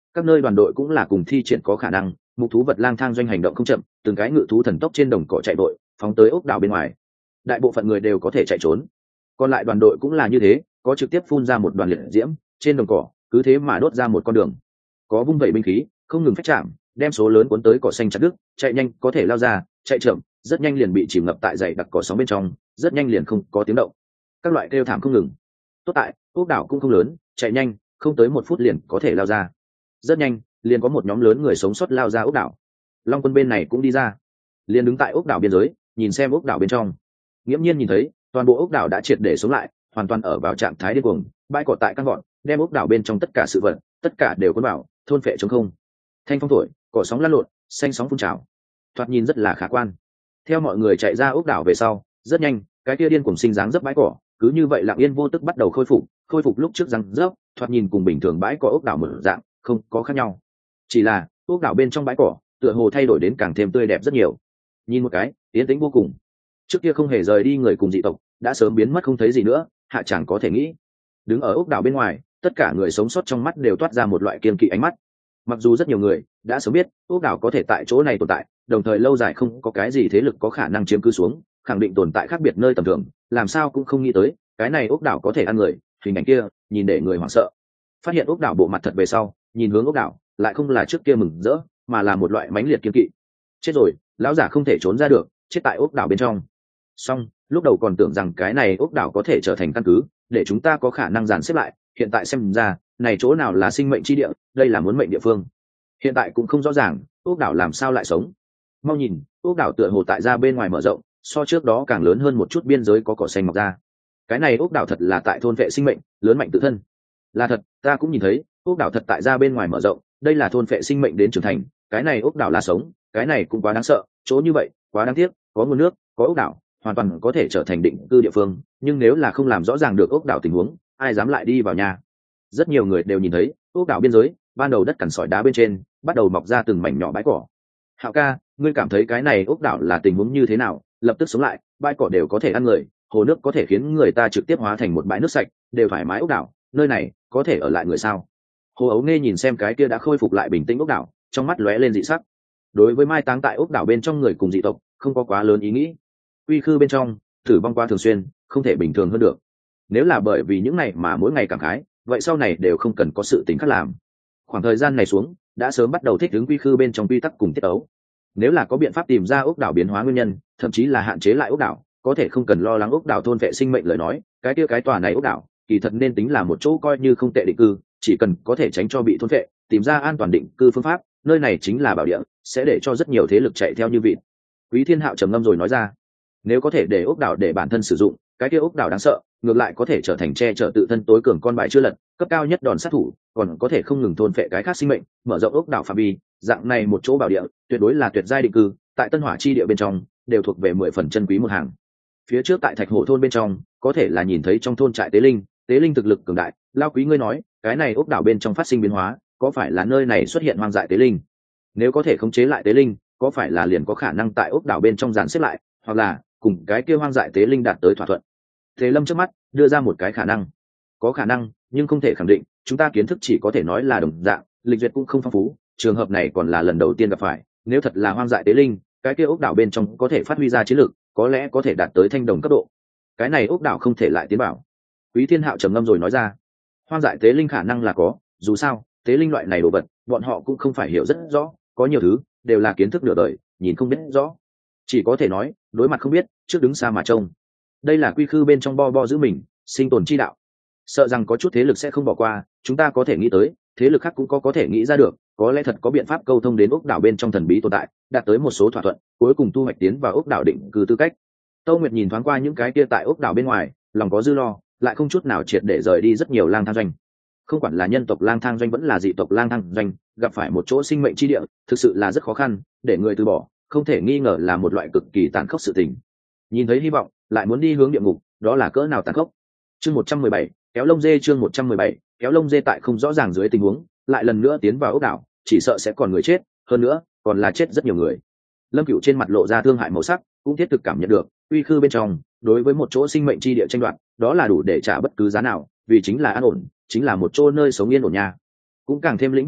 Các nơi đoàn đội cũng là cùng thi triển có khả năng, mục thú vật lang thang doanh hành động không chậm, từng cái ngự thú thần tốc trên đồng cỏ chạy vội phóng tới ốc đảo bên ngoài. Đại bộ phận người đều có thể chạy trốn, còn lại đoàn đội cũng là như thế, có trực tiếp phun ra một đoàn liệt diễm trên đồng cỏ, cứ thế mà đốt ra một con đường, có vung vẩy binh khí không ngừng phách chạm, đem số lớn cuốn tới cỏ xanh chặt đứt. Chạy nhanh có thể lao ra, chạy chậm rất nhanh liền bị chìm ngập tại dày đặc cỏ sóng bên trong, rất nhanh liền không có tiếng động. Các loại kêu thảm không ngừng. Tốt tại ốc đảo cũng không lớn, chạy nhanh không tới 1 phút liền có thể lao ra. Rất nhanh liền có một nhóm lớn người sống sót lao ra ốc đảo. Long quân bên này cũng đi ra, liền đứng tại ốc đảo biên giới nhìn xem ốc đảo bên trong. Nghiễm nhiên nhìn thấy toàn bộ ốc đảo đã triệt để sống lại, hoàn toàn ở vào trạng thái điên cuồng, bãi cỏ tại căn gọn, đem ốc đảo bên trong tất cả sự vật tất cả đều cuốn vào thôn phệ trống không. Thanh phong thổi, cỏ sóng lăn lộn, xanh sóng phun trào, thoạt nhìn rất là khả quan. Theo mọi người chạy ra ốc đảo về sau, rất nhanh cái kia điên cuồng sinh dáng dấp bãi cỏ cứ như vậy lặng yên vô tức bắt đầu khôi phục lúc trước răng rớp, thoạt nhìn cùng bình thường bãi cỏ ốc đảo một dạng, không có khác nhau. Chỉ là ốc đảo bên trong bãi cỏ tựa hồ thay đổi đến càng thêm tươi đẹp rất nhiều. Nhìn một cái yên tĩnh vô cùng, trước kia không hề rời đi người cùng dị tộc đã sớm biến mất không thấy gì nữa. Hạ chẳng có thể nghĩ, đứng ở ốc đảo bên ngoài tất cả người sống sót trong mắt đều toát ra một loại kiên kỵ ánh mắt. Mặc dù rất nhiều người đã sớm biết ốc đảo có thể tại chỗ này tồn tại, đồng thời lâu dài không có cái gì thế lực có khả năng chiếm cứ xuống, khẳng định tồn tại khác biệt nơi tầm thường, làm sao cũng không nghĩ tới cái này ốc đảo có thể ăn người. Hình ảnh kia nhìn để người hoảng sợ. Phát hiện ốc đảo bộ mặt thật về sau, nhìn hướng ốc đảo lại không là trước kia mừng rỡ, mà là một loại mãnh liệt kiên kỵ. Chết rồi, lão giả không thể trốn ra được, chết tại ốc đảo bên trong. Xong, lúc đầu còn tưởng rằng cái này ốc đảo có thể trở thành căn cứ để chúng ta có khả năng dàn xếp lại, hiện tại xem ra này chỗ nào là sinh mệnh chi địa, đây là muốn mệnh địa phương. Hiện tại cũng không rõ ràng ốc đảo làm sao lại sống. Mau nhìn, ốc đảo tựa hồ tại ra bên ngoài mở rộng, so trước đó càng lớn hơn một chút, biên giới có cỏ xanh mọc ra. Cái này ốc đảo thật là tại thôn vệ sinh mệnh, lớn mạnh tự thân. Là thật, ta cũng nhìn thấy ốc đảo thật tại ra bên ngoài mở rộng, đây là thôn vệ sinh mệnh đến trưởng thành. Cái này ốc đảo là sống, cái này cũng quá đáng sợ, chỗ như vậy quá đáng tiếc, có nguồn nước, có ốc đảo hoàn toàn có thể trở thành định cư địa phương, nhưng nếu là không làm rõ ràng được ốc đảo tình huống, ai dám lại đi vào nhà. Rất nhiều người đều nhìn thấy ốc đảo biên giới ban đầu đất cằn sỏi đá bên trên bắt đầu mọc ra từng mảnh nhỏ bãi cỏ. Hạo ca, ngươi cảm thấy cái này ốc đảo là tình huống như thế nào? Lập tức sống lại, bãi cỏ đều có thể ăn người, hồ nước có thể khiến người ta trực tiếp hóa thành một bãi nước sạch, đều thoải mái. Ốc đảo nơi này có thể ở lại người sao? Hồ Ấu Nghe nhìn xem cái kia đã khôi phục lại bình tĩnh ốc đảo, trong mắt lóe lên dị sắc. Đối với mai táng tại ốc đảo bên trong người cùng dị tộc không có quá lớn ý nghĩ. Quy khư bên trong tử vong quá thường xuyên, không thể bình thường hơn được. Nếu là bởi vì những này mà mỗi ngày cảm khái, vậy sau này đều không cần có sự tính khác làm. Khoảng thời gian này xuống đã sớm bắt đầu thích ứng quy khư bên trong quy tắc cùng tiết ấu. Nếu là có biện pháp tìm ra ốc đảo biến hóa nguyên nhân, thậm chí là hạn chế lại ốc đảo, có thể không cần lo lắng ốc đảo thôn vệ sinh mệnh lời nói, cái kia cái tòa này ốc đảo kỳ thật nên tính là một chỗ coi như không tệ định cư, chỉ cần có thể tránh cho bị thôn vệ, tìm ra an toàn định cư phương pháp, nơi này chính là bảo địa, sẽ để cho rất nhiều thế lực chạy theo như vịt. Quý Thiên Hạo trầm ngâm rồi nói ra, nếu có thể để ốc đảo để bản thân sử dụng, cái kia ốc đảo đáng sợ ngược lại có thể trở thành che chở tự thân tối cường con bài chưa lật, cấp cao nhất đòn sát thủ, còn có thể không ngừng thôn phệ cái khác sinh mệnh, mở rộng ốc đảo phạm vi. Dạng này một chỗ bảo địa tuyệt đối là tuyệt giai định cư, tại Tân Hỏa chi địa bên trong đều thuộc về 10 phần chân quý một hàng. Phía trước tại Thạch Hổ thôn bên trong có thể là nhìn thấy trong thôn trại tế linh thực lực cường đại. Lao Quý ngươi nói cái này ốc đảo bên trong phát sinh biến hóa, có phải là nơi này xuất hiện hoang dại tế linh? Nếu có thể khống chế lại tế linh, có phải là liền có khả năng tại ốc đảo bên trong dàn xếp lại, hoặc là cùng cái kia hoang dại tế linh đạt tới thỏa thuận? Thế Lâm trước mắt đưa ra một cái khả năng. Có khả năng, nhưng không thể khẳng định, chúng ta kiến thức chỉ có thể nói là đồng dạng, lịch duyệt cũng không phong phú, trường hợp này còn là lần đầu tiên gặp phải. Nếu thật là hoang dại tế linh, cái kia ốc đảo bên trong có thể phát huy ra chiến lược, có lẽ có thể đạt tới thanh đồng cấp độ. Cái này ốc đảo không thể lại tiến bảo. Quý Thiên Hạo trầm ngâm rồi nói ra, hoang dại tế linh khả năng là có, dù sao tế linh loại này đồ vật bọn họ cũng không phải hiểu rất rõ, có nhiều thứ đều là kiến thức nửa đời, nhìn không biết rõ, chỉ có thể nói đối mặt không biết, trước đứng xa mà trông. Đây là quy khư bên trong bo giữ mình, sinh tồn chi đạo. Sợ rằng có chút thế lực sẽ không bỏ qua, chúng ta có thể nghĩ tới, thế lực khác cũng có thể nghĩ ra được, có lẽ thật có biện pháp câu thông đến ốc đảo bên trong thần bí tồn tại, đạt tới một số thỏa thuận, cuối cùng thu hoạch tiến vào ốc đảo định cư tư cách. Tâu Nguyệt nhìn thoáng qua những cái kia tại ốc đảo bên ngoài, lòng có dư lo, lại không chút nào triệt để rời đi rất nhiều lang thang doanh. Không quản là nhân tộc lang thang doanh vẫn là dị tộc lang thang doanh, gặp phải một chỗ sinh mệnh chi địa, thực sự là rất khó khăn, để người từ bỏ, không thể nghi ngờ là một loại cực kỳ tàn khốc sự tình. Nhìn thấy hy vọng, lại muốn đi hướng địa ngục, đó là cỡ nào tàn khốc. Chương 117, kéo lông dê. Chương 117, kéo lông dê. Tại không rõ ràng dưới tình huống, lại lần nữa tiến vào ốc đảo, chỉ sợ sẽ còn người chết, hơn nữa còn là chết rất nhiều người. Lâm Cửu trên mặt lộ ra thương hại màu sắc, cũng thiết thực cảm nhận được uy khư bên trong đối với một chỗ sinh mệnh chi địa tranh đoạt, đó là đủ để trả bất cứ giá nào, vì chính là an ổn, chính là một chỗ nơi sống yên ổn nha. Cũng càng thêm lĩnh hội tới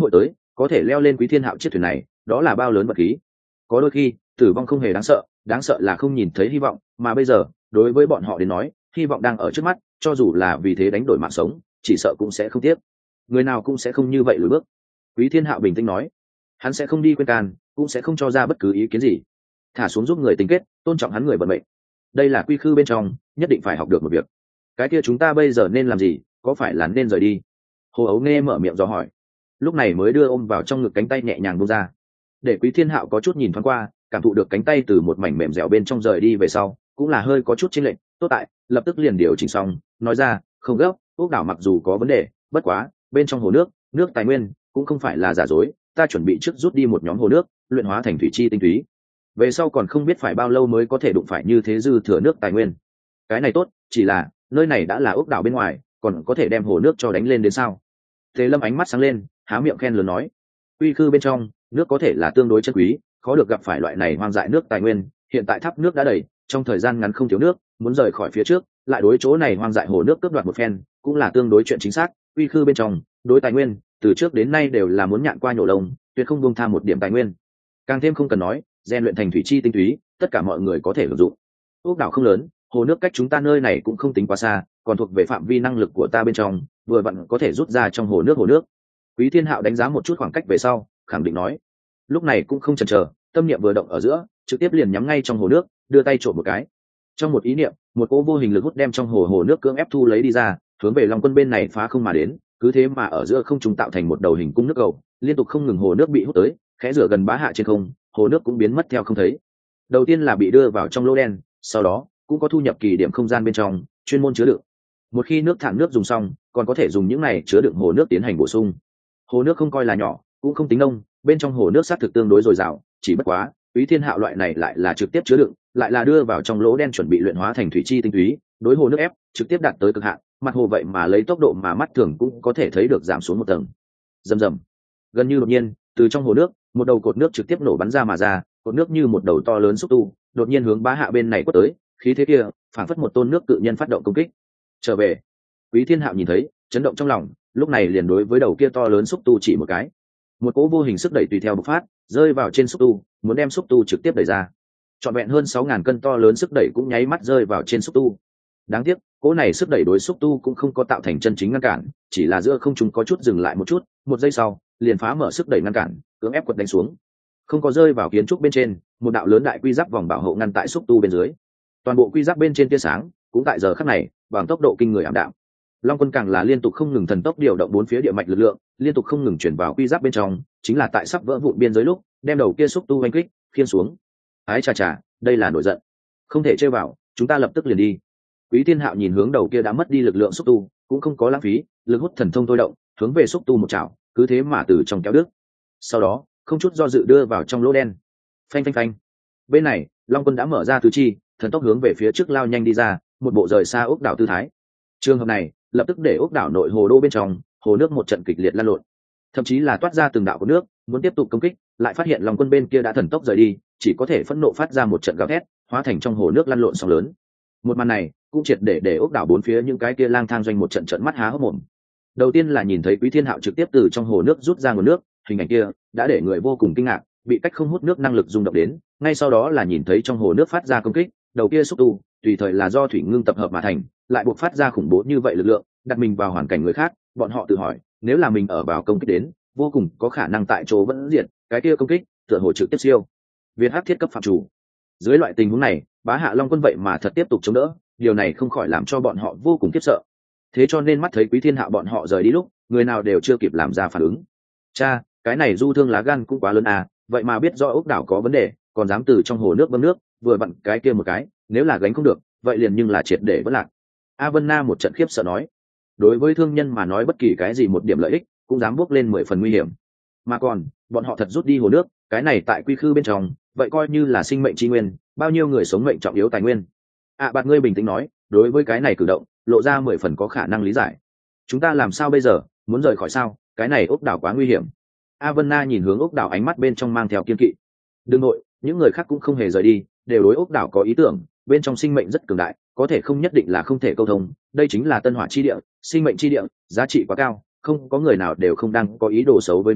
có thể leo lên Quý Thiên Hạo chiếc thuyền này, đó là bao lớn vật khí. Có đôi khi tử vong không hề đáng sợ là không nhìn thấy hy vọng, mà bây giờ đối với bọn họ đến nói, hy vọng đang ở trước mắt, cho dù là vì thế đánh đổi mạng sống, chỉ sợ cũng sẽ không tiếc. Người nào cũng sẽ không như vậy lùi bước. Quý Thiên Hạo bình tĩnh nói, hắn sẽ không đi khuyên can, cũng sẽ không cho ra bất cứ ý kiến gì, thả xuống giúp người tính kết, tôn trọng hắn người vận mệnh. Đây là quy khư bên trong nhất định phải học được một việc. Cái kia chúng ta bây giờ nên làm gì, có phải là nên rời đi? Hồ Ấu nghe mở miệng dò hỏi, lúc này mới đưa ôm vào trong ngực cánh tay nhẹ nhàng buông ra, để Quý Thiên Hạo có chút nhìn thoáng qua, cảm thụ được cánh tay từ một mảnh mềm dẻo bên trong rời đi về sau, cũng là hơi có chút chênh lệch. Tốt tại lập tức liền điều chỉnh xong, nói ra, không gấp, ốc đảo mặc dù có vấn đề, bất quá bên trong hồ nước tài nguyên cũng không phải là giả dối, ta chuẩn bị trước rút đi một nhóm hồ nước, luyện hóa thành thủy chi tinh túy, về sau còn không biết phải bao lâu mới có thể đụng phải như thế dư thừa nước tài nguyên. Cái này tốt, chỉ là nơi này đã là ốc đảo bên ngoài, còn có thể đem hồ nước cho đánh lên đến sao? Thế Lâm ánh mắt sáng lên, há miệng khen lớn nói, quy khư bên trong nước có thể là tương đối chân quý, khó được gặp phải loại này hoang dại nước tài nguyên. Hiện tại tháp nước đã đầy, trong thời gian ngắn không thiếu nước, muốn rời khỏi phía trước lại đối chỗ này hoang dại hồ nước cướp đoạt một phen, cũng là tương đối chuyện chính xác. Quy khư bên trong đối tài nguyên từ trước đến nay đều là muốn nhạn qua nhổ lông, tuyệt không buông tha một điểm tài nguyên. Càng thêm không cần nói rèn luyện thành thủy chi tinh túy, tất cả mọi người có thể sử dụng. Ốc đảo không lớn, hồ nước cách chúng ta nơi này cũng không tính quá xa, còn thuộc về phạm vi năng lực của ta bên trong, vừa vặn có thể rút ra trong hồ nước. Quý Thiên Hạo đánh giá một chút khoảng cách về sau, khẳng định nói, lúc này cũng không chần chờ, tâm niệm vừa động ở giữa, trực tiếp liền nhắm ngay trong hồ nước, đưa tay trộm một cái. Trong một ý niệm, một cỗ vô hình lực hút đem trong hồ nước cưỡng ép thu lấy đi ra, hướng về Long Quân bên này phá không mà đến. Cứ thế mà ở giữa không trung tạo thành một đầu hình cung nước cầu, liên tục không ngừng hồ nước bị hút tới, khẽ rửa gần Bá Hạ trên không, hồ nước cũng biến mất theo không thấy. Đầu tiên là bị đưa vào trong lỗ đen, sau đó cũng có thu nhập kỳ điểm không gian bên trong, chuyên môn chứa đựng. Một khi nước thẳng nước dùng xong, còn có thể dùng những này chứa đựng hồ nước tiến hành bổ sung. Hồ nước không coi là nhỏ, cũng không tính nông, bên trong hồ nước xác thực tương đối dồi dào, chỉ bất quá Quý Thiên Hạo loại này lại là trực tiếp chứa đựng, lại là đưa vào trong lỗ đen chuẩn bị luyện hóa thành thủy chi tinh túy, đối hồ nước ép trực tiếp đạt tới cực hạn, mặt hồ vậy mà lấy tốc độ mà mắt thường cũng có thể thấy được giảm xuống một tầng. Rầm rầm, gần như đột nhiên, từ trong hồ nước, một đầu cột nước trực tiếp nổ bắn ra, cột nước như một đầu to lớn xúc tu, đột nhiên hướng Bá Hạ bên này quất tới, khí thế kia, phảng phất một tôn nước cự nhân phát động công kích. Trở về. Quý Thiên Hạo nhìn thấy, chấn động trong lòng, lúc này liền đối với đầu kia to lớn xúc tu chỉ một cái. Một cỗ vô hình sức đẩy tùy theo bộc phát, rơi vào trên xúc tu, muốn đem xúc tu trực tiếp đẩy ra. Trọn vẹn hơn 6.000 cân to lớn sức đẩy cũng nháy mắt rơi vào trên xúc tu. Đáng tiếc, cỗ này sức đẩy đối xúc tu cũng không có tạo thành chân chính ngăn cản, chỉ là giữa không trung có chút dừng lại một chút, một giây sau, liền phá mở sức đẩy ngăn cản, cưỡng ép quật đánh xuống. Không có rơi vào kiến trúc bên trên, một đạo lớn đại quy giáp vòng bảo hộ ngăn tại xúc tu bên dưới. Toàn bộ quy giáp bên trên tia sáng, cũng tại giờ khắc này, bằng tốc độ kinh người ảm đạm. Long Quân càng là liên tục không ngừng thần tốc điều động bốn phía địa mạch lực lượng, liên tục không ngừng chuyển vào quy giáp bên trong, chính là tại sắp vỡ vụn biên giới lúc, đem đầu kia xúc tu oanh kích, khiên xuống. Ái chà chà, đây là nổi giận. Không thể chơi vào, chúng ta lập tức liền đi. Quý Thiên Hạo nhìn hướng đầu kia đã mất đi lực lượng xúc tu, cũng không có lãng phí, lực hút thần thông thôi động, hướng về xúc tu một chảo, cứ thế mà từ trong kéo đứt. Sau đó, không chút do dự đưa vào trong lỗ đen. Phanh phanh phanh. Bên này, Long Quân đã mở ra tứ chi, thần tốc hướng về phía trước lao nhanh đi ra, một bộ rời xa ốc đảo tư thái. Trường hợp này, lập tức để ốc đảo nội hồ đô bên trong, hồ nước một trận kịch liệt lan lộn, thậm chí là toát ra từng đạo của nước, muốn tiếp tục công kích, lại phát hiện Long Quân bên kia đã thần tốc rời đi, chỉ có thể phẫn nộ phát ra một trận gào thét, hóa thành trong hồ nước lăn lộn sóng lớn. Một màn này cũng triệt để ốc đảo bốn phía những cái kia lang thang doanh một trận trận mắt há hốc mồm. Đầu tiên là nhìn thấy Quý Thiên Hạo trực tiếp từ trong hồ nước rút ra nguồn nước, hình ảnh kia đã để người vô cùng kinh ngạc, bị cách không hút nước năng lực rung động đến. Ngay sau đó là nhìn thấy trong hồ nước phát ra công kích, đầu kia xúc tu tùy thời là do thủy ngưng tập hợp mà thành, lại buộc phát ra khủng bố như vậy lực lượng, đặt mình vào hoàn cảnh người khác, bọn họ tự hỏi, nếu là mình ở vào công kích đến, vô cùng có khả năng tại chỗ vẫn diệt, cái kia công kích tựa hồ trực tiếp siêu việt hắc thiết cấp phạm chủ. Dưới loại tình huống này, Bá Hạ Long Quân vậy mà thật tiếp tục chống đỡ, điều này không khỏi làm cho bọn họ vô cùng khiếp sợ. Thế cho nên mắt thấy Quý Thiên Hạo bọn họ rời đi lúc, người nào đều chưa kịp làm ra phản ứng. Cha, cái này du thương lá gan cũng quá lớn à, vậy mà biết rõ ốc đảo có vấn đề, còn dám từ trong hồ nước bơm nước, vừa vặn cái kia một cái, nếu là gánh không được, vậy liền nhưng là triệt để vỡ lạc. A Vân Na một trận khiếp sợ nói, đối với thương nhân mà nói bất kỳ cái gì một điểm lợi ích, cũng dám bước lên 10 phần nguy hiểm. Mà còn, bọn họ thật rút đi hồ nước, cái này tại quy khư bên trong, vậy coi như là sinh mệnh chi nguyên, bao nhiêu người sống mệnh trọng yếu tài nguyên. Bạt ngươi bình tĩnh nói, đối với cái này cử động, lộ ra 10 phần có khả năng lý giải. Chúng ta làm sao bây giờ, muốn rời khỏi sao? Cái này ốc đảo quá nguy hiểm. A Vân Na nhìn hướng ốc đảo ánh mắt bên trong mang theo kiên kỵ. Đừng nội, những người khác cũng không hề rời đi, đều đối ốc đảo có ý tưởng, bên trong sinh mệnh rất cường đại, có thể không nhất định là không thể câu thông, đây chính là tân hỏa chi địa, sinh mệnh chi địa, giá trị quá cao, không có người nào đều không đang có ý đồ xấu với nó,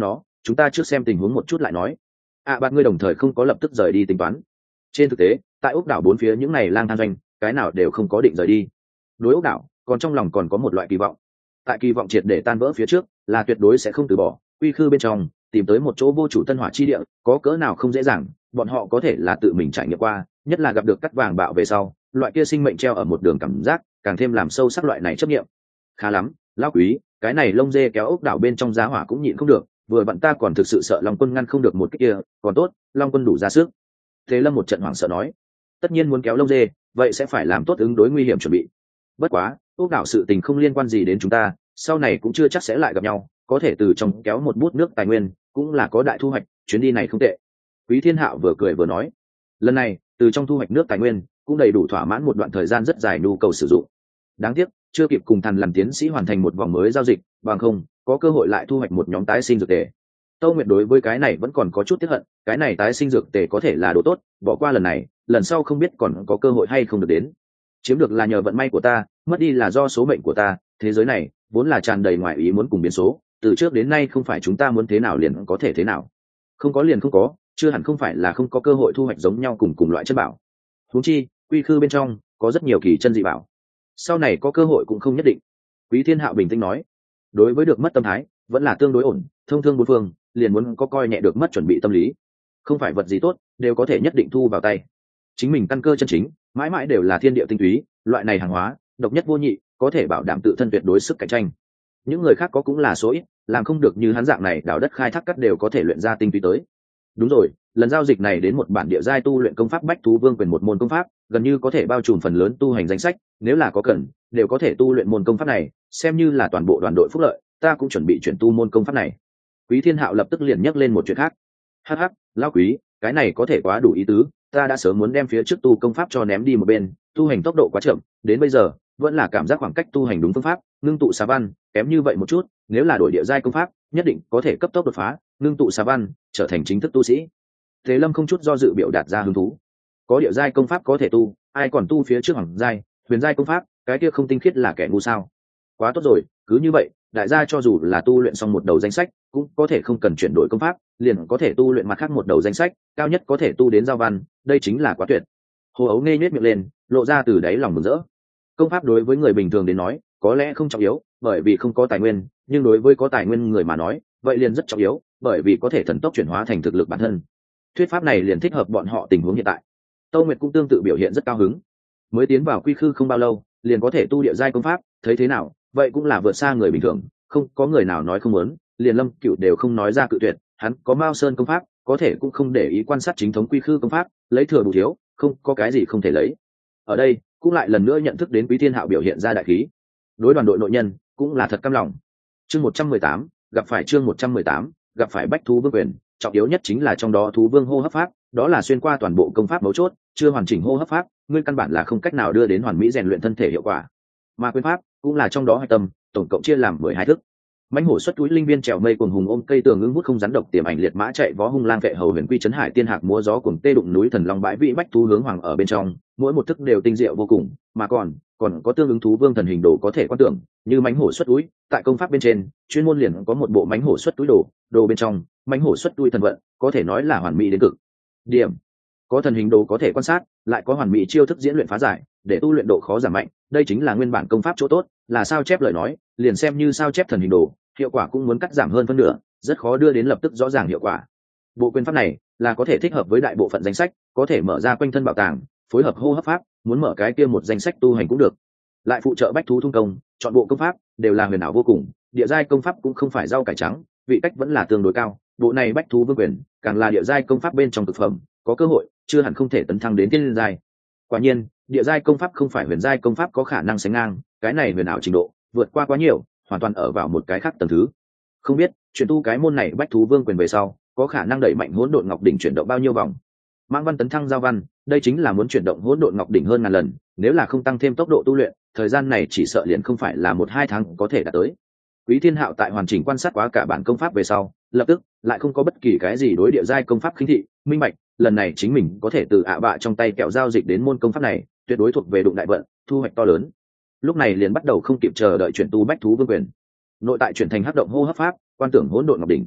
chúng ta trước xem tình huống một chút lại nói. Bạn ngươi đồng thời không có lập tức rời đi tính toán. Trên thực tế tại ốc đảo bốn phía những này lang thang doanh cái nào đều không có định rời đi. Đối ốc đảo còn trong lòng còn có một loại kỳ vọng, tại kỳ vọng triệt để tan vỡ phía trước là tuyệt đối sẽ không từ bỏ. Quy khư bên trong tìm tới một chỗ vô chủ tân hỏa chi địa có cỡ nào không dễ dàng, bọn họ có thể là tự mình trải nghiệm qua, nhất là gặp được cắt vàng bạo về sau, loại kia sinh mệnh treo ở một đường cảm giác càng thêm làm sâu sắc loại này chấp nghiệm. Khá lắm, lão quý, cái này lông dê kéo ốc đảo bên trong giá hỏa cũng nhịn không được, vừa bọn ta còn thực sự sợ Long Quân ngăn không được một cái kia, còn tốt Long Quân đủ ra sức. Thế Lâm một trận hoảng sợ nói, tất nhiên muốn kéo lông dê vậy sẽ phải làm tốt ứng đối nguy hiểm chuẩn bị. Bất quá ốc đảo sự tình không liên quan gì đến chúng ta, sau này cũng chưa chắc sẽ lại gặp nhau, có thể từ trong kéo một bút nước tài nguyên cũng là có đại thu hoạch, chuyến đi này không tệ. Quý Thiên Hạo vừa cười vừa nói, lần này từ trong thu hoạch nước tài nguyên cũng đầy đủ thỏa mãn một đoạn thời gian rất dài nhu cầu sử dụng. Đáng tiếc chưa kịp cùng Thần làm tiến sĩ hoàn thành một vòng mới giao dịch, bằng không có cơ hội lại thu hoạch một nhóm tái sinh dược tề. Tâu Nguyệt đối với cái này vẫn còn có chút tiếc hận, cái này tái sinh dược tề có thể là đồ tốt, bỏ qua lần này lần sau không biết còn có cơ hội hay không được đến. Chiếm được là nhờ vận may của ta, mất đi là do số mệnh của ta, thế giới này vốn là tràn đầy ngoại ý muốn cùng biến số, từ trước đến nay không phải chúng ta muốn thế nào liền có thể thế nào. Không có liền không có, chưa hẳn không phải là không có cơ hội thu hoạch giống nhau cùng loại chất bảo. Huống chi quy khư bên trong có rất nhiều kỳ chân dị bảo, sau này có cơ hội cũng không nhất định. Quý Thiên Hạo bình tĩnh nói, đối với được mất tâm thái vẫn là tương đối ổn, thông thương bốn phương liền muốn có coi nhẹ được mất chuẩn bị tâm lý, không phải vật gì tốt đều có thể nhất định thu vào tay. Chính mình căn cơ chân chính mãi mãi đều là thiên địa tinh túy, loại này hàng hóa độc nhất vô nhị, có thể bảo đảm tự thân tuyệt đối sức cạnh tranh. Những người khác có cũng là số ít, làm không được như hắn dạng này đào đất khai thác cắt đều có thể luyện ra tinh túy tới. Đúng rồi, lần giao dịch này đến một bản địa giai tu luyện công pháp bách thú vương quyền, một môn công pháp gần như có thể bao trùm phần lớn tu hành danh sách, nếu là có cần đều có thể tu luyện môn công pháp này, xem như là toàn bộ đoàn đội phúc lợi. Ta cũng chuẩn bị chuyển tu môn công pháp này. Quý Thiên Hạo lập tức liền nhắc lên một chuyện khác. Hắc hắc, lão quý, cái này có thể quá đủ ý tứ, ta đã sớm muốn đem phía trước tu công pháp cho ném đi một bên, tu hành tốc độ quá chậm, đến bây giờ vẫn là cảm giác khoảng cách tu hành đúng phương pháp ngưng tụ xà văn kém như vậy một chút, nếu là đổi địa giai công pháp nhất định có thể cấp tốc đột phá, ngưng tụ xà văn trở thành chính thức tu sĩ. Thế Lâm không chút do dự biểu đạt ra hứng thú, có địa giai công pháp có thể tu, ai còn tu phía trước hoàng giai huyền giai công pháp, cái kia không tinh khiết là kẻ ngu sao? Quá tốt rồi, cứ như vậy đại gia cho dù là tu luyện xong một đầu danh sách cũng có thể không cần chuyển đổi công pháp, liền có thể tu luyện mặt khác một đầu danh sách, cao nhất có thể tu đến giao văn, đây chính là quá tuyệt. Hồ Ấu nghe nhếch miệng lên, lộ ra từ đáy lòng mừng rỡ. Công pháp đối với người bình thường đến nói có lẽ không trọng yếu, bởi vì không có tài nguyên, nhưng đối với có tài nguyên người mà nói vậy liền rất trọng yếu, bởi vì có thể thần tốc chuyển hóa thành thực lực bản thân. Thuyết pháp này liền thích hợp bọn họ tình huống hiện tại. Tâu Nguyệt cũng tương tự biểu hiện rất cao hứng, mới tiến vào quy khư không bao lâu liền có thể tu địa giai công pháp, thấy thế nào vậy cũng là vượt xa người bình thường, không có người nào nói không muốn, liền Lâm Cựu đều không nói ra cự tuyệt. Hắn có Mao Sơn công pháp, có thể cũng không để ý quan sát chính thống quy khư công pháp, lấy thừa bù thiếu, không có cái gì không thể lấy. Ở đây cũng lại lần nữa nhận thức đến Quý Thiên Hạo biểu hiện ra đại khí, đối đoàn đội nội nhân cũng là thật căm lòng. Chương 118, gặp phải chương 118, gặp phải bách thú vương quyền, trọng yếu nhất chính là trong đó thú vương hô hấp pháp, đó là xuyên qua toàn bộ công pháp mấu chốt, chưa hoàn chỉnh hô hấp pháp, ngươi căn bản là không cách nào đưa đến hoàn mỹ rèn luyện thân thể hiệu quả. Mà quyền pháp cũng là trong đó hạch tâm, tổng cộng chia làm 12 thức. Mãnh hổ xuất túi linh viên trèo mây cuồng hùng ôm cây tường ứng bút không rắn độc tiềm ảnh liệt mã chạy vó hung lang vệ hầu huyền quy trấn hải tiên hạc múa gió cuồng tê đụng núi thần long bãi vĩ bách thú hướng hoàng ở bên trong, mỗi một thức đều tinh diệu vô cùng, mà còn có tương ứng thú vương thần hình đồ có thể quan tưởng, như mãnh hổ xuất túi, tại công pháp bên trên chuyên môn liền có một bộ mãnh hổ xuất túi đồ bên trong mãnh hổ xuất túi thần vận, có thể nói là hoàn mỹ đến cực điểm. Có thần hình đồ có thể quan sát, lại có hoàn mỹ chiêu thức diễn luyện phá giải, để tu luyện độ khó giảm mạnh, đây chính là nguyên bản công pháp chỗ tốt, là sao chép lời nói, liền xem như sao chép thần hình đồ, hiệu quả cũng muốn cắt giảm hơn phân nửa, rất khó đưa đến lập tức rõ ràng hiệu quả. Bộ quyền pháp này là có thể thích hợp với đại bộ phận danh sách, có thể mở ra quanh thân bảo tàng, phối hợp hô hấp pháp, muốn mở cái kia một danh sách tu hành cũng được. Lại phụ trợ bách thú thung công, chọn bộ công pháp đều là huyền ảo vô cùng, địa giai công pháp cũng không phải rau cải trắng, vị cách vẫn là tương đối cao, bộ này bách thú vương quyền càng là địa giai công pháp bên trong thực phẩm, có cơ hội chưa hẳn không thể tấn thăng đến thiên giai. Quả nhiên địa giai công pháp không phải huyền giai công pháp có khả năng sánh ngang, cái này huyền ảo trình độ vượt qua quá nhiều, hoàn toàn ở vào một cái khác tầng thứ. Không biết chuyển tu cái môn này bách thú vương quyền về sau có khả năng đẩy mạnh hỗn độn ngọc đỉnh chuyển động bao nhiêu vòng. Mãng văn tấn thăng giao văn, đây chính là muốn chuyển động hỗn độn ngọc đỉnh hơn ngàn lần, nếu là không tăng thêm tốc độ tu luyện, thời gian này chỉ sợ liền không phải là 1-2 tháng có thể đạt tới. Quý Thiên Hạo tại hoàn chỉnh quan sát quá cả bản công pháp về sau, lập tức lại không có bất kỳ cái gì đối địa giai công pháp khinh thị, minh bạch lần này chính mình có thể từ bạ trong tay kẹo giao dịch đến môn công pháp này, tuyệt đối thuộc về đụng đại vận, thu hoạch to lớn. Lúc này liền bắt đầu không kịp chờ đợi chuyển tu bách thú vương quyền. Nội tại chuyển thành hắc động hô hấp pháp, quan tưởng hỗn độn ngọc đỉnh.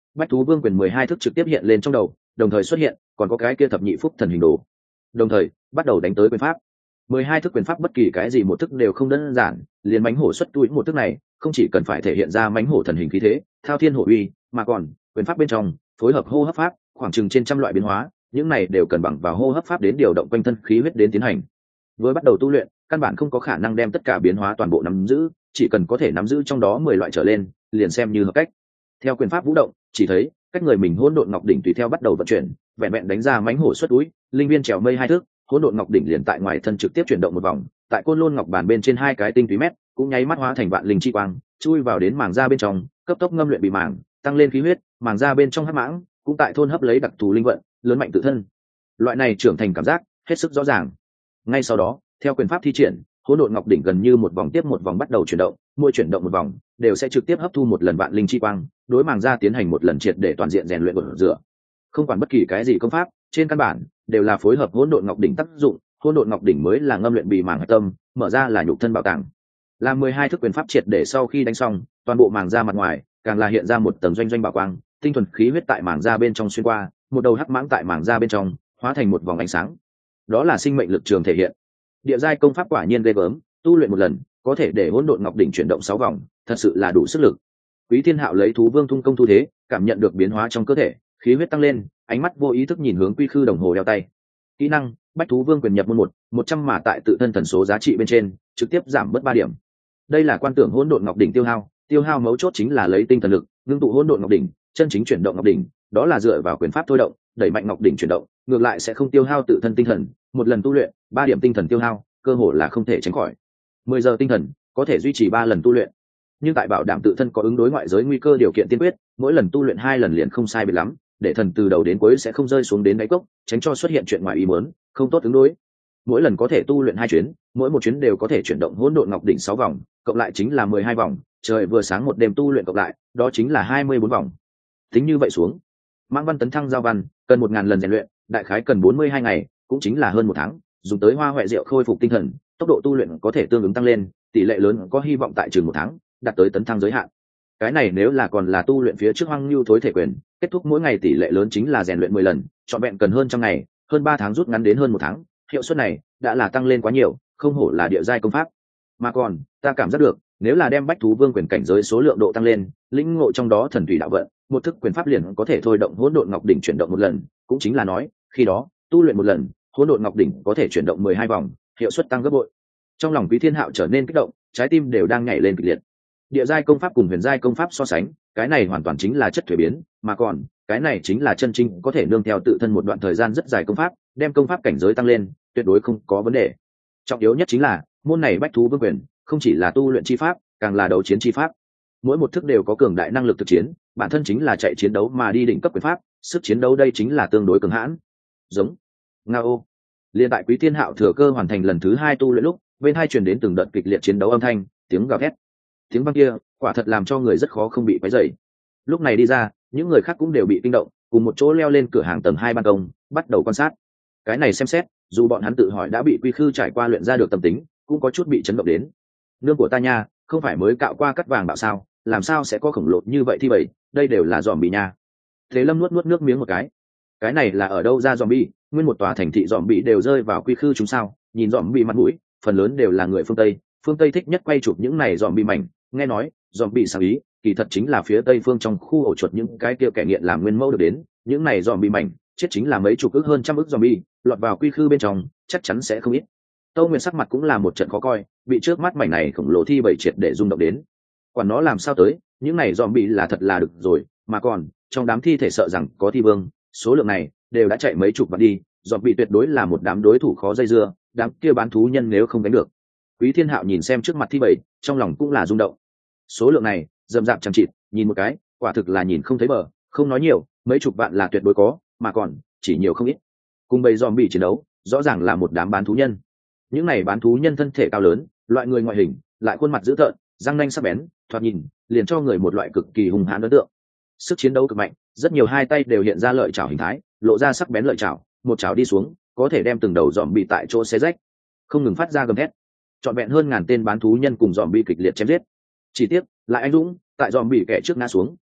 Bách thú vương quyền 12 thức trực tiếp hiện lên trong đầu, đồng thời xuất hiện còn có cái kia thập nhị phúc thần hình đồ, đồng thời bắt đầu đánh tới quyền pháp. 12 thức quyền pháp bất kỳ cái gì một thức đều không đơn giản, liền mãnh hổ xuất túi một thức này không chỉ cần phải thể hiện ra mãnh hổ thần hình khí thế thao thiên hổ uy, mà còn quyền pháp bên trong phối hợp hô hấp pháp khoảng chừng trên trăm loại biến hóa, những này đều cần bằng vào hô hấp pháp đến điều động quanh thân khí huyết đến tiến hành. Với bắt đầu tu luyện căn bản không có khả năng đem tất cả biến hóa toàn bộ nắm giữ, chỉ cần có thể nắm giữ trong đó 10 loại trở lên liền xem như hợp cách. Theo quyền pháp vũ động, chỉ thấy cách người mình hỗn độn ngọc đỉnh tùy theo bắt đầu vận chuyển, vẹn vẹn đánh ra mãnh hổ xuất túi, linh viên trèo mây 2 thước, hỗn độn ngọc đỉnh liền tại ngoài thân trực tiếp chuyển động một vòng, tại côn lôn ngọc bàn bên trên 2 cái tinh túy mét cũng nháy mắt hóa thành vạn linh chi quang, chui vào đến màng da bên trong, cấp tốc ngâm luyện bị màng, tăng lên khí huyết, màng da bên trong hắc mãng cũng tại thôn hấp lấy đặc thù linh vận, lớn mạnh tự thân. Loại này trưởng thành cảm giác hết sức rõ ràng. Ngay sau đó, theo quyền pháp thi triển, hỗn độn ngọc đỉnh gần như một vòng tiếp một vòng bắt đầu chuyển động, mỗi chuyển động một vòng đều sẽ trực tiếp hấp thu một lần vạn linh chi quang, đối màng da tiến hành một lần triệt để toàn diện rèn luyện bổ rửa. Không quản bất kỳ cái gì công pháp, trên căn bản đều là phối hợp hỗn độn ngọc đỉnh tác dụng, hỗn độn ngọc đỉnh mới là ngâm luyện bì màng hạch tâm, mở ra là nhục thân bảo tàng. Làm 12 thức quyền pháp triệt để sau khi đánh xong, toàn bộ màng da mặt ngoài càng là hiện ra một tầng doanh doanh bảo quang, tinh thuần khí huyết tại màng da bên trong xuyên qua, một đầu hắc mãng tại màng da bên trong hóa thành một vòng ánh sáng. Đó là sinh mệnh lực trường thể hiện. Địa giai công pháp quả nhiên ghê gớm, tu luyện một lần có thể để hỗn độn ngọc đỉnh chuyển động 6 vòng, thật sự là đủ sức lực. Quý Thiên Hạo lấy thú vương thung công thu thế, cảm nhận được biến hóa trong cơ thể, khí huyết tăng lên, ánh mắt vô ý thức nhìn hướng quy khư đồng hồ đeo tay. Kỹ năng bách thú vương quyền nhập môn 100 mà tại tự thân thần số giá trị bên trên trực tiếp giảm bớt 3 điểm. Đây là quan tưởng hỗn độn ngọc đỉnh tiêu hao mấu chốt chính là lấy tinh thần lực ngưng tụ hỗn độn ngọc đỉnh, chân chính chuyển động ngọc đỉnh đó là dựa vào quyền pháp thôi động đẩy mạnh ngọc đỉnh chuyển động, ngược lại sẽ không tiêu hao tự thân tinh thần. Một lần tu luyện 3 điểm tinh thần tiêu hao cơ hội là không thể tránh khỏi. 10 giờ tinh thần có thể duy trì 3 lần tu luyện, nhưng tại bảo đảm tự thân có ứng đối ngoại giới nguy cơ điều kiện tiên quyết, mỗi lần tu luyện 2 lần liền không sai biệt lắm, để thần từ đầu đến cuối sẽ không rơi xuống đến đáy cốc, tránh cho xuất hiện chuyện ngoài ý muốn không tốt ứng đối. Mỗi lần có thể tu luyện 2 chuyến, mỗi một chuyến đều có thể chuyển động hỗn độn ngọc đỉnh 6 vòng, cộng lại chính là 12 vòng, trời vừa sáng một đêm tu luyện cộng lại, đó chính là 24 vòng. Tính như vậy xuống, Mãng Văn tấn thăng giao văn, cần 1000 lần rèn luyện, đại khái cần 42 ngày, cũng chính là hơn 1 tháng, dùng tới hoa hoẹ rượu khôi phục tinh thần, tốc độ tu luyện có thể tương ứng tăng lên, tỷ lệ lớn có hy vọng tại chừng 1 tháng đạt tới tấn thăng giới hạn. Cái này nếu là còn là tu luyện phía trước Hoang Nưu thối thể quyền, kết thúc mỗi ngày tỷ lệ lớn chính là rèn luyện 10 lần, trọn vẹn cần hơn trăm ngày, hơn 3 tháng rút ngắn đến hơn 1 tháng, hiệu suất này đã là tăng lên quá nhiều, không hổ là địa giai công pháp. Mà còn, ta cảm giác được, nếu là đem bách thú vương quyền cảnh giới số lượng độ tăng lên, lĩnh ngộ trong đó thần thủy đạo vận, một thức quyền pháp liền có thể thôi động hỗn độn ngọc đỉnh chuyển động 1 lần, cũng chính là nói, khi đó, tu luyện 1 lần, hỗn độn ngọc đỉnh có thể chuyển động 12 vòng, hiệu suất tăng gấp bội. Trong lòng Quý Thiên Hạo trở nên kích động, trái tim đều đang nhảy lên kịch liệt. Địa giai công pháp cùng huyền giai công pháp so sánh, cái này hoàn toàn chính là chất thuế biến, mà còn, cái này chính là chân chính có thể nương theo tự thân một đoạn thời gian rất dài công pháp, đem công pháp cảnh giới tăng lên, tuyệt đối không có vấn đề. Trọng yếu nhất chính là, môn này bách thú vương quyền, không chỉ là tu luyện chi pháp, càng là đấu chiến chi pháp. Mỗi một thức đều có cường đại năng lực thực chiến, bản thân chính là chạy chiến đấu mà đi đỉnh cấp quyền pháp, sức chiến đấu đây chính là tương đối cường hãn. Giống Ngao. Liên tại Quý Thiên Hạo thừa cơ hoàn thành lần thứ 2 tu luyện lúc, bên hai truyền đến từng đợt kịch liệt chiến đấu âm thanh, tiếng gào thét. Tiếng vang kia, quả thật làm cho người rất khó không bị quấy rầy. Lúc này đi ra, những người khác cũng đều bị kinh động, cùng một chỗ leo lên cửa hàng tầng 2 ban công, bắt đầu quan sát. Cái này xem xét, dù bọn hắn tự hỏi đã bị quy khư trải qua luyện ra được tâm tính, cũng có chút bị chấn động đến. Nương của ta nha, không phải mới cạo qua cắt vàng bạo sao, làm sao sẽ có khổng lồ như vậy thi bầy, đây đều là zombie nha. Thế Lâm nuốt nước miếng một cái này là ở đâu ra zombie, nguyên một tòa thành thị zombie đều rơi vào quy khư chúng sao? Nhìn zombie mặt mũi, phần lớn đều là người phương Tây thích nhất quay chụp những này zombie mảnh, nghe nói, zombie sáng ý, kỳ thật chính là phía Tây phương trong khu ổ chuột những cái kia kẻ nghiện làm nguyên mẫu được đến, những này zombie mảnh, chết chính là mấy chục ức hơn trăm ức zombie, lọt vào quy khư bên trong, chắc chắn sẽ không ít. Tâu Nguyên sắc mặt cũng là một trận khó coi, bị trước mắt mảnh này khổng lồ thi bầy triệt để rung động đến. Quản nó làm sao tới, những này zombie là thật là được rồi, mà còn, trong đám thi thể sợ rằng có thi vương, số lượng này đều đã chạy mấy chục vạn đi, zombie tuyệt đối là một đám đối thủ khó dây dưa, đám kia bán thú nhân nếu không đánh được. Quý Thiên Hạo nhìn xem trước mặt thi bầy, trong lòng cũng là rung động. Số lượng này, rậm rạp chẳng chịt, nhìn một cái, quả thực là nhìn không thấy bờ, không nói nhiều, mấy chục vạn là tuyệt đối có, mà còn, chỉ nhiều không ít. Cùng bầy zombie chiến đấu, rõ ràng là một đám bán thú nhân. Những này bán thú nhân thân thể cao lớn, loại người ngoại hình, lại khuôn mặt dữ tợn, răng nanh sắc bén, thoạt nhìn, liền cho người một loại cực kỳ hung hãn ấn tượng. Sức chiến đấu cực mạnh, rất nhiều hai tay đều hiện ra lợi chảo hình thái, lộ ra sắc bén lợi chảo, một chảo đi xuống, có thể đem từng đầu zombie tại chỗ xé rách, không ngừng phát ra gầm thét. Trọn vẹn hơn ngàn tên bán thú nhân cùng zombie kịch liệt chém giết. Chỉ tiếc, lại anh dũng, tại zombie kẻ trước ngã xuống,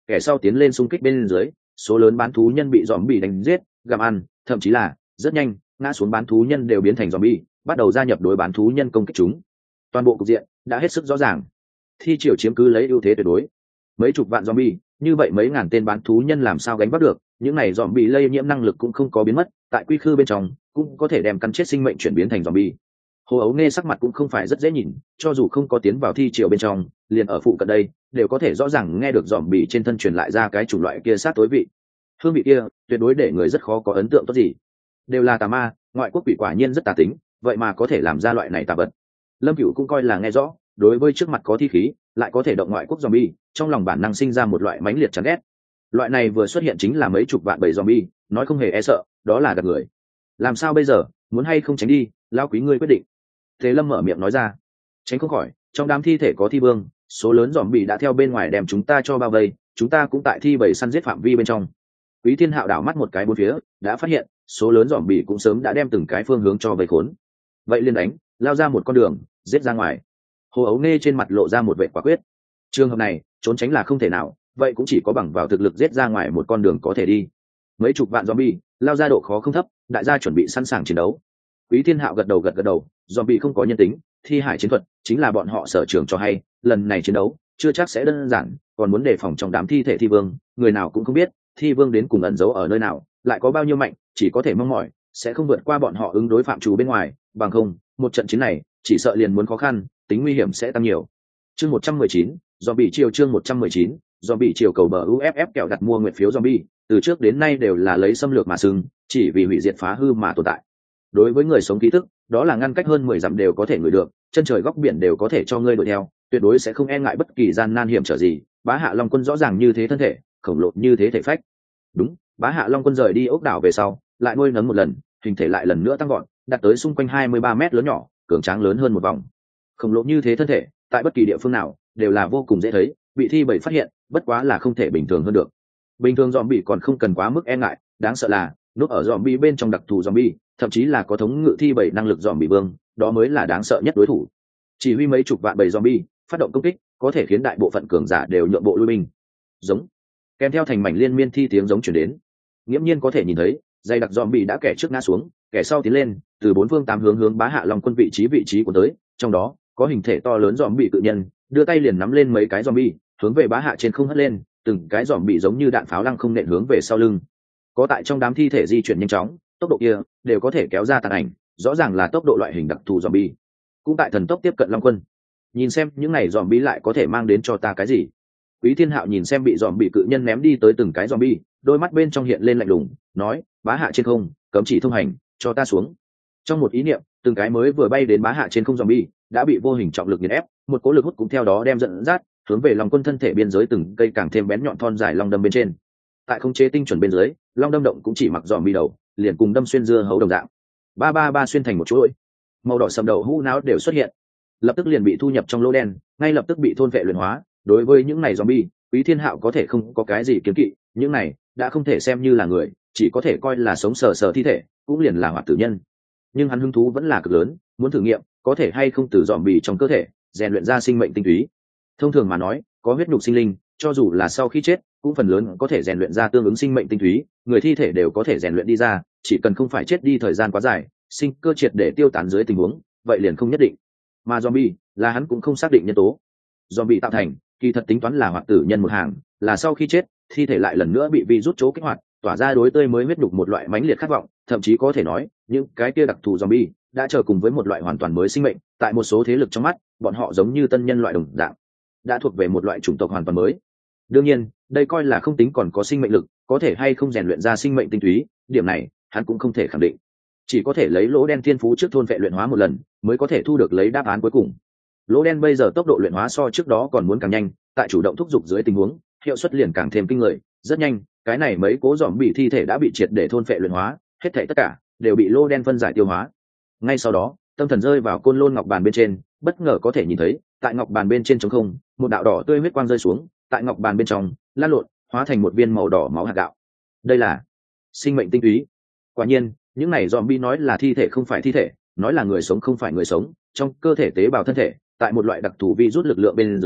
kẻ sau tiến lên xung kích bên dưới, số lớn bán thú nhân bị zombie đánh giết, gặm ăn, thậm chí là rất nhanh ngã xuống bán thú nhân đều biến thành zombie, bắt đầu gia nhập đối bán thú nhân công kích chúng. Toàn bộ cục diện đã hết sức rõ ràng, thi triều chiếm cứ lấy ưu thế tuyệt đối. Mấy chục vạn zombie, như vậy mấy ngàn tên bán thú nhân làm sao gánh vác được? Những này zombie lây nhiễm năng lực cũng không có biến mất, tại quy khư bên trong cũng có thể đem căn chết sinh mệnh chuyển biến thành zombie. Hồ Ấu Nghe sắc mặt cũng không phải rất dễ nhìn, cho dù không có tiến vào thi triều bên trong, liền ở phụ cận đây đều có thể rõ ràng nghe được zombie trên thân truyền lại ra cái chủng loại kia sát tối vị. Hương vị kia tuyệt đối để người rất khó có ấn tượng tốt gì. Đều là tà ma, ngoại quốc quỷ quả nhiên rất tà tính, vậy mà có thể làm ra loại này tà vật. Lâm Cửu cũng coi là nghe rõ, đối với trước mặt có thi khí lại có thể động ngoại quốc zombie, trong lòng bản năng sinh ra một loại mãnh liệt chán ghét. Loại này vừa xuất hiện chính là mấy chục vạn bầy zombie, nói không hề e sợ, đó là gạt người. Làm sao bây giờ, muốn hay không tránh đi, lão quý ngươi quyết định. Thế Lâm mở miệng nói ra. Tránh không khỏi, trong đám thi thể có thi vương, số lớn zombie đã theo bên ngoài đem chúng ta cho bao vây, chúng ta cũng tại thi bầy săn giết phạm vi bên trong. Quý Thiên Hạo đảo mắt một cái bốn phía, đã phát hiện số lớn zombie cũng sớm đã đem từng cái phương hướng cho vây khốn. Vậy liền đánh, lao ra một con đường, giết ra ngoài. Hồ Ấu Nghe trên mặt lộ ra một vẻ quả quyết. Trường hợp này, trốn tránh là không thể nào, vậy cũng chỉ có bằng vào thực lực giết ra ngoài một con đường có thể đi. Mấy chục vạn zombie, lao ra độ khó không thấp, đại gia chuẩn bị sẵn sàng chiến đấu. Quý Thiên Hạo gật đầu, zombie không có nhân tính, thi hải chiến thuật chính là bọn họ sở trường cho hay, lần này chiến đấu chưa chắc sẽ đơn giản, còn muốn đề phòng trong đám thi thể thi vương, người nào cũng không biết thi vương đến cùng ẩn giấu ở nơi nào, lại có bao nhiêu mạnh, chỉ có thể mong mỏi sẽ không vượt qua bọn họ ứng đối phạm trù bên ngoài, bằng không, một trận chiến này chỉ sợ liền muốn khó khăn, tính nguy hiểm sẽ tăng nhiều. Chương 119, zombie chiều chương 119, zombie chiều cầu bờ UFF kẹo đặt mua nguyện phiếu zombie, từ trước đến nay đều là lấy xâm lược mà sừng, chỉ vì hủy diệt phá hư mà tồn tại. Đối với người sống ký thức, đó là ngăn cách hơn 10 dặm đều có thể ngửi được, chân trời góc biển đều có thể cho ngươi đuổi theo, tuyệt đối sẽ không e ngại bất kỳ gian nan hiểm trở gì. Bá Hạ Long Quân rõ ràng như thế thân thể, khổng lồ như thế thể phách. Đúng, Bá Hạ Long Quân rời đi ốc đảo về sau, lại nuôi nấng một lần, hình thể lại lần nữa tăng gọn, đạt tới xung quanh 23 mét lớn nhỏ, cường tráng lớn hơn một vòng. Khổng lồ như thế thân thể, tại bất kỳ địa phương nào đều là vô cùng dễ thấy, bị thi bầy phát hiện, bất quá là không thể bình thường hơn được. Bình thường zombie còn không cần quá mức e ngại, đáng sợ là núp ở zombie bên trong đặc thù zombie, thậm chí là có thống ngự thi bầy năng lực zombie vương, đó mới là đáng sợ nhất đối thủ. Chỉ huy mấy chục vạn bầy zombie phát động công kích, có thể khiến đại bộ phận cường giả đều nhượng bộ lui binh. Giống, kèm theo thành mảnh liên miên thi tiếng giống truyền đến. Nghiễm nhiên có thể nhìn thấy, dày đặc zombie đã kẻ trước ngã xuống, kẻ sau tiến lên, từ bốn phương tám hướng hướng Bá Hạ Long Quân vị trí của tới, trong đó có hình thể to lớn zombie cự nhân, đưa tay liền nắm lên mấy cái zombie, hướng về Bá Hạ trên không hất lên, từng cái zombie giống như đạn pháo lăng không nện hướng về sau lưng. Có tại trong đám thi thể di chuyển nhanh chóng, tốc độ kia đều có thể kéo ra tàn ảnh, rõ ràng là tốc độ loại hình đặc thù zombie. Cũng tại thần tốc tiếp cận Long Quân. Nhìn xem những này zombie lại có thể mang đến cho ta cái gì. Quý Thiên Hạo nhìn xem bị zombie cự nhân ném đi tới từng cái zombie, đôi mắt bên trong hiện lên lạnh lùng, nói: Bá Hạ trên không, cấm chỉ thông hành, cho ta xuống. Trong một ý niệm, từng cái mới vừa bay đến Bá Hạ trên không zombie đã bị vô hình trọng lực nghiền ép, một cỗ lực hút cũng theo đó đem dẫn dắt hướng về Long Quân thân thể biên giới từng cây càng thêm bén nhọn thon dài long đâm bên trên. Tại khống chế tinh chuẩn bên dưới, long đâm động cũng chỉ mặc zombie đầu, liền cùng đâm xuyên dưa hấu đồng dạng. Ba xuyên thành một chuỗi. Màu đỏ sầm đầu hũ não đều xuất hiện, lập tức liền bị thu nhập trong lỗ đen, ngay lập tức bị thôn vệ luyện hóa. Đối với những này zombie, Quý Thiên Hạo có thể không có cái gì kiến kỵ, những này đã không thể xem như là người, chỉ có thể coi là sống sờ sờ thi thể, cũng liền là hoạt tử nhân. Nhưng hắn hứng thú vẫn là cực lớn, muốn thử nghiệm có thể hay không từ zombie trong cơ thể rèn luyện ra sinh mệnh tinh túy. Thông thường mà nói, có huyết nhục sinh linh, cho dù là sau khi chết, cũng phần lớn có thể rèn luyện ra tương ứng sinh mệnh tinh túy, người thi thể đều có thể rèn luyện đi ra, chỉ cần không phải chết đi thời gian quá dài, sinh cơ triệt để tiêu tán dưới tình huống, vậy liền không nhất định. Mà zombie là hắn cũng không xác định nhân tố. Zombie tạo thành, kỳ thật tính toán là hoạt tử nhân một hàng, là sau khi chết, thi thể lại lần nữa bị virus chỗ kích hoạt, tỏa ra đối tươi mới huyết nhục một loại mãnh liệt khát vọng, thậm chí có thể nói, những cái kia đặc thù zombie đã trở cùng với một loại hoàn toàn mới sinh mệnh, tại một số thế lực trong mắt, bọn họ giống như tân nhân loại đồng dạng, đã thuộc về một loại chủng tộc hoàn toàn mới. Đương nhiên, đây coi là không tính còn có sinh mệnh lực, có thể hay không rèn luyện ra sinh mệnh tinh túy, điểm này hắn cũng không thể khẳng định. Chỉ có thể lấy lỗ đen thiên phú trước thôn vệ luyện hóa một lần, mới có thể thu được lấy đáp án cuối cùng. Lỗ đen bây giờ tốc độ luyện hóa so trước đó còn muốn càng nhanh, tại chủ động thúc giục dưới tình huống, hiệu suất liền càng thêm kinh người, rất nhanh, cái này mấy cố zombie thi thể đã bị triệt để thôn vệ luyện hóa, hết thảy tất cả đều bị lỗ đen phân giải tiêu hóa. Ngay sau đó, tâm thần rơi vào côn lôn ngọc bàn bên trên, bất ngờ có thể nhìn thấy, tại ngọc bàn bên trên trống không, một đạo đỏ tươi huyết quang rơi xuống, tại ngọc bàn bên trong, lan lộn, hóa thành một viên màu đỏ máu hạt gạo. Đây là sinh mệnh tinh túy. Quả nhiên, những này zombie nói là thi thể không phải thi thể, nói là người sống không phải người sống, trong cơ thể tế bào thân thể, tại một loại đặc thù virus lực lượng bên dưới,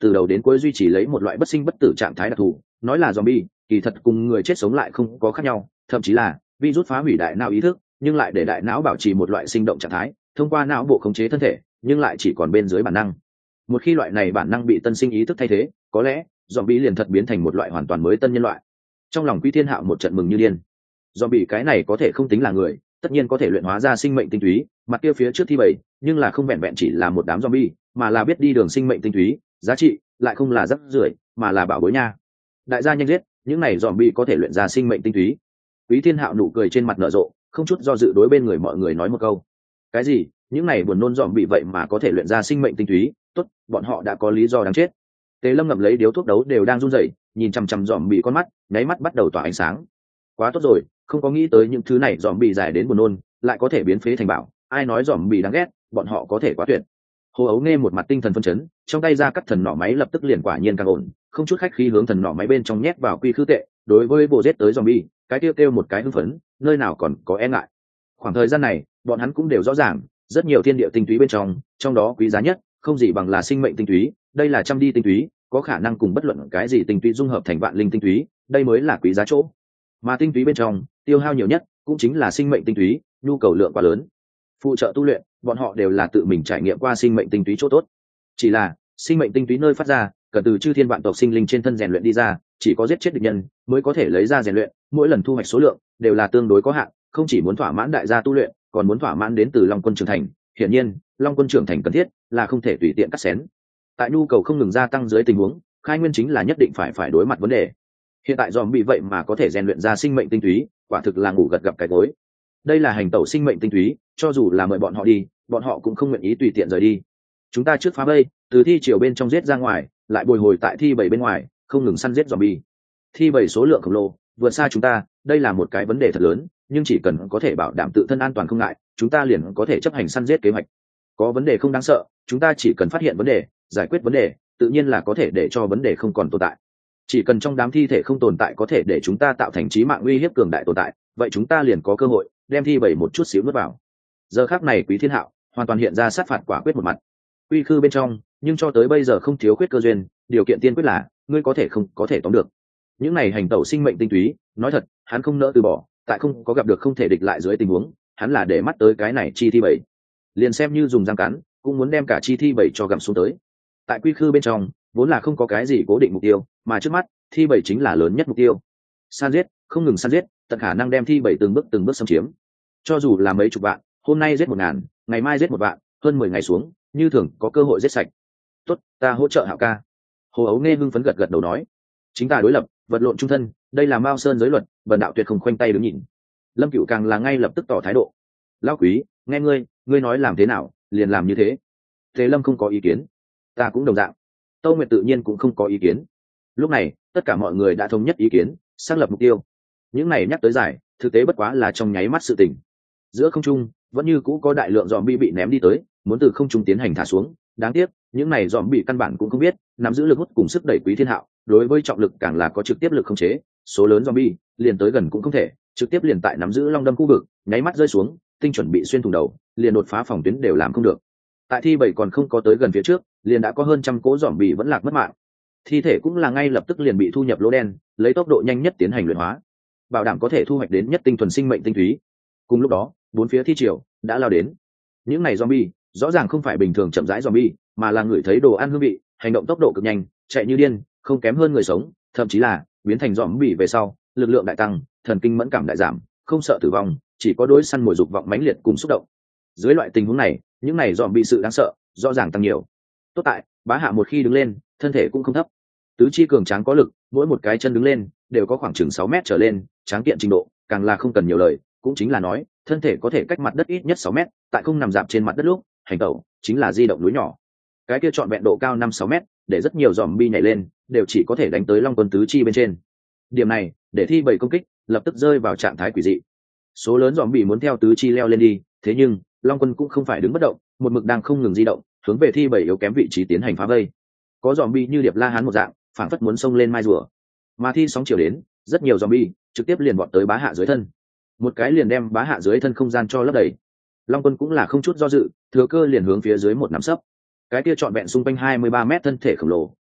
từ đầu đến cuối duy trì lấy một loại bất sinh bất tử trạng thái đặc thù, nói là zombie kỳ thật cùng người chết sống lại không có khác nhau, thậm chí là virus phá hủy đại não ý thức nhưng lại để đại não bảo trì một loại sinh động trạng thái, thông qua não bộ khống chế thân thể nhưng lại chỉ còn bên dưới bản năng. Một khi loại này bản năng bị tân sinh ý thức thay thế, có lẽ zombie liền thật biến thành một loại hoàn toàn mới tân nhân loại. Trong lòng Quý Thiên Hạo một trận mừng như điên. Zombie cái này có thể không tính là người, tất nhiên có thể luyện hóa ra sinh mệnh tinh túy, mặt kia phía trước thi bảy nhưng là không vẹn vẹn chỉ là một đám zombie, mà là biết đi đường sinh mệnh tinh túy, giá trị lại không là rác rưởi, mà là bảo bối nha. Đại gia nhanh giết, những này zombie có thể luyện ra sinh mệnh tinh túy. Quý Thiên Hạo nụ cười trên mặt nở rộ, không chút do dự đối bên người mọi người nói một câu. Cái gì? Những này buồn nôn zombie vậy mà có thể luyện ra sinh mệnh tinh túy, tốt, bọn họ đã có lý do đáng chết. Tề Lâm ngậm lấy điếu thuốc đấu đều đang run rẩy, nhìn chằm chằm zombie con mắt, nháy mắt bắt đầu tỏa ánh sáng. Quá tốt rồi, không có nghĩ tới những thứ này zombie dài đến buồn nôn, lại có thể biến phế thành bảo, ai nói zombie đáng ghét, bọn họ có thể quá tuyệt. Hồ Ấu nghe một mặt tinh thần phân chấn, trong tay ra cắt thần nỏ máy lập tức liền quả nhiên càng ổn, không chút khách khí hướng thần nỏ máy bên trong nhét vào quy khư tệ. Đối với bộ giết tới zombie, cái kêu một cái hưng phấn, nơi nào còn có e ngại. Khoảng thời gian này, bọn hắn cũng đều rõ ràng, rất nhiều thiên địa tinh túy bên trong đó quý giá nhất, không gì bằng là sinh mệnh tinh túy. Đây là trăm đi tinh túy, có khả năng cùng bất luận cái gì tinh túy dung hợp thành vạn linh tinh túy, đây mới là quý giá chỗ. Mà tinh túy bên trong tiêu hao nhiều nhất cũng chính là sinh mệnh tinh túy, nhu cầu lượng quá lớn. Phụ trợ tu luyện, bọn họ đều là tự mình trải nghiệm qua sinh mệnh tinh túy chỗ tốt. Chỉ là sinh mệnh tinh túy nơi phát ra, cần từ chư thiên vạn tộc sinh linh trên thân rèn luyện đi ra, chỉ có giết chết địch nhân mới có thể lấy ra rèn luyện, mỗi lần thu hoạch số lượng đều là tương đối có hạn, không chỉ muốn thỏa mãn đại gia tu luyện, còn muốn thỏa mãn đến từ Long Quân trưởng thành. Hiển nhiên, Long Quân trưởng thành cần thiết là không thể tùy tiện cắt xén. Tại nhu cầu không ngừng gia tăng dưới tình huống, khai nguyên chính là nhất định phải đối mặt vấn đề. Hiện tại dòm bị vậy mà có thể rèn luyện ra sinh mệnh tinh túy, quả thực là ngủ gật gặp cái gối. Đây là hành tẩu sinh mệnh tinh túy, cho dù là mời bọn họ đi, bọn họ cũng không nguyện ý tùy tiện rời đi. Chúng ta trước phá vây, từ thi triều bên trong giết ra ngoài, lại bồi hồi tại thi bảy bên ngoài, không ngừng săn giết zombie. Thi bảy số lượng khổng lồ, vượt xa chúng ta, đây là một cái vấn đề thật lớn, nhưng chỉ cần có thể bảo đảm tự thân an toàn không ngại, chúng ta liền có thể chấp hành săn giết kế hoạch. Có vấn đề không đáng sợ, chúng ta chỉ cần phát hiện vấn đề, giải quyết vấn đề, tự nhiên là có thể để cho vấn đề không còn tồn tại. Chỉ cần trong đám thi thể không tồn tại có thể để chúng ta tạo thành chí mạng uy hiếp cường đại tồn tại, vậy chúng ta liền có cơ hội đem thi bảy một chút xíu nuốt vào. Giờ khắc này Quý Thiên Hạo hoàn toàn hiện ra sát phạt quả quyết một mặt. Quy khư bên trong, nhưng cho tới bây giờ không thiếu khuyết cơ duyên, điều kiện tiên quyết là ngươi có thể không có thể tóm được. Những này hành tẩu sinh mệnh tinh túy, nói thật, hắn không nỡ từ bỏ, tại không có gặp được không thể địch lại dưới tình huống, hắn là để mắt tới cái này chi thi bảy. Liền xem như dùng răng cắn, cũng muốn đem cả chi thi bảy cho gặm xuống tới. Tại quy khư bên trong, vốn là không có cái gì cố định mục tiêu, mà trước mắt, thi bảy chính là lớn nhất mục tiêu. San giết, không ngừng săn giết, tận khả năng đem thi bảy từng bước xâm chiếm. Cho dù là mấy chục vạn, hôm nay giết 1000, ngày mai giết 1 vạn, hơn 10 ngày xuống, như thường có cơ hội giết sạch. Tốt, ta hỗ trợ Hạo ca. Hồ Ấu nghe hưng phấn gật đầu nói, chính ta đối lập, vật lộn trung thân, đây là Mao Sơn giới luật, bần đạo tuyệt không khoanh tay đứng nhìn. Lâm Cửu càng là ngay lập tức tỏ thái độ. Lão Quý, nghe ngươi nói làm thế nào, liền làm như thế. Thế Lâm không có ý kiến, ta cũng đồng dạng. Tâu Nguyệt tự nhiên cũng không có ý kiến. Lúc này, tất cả mọi người đã thống nhất ý kiến, xác lập mục tiêu. Những này nhắc tới giải, thực tế bất quá là trong nháy mắt sự tình. Giữa không trung, vẫn như cũ có đại lượng zombie bị ném đi tới, muốn từ không trung tiến hành thả xuống. Đáng tiếc, những này zombie căn bản cũng không biết, nắm giữ lực hút cùng sức đẩy Quý Thiên Hạo, đối với trọng lực càng là có trực tiếp lực khống chế. Số lớn zombie liền tới gần cũng không thể, trực tiếp liền tại nắm giữ long đâm khu vực, nháy mắt rơi xuống, tinh chuẩn bị xuyên thủng đầu, liền đột phá phòng tuyến đều làm không được. Tại thi bảy còn không có tới gần phía trước, liền đã có hơn trăm cố zombie vẫn lạc mất mạng. Thi thể cũng là ngay lập tức liền bị thu nhập lỗ đen, lấy tốc độ nhanh nhất tiến hành luyện hóa, bảo đảm có thể thu hoạch đến nhất tinh thuần sinh mệnh tinh túy. Cùng lúc đó, bốn phía thi triều đã lao đến. Những này zombie rõ ràng không phải bình thường chậm rãi zombie, mà là người thấy đồ ăn hương vị, hành động tốc độ cực nhanh, chạy như điên, không kém hơn người sống, thậm chí là biến thành zombie về sau, lực lượng đại tăng, thần kinh mẫn cảm đại giảm, không sợ tử vong, chỉ có đối săn mồi dục vọng mãnh liệt cùng xúc động. Dưới loại tình huống này, những này zombie sự đáng sợ, rõ ràng tăng nhiều. Tốt tại, Bá Hạ một khi đứng lên, thân thể cũng không thấp. Tứ chi cường tráng có lực, mỗi một cái chân đứng lên đều có khoảng chừng 6 mét trở lên, tráng kiện trình độ, càng là không cần nhiều lời, cũng chính là nói, thân thể có thể cách mặt đất ít nhất 6 mét, tại không nằm dạp trên mặt đất lúc, hành tẩu chính là di động núi nhỏ. Cái kia trọn vẹn độ cao 5-6 mét, để rất nhiều zombie nhảy lên, đều chỉ có thể đánh tới Long Quân tứ chi bên trên. Điểm này, để thi bảy công kích, lập tức rơi vào trạng thái quỷ dị. Số lớn zombie muốn theo tứ chi leo lên đi, thế nhưng, Long Quân cũng không phải đứng bất động, một mực đang không ngừng di động, hướng về thi bảy yếu kém vị trí tiến hành phá vây. Có zombie như điệp la hán một dạng, phảng phất muốn xông lên mai rùa. Mà thi sóng chiều đến, rất nhiều zombie trực tiếp liền vọt tới Bá Hạ dưới thân. Một cái liền đem Bá Hạ dưới thân không gian cho lấp đầy. Long Quân cũng là không chút do dự, thừa cơ liền hướng phía dưới một nắm sấp. Cái kia trọn vẹn xung quanh 23 mét thân thể khổng lồ,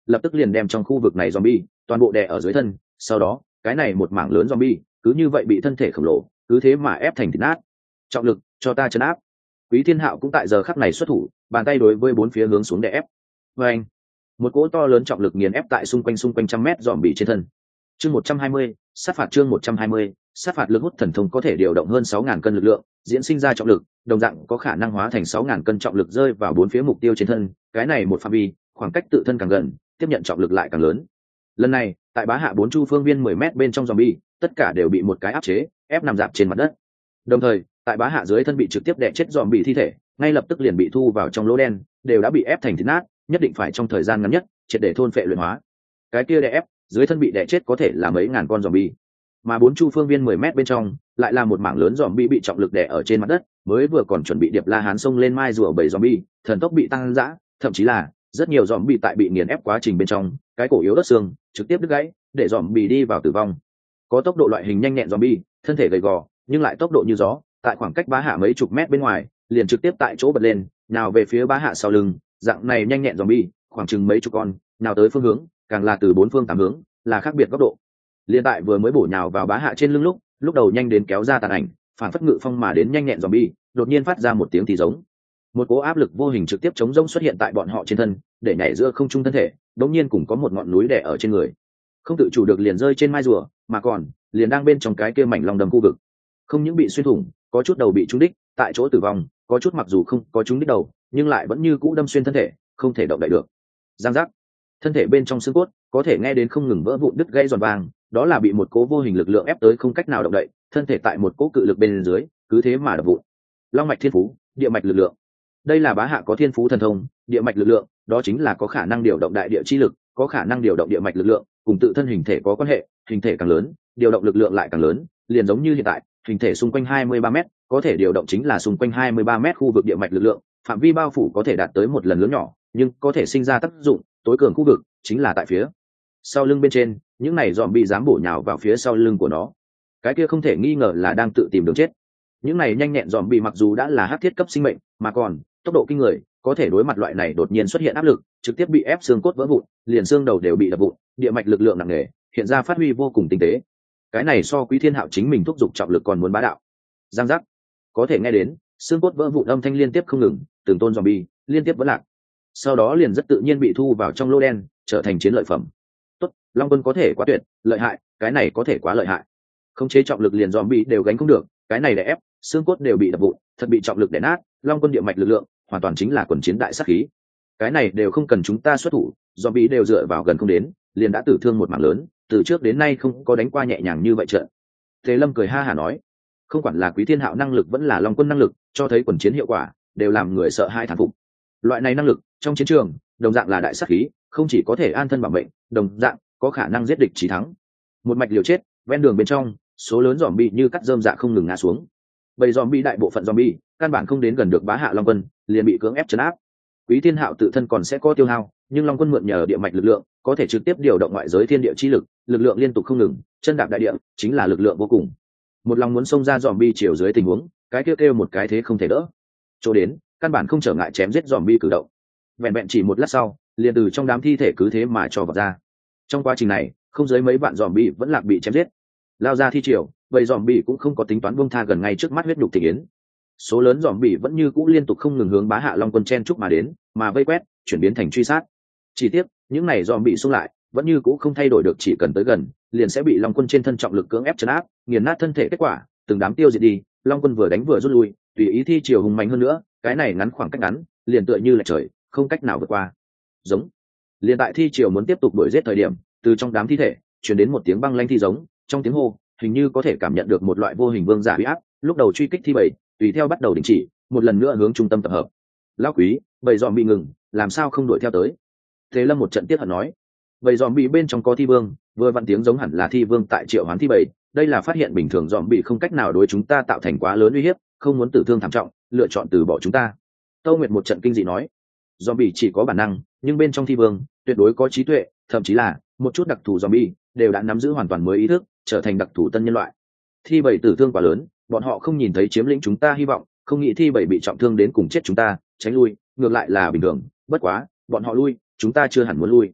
lập tức liền đem trong khu vực này zombie toàn bộ đè ở dưới thân, sau đó cái này một mảng lớn zombie cứ như vậy bị thân thể khổng lồ cứ thế mà ép thành thịt nát. Trọng lực cho ta chấn áp. Quý Thiên Hạo cũng tại giờ khắc này xuất thủ, bàn tay đối với bốn phía hướng xuống đè ép. Và anh, một cỗ to lớn trọng lực nghiền ép tại xung quanh trăm mét zombie trên thân. Chương 120, sát phạt chương 120, sát phạt lực hút thần thông có thể điều động hơn 6.000 cân lực lượng, diễn sinh ra trọng lực, đồng dạng có khả năng hóa thành 6.000 cân trọng lực rơi vào bốn phía mục tiêu trên thân, cái này một phạm vi, khoảng cách tự thân càng gần, tiếp nhận trọng lực lại càng lớn. Lần này, tại bá hạ bốn chu phương viên 10 mét bên trong zombie, tất cả đều bị một cái áp chế, ép nằm dạp trên mặt đất. Đồng thời, tại bá hạ dưới thân bị trực tiếp đè chết zombie thi thể, ngay lập tức liền bị thu vào trong lỗ đen, đều đã bị ép thành thịt nát, nhất định phải trong thời gian ngắn nhất, triệt để thôn phệ luyện hóa. Cái kia đè ép, dưới thân bị đè chết có thể là mấy ngàn con zombie, mà bốn chu phương viên 10 mét bên trong lại là một mảng lớn zombie bị trọng lực đè ở trên mặt đất, mới vừa còn chuẩn bị điệp la hán xông lên mai rùa bầy zombie, thần tốc bị tăng dã, thậm chí là rất nhiều zombie tại bị nghiền ép quá trình bên trong, cái cổ yếu đất xương trực tiếp đứt gãy, để zombie đi vào tử vong. Có tốc độ loại hình nhanh nhẹn zombie, thân thể gầy gò, nhưng lại tốc độ như gió, tại khoảng cách bá hạ mấy chục mét bên ngoài, liền trực tiếp tại chỗ bật lên, nào về phía bá hạ sau lưng, dạng này nhanh nhẹn zombie, khoảng chừng mấy chục con, nào tới phương hướng, càng là từ bốn phương tám hướng, là khác biệt góc độ. Liên tại vừa mới bổ nhào vào bá hạ trên lưng lúc đầu nhanh đến kéo ra tàn ảnh, phản phất ngự phong mà đến nhanh nhẹn zombie, đột nhiên phát ra một tiếng thì giống. Một cỗ áp lực vô hình trực tiếp chống rông xuất hiện tại bọn họ trên thân, để nhảy giữa không trung thân thể, đột nhiên cũng có một ngọn núi đè ở trên người. Không tự chủ được liền rơi trên mai rùa, mà còn liền đang bên trong cái kia mảnh lòng đầm khu vực. Không những bị xuyên thủng, có chút đầu bị trúng đích, tại chỗ tử vong, có chút mặc dù không có trúng đích đầu, nhưng lại vẫn như cũ đâm xuyên thân thể, không thể động đậy được. Giang giác. Thân thể bên trong xương cốt có thể nghe đến không ngừng vỡ vụn đứt gãy giòn vàng, đó là bị một cố vô hình lực lượng ép tới không cách nào động đậy, thân thể tại một cố cự lực bên dưới, cứ thế mà đập vụn. Long mạch thiên phú, địa mạch lực lượng. Đây là bá hạ có thiên phú thần thông, địa mạch lực lượng, đó chính là có khả năng điều động đại địa chi lực, có khả năng điều động địa mạch lực lượng, cùng tự thân hình thể có quan hệ, hình thể càng lớn, điều động lực lượng lại càng lớn, liền giống như hiện tại, hình thể xung quanh 23m, có thể điều động chính là xung quanh 23m khu vực địa mạch lực lượng, phạm vi bao phủ có thể đạt tới một lần lớn nhỏ, nhưng có thể sinh ra tác dụng tối cường khu vực chính là tại phía sau lưng bên trên, những này dòm bị dám bổ nhào vào phía sau lưng của nó, cái kia không thể nghi ngờ là đang tự tìm đường chết. Những này nhanh nhẹn dòm bị mặc dù đã là hắc thiết cấp sinh mệnh, mà còn tốc độ kinh người, có thể đối mặt loại này đột nhiên xuất hiện áp lực, trực tiếp bị ép xương cốt vỡ vụn, liền xương đầu đều bị đập vụn, địa mạch lực lượng nặng nề, hiện ra phát huy vô cùng tinh tế. Cái này so Quý Thiên Hạo chính mình thúc giục trọng lực còn muốn bá đạo. Giang giác, có thể nghe đến xương cốt vỡ vụn âm thanh liên tiếp không ngừng, từng tôn zombie liên tiếp vỡ lạc, sau đó liền rất tự nhiên bị thu vào trong lô đen, trở thành chiến lợi phẩm. Tốt, Long Quân có thể quá tuyệt, lợi hại, cái này có thể quá lợi hại. Không chế trọng lực liền zombie đều gánh không được, cái này đè ép, xương cốt đều bị đập vụn, thật bị trọng lực đè nát, Long Quân địa mạch lực lượng, hoàn toàn chính là quần chiến đại sát khí. Cái này đều không cần chúng ta xuất thủ, zombie đều dựa vào gần không đến, liền đã tử thương một mảng lớn, từ trước đến nay không có đánh qua nhẹ nhàng như vậy trận. Tề Lâm cười ha hả nói, không quản là Quý Thiên Hạo năng lực vẫn là Long Quân năng lực, cho thấy quần chiến hiệu quả, đều làm người sợ hãi thán phục. Loại này năng lực trong chiến trường đồng dạng là đại sát khí, không chỉ có thể an thân bảo mệnh, đồng dạng có khả năng giết địch chí thắng. Một mạch liều chết, ven đường bên trong, số lớn zombie như cắt rơm dạ không ngừng ngã xuống. Bầy zombie đại bộ phận zombie căn bản không đến gần được bá hạ Long Quân, liền bị cưỡng ép trấn áp. Quý Thiên Hạo tự thân còn sẽ có tiêu hao, nhưng Long Quân mượn nhờ địa mạch lực lượng, có thể trực tiếp điều động ngoại giới thiên địa chi lực, lực lượng liên tục không ngừng, chân đạp đại địa, chính là lực lượng vô cùng. Một lòng muốn xông ra zombie chiều dưới tình huống, cái kêu một cái thế không thể đỡ. Chỗ đến, căn bản không trở ngại chém giết zombie cử động. Vẹn vẹn chỉ một lát sau, liền từ trong đám thi thể cứ thế mà cho vào ra. Trong quá trình này, không dưới mấy vạn zombie vẫn lạc bị chém giết. Lao ra thi triều, bầy zombie cũng không có tính toán buông tha gần ngay trước mắt huyết nhục thị yến. Số lớn zombie vẫn như cũ liên tục không ngừng hướng bá hạ Long Quân chen chúc mà đến, mà vây quét, chuyển biến thành truy sát. Chỉ tiếc, những này zombie xung lại, vẫn như cũ không thay đổi được, chỉ cần tới gần, liền sẽ bị Long Quân trên thân trọng lực cưỡng ép trấn áp, nghiền nát thân thể. Kết quả, từng đám tiêu diệt đi, Long Quân vừa đánh vừa rút lui, tùy ý thi triều hùng mạnh hơn nữa, cái này ngắn khoảng cách ngắn, liền tựa như là trời, không cách nào vượt qua. Giống. Liền tại thi triều muốn tiếp tục đuổi giết thời điểm, từ trong đám thi thể truyền đến một tiếng băng lanh thi giống, trong tiếng hô, hình như có thể cảm nhận được một loại vô hình vương giả uy áp, lúc đầu truy kích thi bầy, tùy theo bắt đầu đình chỉ, một lần nữa hướng trung tâm tập hợp. Lão Quý, bầy dòm bị ngừng, làm sao không đuổi theo tới? Thế Lâm một trận tiếc hận nói, bầy dòm bị bên trong có thi vương, vừa vặn tiếng giống hẳn là thi vương tại triệu hoán thi bầy, đây là phát hiện bình thường dòm bị không cách nào đối chúng ta tạo thành quá lớn uy hiếp, không muốn tử thương thảm trọng, lựa chọn từ bỏ chúng ta. Tâu Nguyệt một trận kinh dị nói, zombie chỉ có bản năng, nhưng bên trong thi vương tuyệt đối có trí tuệ, thậm chí là một chút đặc thù zombie đều đã nắm giữ hoàn toàn mới ý thức, trở thành đặc thù tân nhân loại. Thi bảy tử thương quá lớn, bọn họ không nhìn thấy chiếm lĩnh chúng ta hy vọng, không nghĩ thi bảy bị trọng thương đến cùng chết chúng ta, tránh lui, ngược lại là bình thường, bất quá, bọn họ lui, chúng ta chưa hẳn muốn lui.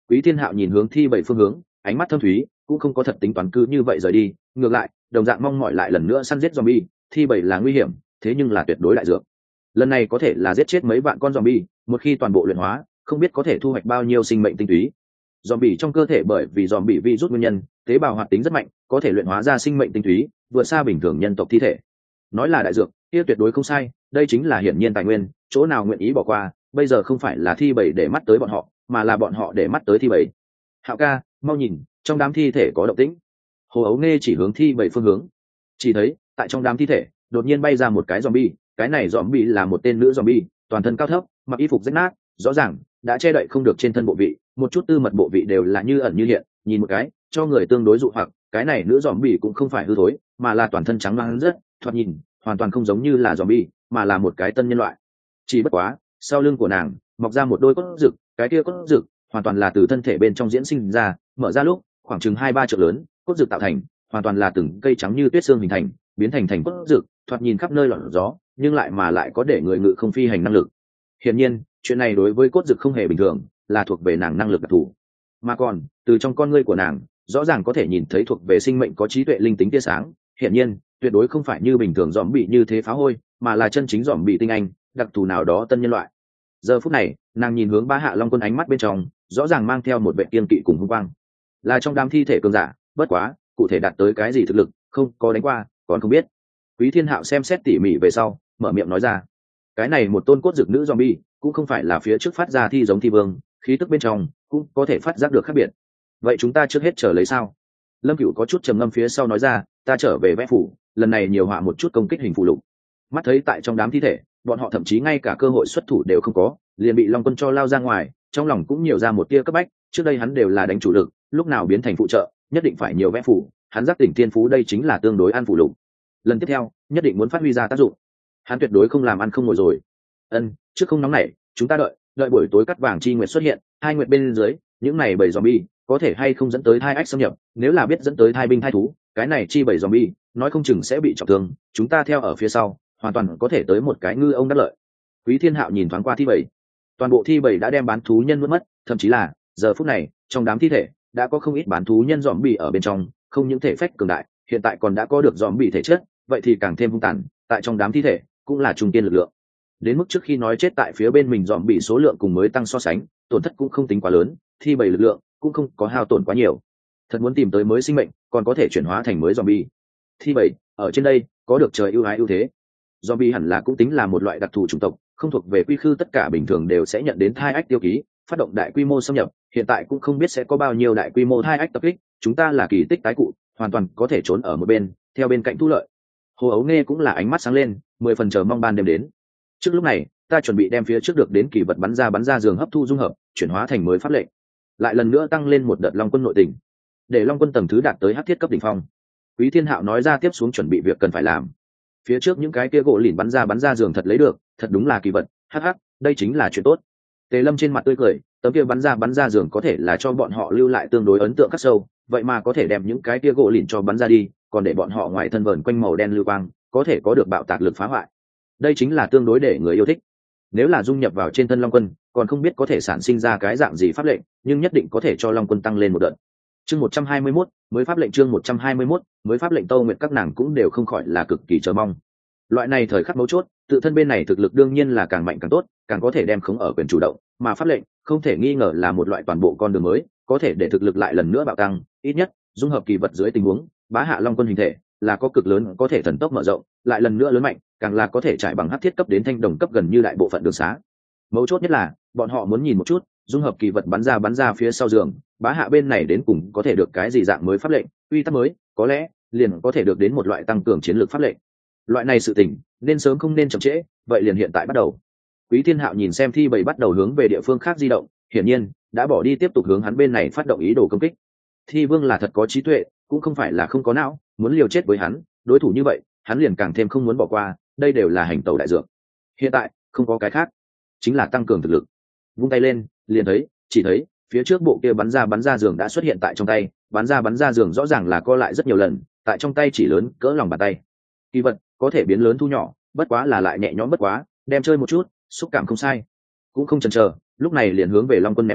Quý Thiên Hạo nhìn hướng thi bảy phương hướng, ánh mắt thâm thúy, cũng không có thật tính toán cứ như vậy rời đi, ngược lại đồng dạng mong mỏi lại lần nữa săn giết zombie. Thi bảy là nguy hiểm, thế nhưng là tuyệt đối đại dược. Lần này có thể là giết chết mấy vạn con zombie, một khi toàn bộ luyện hóa, không biết có thể thu hoạch bao nhiêu sinh mệnh tinh túy. Zombie trong cơ thể bởi vì zombie virus nguyên nhân, tế bào hoạt tính rất mạnh, có thể luyện hóa ra sinh mệnh tinh túy, vượt xa bình thường nhân tộc thi thể. Nói là đại dược, kia tuyệt đối không sai, đây chính là hiển nhiên tài nguyên, chỗ nào nguyện ý bỏ qua. Bây giờ không phải là thi bảy để mắt tới bọn họ, mà là bọn họ để mắt tới thi bảy. Hạo ca, mau nhìn, trong đám thi thể có động tĩnh. Hồ Ấu Nghe chỉ hướng thi bảy phương hướng, chỉ thấy tại trong đám thi thể đột nhiên bay ra một cái zombie. Cái này zombie là một tên nữ zombie, toàn thân cao thấp, mặc y phục rách nát, rõ ràng đã che đậy không được trên thân bộ vị, một chút tư mật bộ vị đều là như ẩn như hiện, nhìn một cái cho người tương đối dụ hoặc. Cái này nữ zombie cũng không phải hư thối, mà là toàn thân trắng loáng rất, thoạt nhìn hoàn toàn không giống như là zombie, mà là một cái tân nhân loại. Chỉ bất quá sau lưng của nàng mọc ra một đôi cốt rực, cái kia cốt rực hoàn toàn là từ thân thể bên trong diễn sinh ra, mở ra lúc khoảng chừng 2-3 trượng lớn, cốt rực tạo thành hoàn toàn là từng cây trắng như tuyết xương hình thành, biến thành cốt rực, thoạt nhìn khắp nơi loạn gió, nhưng lại có để người ngự không phi hành năng lực. Hiển nhiên chuyện này đối với cốt rực không hề bình thường, là thuộc về nàng năng lực đặc thù. Mà còn từ trong con ngươi của nàng rõ ràng có thể nhìn thấy thuộc về sinh mệnh có trí tuệ linh tính tia sáng. Hiển nhiên tuyệt đối không phải như bình thường dòm bị như thế phá hôi, mà là chân chính dòm bị tinh anh, đặc thù nào đó tân nhân loại. Giờ phút này nàng nhìn hướng Bá Hạ Long Quân, ánh mắt bên trong rõ ràng mang theo một vẻ kiên kỵ cùng hung quang. Là trong đám thi thể cường giả, bất quá cụ thể đạt tới cái gì thực lực không có đánh qua, còn không biết. Quý Thiên Hạo xem xét tỉ mỉ về sau mở miệng nói ra, cái này một tôn cốt dược nữ zombie cũng không phải là phía trước phát ra thi giống thi vương, khí tức bên trong cũng có thể phát giác được khác biệt. Vậy chúng ta trước hết chờ lấy sao? Lâm Cửu có chút trầm ngâm phía sau nói ra, ta trở về vẽ phủ, lần này nhiều họa một chút công kích hình phụ lục. Mắt thấy tại trong đám thi thể bọn họ thậm chí ngay cả cơ hội xuất thủ đều không có, liền bị Long Quân cho lao ra ngoài, trong lòng cũng nhiều ra một tia cấp bách. Trước đây hắn đều là đánh chủ lực, lúc nào biến thành phụ trợ nhất định phải nhiều vẽ phủ, hắn giác tỉnh thiên phú đây chính là tương đối ăn phụ lục. Lần tiếp theo nhất định muốn phát huy ra tác dụng, hắn tuyệt đối không làm ăn không ngồi rồi. Trước không nóng nảy, chúng ta đợi buổi tối cắt vàng chi nguyệt xuất hiện, hai nguyệt bên dưới những này bầy zombie có thể hay không dẫn tới thai ách xâm nhập, nếu là biết dẫn tới thai binh thai thú, cái này chi bầy zombie nói không chừng sẽ bị trọng thương, chúng ta theo ở phía sau hoàn toàn có thể tới một cái ngư ông đắc lợi. Quý Thiên Hạo nhìn thoáng qua thi bầy, toàn bộ thi bầy đã đem bán thú nhân mất, thậm chí là giờ phút này trong đám thi thể đã có không ít bán thú nhân zombie ở bên trong, không những thể phách cường đại, hiện tại còn đã có được zombie thể chất, vậy thì càng thêm hung tàn. Tại trong đám thi thể cũng là trung kiên lực lượng, đến mức trước khi nói chết tại phía bên mình zombie số lượng cùng mới tăng so sánh, tổn thất cũng không tính quá lớn, thi bầy lực lượng cũng không có hao tổn quá nhiều. Thật muốn tìm tới mới sinh mệnh, còn có thể chuyển hóa thành mới zombie. Thi bầy ở trên đây có được trời ưu ái ưu thế. Zombie hẳn là cũng tính là một loại đặc thù chủng tộc, không thuộc về quy khư, tất cả bình thường đều sẽ nhận đến thai ách tiêu ký, phát động đại quy mô xâm nhập. Hiện tại cũng không biết sẽ có bao nhiêu đại quy mô thai ách tập kích, chúng ta là kỳ tích tái cụ, hoàn toàn có thể trốn ở một bên, theo bên cạnh thu lợi. Hồ Ấu Nghe cũng là ánh mắt sáng lên, 10 phần chờ mong ban đêm đến. Trước lúc này ta chuẩn bị đem phía trước được đến kỳ vật bắn ra giường hấp thu dung hợp, chuyển hóa thành mới pháp lệnh, lại lần nữa tăng lên một đợt Long Quân nội tình, để Long Quân tầng thứ đạt tới hắc thiết cấp đỉnh phong. Quý Thiên Hạo nói ra tiếp xuống chuẩn bị việc cần phải làm. Phía trước những cái kia gỗ lìn bắn ra giường thật lấy được, thật đúng là kỳ vật, hắc hắc, đây chính là chuyện tốt. Tề Lâm trên mặt tươi cười, tấm kia bắn ra giường có thể là cho bọn họ lưu lại tương đối ấn tượng khắc sâu, vậy mà có thể đem những cái kia gỗ lìn cho bắn ra đi, còn để bọn họ ngoài thân vờn quanh màu đen lưu quang, có thể có được bạo tạc lực phá hoại. Đây chính là tương đối để người yêu thích. Nếu là dung nhập vào trên thân Long Quân, còn không biết có thể sản sinh ra cái dạng gì pháp lệnh, nhưng nhất định có thể cho Long Quân tăng lên một đợt. Chương 121, mới pháp lệnh. Chương 121, mới pháp lệnh. Tâu Nguyệt các nàng cũng đều không khỏi là cực kỳ chờ mong. Loại này thời khắc mấu chốt, tự thân bên này thực lực đương nhiên là càng mạnh càng tốt, càng có thể đem khống ở quyền chủ động, mà pháp lệnh không thể nghi ngờ là một loại toàn bộ con đường mới, có thể để thực lực lại lần nữa bạo tăng, ít nhất dung hợp kỳ vật dưới tình huống Bá Hạ Long Quân hình thể là có cực lớn có thể thần tốc mở rộng, lại lần nữa lớn mạnh, càng là có thể trải bằng hắc thiết cấp đến thanh đồng cấp gần như đại bộ phận đường xá. Mấu chốt nhất là bọn họ muốn nhìn một chút dung hợp kỳ vật bắn ra phía sau giường, Bá Hạ bên này đến cùng có thể được cái gì dạng mới pháp lệnh, uy tắc mới, có lẽ liền có thể được đến một loại tăng cường chiến lược pháp lệnh. Loại này sự tình nên sớm không nên chậm trễ, vậy liền hiện tại bắt đầu. Quý Thiên Hạo nhìn xem thi bầy bắt đầu hướng về địa phương khác di động, hiển nhiên đã bỏ đi tiếp tục hướng hắn bên này phát động ý đồ công kích. Thi Vương là thật có trí tuệ, cũng không phải là không có não, muốn liều chết với hắn, đối thủ như vậy hắn liền càng thêm không muốn bỏ qua, đây đều là hành tẩu đại dược. Hiện tại không có cái khác, chính là tăng cường thực lực. Vung tay lên liền chỉ thấy phía trước bộ kia bắn ra giường đã xuất hiện tại trong tay, bắn ra giường rõ ràng là co lại rất nhiều lần, tại trong tay chỉ lớn cỡ lòng bàn tay. Kỳ vật có thể biến lớn thu nhỏ, bất quá là lại nhẹ nhõm bất quá, đem chơi một chút, xúc cảm không sai. Cũng không chần chờ, lúc này liền hướng về Long Quân ném đi,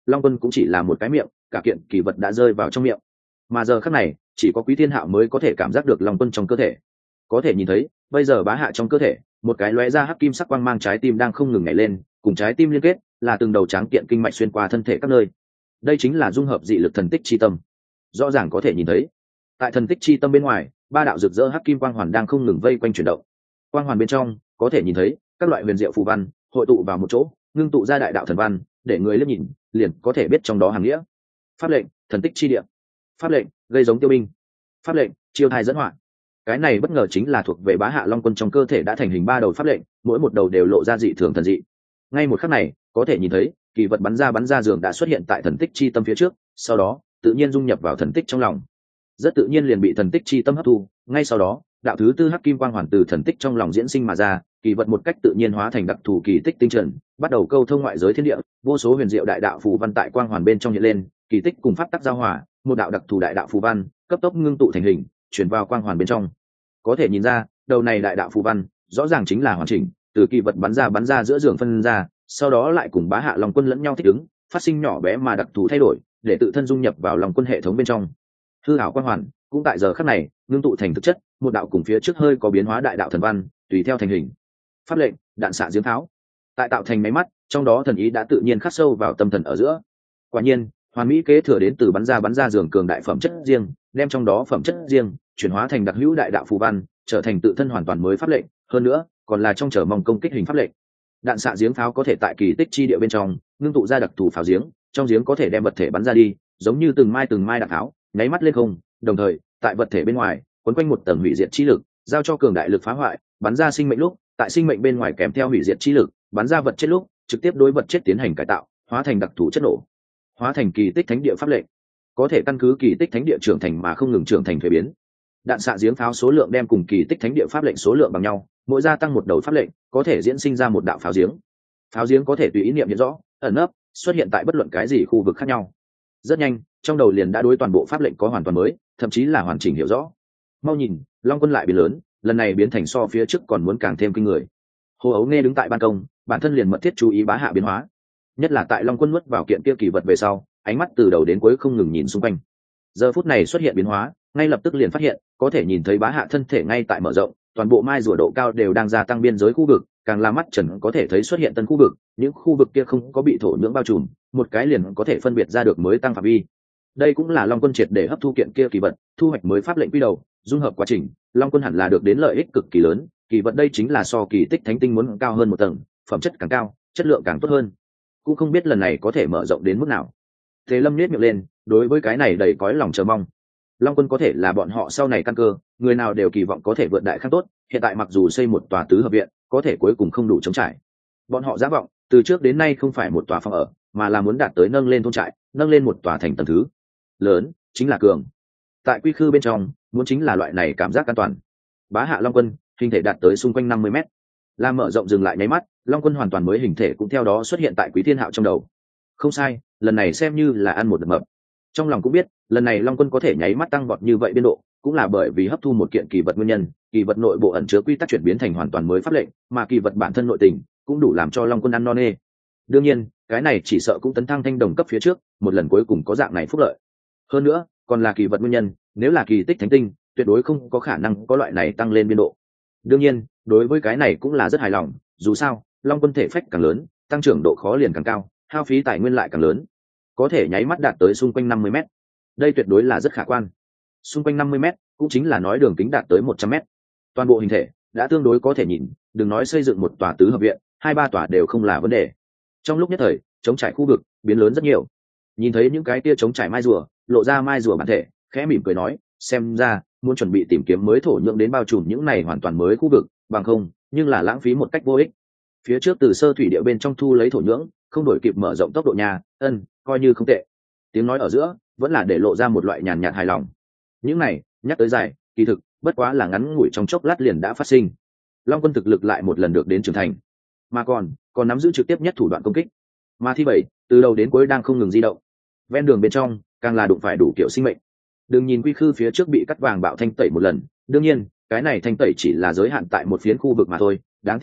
Long Quân cũng chỉ là một cái miệng, cả kiện kỳ vật đã rơi vào trong miệng. Mà giờ khắc này, chỉ có Quý Thiên Hạo mới có thể cảm giác được Long Quân trong cơ thể. Có thể nhìn thấy, bây giờ bá hạ trong cơ thể, một cái lóe ra hắc kim sắc quang mang trái tim đang không ngừng nhảy lên, cùng trái tim liên kết, là từng đầu tráng kiện kinh mạch xuyên qua thân thể các nơi. Đây chính là dung hợp dị lực thần tích chi tâm. Rõ ràng có thể nhìn thấy, tại thần tích chi tâm bên ngoài, ba đạo rực rỡ hắc kim quang hoàn đang không ngừng vây quanh chuyển động. Quang hoàn bên trong, có thể nhìn thấy các loại huyền diệu phù văn hội tụ vào một chỗ, ngưng tụ ra đại đạo thần văn, để người liếc nhìn, liền có thể biết trong đó hàm nghĩa. Pháp lệnh, thần tích chi địa. Pháp lệnh, gây giống tiêu binh. Pháp lệnh, chiêu thai dẫn họa. Cái này bất ngờ chính là thuộc về bá hạ Long Quân trong cơ thể đã thành hình ba đầu pháp lệnh, mỗi một đầu đều lộ ra dị thường thần dị. Ngay một khắc này, có thể nhìn thấy kỳ vật bắn ra giường đã xuất hiện tại thần tích chi tâm phía trước, sau đó tự nhiên dung nhập vào thần tích trong lòng, rất tự nhiên liền bị thần tích chi tâm hấp thu. Ngay sau đó, đạo thứ tư hắc kim quang hoàn từ thần tích trong lòng diễn sinh mà ra, kỳ vật một cách tự nhiên hóa thành đặc thù kỳ tích tinh trần, bắt đầu câu thông ngoại giới thiên địa, vô số huyền diệu đại đạo phù văn tại quang hoàn bên trong hiện lên, kỳ tích cùng pháp tắc giao hòa, một đạo đặc thù đại đạo phù văn cấp tốc ngưng tụ thành hình, chuyển vào quang hoàn bên trong. Có thể nhìn ra, đầu này đại đạo phù văn rõ ràng chính là hoàn chỉnh, từ kỳ vật bắn ra giữa giường phân ra, sau đó lại cùng bá hạ Long Quân lẫn nhau thích ứng, phát sinh nhỏ bé mà đặc thù thay đổi, để tự thân dung nhập vào Long Quân hệ thống bên trong. Hư ảo quang hoàn cũng tại giờ khắc này ngưng tụ thành thực chất, một đạo cùng phía trước hơi có biến hóa đại đạo thần văn tùy theo thành hình. Pháp lệnh, đạn xạ giếng tháo. Tại tạo thành máy mắt, trong đó thần ý đã tự nhiên khắc sâu vào tâm thần ở giữa. Quả nhiên, hoàn mỹ kế thừa đến từ bắn ra giường cường đại phẩm chất riêng, đem trong đó phẩm chất riêng chuyển hóa thành đặc hữu đại đạo phù văn, trở thành tự thân hoàn toàn mới pháp lệnh, hơn nữa còn là trong chờ mong công kích hình pháp lệnh. Đạn xạ giếng pháo có thể tại kỳ tích chi địa bên trong ngưng tụ ra đặc thù pháo giếng, trong giếng có thể đem vật thể bắn ra đi, giống như từng mai đạn tháo nháy mắt lên không, đồng thời tại vật thể bên ngoài quấn quanh một tầng hủy diệt chi lực, giao cho cường đại lực phá hoại, bắn ra sinh mệnh lúc, tại sinh mệnh bên ngoài kèm theo hủy diệt chi lực, bắn ra vật chết lúc, trực tiếp đối vật chết tiến hành cải tạo, hóa thành đặc thù chất nổ, hóa thành kỳ tích thánh địa pháp lệnh, có thể căn cứ kỳ tích thánh địa trưởng thành mà không ngừng trưởng thành thuế biến. Đạn xạ giếng pháo số lượng đem cùng kỳ tích thánh địa pháp lệnh số lượng bằng nhau, mỗi gia tăng một đầu pháp lệnh, có thể diễn sinh ra một đạo pháo giếng. Pháo giếng có thể tùy ý niệm hiện rõ, ẩn nấp, xuất hiện tại bất luận cái gì khu vực khác nhau. Rất nhanh, trong đầu liền đã đối toàn bộ pháp lệnh có hoàn toàn mới, thậm chí là hoàn chỉnh hiểu rõ. Mau nhìn, Long Quân lại biến lớn, lần này biến thành so phía trước còn muốn càng thêm kinh người. Hồ Ấu nghe đứng tại ban công, bản thân liền mật thiết chú ý bá hạ biến hóa, nhất là tại Long Quân nuốt vào kiện kia kỳ vật về sau, ánh mắt từ đầu đến cuối không ngừng nhìn xung quanh. Giờ phút này xuất hiện biến hóa, ngay lập tức liền phát hiện, có thể nhìn thấy bá hạ thân thể ngay tại mở rộng, toàn bộ mai rùa độ cao đều đang gia tăng biên giới khu vực, càng là mắt trần có thể thấy xuất hiện tân khu vực, những khu vực kia không có bị thổ nhưỡng bao trùm, một cái liền có thể phân biệt ra được mới tăng phạm vi. Đây cũng là Long Quân triệt để hấp thu kiện kia kỳ vật, thu hoạch mới pháp lệnh quy đầu, dung hợp quá trình, Long Quân hẳn là được đến lợi ích cực kỳ lớn, kỳ vật đây chính là so kỳ tích thánh tinh muốn cao hơn một tầng, phẩm chất càng cao, chất lượng càng tốt hơn. Cũng không biết lần này có thể mở rộng đến mức nào. Thế Lâm nhếch miệng lên, đối với cái này đầy cõi lòng chờ mong. Long Quân có thể là bọn họ sau này căn cơ, người nào đều kỳ vọng có thể vượt đại khang tốt, hiện tại mặc dù xây một tòa tứ hợp viện, có thể cuối cùng không đủ chống trải. Bọn họ giả vọng, từ trước đến nay không phải một tòa phòng ở, mà là muốn đạt tới nâng lên thôn trại, nâng lên một tòa thành tầng thứ lớn, chính là cường. Tại quy khư bên trong, muốn chính là loại này cảm giác an toàn. Bá hạ Long Quân, hình thể đạt tới xung quanh 50 mét. La mở rộng dừng lại nháy mắt, Long Quân hoàn toàn mới hình thể cũng theo đó xuất hiện tại Quý Thiên Hạo trong đầu. Không sai, lần này xem như là ăn một đợt mập. Trong lòng cũng biết, lần này Long Quân có thể nháy mắt tăng vọt như vậy biên độ, cũng là bởi vì hấp thu một kiện kỳ vật nguyên nhân, kỳ vật nội bộ ẩn chứa quy tắc chuyển biến thành hoàn toàn mới pháp lệnh, mà kỳ vật bản thân nội tình cũng đủ làm cho Long Quân ăn no nê. Đương nhiên, cái này chỉ sợ cũng tấn thăng thanh đồng cấp phía trước, một lần cuối cùng có dạng này phúc lợi. Hơn nữa, còn là kỳ vật nguyên nhân, nếu là kỳ tích thánh tinh, tuyệt đối không có khả năng có loại này tăng lên biên độ. Đương nhiên, đối với cái này cũng là rất hài lòng, dù sao, Long Quân thể phách càng lớn, tăng trưởng độ khó liền càng cao, hao phí tài nguyên lại càng lớn. Có thể nháy mắt đạt tới xung quanh 50 mét. Đây tuyệt đối là rất khả quan. Xung quanh 50 mét, cũng chính là nói đường kính đạt tới 100 mét. Toàn bộ hình thể đã tương đối có thể nhìn, đừng nói xây dựng một tòa tứ hợp viện, 2-3 tòa đều không là vấn đề. Trong lúc nhất thời, chống trải khu vực biến lớn rất nhiều. Nhìn thấy những cái tia chống trải mai rùa, lộ ra mai rùa bản thể, khẽ mỉm cười nói, xem ra muốn chuẩn bị tìm kiếm mới thổ nhưỡng đến bao trùm những này hoàn toàn mới khu vực, bằng không, nhưng là lãng phí một cách vô ích. Phía trước từ sơ thủy địa bên trong thu lấy thổ nhưỡng, không đổi kịp mở rộng tốc độ nhà, coi như không tệ. Tiếng nói ở giữa vẫn là để lộ ra một loại nhàn nhạt hài lòng. Những này nhắc tới dài, kỳ thực bất quá là ngắn ngủi trong chốc lát liền đã phát sinh. Long Quân thực lực lại một lần được đến trưởng thành, mà còn nắm giữ trực tiếp nhất thủ đoạn công kích. Mà thi bảy từ đầu đến cuối đang không ngừng di động, ven đường bên trong càng là đụng phải đủ kiểu sinh mệnh. Đừng nhìn quy khư phía trước bị cắt vàng bạo thanh tẩy một lần, đương nhiên cái này thanh tẩy chỉ là giới hạn tại một phiến khu vực mà thôi. Đáng tiếc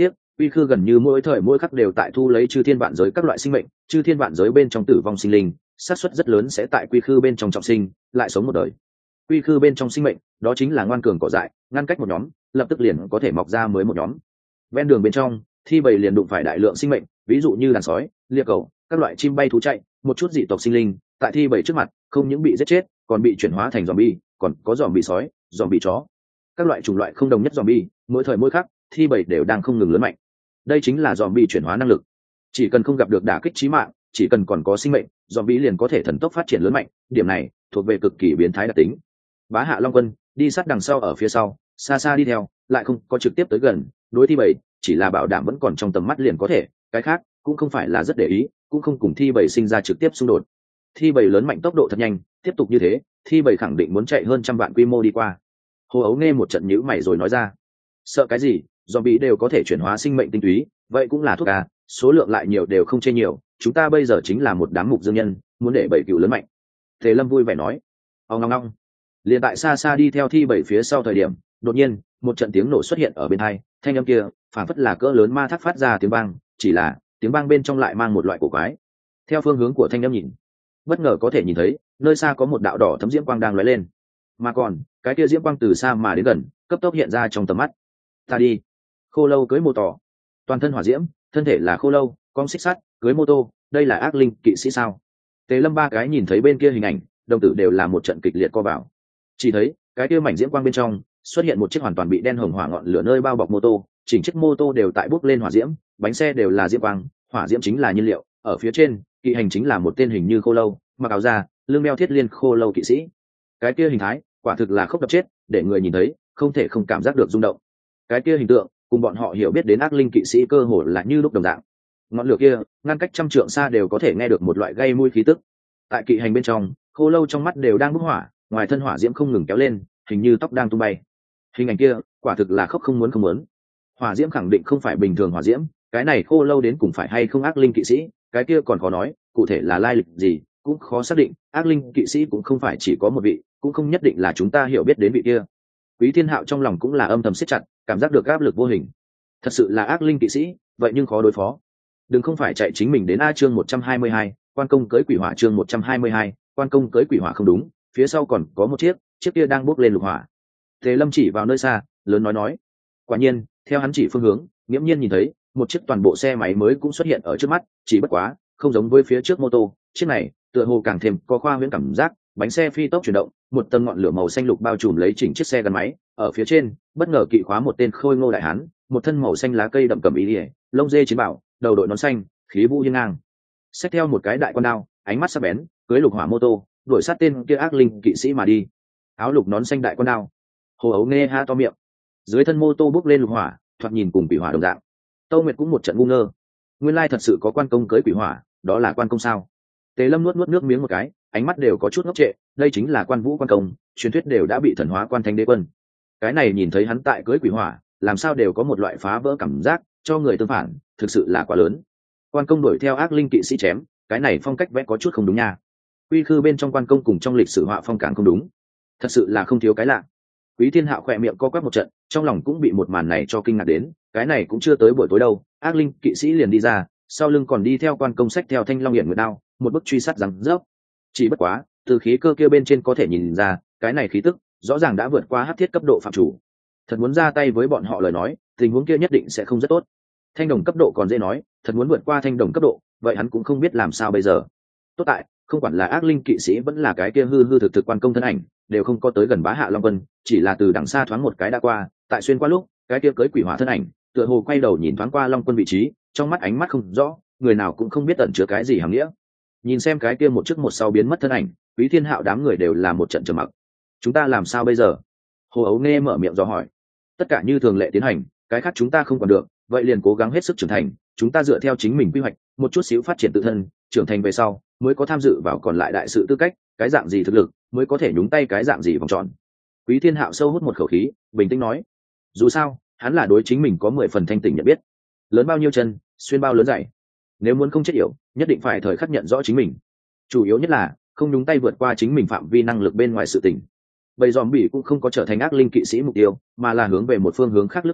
quy khư gần như mỗi thời mỗi khắc đều tại thu lấy chư thiên vạn giới các loại sinh mệnh, chư thiên vạn giới bên trong tử vong sinh linh, xác suất rất lớn sẽ tại quy khư bên trong trọng sinh, lại sống một đời. Quy khư bên trong sinh mệnh, đó chính là ngoan cường cỏ dại, ngăn cách một nhóm, lập tức liền có thể mọc ra mới một nhóm. Ven đường bên trong, thi bầy liền đụng phải đại lượng sinh mệnh, ví dụ như đàn sói, liệp cầu, các loại chim bay thú chạy, một chút dị tộc sinh linh, tại thi bầy trước mặt, không những bị giết chết, còn bị chuyển hóa thành zombie, còn có zombie sói, zombie chó. Các loại chủng loại không đồng nhất zombie, mỗi thời mỗi khắc, thi bầy đều đang không ngừng lớn mạnh. Đây chính là zombie chuyển hóa năng lực. Chỉ cần không gặp được đả kích chí mạng, chỉ cần còn có sinh mệnh, zombie liền có thể thần tốc phát triển lớn mạnh, điểm này thuộc về cực kỳ biến thái đặc tính. Bá Hạ Long Quân đi sát đằng sau ở phía sau, xa xa đi theo, lại không có trực tiếp tới gần, đối thi bầy chỉ là bảo đảm vẫn còn trong tầm mắt liền có thể, cái khác cũng không phải là rất để ý, cũng không cùng thi bầy sinh ra trực tiếp xung đột. Thi bầy lớn mạnh tốc độ thật nhanh, tiếp tục như thế, thi bầy khẳng định muốn chạy hơn 100 vạn quy mô đi qua. Hồ Ấu nghe một trận nhíu mày rồi nói ra, sợ cái gì, zombie đều có thể chuyển hóa sinh mệnh tinh túy, vậy cũng là thuốc à, số lượng lại nhiều đều không chê nhiều, chúng ta bây giờ chính là một đám mục dương nhân, muốn để bầy cừu lớn mạnh. Tề Lâm vui vẻ nói, ong ong ong. Liền tại xa xa đi theo thi bầy phía sau thời điểm, đột nhiên một trận tiếng nổ xuất hiện ở bên hai, thanh âm kia phảng phất là cỡ lớn ma thác phát ra tiếng vang, chỉ là tiếng vang bên trong lại mang một loại cổ quái. Theo phương hướng của thanh âm nhìn, bất ngờ có thể nhìn thấy nơi xa có một đạo đỏ thấm diễm quang đang lóe lên, mà còn cái kia diễm quang từ xa mà đến gần, cấp tốc hiện ra trong tầm mắt. Ta đi. Khô lâu cưới mô tỏ, toàn thân hỏa diễm, thân thể là khô lâu, con xích sắt, cưới mô tô, đây là ác linh kỵ sĩ sao? Tề Lâm ba cái nhìn thấy bên kia hình ảnh, đồng tử đều là một trận kịch liệt co vào. Chỉ thấy cái kia mảnh diễm quang bên trong xuất hiện một chiếc hoàn toàn bị đen hồng hỏa ngọn lửa nơi bao bọc mô tô, chỉnh chiếc mô tô đều tại bốc lên hỏa diễm, bánh xe đều là diễm quang, hỏa diễm chính là nhiên liệu, ở phía trên kỵ hành chính là một tên hình như khô lâu, mặc áo da, lưng đeo thiết liên khô lâu kỵ sĩ. Cái kia hình thái quả thực là khốc đập chết, để người nhìn thấy không thể không cảm giác được rung động. Cái kia hình tượng cùng bọn họ hiểu biết đến ác linh kỵ sĩ cơ hồ là như lúc đồng dạng. Ngọn lửa kia ngăn cách trăm trượng xa đều có thể nghe được một loại gây mùi khí tức. Tại kỵ hành bên trong, khô lâu trong mắt đều đang bốc hỏa, ngoài thân hỏa diễm không ngừng kéo lên, hình như tóc đang tung bay. Hình ảnh kia quả thực là khóc không muốn. Hỏa diễm khẳng định không phải bình thường hỏa diễm, cái này khô lâu đến cùng phải hay không ác linh kỵ sĩ, cái kia còn khó nói, cụ thể là lai lịch gì cũng khó xác định. Ác linh kỵ sĩ cũng không phải chỉ có một vị, cũng không nhất định là chúng ta hiểu biết đến vị kia. Quý Thiên Hạo trong lòng cũng là âm thầm siết chặt, cảm giác được áp lực vô hình. Thật sự là ác linh kỵ sĩ, vậy nhưng khó đối phó. Đừng không phải chạy chính mình đến A chương 122, quan công cưới quỷ hỏa chương 122, quan công cưới quỷ hỏa không đúng, phía sau còn có một chiếc kia đang bốc lên lục hỏa. Tề Lâm chỉ vào nơi xa, lớn nói. Quả nhiên, theo hắn chỉ phương hướng, nghiễm nhiên nhìn thấy một chiếc toàn bộ xe máy mới cũng xuất hiện ở trước mắt, chỉ bất quá không giống với phía trước mô tô, chiếc này tựa hồ càng thêm có khoa huyễn cảm giác, bánh xe phi tốc chuyển động, một tầng ngọn lửa màu xanh lục bao trùm lấy chỉnh chiếc xe gắn máy, ở phía trên bất ngờ kỵ khóa một tên khôi ngô đại hán, một thân màu xanh lá cây đậm cầm ý ỉa, lông dê chiến bảo, đầu đội nón xanh, khí vũ hiên ngang, xách theo một cái đại quan đao, ánh mắt sắc bén, cưới lục hỏa mô tô đuổi sát tên kia ác linh kỵ sĩ mà đi. Áo lục nón xanh đại quan đao. Hồ Ấu nghe ha to miệng, dưới thân mô tô bốc lên lục hỏa, thoạt nhìn cùng quỷ hỏa đồng dạng. Tâu Nguyệt cũng một trận ngu ngơ, nguyên lai thật sự có quan công cưới quỷ hỏa, đó là quan công sao? Tề Lâm nuốt nước miếng một cái, ánh mắt đều có chút ngốc trệ, đây chính là quan vũ quan công, truyền thuyết đều đã bị thần hóa quan thánh đế quân. Cái này nhìn thấy hắn tại cưới quỷ hỏa, làm sao đều có một loại phá vỡ cảm giác, cho người tương phản, thực sự là quá lớn. Quan công đuổi theo ác linh kỵ sĩ chém, cái này phong cách vẽ có chút không đúng nha. Quy khư bên trong quan công cùng trong lịch sử họa phong càng không đúng, thật sự là không thiếu cái lạ. Quý Thiên Hạo khỏe miệng co quắp một trận, trong lòng cũng bị một màn này cho kinh ngạc đến, cái này cũng chưa tới buổi tối đâu, ác linh kỵ sĩ liền đi ra, sau lưng còn đi theo quan công sách theo thanh long hiển nguyệt đao, một bức truy sát rằng rớp. Chỉ bất quá, từ khí cơ kia bên trên có thể nhìn ra, cái này khí tức rõ ràng đã vượt qua hắc thiết cấp độ phạm chủ. Thật muốn ra tay với bọn họ lời nói, tình huống kia nhất định sẽ không rất tốt. Thanh đồng cấp độ còn dễ nói, thật muốn vượt qua thanh đồng cấp độ, vậy hắn cũng không biết làm sao bây giờ. Tốt tại, không quản là ác linh kỵ sĩ vẫn là cái kia hư thực quan công thân ảnh, đều không có tới gần Bá Hạ Long Quân, chỉ là từ đằng xa thoáng một cái đã qua, tại xuyên qua lúc, cái kia cưới quỷ hỏa thân ảnh, tựa hồ quay đầu nhìn thoáng qua Long Quân vị trí, trong mắt ánh mắt không rõ, người nào cũng không biết ẩn chứa cái gì hàm nghĩa. Nhìn xem cái kia một trước một sau biến mất thân ảnh, Quý Thiên Hạo đám người đều là một trận trầm mặc. Chúng ta làm sao bây giờ? Hồ Ấu nghe mở miệng dò hỏi. Tất cả như thường lệ tiến hành, cái khác chúng ta không còn được, vậy liền cố gắng hết sức trưởng thành, chúng ta dựa theo chính mình quy hoạch, một chút xíu phát triển tự thân, trưởng thành về sau, mới có tham dự vào còn lại đại sự tư cách, cái dạng gì thực lực, mới có thể nhúng tay cái dạng gì vòng tròn. Quý Thiên Hạo sâu hút một khẩu khí, bình tĩnh nói, dù sao, hắn là đối chính mình có 10 phần thanh tỉnh nhận biết. Lớn bao nhiêu chân, xuyên bao lớn dày. Nếu muốn không chết yểu, nhất định phải thời khắc nhận rõ chính mình. Chủ yếu nhất là không nhúng tay vượt qua chính mình phạm vi năng lực bên ngoài sự tình. Bầy zombie cũng không có trở thành ác linh kỵ sĩ mục tiêu, mà là hướng về một phương hướng khác lướt qua,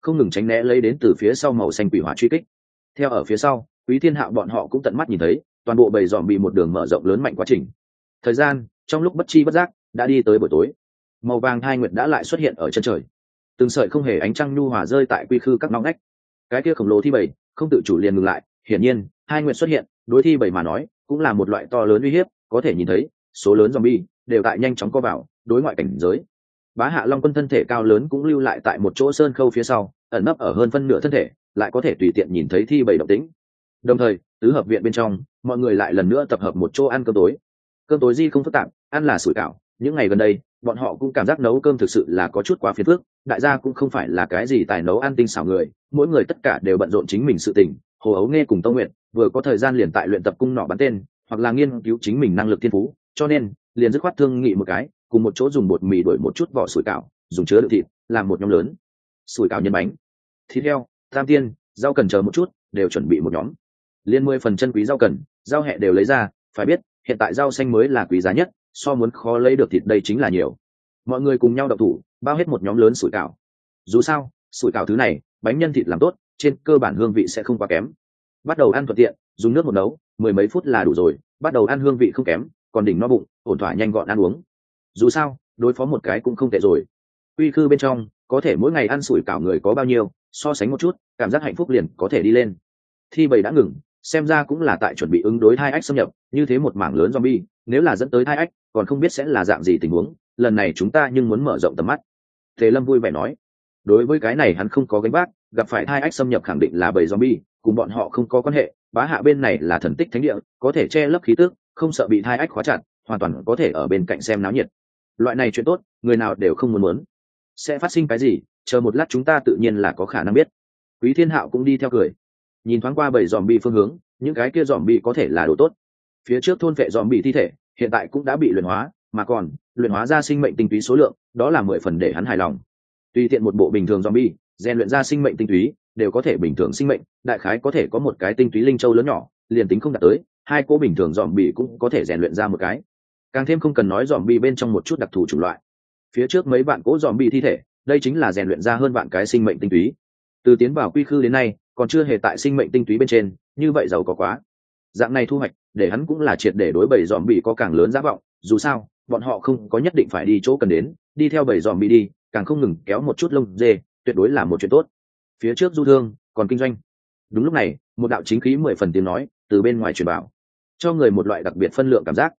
không ngừng tránh né lấy đến từ phía sau màu xanh quỷ hỏa truy kích. Theo ở phía sau, Quý Thiên Hạo bọn họ cũng tận mắt nhìn thấy toàn bộ bầy dòm bị một đường mở rộng lớn mạnh quá trình. Thời gian trong lúc bất chi bất giác đã đi tới buổi tối, màu vàng hai nguyệt đã lại xuất hiện ở chân trời, từng sợi không hề ánh trăng nhu hòa rơi tại quy khư các ngõ ngách. Cái kia khổng lồ thi bầy không tự chủ liền ngừng lại, hiển nhiên hai nguyệt xuất hiện đối thi bầy mà nói cũng là một loại to lớn uy hiếp. Có thể nhìn thấy số lớn zombie đều tại nhanh chóng co vào đối ngoại cảnh giới. Bá Hạ Long Quân thân thể cao lớn cũng lưu lại tại một chỗ sơn khâu phía sau, ẩn nấp ở hơn phân nửa thân thể, lại có thể tùy tiện nhìn thấy thi bầy động tĩnh. Đồng thời tứ hợp viện bên trong mọi người lại lần nữa tập hợp một chỗ ăn cơm tối. Cơm tối di không phức tạp, ăn là sủi cảo. Những ngày gần đây bọn họ cũng cảm giác nấu cơm thực sự là có chút quá phiền phức, đại gia cũng không phải là cái gì tài nấu ăn tinh xảo người, mỗi người tất cả đều bận rộn chính mình sự tình. Hồ Ấu Nghe cùng Tông Nguyệt vừa có thời gian liền tại luyện tập cung nỏ bắn tên, hoặc là nghiên cứu chính mình năng lực thiên phú, cho nên liền dứt khoát thương nghị một cái, cùng một chỗ dùng bột mì đổi một chút vỏ sủi cảo, dùng chứa đựng thịt, làm một nhóm lớn sủi cảo nhân bánh, thịt heo, tam tiên, rau cần chờ một chút, đều chuẩn bị một nhóm. Liên 10 phần chân quý rau cần, rau hẹ đều lấy ra, phải biết hiện tại rau xanh mới là quý giá nhất, so muốn khó lấy được thịt đây chính là nhiều. Mọi người cùng nhau động thủ bao hết một nhóm lớn sủi cảo. Dù sao sủi cảo thứ này bánh nhân thịt làm tốt, trên cơ bản hương vị sẽ không quá kém. Bắt đầu ăn thuận tiện, dùng nước một nấu, 10 mấy phút là đủ rồi. Bắt đầu ăn hương vị không kém, còn đỉnh no bụng, ổn thỏa nhanh gọn ăn uống. Dù sao đối phó một cái cũng không tệ rồi. Quy khư bên trong có thể mỗi ngày ăn sủi cảo người có bao nhiêu, so sánh một chút cảm giác hạnh phúc liền có thể đi lên. Thi bầy đã ngừng, xem ra cũng là tại chuẩn bị ứng đối thai ách xâm nhập. Như thế một mảng lớn zombie, nếu là dẫn tới thai ách còn không biết sẽ là dạng gì tình huống. Lần này chúng ta nhưng muốn mở rộng tầm mắt. Tề Lâm vui vẻ nói. Đối với cái này hắn không có gánh vác, gặp phải thai ách xâm nhập khẳng định là bầy zombie, cùng bọn họ không có quan hệ. Bá Hạ bên này là thần tích thánh địa, có thể che lấp khí tức, không sợ bị thai ách khóa chặt, hoàn toàn có thể ở bên cạnh xem náo nhiệt. Loại này chuyện tốt, người nào đều không muốn. Sẽ phát sinh cái gì, chờ một lát chúng ta tự nhiên là có khả năng biết. Quý Thiên Hạo cũng đi theo cười, nhìn thoáng qua bầy zombie phương hướng, những cái kia zombie có thể là đồ tốt. Phía trước thôn vệ zombie thi thể, hiện tại cũng đã bị luyện hóa, mà còn luyện hóa ra sinh mệnh tinh túy số lượng, đó là 10 phần để hắn hài lòng. Tùy tiện một bộ bình thường zombie, rèn luyện ra sinh mệnh tinh túy, đều có thể bình thường sinh mệnh, đại khái có thể có một cái tinh túy linh châu lớn nhỏ, liền tính không đạt tới, hai cô bình thường zombie cũng có thể rèn luyện ra một cái. Càng thêm không cần nói zombie bên trong một chút đặc thù chủng loại. Phía trước mấy bạn cố zombie thi thể, đây chính là rèn luyện ra hơn vạn cái sinh mệnh tinh túy. Từ tiến vào quy khư đến nay, còn chưa hề tại sinh mệnh tinh túy bên trên, như vậy giàu có quá. Dạng này thu hoạch, để hắn cũng là triệt để đối bầy zombie có càng lớn giá vọng, dù sao, bọn họ không có nhất định phải đi chỗ cần đến, đi theo bầy zombie đi, càng không ngừng kéo một chút lông dê, tuyệt đối là một chuyện tốt. Phía trước du thương, còn kinh doanh. Đúng lúc này, một đạo chính khí 10 phần tiếng nói từ bên ngoài truyền bảo, cho người một loại đặc biệt phân lượng cảm giác.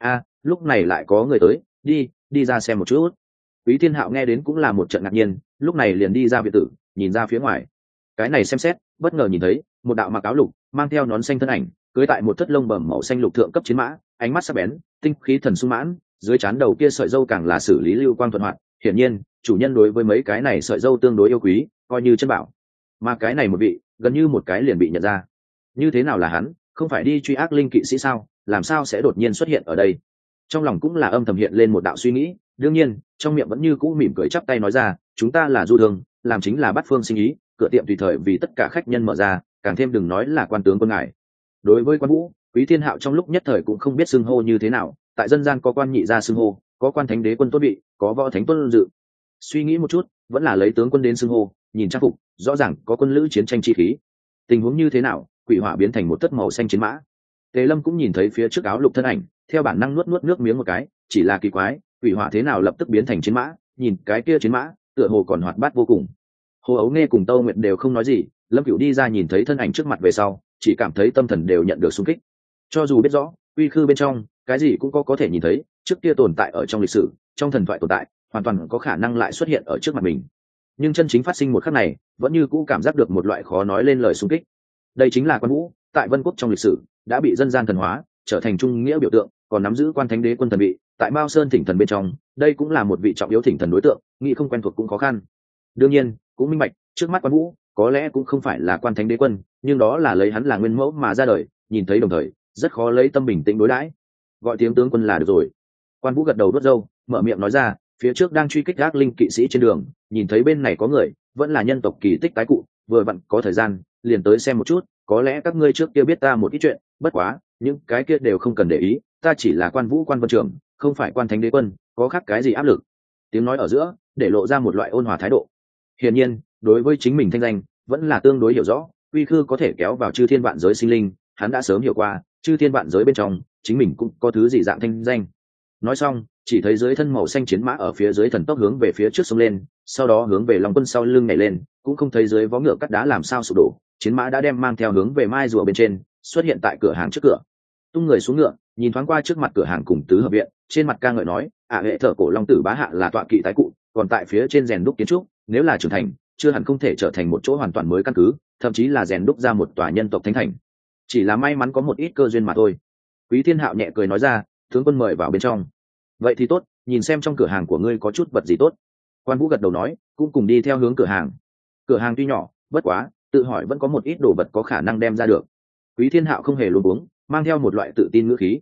Lúc này lại có người tới, đi ra xem một chút. Quý Thiên Hạo nghe đến cũng là một trận ngạc nhiên, lúc này liền đi ra viện tử, nhìn ra phía ngoài. Cái này xem xét, bất ngờ nhìn thấy một đạo mặc áo lục, mang theo nón xanh thân ảnh, cưỡi tại một thất lông bẩm màu xanh lục thượng cấp chiến mã, ánh mắt sắc bén, tinh khí thần sung mãn, dưới trán đầu kia sợi râu càng là xử lý lưu quang thuận hoạt. Hiển nhiên, chủ nhân đối với mấy cái này sợi râu tương đối yêu quý, coi như chân bảo. Mà cái này một vị, gần như một cái liền bị nhận ra. Như thế nào là hắn, không phải đi truy ác linh kỵ sĩ sao, làm sao sẽ đột nhiên xuất hiện ở đây? Trong lòng cũng là âm thầm hiện lên một đạo suy nghĩ, đương nhiên trong miệng vẫn như cũ mỉm cười chắp tay nói ra, chúng ta là du thương, làm chính là bắt phương sinh ý, cửa tiệm tùy thời vì tất cả khách nhân mở ra, càng thêm đừng nói là quan tướng quân ngài. Đối với quan vũ, Quý Thiên Hạo trong lúc nhất thời cũng không biết xưng hô như thế nào, tại dân gian có quan nhị gia xưng hô, có quan thánh đế quân tốt bị, có võ thánh tuân dự. Suy nghĩ một chút, vẫn là lấy tướng quân đến xưng hô, nhìn trang phục, rõ ràng có quân lữ chiến tranh chi khí. Tình huống như thế nào, quỷ hỏa biến thành một tất màu xanh chiến mã. Tề Lâm cũng nhìn thấy phía trước áo lục thân ảnh, theo bản năng nuốt nước miếng một cái, chỉ là kỳ quái, quỷ hỏa thế nào lập tức biến thành chiến mã, nhìn cái kia chiến mã, tựa hồ còn hoạt bát vô cùng. Hồ Ấu Nghe cùng Tâu Nguyệt đều không nói gì, Lâm Cửu đi ra nhìn thấy thân ảnh trước mặt về sau, chỉ cảm thấy tâm thần đều nhận được xung kích. Cho dù biết rõ, quy khư bên trong, cái gì cũng có thể nhìn thấy, trước kia tồn tại ở trong lịch sử, trong thần thoại tồn tại, hoàn toàn có khả năng lại xuất hiện ở trước mặt mình. Nhưng chân chính phát sinh một khắc này, vẫn như cũ cảm giác được một loại khó nói lên lời xung kích. Đây chính là Quan Vũ, tại Vân Quốc trong lịch sử, đã bị dân gian thần hóa, trở thành trung nghĩa biểu tượng, còn nắm giữ quan thánh đế quân thần vị, tại Mao Sơn thỉnh thần bên trong, đây cũng là một vị trọng yếu thỉnh thần đối tượng, nghĩ không quen thuộc cũng khó khăn. Đương nhiên, cũng minh bạch, trước mắt Quan Vũ, có lẽ cũng không phải là quan thánh đế quân, nhưng đó là lấy hắn là nguyên mẫu mà ra đời, nhìn thấy đồng thời, rất khó lấy tâm bình tĩnh đối đãi. Gọi tiếng tướng quân là được rồi. Quan Vũ gật đầu đốt râu, mở miệng nói ra, phía trước đang truy kích ác linh kỵ sĩ trên đường, nhìn thấy bên này có người, vẫn là nhân tộc kỳ tích tái cụ, vừa vặn có thời gian, liền tới xem một chút, có lẽ các ngươi trước kia biết ta một ít chuyện, bất quá, những cái kia đều không cần để ý, ta chỉ là Quan Vũ quan vân trưởng, không phải quan thánh đế quân, có khác cái gì áp lực. Tiếng nói ở giữa, để lộ ra một loại ôn hòa thái độ. Hiển nhiên, đối với chính mình thanh danh vẫn là tương đối hiểu rõ. Quy khư có thể kéo vào chư thiên vạn giới sinh linh, hắn đã sớm hiểu qua, chư thiên vạn giới bên trong chính mình cũng có thứ gì dạng thanh danh. Nói xong, chỉ thấy dưới thân màu xanh chiến mã ở phía dưới thần tốc hướng về phía trước sông lên, sau đó hướng về Long Quân sau lưng nhảy lên, cũng không thấy dưới vó ngựa cắt đá làm sao sụp đổ, chiến mã đã đem mang theo hướng về mai rùa bên trên, xuất hiện tại cửa hàng trước cửa. Tung người xuống ngựa, nhìn thoáng qua trước mặt cửa hàng cùng tứ hợp viện, trên mặt ca ngợi nói, hệ thở cổ Long Tử bá hạ là tọa kỵ tái cụ, còn tại phía trên rèn đúc kiến trúc, nếu là trưởng thành, chưa hẳn không thể trở thành một chỗ hoàn toàn mới căn cứ, thậm chí là rèn đúc ra một tòa nhân tộc thánh thành. Chỉ là may mắn có một ít cơ duyên mà thôi. Quý Thiên Hạo nhẹ cười nói ra, tướng quân mời vào bên trong. Vậy thì tốt, nhìn xem trong cửa hàng của ngươi có chút vật gì tốt. Quan Vũ gật đầu nói, cũng cùng đi theo hướng cửa hàng. Cửa hàng tuy nhỏ, bất quá, tự hỏi vẫn có một ít đồ vật có khả năng đem ra được. Quý Thiên Hạo không hề luống cuống, mang theo một loại tự tin ngữ khí.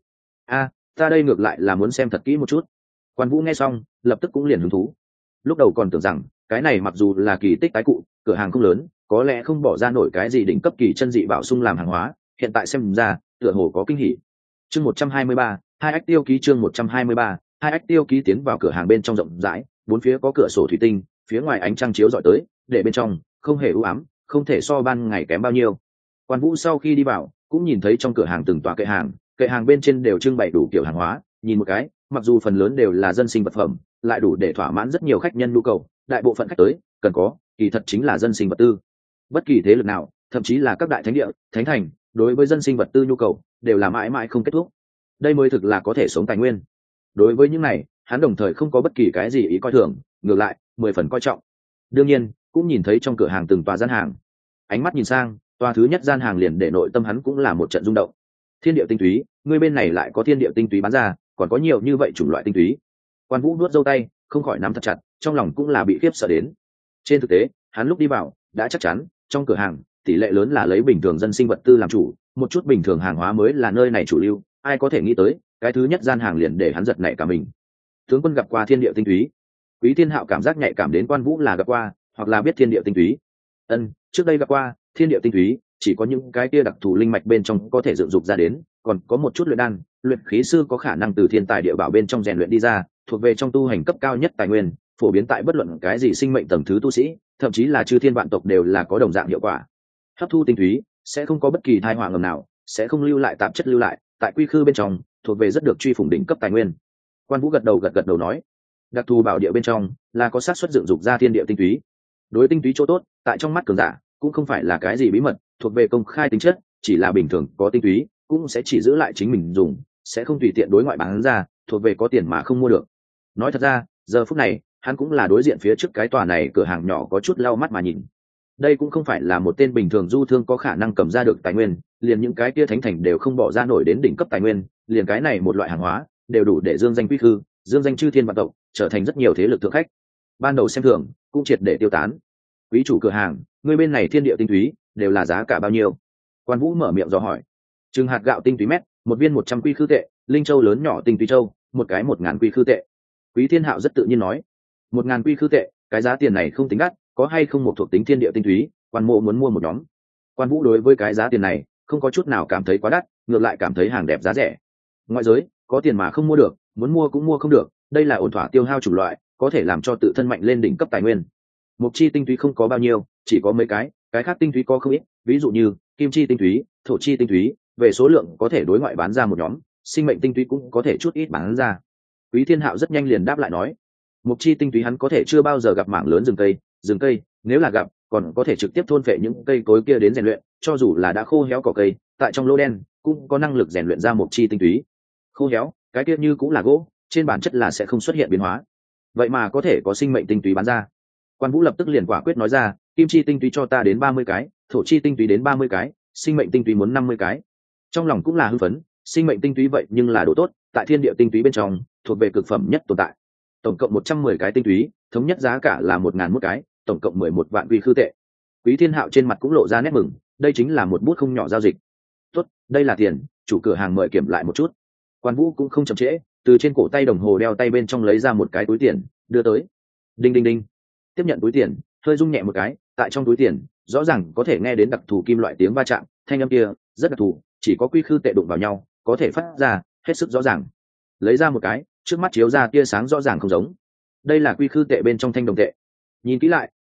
Ta đây ngược lại là muốn xem thật kỹ một chút. Quan Vũ nghe xong, lập tức cũng liền hứng thú. Lúc đầu còn tưởng rằng, cái này mặc dù là kỳ tích tái cụ, cửa hàng không lớn, có lẽ không bỏ ra nổi cái gì đỉnh cấp kỳ chân dị bảo sung làm hàng hóa, hiện tại xem ra, tựa hồ có kinh hỉ. Chương 123, hai ách tiêu ký chương 123, hai ách tiêu ký tiến vào cửa hàng bên trong rộng rãi, bốn phía có cửa sổ thủy tinh, phía ngoài ánh trăng chiếu rọi tới, để bên trong không hề u ám, không thể so ban ngày kém bao nhiêu. Quan Vũ sau khi đi vào, cũng nhìn thấy trong cửa hàng từng tòa kệ hàng bên trên đều trưng bày đủ kiểu hàng hóa, nhìn một cái, mặc dù phần lớn đều là dân sinh vật phẩm, lại đủ để thỏa mãn rất nhiều khách nhân nhu cầu, đại bộ phận khách tới, cần có, kỳ thật chính là dân sinh vật tư. Bất kỳ thế lực nào, thậm chí là các đại thánh địa, thánh thành, đối với dân sinh vật tư nhu cầu, đều là mãi mãi không kết thúc. Đây mới thực là có thể sống tài nguyên. Đối với những này, hắn đồng thời không có bất kỳ cái gì ý coi thường, ngược lại, 10 phần coi trọng. Đương nhiên, cũng nhìn thấy trong cửa hàng từng tòa gian hàng. Ánh mắt nhìn sang, tòa thứ nhất gian hàng liền để nội tâm hắn cũng là một trận rung động. Thiên địa tinh túy, ngươi bên này lại có thiên địa tinh túy bán ra, còn có nhiều như vậy chủng loại tinh túy. Quan Vũ nuốt râu tay, không khỏi nắm thật chặt, trong lòng cũng là bị khiếp sợ đến. Trên thực tế, hắn lúc đi vào, đã chắc chắn, trong cửa hàng, tỷ lệ lớn là lấy bình thường dân sinh vật tư làm chủ, một chút bình thường hàng hóa mới là nơi này chủ lưu, ai có thể nghĩ tới, cái thứ nhất gian hàng liền để hắn giật nảy cả mình. Tướng quân gặp qua thiên địa tinh túy. Quý Thiên Hạo cảm giác nhạy cảm đến Quan Vũ là gặp qua, hoặc là biết thiên địa tinh túy. Trước đây gặp qua, thiên địa tinh túy, chỉ có những cái kia đặc thù linh mạch bên trong có thể dựng dục ra đến, còn có một chút luyện đan, luyện khí sư có khả năng từ thiên tài địa bảo bên trong rèn luyện đi ra, thuộc về trong tu hành cấp cao nhất tài nguyên, phổ biến tại bất luận cái gì sinh mệnh tầng thứ tu sĩ, thậm chí là chư thiên vạn tộc đều là có đồng dạng hiệu quả. Hấp thu tinh túy sẽ không có bất kỳ tai họa ngầm nào, sẽ không lưu lại tạp chất lưu lại, tại quy khư bên trong, thuộc về rất được truy phủng đỉnh cấp tài nguyên. Quan Vũ gật đầu nói, đặc thù bảo địa bên trong là có xác suất dựng dục ra thiên địa tinh túy. Đối tinh túy chỗ tốt, tại trong mắt cường giả, cũng không phải là cái gì bí mật, thuộc về công khai tính chất, chỉ là bình thường có tinh túy, cũng sẽ chỉ giữ lại chính mình dùng, sẽ không tùy tiện đối ngoại bán ra, thuộc về có tiền mà không mua được. Nói thật ra, giờ phút này, hắn cũng là đối diện phía trước cái tòa này cửa hàng nhỏ có chút lau mắt mà nhìn. Đây cũng không phải là một tên bình thường du thương có khả năng cầm ra được tài nguyên, liền những cái kia thánh thành đều không bỏ ra nổi đến đỉnh cấp tài nguyên, liền cái này một loại hàng hóa, đều đủ để dương danh quy khư, dương danh chư thiên vạn tộc, trở thành rất nhiều thế lực thượng khách. Ban đầu xem thường, cũng triệt để tiêu tán. Quý chủ cửa hàng, người bên này thiên địa tinh túy, đều là giá cả bao nhiêu? Quan Vũ mở miệng dò hỏi. Trừng hạt gạo tinh túy mét, một viên 100 quy khư tệ, linh châu lớn nhỏ tinh túy châu, một cái 1000 quy khư tệ. Quý Thiên Hạo rất tự nhiên nói, 1000 quy khư tệ, cái giá tiền này không tính đắt, có hay không một thuộc tính thiên địa tinh túy, Quan Mộ muốn mua một nhóm. Quan Vũ đối với cái giá tiền này, không có chút nào cảm thấy quá đắt, ngược lại cảm thấy hàng đẹp giá rẻ. Ngoại giới, có tiền mà không mua được, muốn mua cũng mua không được, đây là ổn thỏa tiêu hao chủng loại, có thể làm cho tự thân mạnh lên đỉnh cấp tài nguyên. Mộc chi tinh túy không có bao nhiêu, chỉ có mấy cái khác tinh túy có không ít, ví dụ như kim chi tinh túy, thổ chi tinh túy, về số lượng có thể đối ngoại bán ra một nhóm, sinh mệnh tinh túy cũng có thể chút ít bán ra. Quý Thiên Hạo rất nhanh liền đáp lại nói, mộc chi tinh túy hắn có thể chưa bao giờ gặp mảng lớn rừng cây, nếu là gặp, còn có thể trực tiếp thôn phệ những cây cối kia đến rèn luyện, cho dù là đã khô héo cỏ cây, tại trong lô đen cũng có năng lực rèn luyện ra mộc chi tinh túy. Khô héo, cái kia như cũng là gỗ, trên bản chất là sẽ không xuất hiện biến hóa. Vậy mà có thể có sinh mệnh tinh túy bán ra. Quan Vũ lập tức liền quả quyết nói ra, kim chi tinh túy cho ta đến 30 cái, thổ chi tinh túy đến 30 cái, sinh mệnh tinh túy muốn 50 cái. Trong lòng cũng là hưng phấn, sinh mệnh tinh túy vậy nhưng là đồ tốt, tại thiên địa tinh túy bên trong, thuộc về cực phẩm nhất tồn tại. Tổng cộng 110 cái tinh túy, thống nhất giá cả là 1000 một cái, tổng cộng 11 vạn quy khư tệ. Quý Thiên Hạo trên mặt cũng lộ ra nét mừng, đây chính là một bút không nhỏ giao dịch. Tốt, đây là tiền, chủ cửa hàng mời kiểm lại một chút. Quan Vũ cũng không chậm trễ, từ trên cổ tay đồng hồ đeo tay bên trong lấy ra một cái túi tiền, đưa tới. Đinh đinh đinh. Tiếp nhận túi tiền, hơi rung nhẹ một cái, tại trong túi tiền, rõ ràng có thể nghe đến đặc thù kim loại tiếng va chạm, thanh âm kia rất đặc thù, chỉ có quy khư tệ đụng vào nhau, có thể phát ra, hết sức rõ ràng. Lấy ra một cái, trước mắt chiếu ra tia sáng rõ ràng không giống. Đây là quy khư tệ bên trong thanh đồng tệ. Nhìn kỹ lại,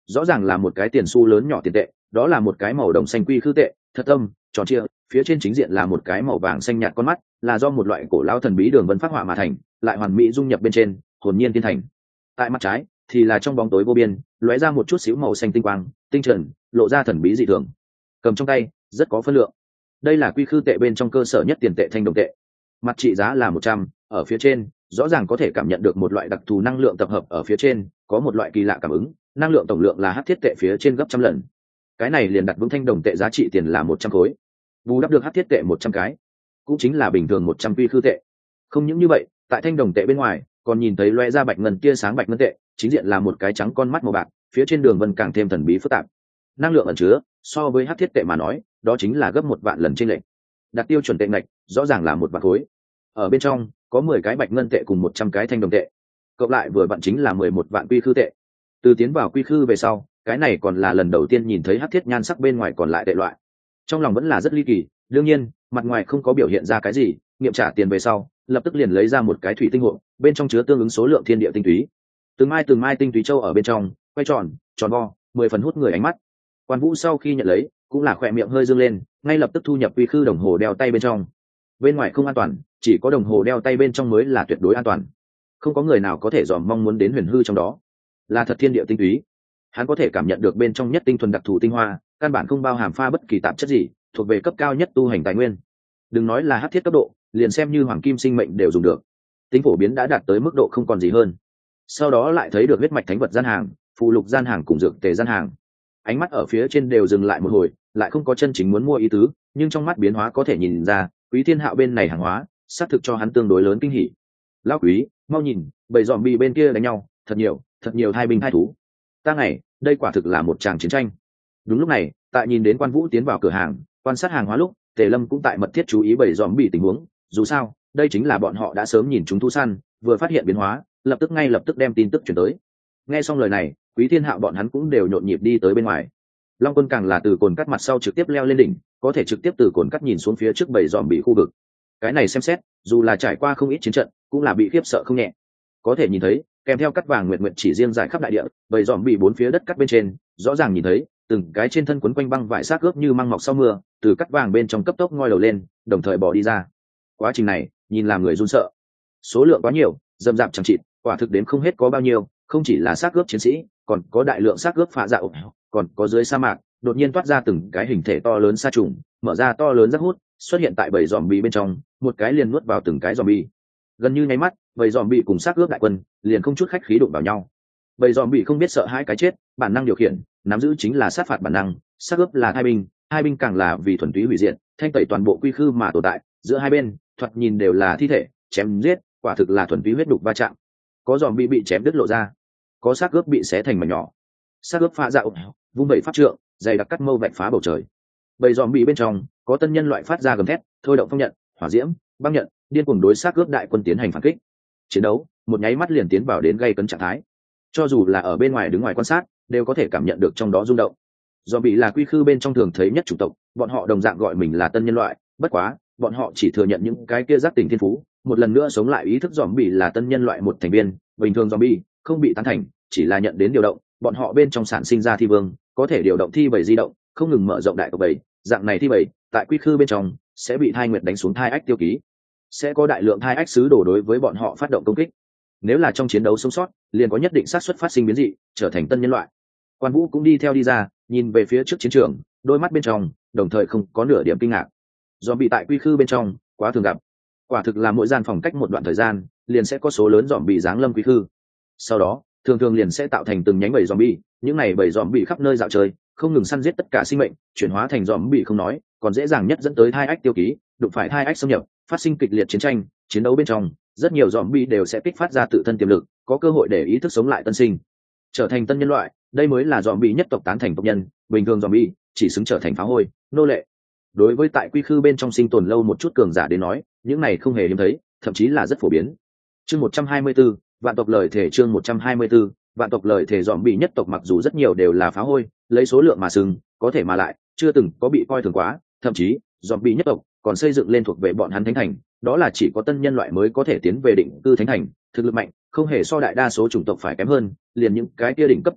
rõ ràng là một cái tiền xu lớn nhỏ tiền tệ, đó là một cái màu đồng xanh quy khư tệ, thật tâm tròn trịa, phía trên chính diện là một cái màu vàng xanh nhạt con mắt, là do một loại cổ lao thần bí đường vân phát họa mà thành, lại hoàn mỹ dung nhập bên trên, hồn nhiên thiên thành. Tại mặt trái thì là trong bóng tối vô biên, lóe ra một chút xíu màu xanh tinh quang, tinh trần, lộ ra thần bí dị thường. Cầm trong tay, rất có phân lượng. Đây là quy khư tệ bên trong cơ sở nhất tiền tệ thanh đồng tệ. Mặt trị giá là 100, ở phía trên, rõ ràng có thể cảm nhận được một loại đặc thù năng lượng tập hợp ở phía trên, có một loại kỳ lạ cảm ứng, năng lượng tổng lượng là hắc thiết tệ phía trên gấp trăm lần. Cái này liền đặt vững thanh đồng tệ giá trị tiền là 100 khối. Bù đắp được hắc thiết tệ 100 cái, cũng chính là bình thường 100 quy khư tệ. Không những như vậy, tại thanh đồng tệ bên ngoài, còn nhìn thấy loe ra bạch ngân tia sáng bạch ngân tệ, chính diện là một cái trắng con mắt màu bạc, phía trên đường vân càng thêm thần bí phức tạp. Năng lượng ẩn chứa, so với hắc thiết tệ mà nói, đó chính là gấp 1 vạn lần trên lệch. Đặt tiêu chuẩn tệ ngạch, rõ ràng là 1 vạn khối. Ở bên trong, có 10 cái bạch ngân tệ cùng 100 cái thanh đồng tệ. Cộng lại vừa vặn chính là 11 vạn quy khư tệ. Từ tiến vào quy khư về sau, cái này còn là lần đầu tiên nhìn thấy hắc thiết nhan sắc bên ngoài còn lại tệ loại. Trong lòng vẫn là rất ly kỳ, đương nhiên, mặt ngoài không có biểu hiện ra cái gì, nghiệm trả tiền về sau, lập tức liền lấy ra một cái thủy tinh hộp, bên trong chứa tương ứng số lượng thiên địa tinh túy. Từng mai tinh túy châu ở bên trong, quay tròn, tròn vo, 10 phần hút người ánh mắt. Quan Vũ sau khi nhận lấy, cũng là khỏe miệng hơi dương lên, ngay lập tức thu nhập quy khư đồng hồ đeo tay bên trong. Bên ngoài không an toàn, chỉ có đồng hồ đeo tay bên trong mới là tuyệt đối an toàn. Không có người nào có thể dòm mong muốn đến huyền hư trong đó. Là thật thiên địa tinh túy. Hắn có thể cảm nhận được bên trong nhất tinh thuần đặc thù tinh hoa, căn bản không bao hàm pha bất kỳ tạp chất gì, thuộc về cấp cao nhất tu hành tài nguyên. Đừng nói là hắc thiết cấp độ, liền xem như hoàng kim sinh mệnh đều dùng được. Tính phổ biến đã đạt tới mức độ không còn gì hơn. Sau đó lại thấy được huyết mạch thánh vật gian hàng, phù lục gian hàng cùng dược tề gian hàng. Ánh mắt ở phía trên đều dừng lại một hồi, lại không có chân chính muốn mua ý tứ, nhưng trong mắt biến hóa có thể nhìn ra, Quý Thiên Hạo bên này hàng hóa, xác thực cho hắn tương đối lớn kinh hỉ. Lão Quý, mau nhìn, bầy zombie bên kia đánh nhau, thật nhiều hai binh hai thú. Ta ngày, đây quả thực là một tràng chiến tranh. Đúng lúc này, tại nhìn đến Quan Vũ tiến vào cửa hàng, quan sát hàng hóa lúc, Tề Lâm cũng tại mật thiết chú ý bầy zombie tình huống, dù sao, đây chính là bọn họ đã sớm nhìn chúng thú săn, vừa phát hiện biến hóa, lập tức đem tin tức truyền tới. Nghe xong lời này, Quý Thiên Hạo bọn hắn cũng đều nhộn nhịp đi tới bên ngoài. Long Quân càng là từ cồn cắt mặt sau trực tiếp leo lên đỉnh, có thể trực tiếp từ cồn cắt nhìn xuống phía trước bầy zombie khu vực. Cái này xem xét, dù là trải qua không ít chiến trận, cũng là bị khiếp sợ không nhẹ. Có thể nhìn thấy, kèm theo cắt vàng nguyệt nguyệt chỉ riêng rải khắp đại địa, bầy zombie bốn phía đất cắt bên trên, rõ ràng nhìn thấy, từng cái trên thân quấn quanh băng vải xác ướp như măng mọc sau mưa, từ cắt vàng bên trong cấp tốc ngoi đầu lên, đồng thời bỏ đi ra. Quá trình này, nhìn làm người run sợ. Số lượng quá nhiều, dầm dạp chẳng chịt, quả thực đến không hết có bao nhiêu, không chỉ là xác ướp chiến sĩ, còn có đại lượng xác ướp phá dạo, còn có dưới sa mạc đột nhiên toát ra từng cái hình thể to lớn sa trùng, mở ra to lớn rác hút, xuất hiện tại bầy zombie bên trong, một cái liền nuốt vào từng cái zombie. Gần như nháy mắt, bầy zombie cùng xác ướp đại quân liền không chút khách khí đụng vào nhau. Bầy zombie không biết sợ hãi cái chết, bản năng điều khiển, nắm giữ chính là sát phạt bản năng, xác ướp là hai binh càng là vì thuần túy hủy diệt, thanh tẩy toàn bộ quy khư mà tồn tại, giữa hai bên, thoạt nhìn đều là thi thể, chém giết, quả thực là thuần túy huyết đục va chạm. Có zombie bị chém đứt lộ ra, có xác ướp bị xé thành mảnh nhỏ. Xác ướp phá dạo, vung vẩy pháp trượng, dày đặc cắt mâu vạch phá bầu trời. Bầy zombie bên trong, có tân nhân loại phát ra gầm thét, thôi động phong nhận, hỏa diễm, băng nhận, điên cuồng đối xác ướp đại quân tiến hành phản kích. Chiến đấu, một nháy mắt liền tiến vào đến gây cấn trạng thái. Cho dù là ở bên ngoài đứng ngoài quan sát, đều có thể cảm nhận được trong đó rung động. Zombie là quy khư bên trong thường thấy nhất chủng tộc, bọn họ đồng dạng gọi mình là tân nhân loại, bất quá, bọn họ chỉ thừa nhận những cái kia giác tỉnh thiên phú, một lần nữa sống lại ý thức zombie là tân nhân loại một thành viên, bình thường zombie không bị tán thành, chỉ là nhận đến điều động, bọn họ bên trong sản sinh ra thi vương, có thể điều động thi bầy di động, không ngừng mở rộng đại tộc bầy, dạng này thi bầy, tại quy khư bên trong sẽ bị thai nguyệt đánh xuống thai ách tiêu ký, sẽ có đại lượng thai ách sứ đổ đối với bọn họ phát động công kích. Nếu là trong chiến đấu sống sót, liền có nhất định xác suất phát sinh biến dị, trở thành tân nhân loại. Quan Vũ cũng đi theo đi ra, nhìn về phía trước chiến trường, đôi mắt bên trong đồng thời không có nửa điểm kinh ngạc. Do bị tại quy khư bên trong quá thường gặp, quả thực là mỗi gian phòng cách một đoạn thời gian liền sẽ có số lớn dòm bị giáng lâm quy khư, sau đó thường thường liền sẽ tạo thành từng nhánh bầy zombie, những này bầy zombie khắp nơi dạo chơi, không ngừng săn giết tất cả sinh mệnh, chuyển hóa thành zombie không nói, còn dễ dàng nhất dẫn tới thai ách tiêu ký, đụng phải thai ách xâm nhập, phát sinh kịch liệt chiến tranh, chiến đấu bên trong, rất nhiều zombie đều sẽ kích phát ra tự thân tiềm lực, có cơ hội để ý thức sống lại tân sinh, trở thành tân nhân loại, đây mới là zombie nhất tộc tán thành tộc nhân, bình thường zombie chỉ xứng trở thành phá hôi, nô lệ. Đối với tại quy khư bên trong sinh tồn lâu một chút cường giả đến nói, những này không hề hiếm thấy, thậm chí là rất phổ biến. Chương 124, vạn tộc lời thể. Chương 124, vạn tộc lời thể. Zombie nhất tộc mặc dù rất nhiều đều là phá hôi, lấy số lượng mà sừng, có thể mà lại chưa từng có bị coi thường quá, thậm chí zombie nhất tộc còn xây dựng lên thuộc về bọn hắn thánh thành, đó là chỉ có tân nhân loại mới có thể tiến về định cư thánh thành, thực lực mạnh, không hề so đại đa số chủng tộc phải kém hơn, liền những cái kia đỉnh cấp cường tộc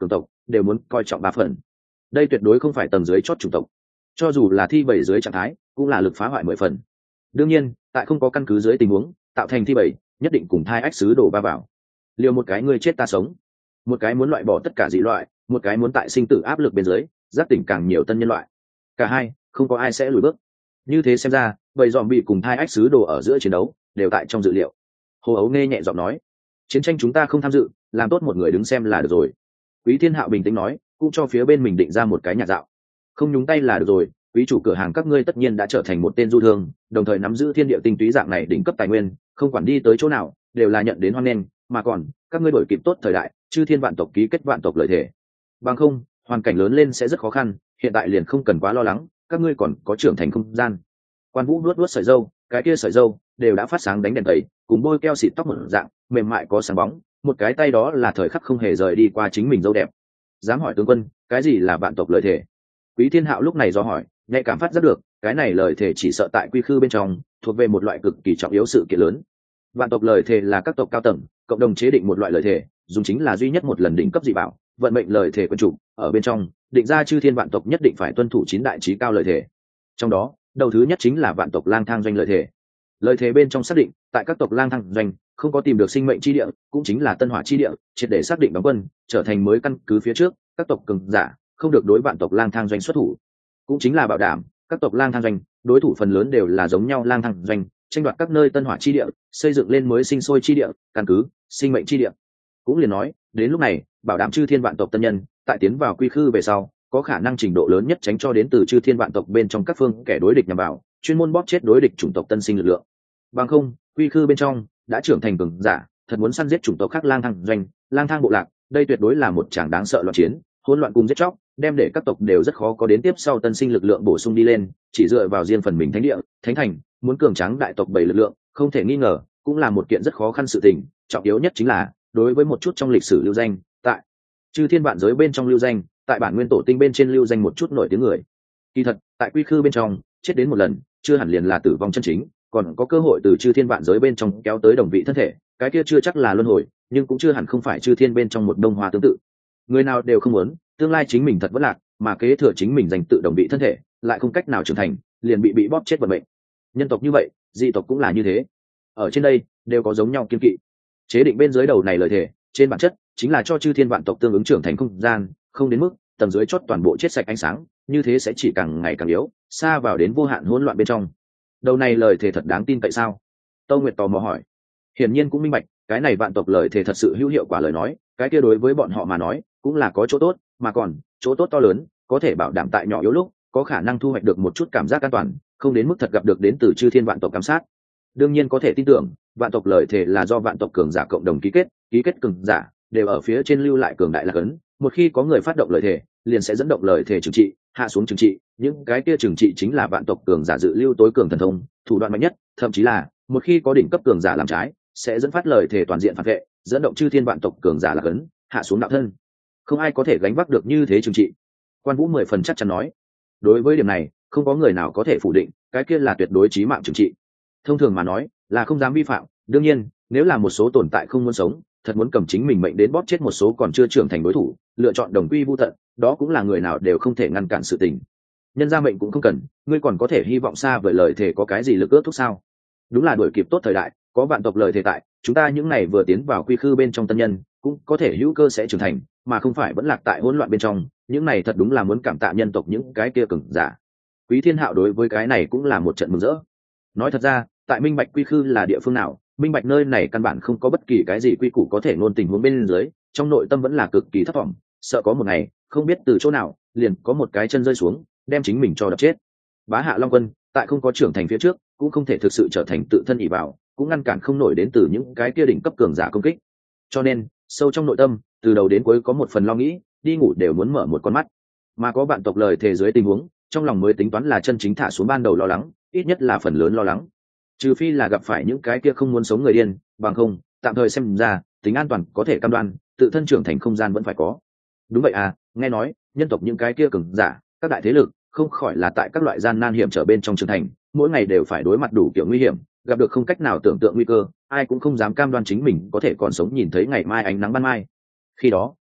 đều muốn coi trọng 3 phần. Đây tuyệt đối không phải tầng dưới chót chủng tộc, cho dù là thi bảy dưới trạng thái cũng là lực phá hoại 10 phần. Đương nhiên tại không có căn cứ dưới tình huống tạo thành thi bảy nhất định cùng thai ách sứ đổ ba vào, liều một cái ngươi chết ta sống, một cái muốn loại bỏ tất cả dị loại, một cái muốn tại sinh tử áp lực bên dưới giác tỉnh càng nhiều tân nhân loại, cả hai không có ai sẽ lùi bước. Như thế xem ra bầy dòm bị cùng thai ách sứ đồ ở giữa chiến đấu đều tại trong dự liệu. Hồ Ấu nghe nhẹ giọng nói, chiến tranh chúng ta không tham dự, làm tốt một người đứng xem là được rồi. Quý Thiên Hạo bình tĩnh nói, cũng cho phía bên mình định ra một cái nhạc dạo. Không nhúng tay là được rồi, quý chủ cửa hàng các ngươi tất nhiên đã trở thành một tên du thương, đồng thời nắm giữ thiên địa tinh túy dạng này đỉnh cấp tài nguyên, không quản đi tới chỗ nào đều là nhận đến hoan nghênh, mà còn các ngươi đổi kịp tốt thời đại, chư thiên vạn tộc ký kết vạn tộc lợi thể. Bằng không, hoàn cảnh lớn lên sẽ rất khó khăn, hiện tại liền không cần quá lo lắng, các ngươi còn có trưởng thành không gian. Quan Vũ nuốt nuốt sợi râu, cái kia sợi râu đều đã phát sáng đánh đèn tẩy, cùng bôi keo xịt tóc một dạng, mềm mại có sáng bóng, một cái tay đó là thời khắc không hề rời đi qua chính mình râu đẹp. Dám hỏi tướng quân, cái gì là vạn tộc lợi thể? Quý Thiên Hạo lúc này do hỏi, nhạy cảm phát rất được, cái này lời thể chỉ sợ tại quy khư bên trong, thuộc về một loại cực kỳ trọng yếu sự kiện lớn. Vạn tộc lời thể là các tộc cao tầng cộng đồng chế định một loại lời thể, dùng chính là duy nhất một lần đỉnh cấp dị bảo, vận mệnh lời thể quân chủ, ở bên trong định ra chư thiên vạn tộc nhất định phải tuân thủ 9 đại chí cao lời thể. Trong đó, đầu thứ nhất chính là vạn tộc lang thang doanh lời thể. Lời thể bên trong xác định, tại các tộc lang thang doanh không có tìm được sinh mệnh chi địa, cũng chính là tân hỏa chi địa, triệt để xác định đóng quân, trở thành mới căn cứ phía trước, các tộc cường giả không được đối vạn tộc lang thang doanh xuất thủ. Cũng chính là bảo đảm các tộc lang thang doanh đối thủ phần lớn đều là giống nhau lang thang doanh, tranh đoạt các nơi tân hỏa chi địa, xây dựng lên mới sinh sôi chi địa, căn cứ sinh mệnh chi địa. Cũng liền nói, đến lúc này, bảo đảm chư thiên vạn tộc tân nhân tại tiến vào quy khư về sau, có khả năng trình độ lớn nhất tránh cho đến từ chư thiên vạn tộc bên trong các phương kẻ đối địch nhằm vào, chuyên môn bóp chết đối địch chủng tộc tân sinh lực lượng. Bằng không, quy khư bên trong đã trưởng thành cường giả, thật muốn săn giết chủng tộc khác lang thang doanh, lang thang bộ lạc, đây tuyệt đối là một tràng đáng sợ loạn chiến, hỗn loạn cùng giết chóc, đem để các tộc đều rất khó có đến tiếp sau tân sinh lực lượng bổ sung đi lên, chỉ dựa vào riêng phần mình thánh địa, thánh thành, muốn cường tráng đại tộc 7 lực lượng, không thể nghi ngờ, cũng là một kiện rất khó khăn sự tình, trọng yếu nhất chính là, đối với một chút trong lịch sử lưu danh, tại chư thiên vạn giới bên trong lưu danh, tại bản nguyên tổ tinh bên trên lưu danh một chút nổi tiếng người. Kỳ thật, tại quy khư bên trong, chết đến một lần, chưa hẳn liền là tử vong chân chính, còn có cơ hội từ chư thiên vạn giới bên trong kéo tới đồng vị thân thể, cái kia chưa chắc là luân hồi, nhưng cũng chưa hẳn không phải chư thiên bên trong một đông hoa tương tự. Người nào đều không muốn, tương lai chính mình thật vất lạc, mà kế thừa chính mình giành tự đồng vị thân thể, lại không cách nào trưởng thành, liền bị bóp chết vận mệnh. Nhân tộc như vậy, dị tộc cũng là như thế. Ở trên đây, đều có giống nhau kiên kỵ. Chế định bên dưới đầu này lời thề, trên bản chất chính là cho chư thiên vạn tộc tương ứng trưởng thành không gian, không đến mức tầng dưới chót toàn bộ chết sạch ánh sáng, như thế sẽ chỉ càng ngày càng yếu, xa vào đến vô hạn hỗn loạn bên trong. Đầu này lời thề thật đáng tin tại sao? Tâu Nguyệt tò mò hỏi. Hiển nhiên cũng minh bạch, cái này vạn tộc lời thề thật sự hữu hiệu quả lời nói, cái kia đối với bọn họ mà nói, cũng là có chỗ tốt, mà còn chỗ tốt to lớn, có thể bảo đảm tại nhỏ yếu lúc, có khả năng thu hoạch được một chút cảm giác an toàn, không đến mức thật gặp được đến từ chư thiên vạn tộc giám sát. Đương nhiên có thể tin tưởng, vạn tộc lời thề là do vạn tộc cường giả cộng đồng ký kết cường giả đều ở phía trên lưu lại cường đại là cấn, một khi có người phát động lời thề, liền sẽ dẫn động lời thề trừng trị, hạ xuống trừng trị, những cái kia trừng trị chính là vạn tộc cường giả dự lưu tối cường thần thông, thủ đoạn mạnh nhất, thậm chí là một khi có đỉnh cấp cường giả làm trái, sẽ dẫn phát lời thề toàn diện phản vệ, dẫn động chư thiên vạn tộc cường giả là cấn, hạ xuống đạo thân. Không ai có thể gánh vác được như thế trừng trị. Quan Vũ 10 phần chắc chắn nói. Đối với điểm này, không có người nào có thể phủ định, cái kia là tuyệt đối chí mạng trừng trị. Thông thường mà nói, là không dám vi phạm, đương nhiên, nếu là một số tồn tại không muốn sống, thật muốn cầm chính mình mệnh đến bóp chết một số còn chưa trưởng thành đối thủ, lựa chọn đồng quy vu tận, đó cũng là người nào đều không thể ngăn cản sự tình. Nhân ra mệnh cũng không cần, ngươi còn có thể hy vọng xa vời lời thề có cái gì lực ước thúc sao? Đúng là đuổi kịp tốt thời đại, có vạn tộc lời thề tại, chúng ta những này vừa tiến vào quy khư bên trong tân nhân, cũng có thể hữu cơ sẽ trưởng thành, mà không phải vẫn lạc tại hỗn loạn bên trong, những này thật đúng là muốn cảm tạ nhân tộc những cái kia cường giả. Quý Thiên Hạo đối với cái này cũng là một trận mừng rỡ. Nói thật ra, tại minh bạch quy khư là địa phương nào, minh bạch nơi này căn bản không có bất kỳ cái gì quy củ có thể ngôn tình huống bên dưới, trong nội tâm vẫn là cực kỳ thất vọng, sợ có một ngày không biết từ chỗ nào liền có một cái chân rơi xuống đem chính mình cho đập chết. Bá Hạ Long Quân tại không có trưởng thành phía trước cũng không thể thực sự trở thành tự thân ỷ vào, cũng ngăn cản không nổi đến từ những cái kia đỉnh cấp cường giả công kích, cho nên sâu trong nội tâm từ đầu đến cuối có một phần lo nghĩ, đi ngủ đều muốn mở một con mắt. Mà có bạn tộc lời thề dưới tình huống, trong lòng mới tính toán là chân chính thả xuống ban đầu lo lắng, ít nhất là phần lớn lo lắng, trừ phi là gặp phải những cái kia không muốn sống người điên, bằng không tạm thời xem ra tính an toàn có thể cam đoan, tự thân trưởng thành không gian vẫn phải có. Đúng vậy à, nghe nói nhân tộc những cái kia cường giả, các đại thế lực không khỏi là tại các loại gian nan hiểm trở bên trong trưởng thành, mỗi ngày đều phải đối mặt đủ kiểu nguy hiểm, gặp được không cách nào tưởng tượng nguy cơ, ai cũng không dám cam đoan chính mình có thể còn sống nhìn thấy ngày mai ánh nắng ban mai. Khi đó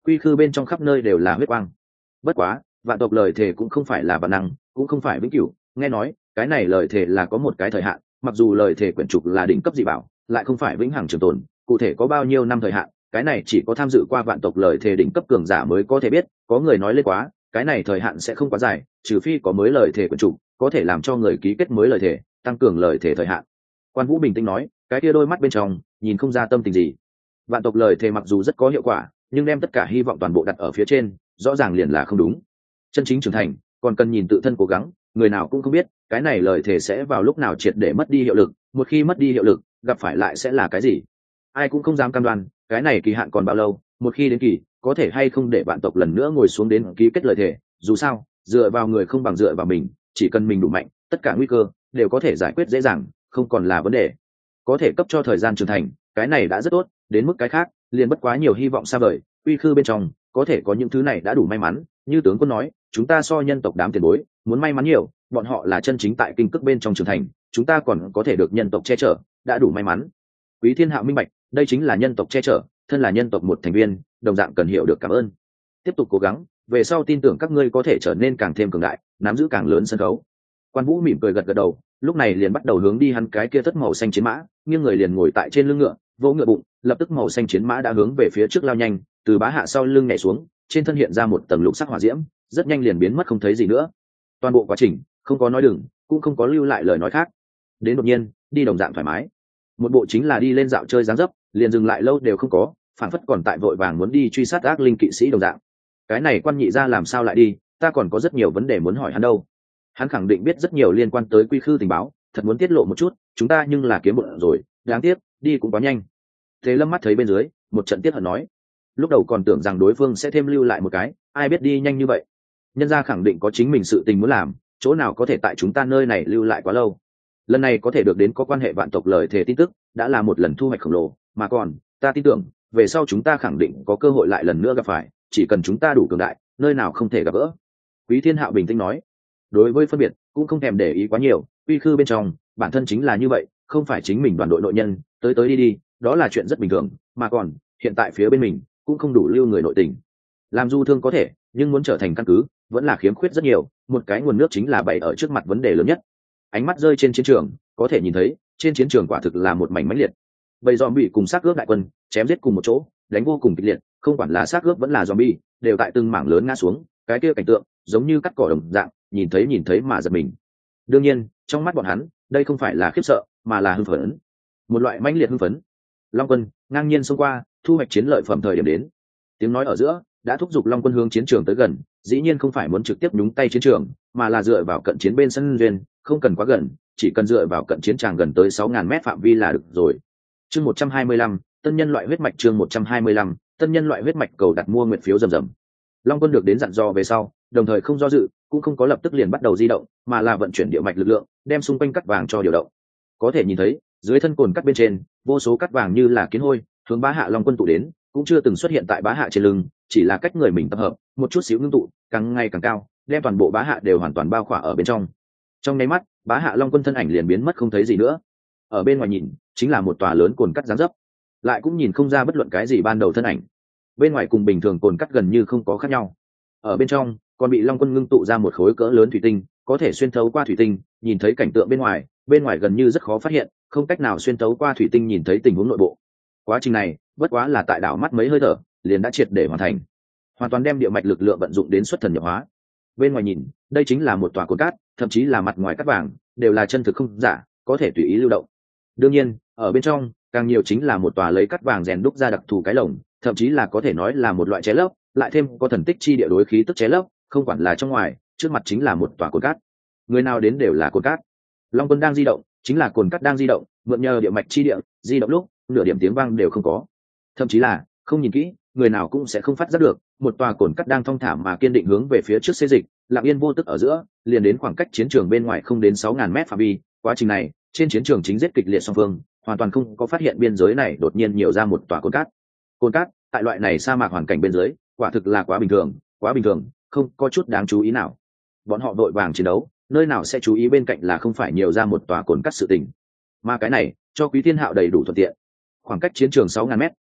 quy khư bên trong khắp nơi đều là huyết quang. Bất quá vạn tộc lời thề cũng không phải là bản năng, cũng không phải vĩnh cửu, nghe nói cái này lời thề là có một cái thời hạn, mặc dù lời thề quyển trục là đỉnh cấp dị bảo, lại không phải vĩnh hằng trường tồn, cụ thể có bao nhiêu năm thời hạn, cái này chỉ có tham dự qua vạn tộc lời thề đỉnh cấp cường giả mới có thể biết. Có người nói lên quá, cái này thời hạn sẽ không quá dài, trừ phi có mới lời thề quyển trục có thể làm cho người ký kết mới lời thề, tăng cường lời thề thời hạn. Quan Vũ bình tĩnh nói, cái kia đôi mắt bên trong nhìn không ra tâm tình gì. Vạn tộc lời thề mặc dù rất có hiệu quả, nhưng đem tất cả hy vọng toàn bộ đặt ở phía trên, rõ ràng liền là không đúng. Chân chính trưởng thành còn cần nhìn tự thân cố gắng, người nào cũng không biết cái này lời thề sẽ vào lúc nào triệt để mất đi hiệu lực, một khi mất đi hiệu lực gặp phải lại sẽ là cái gì, ai cũng không dám cam đoan. Cái này kỳ hạn còn bao lâu, một khi đến kỳ có thể hay không để vạn tộc lần nữa ngồi xuống đến ký kết lời thề. Dù sao dựa vào người không bằng dựa vào mình, chỉ cần mình đủ mạnh, tất cả nguy cơ đều có thể giải quyết dễ dàng, không còn là vấn đề. Có thể cấp cho thời gian trưởng thành, cái này đã rất tốt, đến mức cái khác liền bất quá nhiều hy vọng xa vời. Quy khư bên trong có thể có những thứ này đã đủ may mắn, như tướng quân nói, chúng ta so nhân tộc đám tiền bối muốn may mắn nhiều, bọn họ là chân chính tại kinh cước bên trong trưởng thành, chúng ta còn có thể được nhân tộc che chở, đã đủ may mắn. Quý Thiên Hạo minh bạch, đây chính là nhân tộc che chở, thân là nhân tộc một thành viên, đồng dạng cần hiểu được cảm ơn. Tiếp tục cố gắng, về sau tin tưởng các ngươi có thể trở nên càng thêm cường đại, nắm giữ càng lớn sân khấu. Quan Vũ mỉm cười gật gật đầu, lúc này liền bắt đầu hướng đi hắn cái kia thất màu xanh chiến mã, nghiêng người liền ngồi tại trên lưng ngựa, vỗ ngựa bụng, lập tức màu xanh chiến mã đã hướng về phía trước lao nhanh, từ bá hạ sau lưng nhảy xuống, trên thân hiện ra một tầng lục sắc hỏa diễm, rất nhanh liền biến mất không thấy gì nữa. Toàn bộ quá trình không có nói đừng, cũng không có lưu lại lời nói khác. Đến đột nhiên đi đồng dạng thoải mái, một bộ chính là đi lên dạo chơi dáng dấp, liền dừng lại lâu đều không có, phản phất còn tại vội vàng muốn đi truy sát ác linh kỵ sĩ đồng dạng. Cái này Quan nhị ra làm sao lại đi, ta còn có rất nhiều vấn đề muốn hỏi hắn đâu. Hắn khẳng định biết rất nhiều liên quan tới quy khư tình báo, thật muốn tiết lộ một chút, chúng ta nhưng là kiếm bụng rồi, đáng tiếc đi cũng quá nhanh. Thế Lâm mắt thấy bên dưới, một trận tiết hận nói, lúc đầu còn tưởng rằng đối phương sẽ thêm lưu lại một cái, ai biết đi nhanh như vậy. Nhân gia khẳng định có chính mình sự tình muốn làm, chỗ nào có thể tại chúng ta nơi này lưu lại quá lâu. Lần này có thể được đến có quan hệ vạn tộc lời thề tin tức, đã là một lần thu hoạch khổng lồ, mà còn ta tin tưởng về sau chúng ta khẳng định có cơ hội lại lần nữa gặp phải, chỉ cần chúng ta đủ cường đại, nơi nào không thể gặp gỡ. Quý Thiên Hạo bình tĩnh nói, đối với phân biệt cũng không thèm để ý quá nhiều, quy khư bên trong bản thân chính là như vậy, không phải chính mình đoàn đội nội nhân, tới tới đi đi đó là chuyện rất bình thường, mà còn hiện tại phía bên mình cũng không đủ lưu người nội tình. Làm du thương có thể, nhưng muốn trở thành căn cứ vẫn là khiếm khuyết rất nhiều, một cái nguồn nước chính là bày ở trước mặt vấn đề lớn nhất. Ánh mắt rơi trên chiến trường, có thể nhìn thấy trên chiến trường quả thực là một mảnh mãnh liệt, bầy zombie cùng xác ướp đại quân chém giết cùng một chỗ, đánh vô cùng kịch liệt, không quản là xác ướp vẫn là zombie đều tại từng mảng lớn ngã xuống, cái kia cảnh tượng giống như cắt cỏ đồng dạng, nhìn thấy mà giật mình. Đương nhiên trong mắt bọn hắn đây không phải là khiếp sợ, mà là hưng phấn, một loại mãnh liệt hưng phấn. Long quân ngang nhiên xông qua, thu hoạch chiến lợi phẩm thời điểm đến. Tiếng nói ở giữa đã thúc giục Long quân hướng chiến trường tới gần, dĩ nhiên không phải muốn trực tiếp nhúng tay chiến trường, mà là dựa vào cận chiến bên sân duyên, không cần quá gần, chỉ cần dựa vào cận chiến tràng gần tới 6.000 mét phạm vi là được rồi. Chương 125, tân nhân loại huyết mạch. Chương 125, tân nhân loại huyết mạch. Cầu đặt mua nguyện phiếu rầm rầm. Long quân được đến dặn dò về sau, đồng thời không do dự, cũng không có lập tức liền bắt đầu di động, mà là vận chuyển địa mạch lực lượng, đem xung quanh cắt vàng cho điều động. Có thể nhìn thấy dưới thân cồn cắt bên trên vô số cắt vàng như là kiến hôi hướng bá hạ Long quân tụ đến, cũng chưa từng xuất hiện tại bá hạ trên lưng, chỉ là cách người mình tập hợp một chút xíu ngưng tụ, càng ngày càng cao, đem toàn bộ bá hạ đều hoàn toàn bao khỏa ở bên trong. Trong nháy mắt bá hạ Long quân thân ảnh liền biến mất không thấy gì nữa. Ở bên ngoài nhìn chính là một tòa lớn cồn cắt dáng dấp, lại cũng nhìn không ra bất luận cái gì ban đầu thân ảnh. Bên ngoài cùng bình thường cồn cắt gần như không có khác nhau, ở bên trong còn bị Long quân ngưng tụ ra một khối cỡ lớn thủy tinh, có thể xuyên thấu qua thủy tinh nhìn thấy cảnh tượng bên ngoài gần như rất khó phát hiện, không cách nào xuyên thấu qua thủy tinh nhìn thấy tình huống nội bộ. Quá trình này bất quá là tại đảo mắt mấy hơi thở liền đã triệt để hoàn thành, hoàn toàn đem địa mạch lực lượng vận dụng đến xuất thần nhập hóa. Bên ngoài nhìn đây chính là một tòa cồn cát, thậm chí là mặt ngoài cát vàng đều là chân thực không giả, có thể tùy ý lưu động. Đương nhiên ở bên trong càng nhiều chính là một tòa lấy cát vàng rèn đúc ra đặc thù cái lồng, thậm chí là có thể nói là một loại chế lấp, lại thêm có thần tích chi địa đối khí tức chế lấp, không quản là trong ngoài, trước mặt chính là một tòa cồn cát, người nào đến đều là cồn cát. Long quân đang di động chính là cồn cát đang di động, mượn nhờ địa mạch chi địa di động lúc nửa điểm tiếng vang đều không có, thậm chí là không nhìn kỹ người nào cũng sẽ không phát giác được một tòa cồn cát đang thong thả mà kiên định hướng về phía trước xê dịch, lặng yên vô tức ở giữa liền đến khoảng cách chiến trường bên ngoài không đến 6.000 mét phạm vi. Quá trình này trên chiến trường chính giết kịch liệt song phương, hoàn toàn không có phát hiện biên giới này đột nhiên nhiều ra một tòa cồn cát. Cồn cát tại loại này sa mạc hoàn cảnh bên dưới quả thực là quá bình thường, không có chút đáng chú ý nào. Bọn họ vội vàng chiến đấu, nơi nào sẽ chú ý bên cạnh là không phải nhiều ra một tòa cồn cát sự tình. Mà cái này cho Quý Thiên Hạo đầy đủ thuận tiện. Khoảng cách chiến trường 6.000 mét,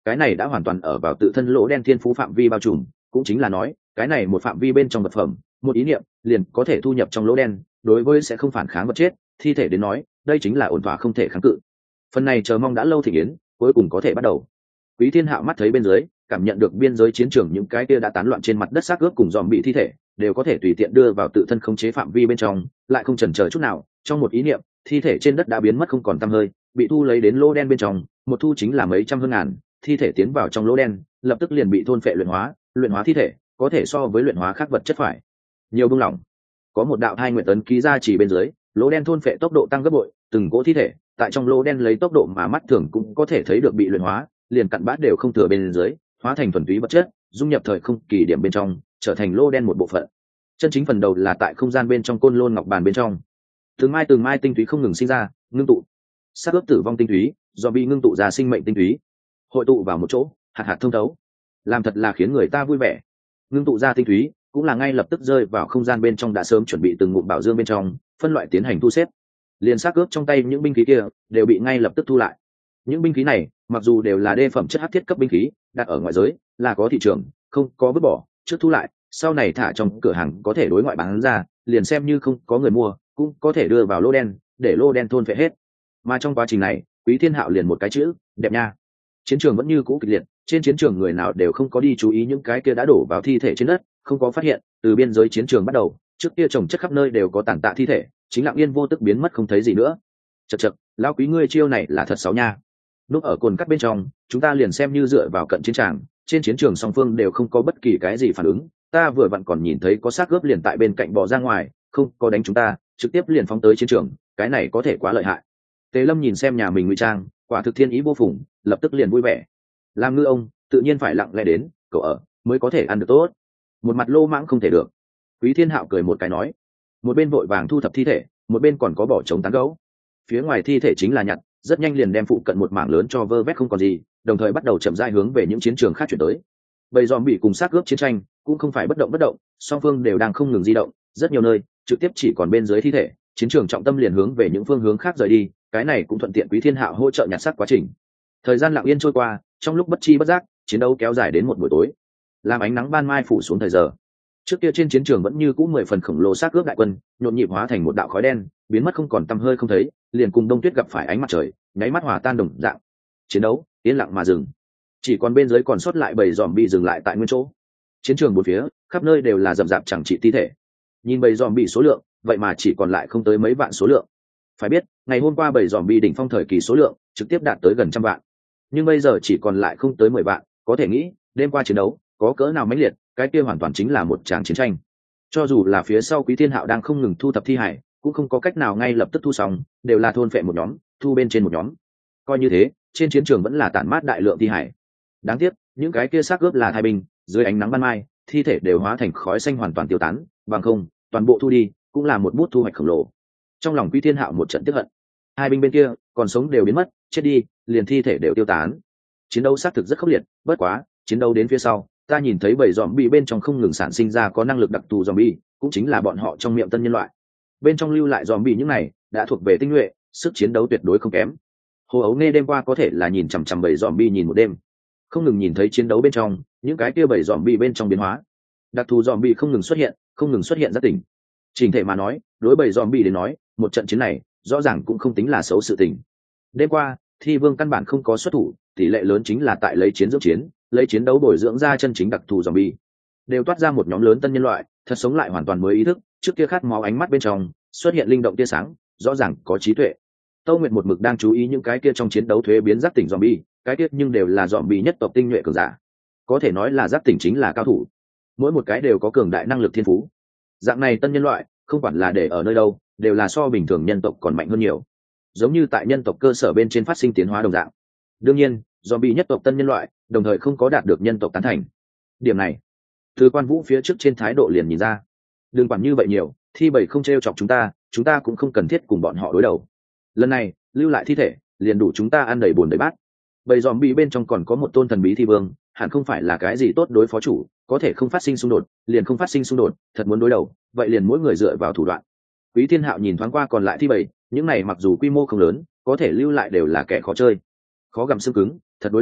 cái này đã hoàn toàn ở vào tự thân lỗ đen thiên phú phạm vi bao trùm, cũng chính là nói cái này một phạm vi bên trong vật phẩm, một ý niệm liền có thể thu nhập trong lỗ đen, đối với sẽ không phản kháng vật chết thi thể đến nói, đây chính là ổn thỏa không thể kháng cự. Phần này chờ mong đã lâu Thịnh Yến cuối cùng có thể bắt đầu. Quý Thiên Hạo mắt thấy bên dưới, cảm nhận được biên giới chiến trường những cái kia đã tán loạn trên mặt đất xác ướp cùng dòm bị thi thể đều có thể tùy tiện đưa vào tự thân khống chế phạm vi bên trong, lại không chần chờ chút nào, trong một ý niệm thi thể trên đất đã biến mất không còn tăm hơi, bị thu lấy đến lỗ đen bên trong, một thu chính là mấy trăm hơn ngàn thi thể tiến vào trong lỗ đen, lập tức liền bị thôn phệ luyện hóa thi thể có thể so với luyện hóa khác vật chất phải nhiều buông lỏng. Có một đạo hai nguyện tấn ký ra chỉ bên dưới, lỗ đen thôn phệ tốc độ tăng gấp bội, từng cỗ thi thể tại trong lỗ đen lấy tốc độ mà mắt thường cũng có thể thấy được bị luyện hóa, liền cặn bát đều không thừa bên dưới, hóa thành thuần túy vật chất, dung nhập thời không kỳ điểm bên trong, trở thành lỗ đen một bộ phận. Chân chính phần đầu là tại không gian bên trong côn lôn ngọc bàn bên trong, từng mai tinh túy không ngừng sinh ra, ngưng tụ, sát ướp tử vong tinh túy, do bị ngưng tụ ra sinh mệnh tinh túy, hội tụ vào một chỗ, hạt hạt thông thấu, làm thật là khiến người ta vui vẻ. Ngưng tụ ra tinh túy cũng là ngay lập tức rơi vào không gian bên trong đã sớm chuẩn bị từng ngụm bảo dương bên trong, phân loại tiến hành thu xếp. Liền xác ướp trong tay những binh khí kia đều bị ngay lập tức thu lại. Những binh khí này mặc dù đều là đê phẩm chất hắc thiết cấp binh khí, đặt ở ngoại giới là có thị trường, không có vứt bỏ, trước thu lại, sau này thả trong cửa hàng có thể đối ngoại bán ra, liền xem như không có người mua, cũng có thể đưa vào lô đen, để lô đen thôn phệ hết. Mà trong quá trình này, Quý Thiên Hạo liền một cái chữ, đẹp nha. Chiến trường vẫn như cũ kịch liệt, trên chiến trường người nào đều không có đi chú ý những cái kia đã đổ vào thi thể trên đất, không có phát hiện, từ biên giới chiến trường bắt đầu, trước kia trồng chất khắp nơi đều có tàn tạ thi thể, chính lặng yên vô tức biến mất không thấy gì nữa. Chậc chậc, lão Quý ngươi chiêu này là thật xấu nha. Núp ở cồn cắt bên trong, chúng ta liền xem như dựa vào cận chiến trường, trên chiến trường song phương đều không có bất kỳ cái gì phản ứng, ta vừa vặn còn nhìn thấy có xác gớp liền tại bên cạnh bò ra ngoài, không có đánh chúng ta, trực tiếp liền phóng tới chiến trường, cái này có thể quá lợi hại. Tề Lâm nhìn xem nhà mình ngụy trang, quả thực thiên ý vô phùng, lập tức liền vui vẻ. Làm ngư ông tự nhiên phải lặng lẽ đến, cậu ở mới có thể ăn được tốt, một mặt lô mãng không thể được. Quý Thiên Hạo cười một cái nói, một bên vội vàng thu thập thi thể, một bên còn có bỏ trống tán gấu. Phía ngoài thi thể chính là nhặt, rất nhanh liền đem phụ cận một mảng lớn cho vơ vét không còn gì, đồng thời bắt đầu chậm rãi hướng về những chiến trường khác chuyển tới. Bầy dòm bị cùng xác cướp chiến tranh cũng không phải bất động, song phương đều đang không ngừng di động, rất nhiều nơi trực tiếp chỉ còn bên dưới thi thể, chiến trường trọng tâm liền hướng về những phương hướng khác rời đi, cái này cũng thuận tiện Quý Thiên Hạo hỗ trợ nhặt xác quá trình. Thời gian lặng yên trôi qua, trong lúc bất chi bất giác, chiến đấu kéo dài đến một buổi tối, làm ánh nắng ban mai phủ xuống thời giờ. Trước kia trên chiến trường vẫn như cũ 10 phần khổng lồ xác cướp đại quân, nhộn nhịp hóa thành một đạo khói đen, biến mất không còn tăm hơi không thấy, liền cùng đông tuyết gặp phải ánh mặt trời, nháy mắt hòa tan đồng dạng. Chiến đấu yên lặng mà dừng, chỉ còn bên dưới còn sót lại bầy dòm bị dừng lại tại nguyên chỗ. Chiến trường bốn phía khắp nơi đều là rậm rạp chẳng trị thi thể, nhìn bầy dòm bị số lượng vậy mà chỉ còn lại không tới mấy vạn số lượng. Phải biết ngày hôm qua bầy dòm bị đỉnh phong thời kỳ số lượng trực tiếp đạt tới gần 100 vạn, nhưng bây giờ chỉ còn lại không tới 10 vạn, có thể nghĩ đêm qua chiến đấu có cỡ nào mãnh liệt, cái kia hoàn toàn chính là một tràng chiến tranh. Cho dù là phía sau Quý Thiên Hạo đang không ngừng thu thập thi hải, cũng không có cách nào ngay lập tức thu xong, đều là thôn phệ một nhóm, thu bên trên một nhóm. Coi như thế, trên chiến trường vẫn là tản mát đại lượng thi hải. Đáng tiếc, những cái kia xác ướp là thai binh, dưới ánh nắng ban mai, thi thể đều hóa thành khói xanh hoàn toàn tiêu tán, bằng không, toàn bộ thu đi, cũng là một bút thu hoạch khổng lồ. Trong lòng Quý Thiên Hạo một trận tiếc hận. Hai binh bên kia, còn sống đều biến mất, chết đi, liền thi thể đều tiêu tán. Chiến đấu xác thực rất khốc liệt, bất quá, chiến đấu đến phía sau, ta nhìn thấy bầy zombie bên trong không ngừng sản sinh ra có năng lực đặc thù zombie, cũng chính là bọn họ trong miệng tân nhân loại. Bên trong lưu lại zombie những này, đã thuộc về tinh nhuệ, sức chiến đấu tuyệt đối không kém. Hồ Ấu nghe đêm qua có thể là nhìn chằm chằm bầy zombie nhìn một đêm, không ngừng nhìn thấy chiến đấu bên trong, những cái kia bầy zombie bên trong biến hóa. Đặc thù zombie không ngừng xuất hiện rất tỉnh. Trình thể mà nói, đối bầy zombie đến nói, một trận chiến này, rõ ràng cũng không tính là xấu sự tình. Đêm qua, Thi Vương căn bản không có xuất thủ, tỷ lệ lớn chính là tại lấy chiến dưỡng chiến, lấy chiến đấu bồi dưỡng ra chân chính đặc thù zombie. Đều toát ra một nhóm lớn tân nhân loại, thật sống lại hoàn toàn mới ý thức, trước kia khát máu ánh mắt bên trong, xuất hiện linh động tia sáng, rõ ràng có trí tuệ. Tâu Nguyệt một mực đang chú ý những cái kia trong chiến đấu thuế biến giác tỉnh zombie, cái kia nhưng đều là zombie nhất tộc tinh nhuệ cường giả. Có thể nói là giác tỉnh chính là cao thủ. Mỗi một cái đều có cường đại năng lực thiên phú. Dạng này tân nhân loại, không quản là để ở nơi đâu, đều là so bình thường nhân tộc còn mạnh hơn nhiều. Giống như tại nhân tộc cơ sở bên trên phát sinh tiến hóa đồng dạng. Đương nhiên, zombie nhất tộc tân nhân loại, đồng thời không có đạt được nhân tộc tán thành. Điểm này, từ Quan Vũ phía trước trên thái độ liền nhìn ra. Đừng quản như vậy nhiều, Thi Bảy không trêu chọc chúng ta cũng không cần thiết cùng bọn họ đối đầu. Lần này, lưu lại thi thể, liền đủ chúng ta ăn đầy bồn đầy bát. Bầy zombie bên trong còn có một tôn thần bí thi vương, hẳn không phải là cái gì tốt đối phó chủ, có thể không phát sinh xung đột, liền không phát sinh xung đột, thật muốn đối đầu, vậy liền mỗi người dựa vào thủ đoạn. Quý Thiên Hạo nhìn thoáng qua còn lại thi bảy, những này mặc dù quy mô không lớn, có thể lưu lại đều là kẻ khó chơi, khó gặm xương cứng, thật đối đầu,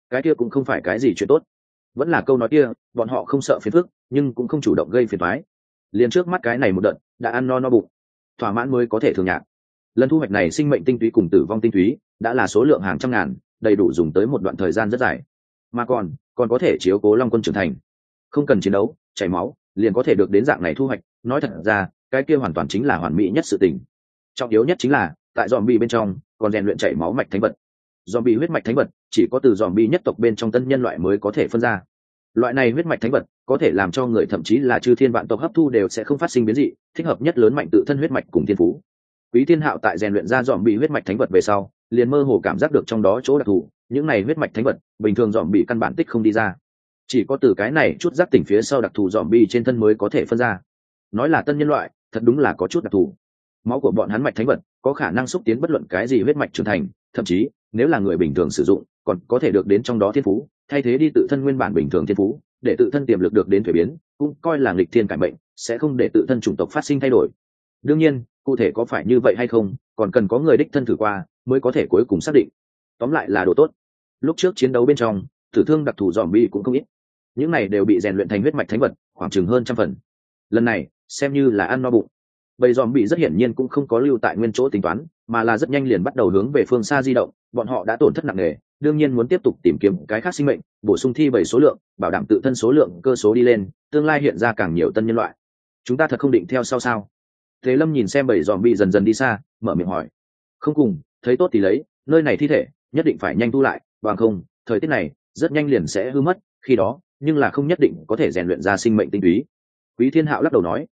cái kia cũng không phải cái gì chuyện tốt. Vẫn là câu nói kia, bọn họ không sợ phiền phức nhưng cũng không chủ động gây phiền toái. Liền trước mắt cái này một đợt đã ăn no no bụng, thỏa mãn mới có thể thường nhạc. Lần thu hoạch này sinh mệnh tinh túy cùng tử vong tinh túy đã là số lượng hàng trăm ngàn, đầy đủ dùng tới một đoạn thời gian rất dài, mà còn có thể chiếu cố long quân trưởng thành, không cần chiến đấu chảy máu liền có thể được đến dạng này thu hoạch. Nói thật ra cái kia hoàn toàn chính là hoàn mỹ nhất sự tình. Trọng yếu nhất chính là tại zombie bên trong còn rèn luyện chảy máu mạch thánh vật. Zombie huyết mạch thánh vật chỉ có từ zombie nhất tộc bên trong tân nhân loại mới có thể phân ra. Loại này huyết mạch thánh vật có thể làm cho người thậm chí là chư thiên vạn tộc hấp thu đều sẽ không phát sinh biến dị, thích hợp nhất lớn mạnh tự thân huyết mạch cùng thiên phú. Quý Thiên Hạo tại rèn luyện ra zombie huyết mạch thánh vật về sau, liền mơ hồ cảm giác được trong đó chỗ đặc thù, những này huyết mạch thánh vật bình thường zombie căn bản tích không đi ra, chỉ có từ cái này chút giác tỉnh phía sau đặc thù zombie trên thân mới có thể phân ra. Nói là tân nhân loại, thật đúng là có chút đặc thù. Máu của bọn hắn mạch thánh vật có khả năng xúc tiến bất luận cái gì huyết mạch trưởng thành, thậm chí nếu là người bình thường sử dụng còn có thể được đến trong đó thiên phú, thay thế đi tự thân nguyên bản bình thường thiên phú, để tự thân tiềm lực được đến thuế biến, cũng coi là nghịch thiên cải mệnh, sẽ không để tự thân chủng tộc phát sinh thay đổi. Đương nhiên cụ thể có phải như vậy hay không còn cần có người đích thân thử qua mới có thể cuối cùng xác định. Tóm lại là đồ tốt. Lúc trước chiến đấu bên trong tử thương đặc thù zombie cũng không ít, những này đều bị rèn luyện thành huyết mạch thánh vật khoảng chừng hơn 100 phần. Lần này xem như là ăn no bụng. Bầy zombie rất hiển nhiên cũng không có lưu tại nguyên chỗ tính toán, mà là rất nhanh liền bắt đầu hướng về phương xa di động. Bọn họ đã tổn thất nặng nề, đương nhiên muốn tiếp tục tìm kiếm cái khác sinh mệnh, bổ sung thi bầy số lượng, bảo đảm tự thân số lượng cơ số đi lên, tương lai hiện ra càng nhiều tân nhân loại. Chúng ta thật không định theo sau sao? Thế Lâm nhìn xem bầy zombie dần dần đi xa, mở miệng hỏi. Không cùng, thấy tốt thì lấy, nơi này thi thể nhất định phải nhanh thu lại, bằng không thời tiết này rất nhanh liền sẽ hư mất, khi đó nhưng là không nhất định có thể rèn luyện ra sinh mệnh tinh túy. Quý Thiên Hạo lắc đầu nói,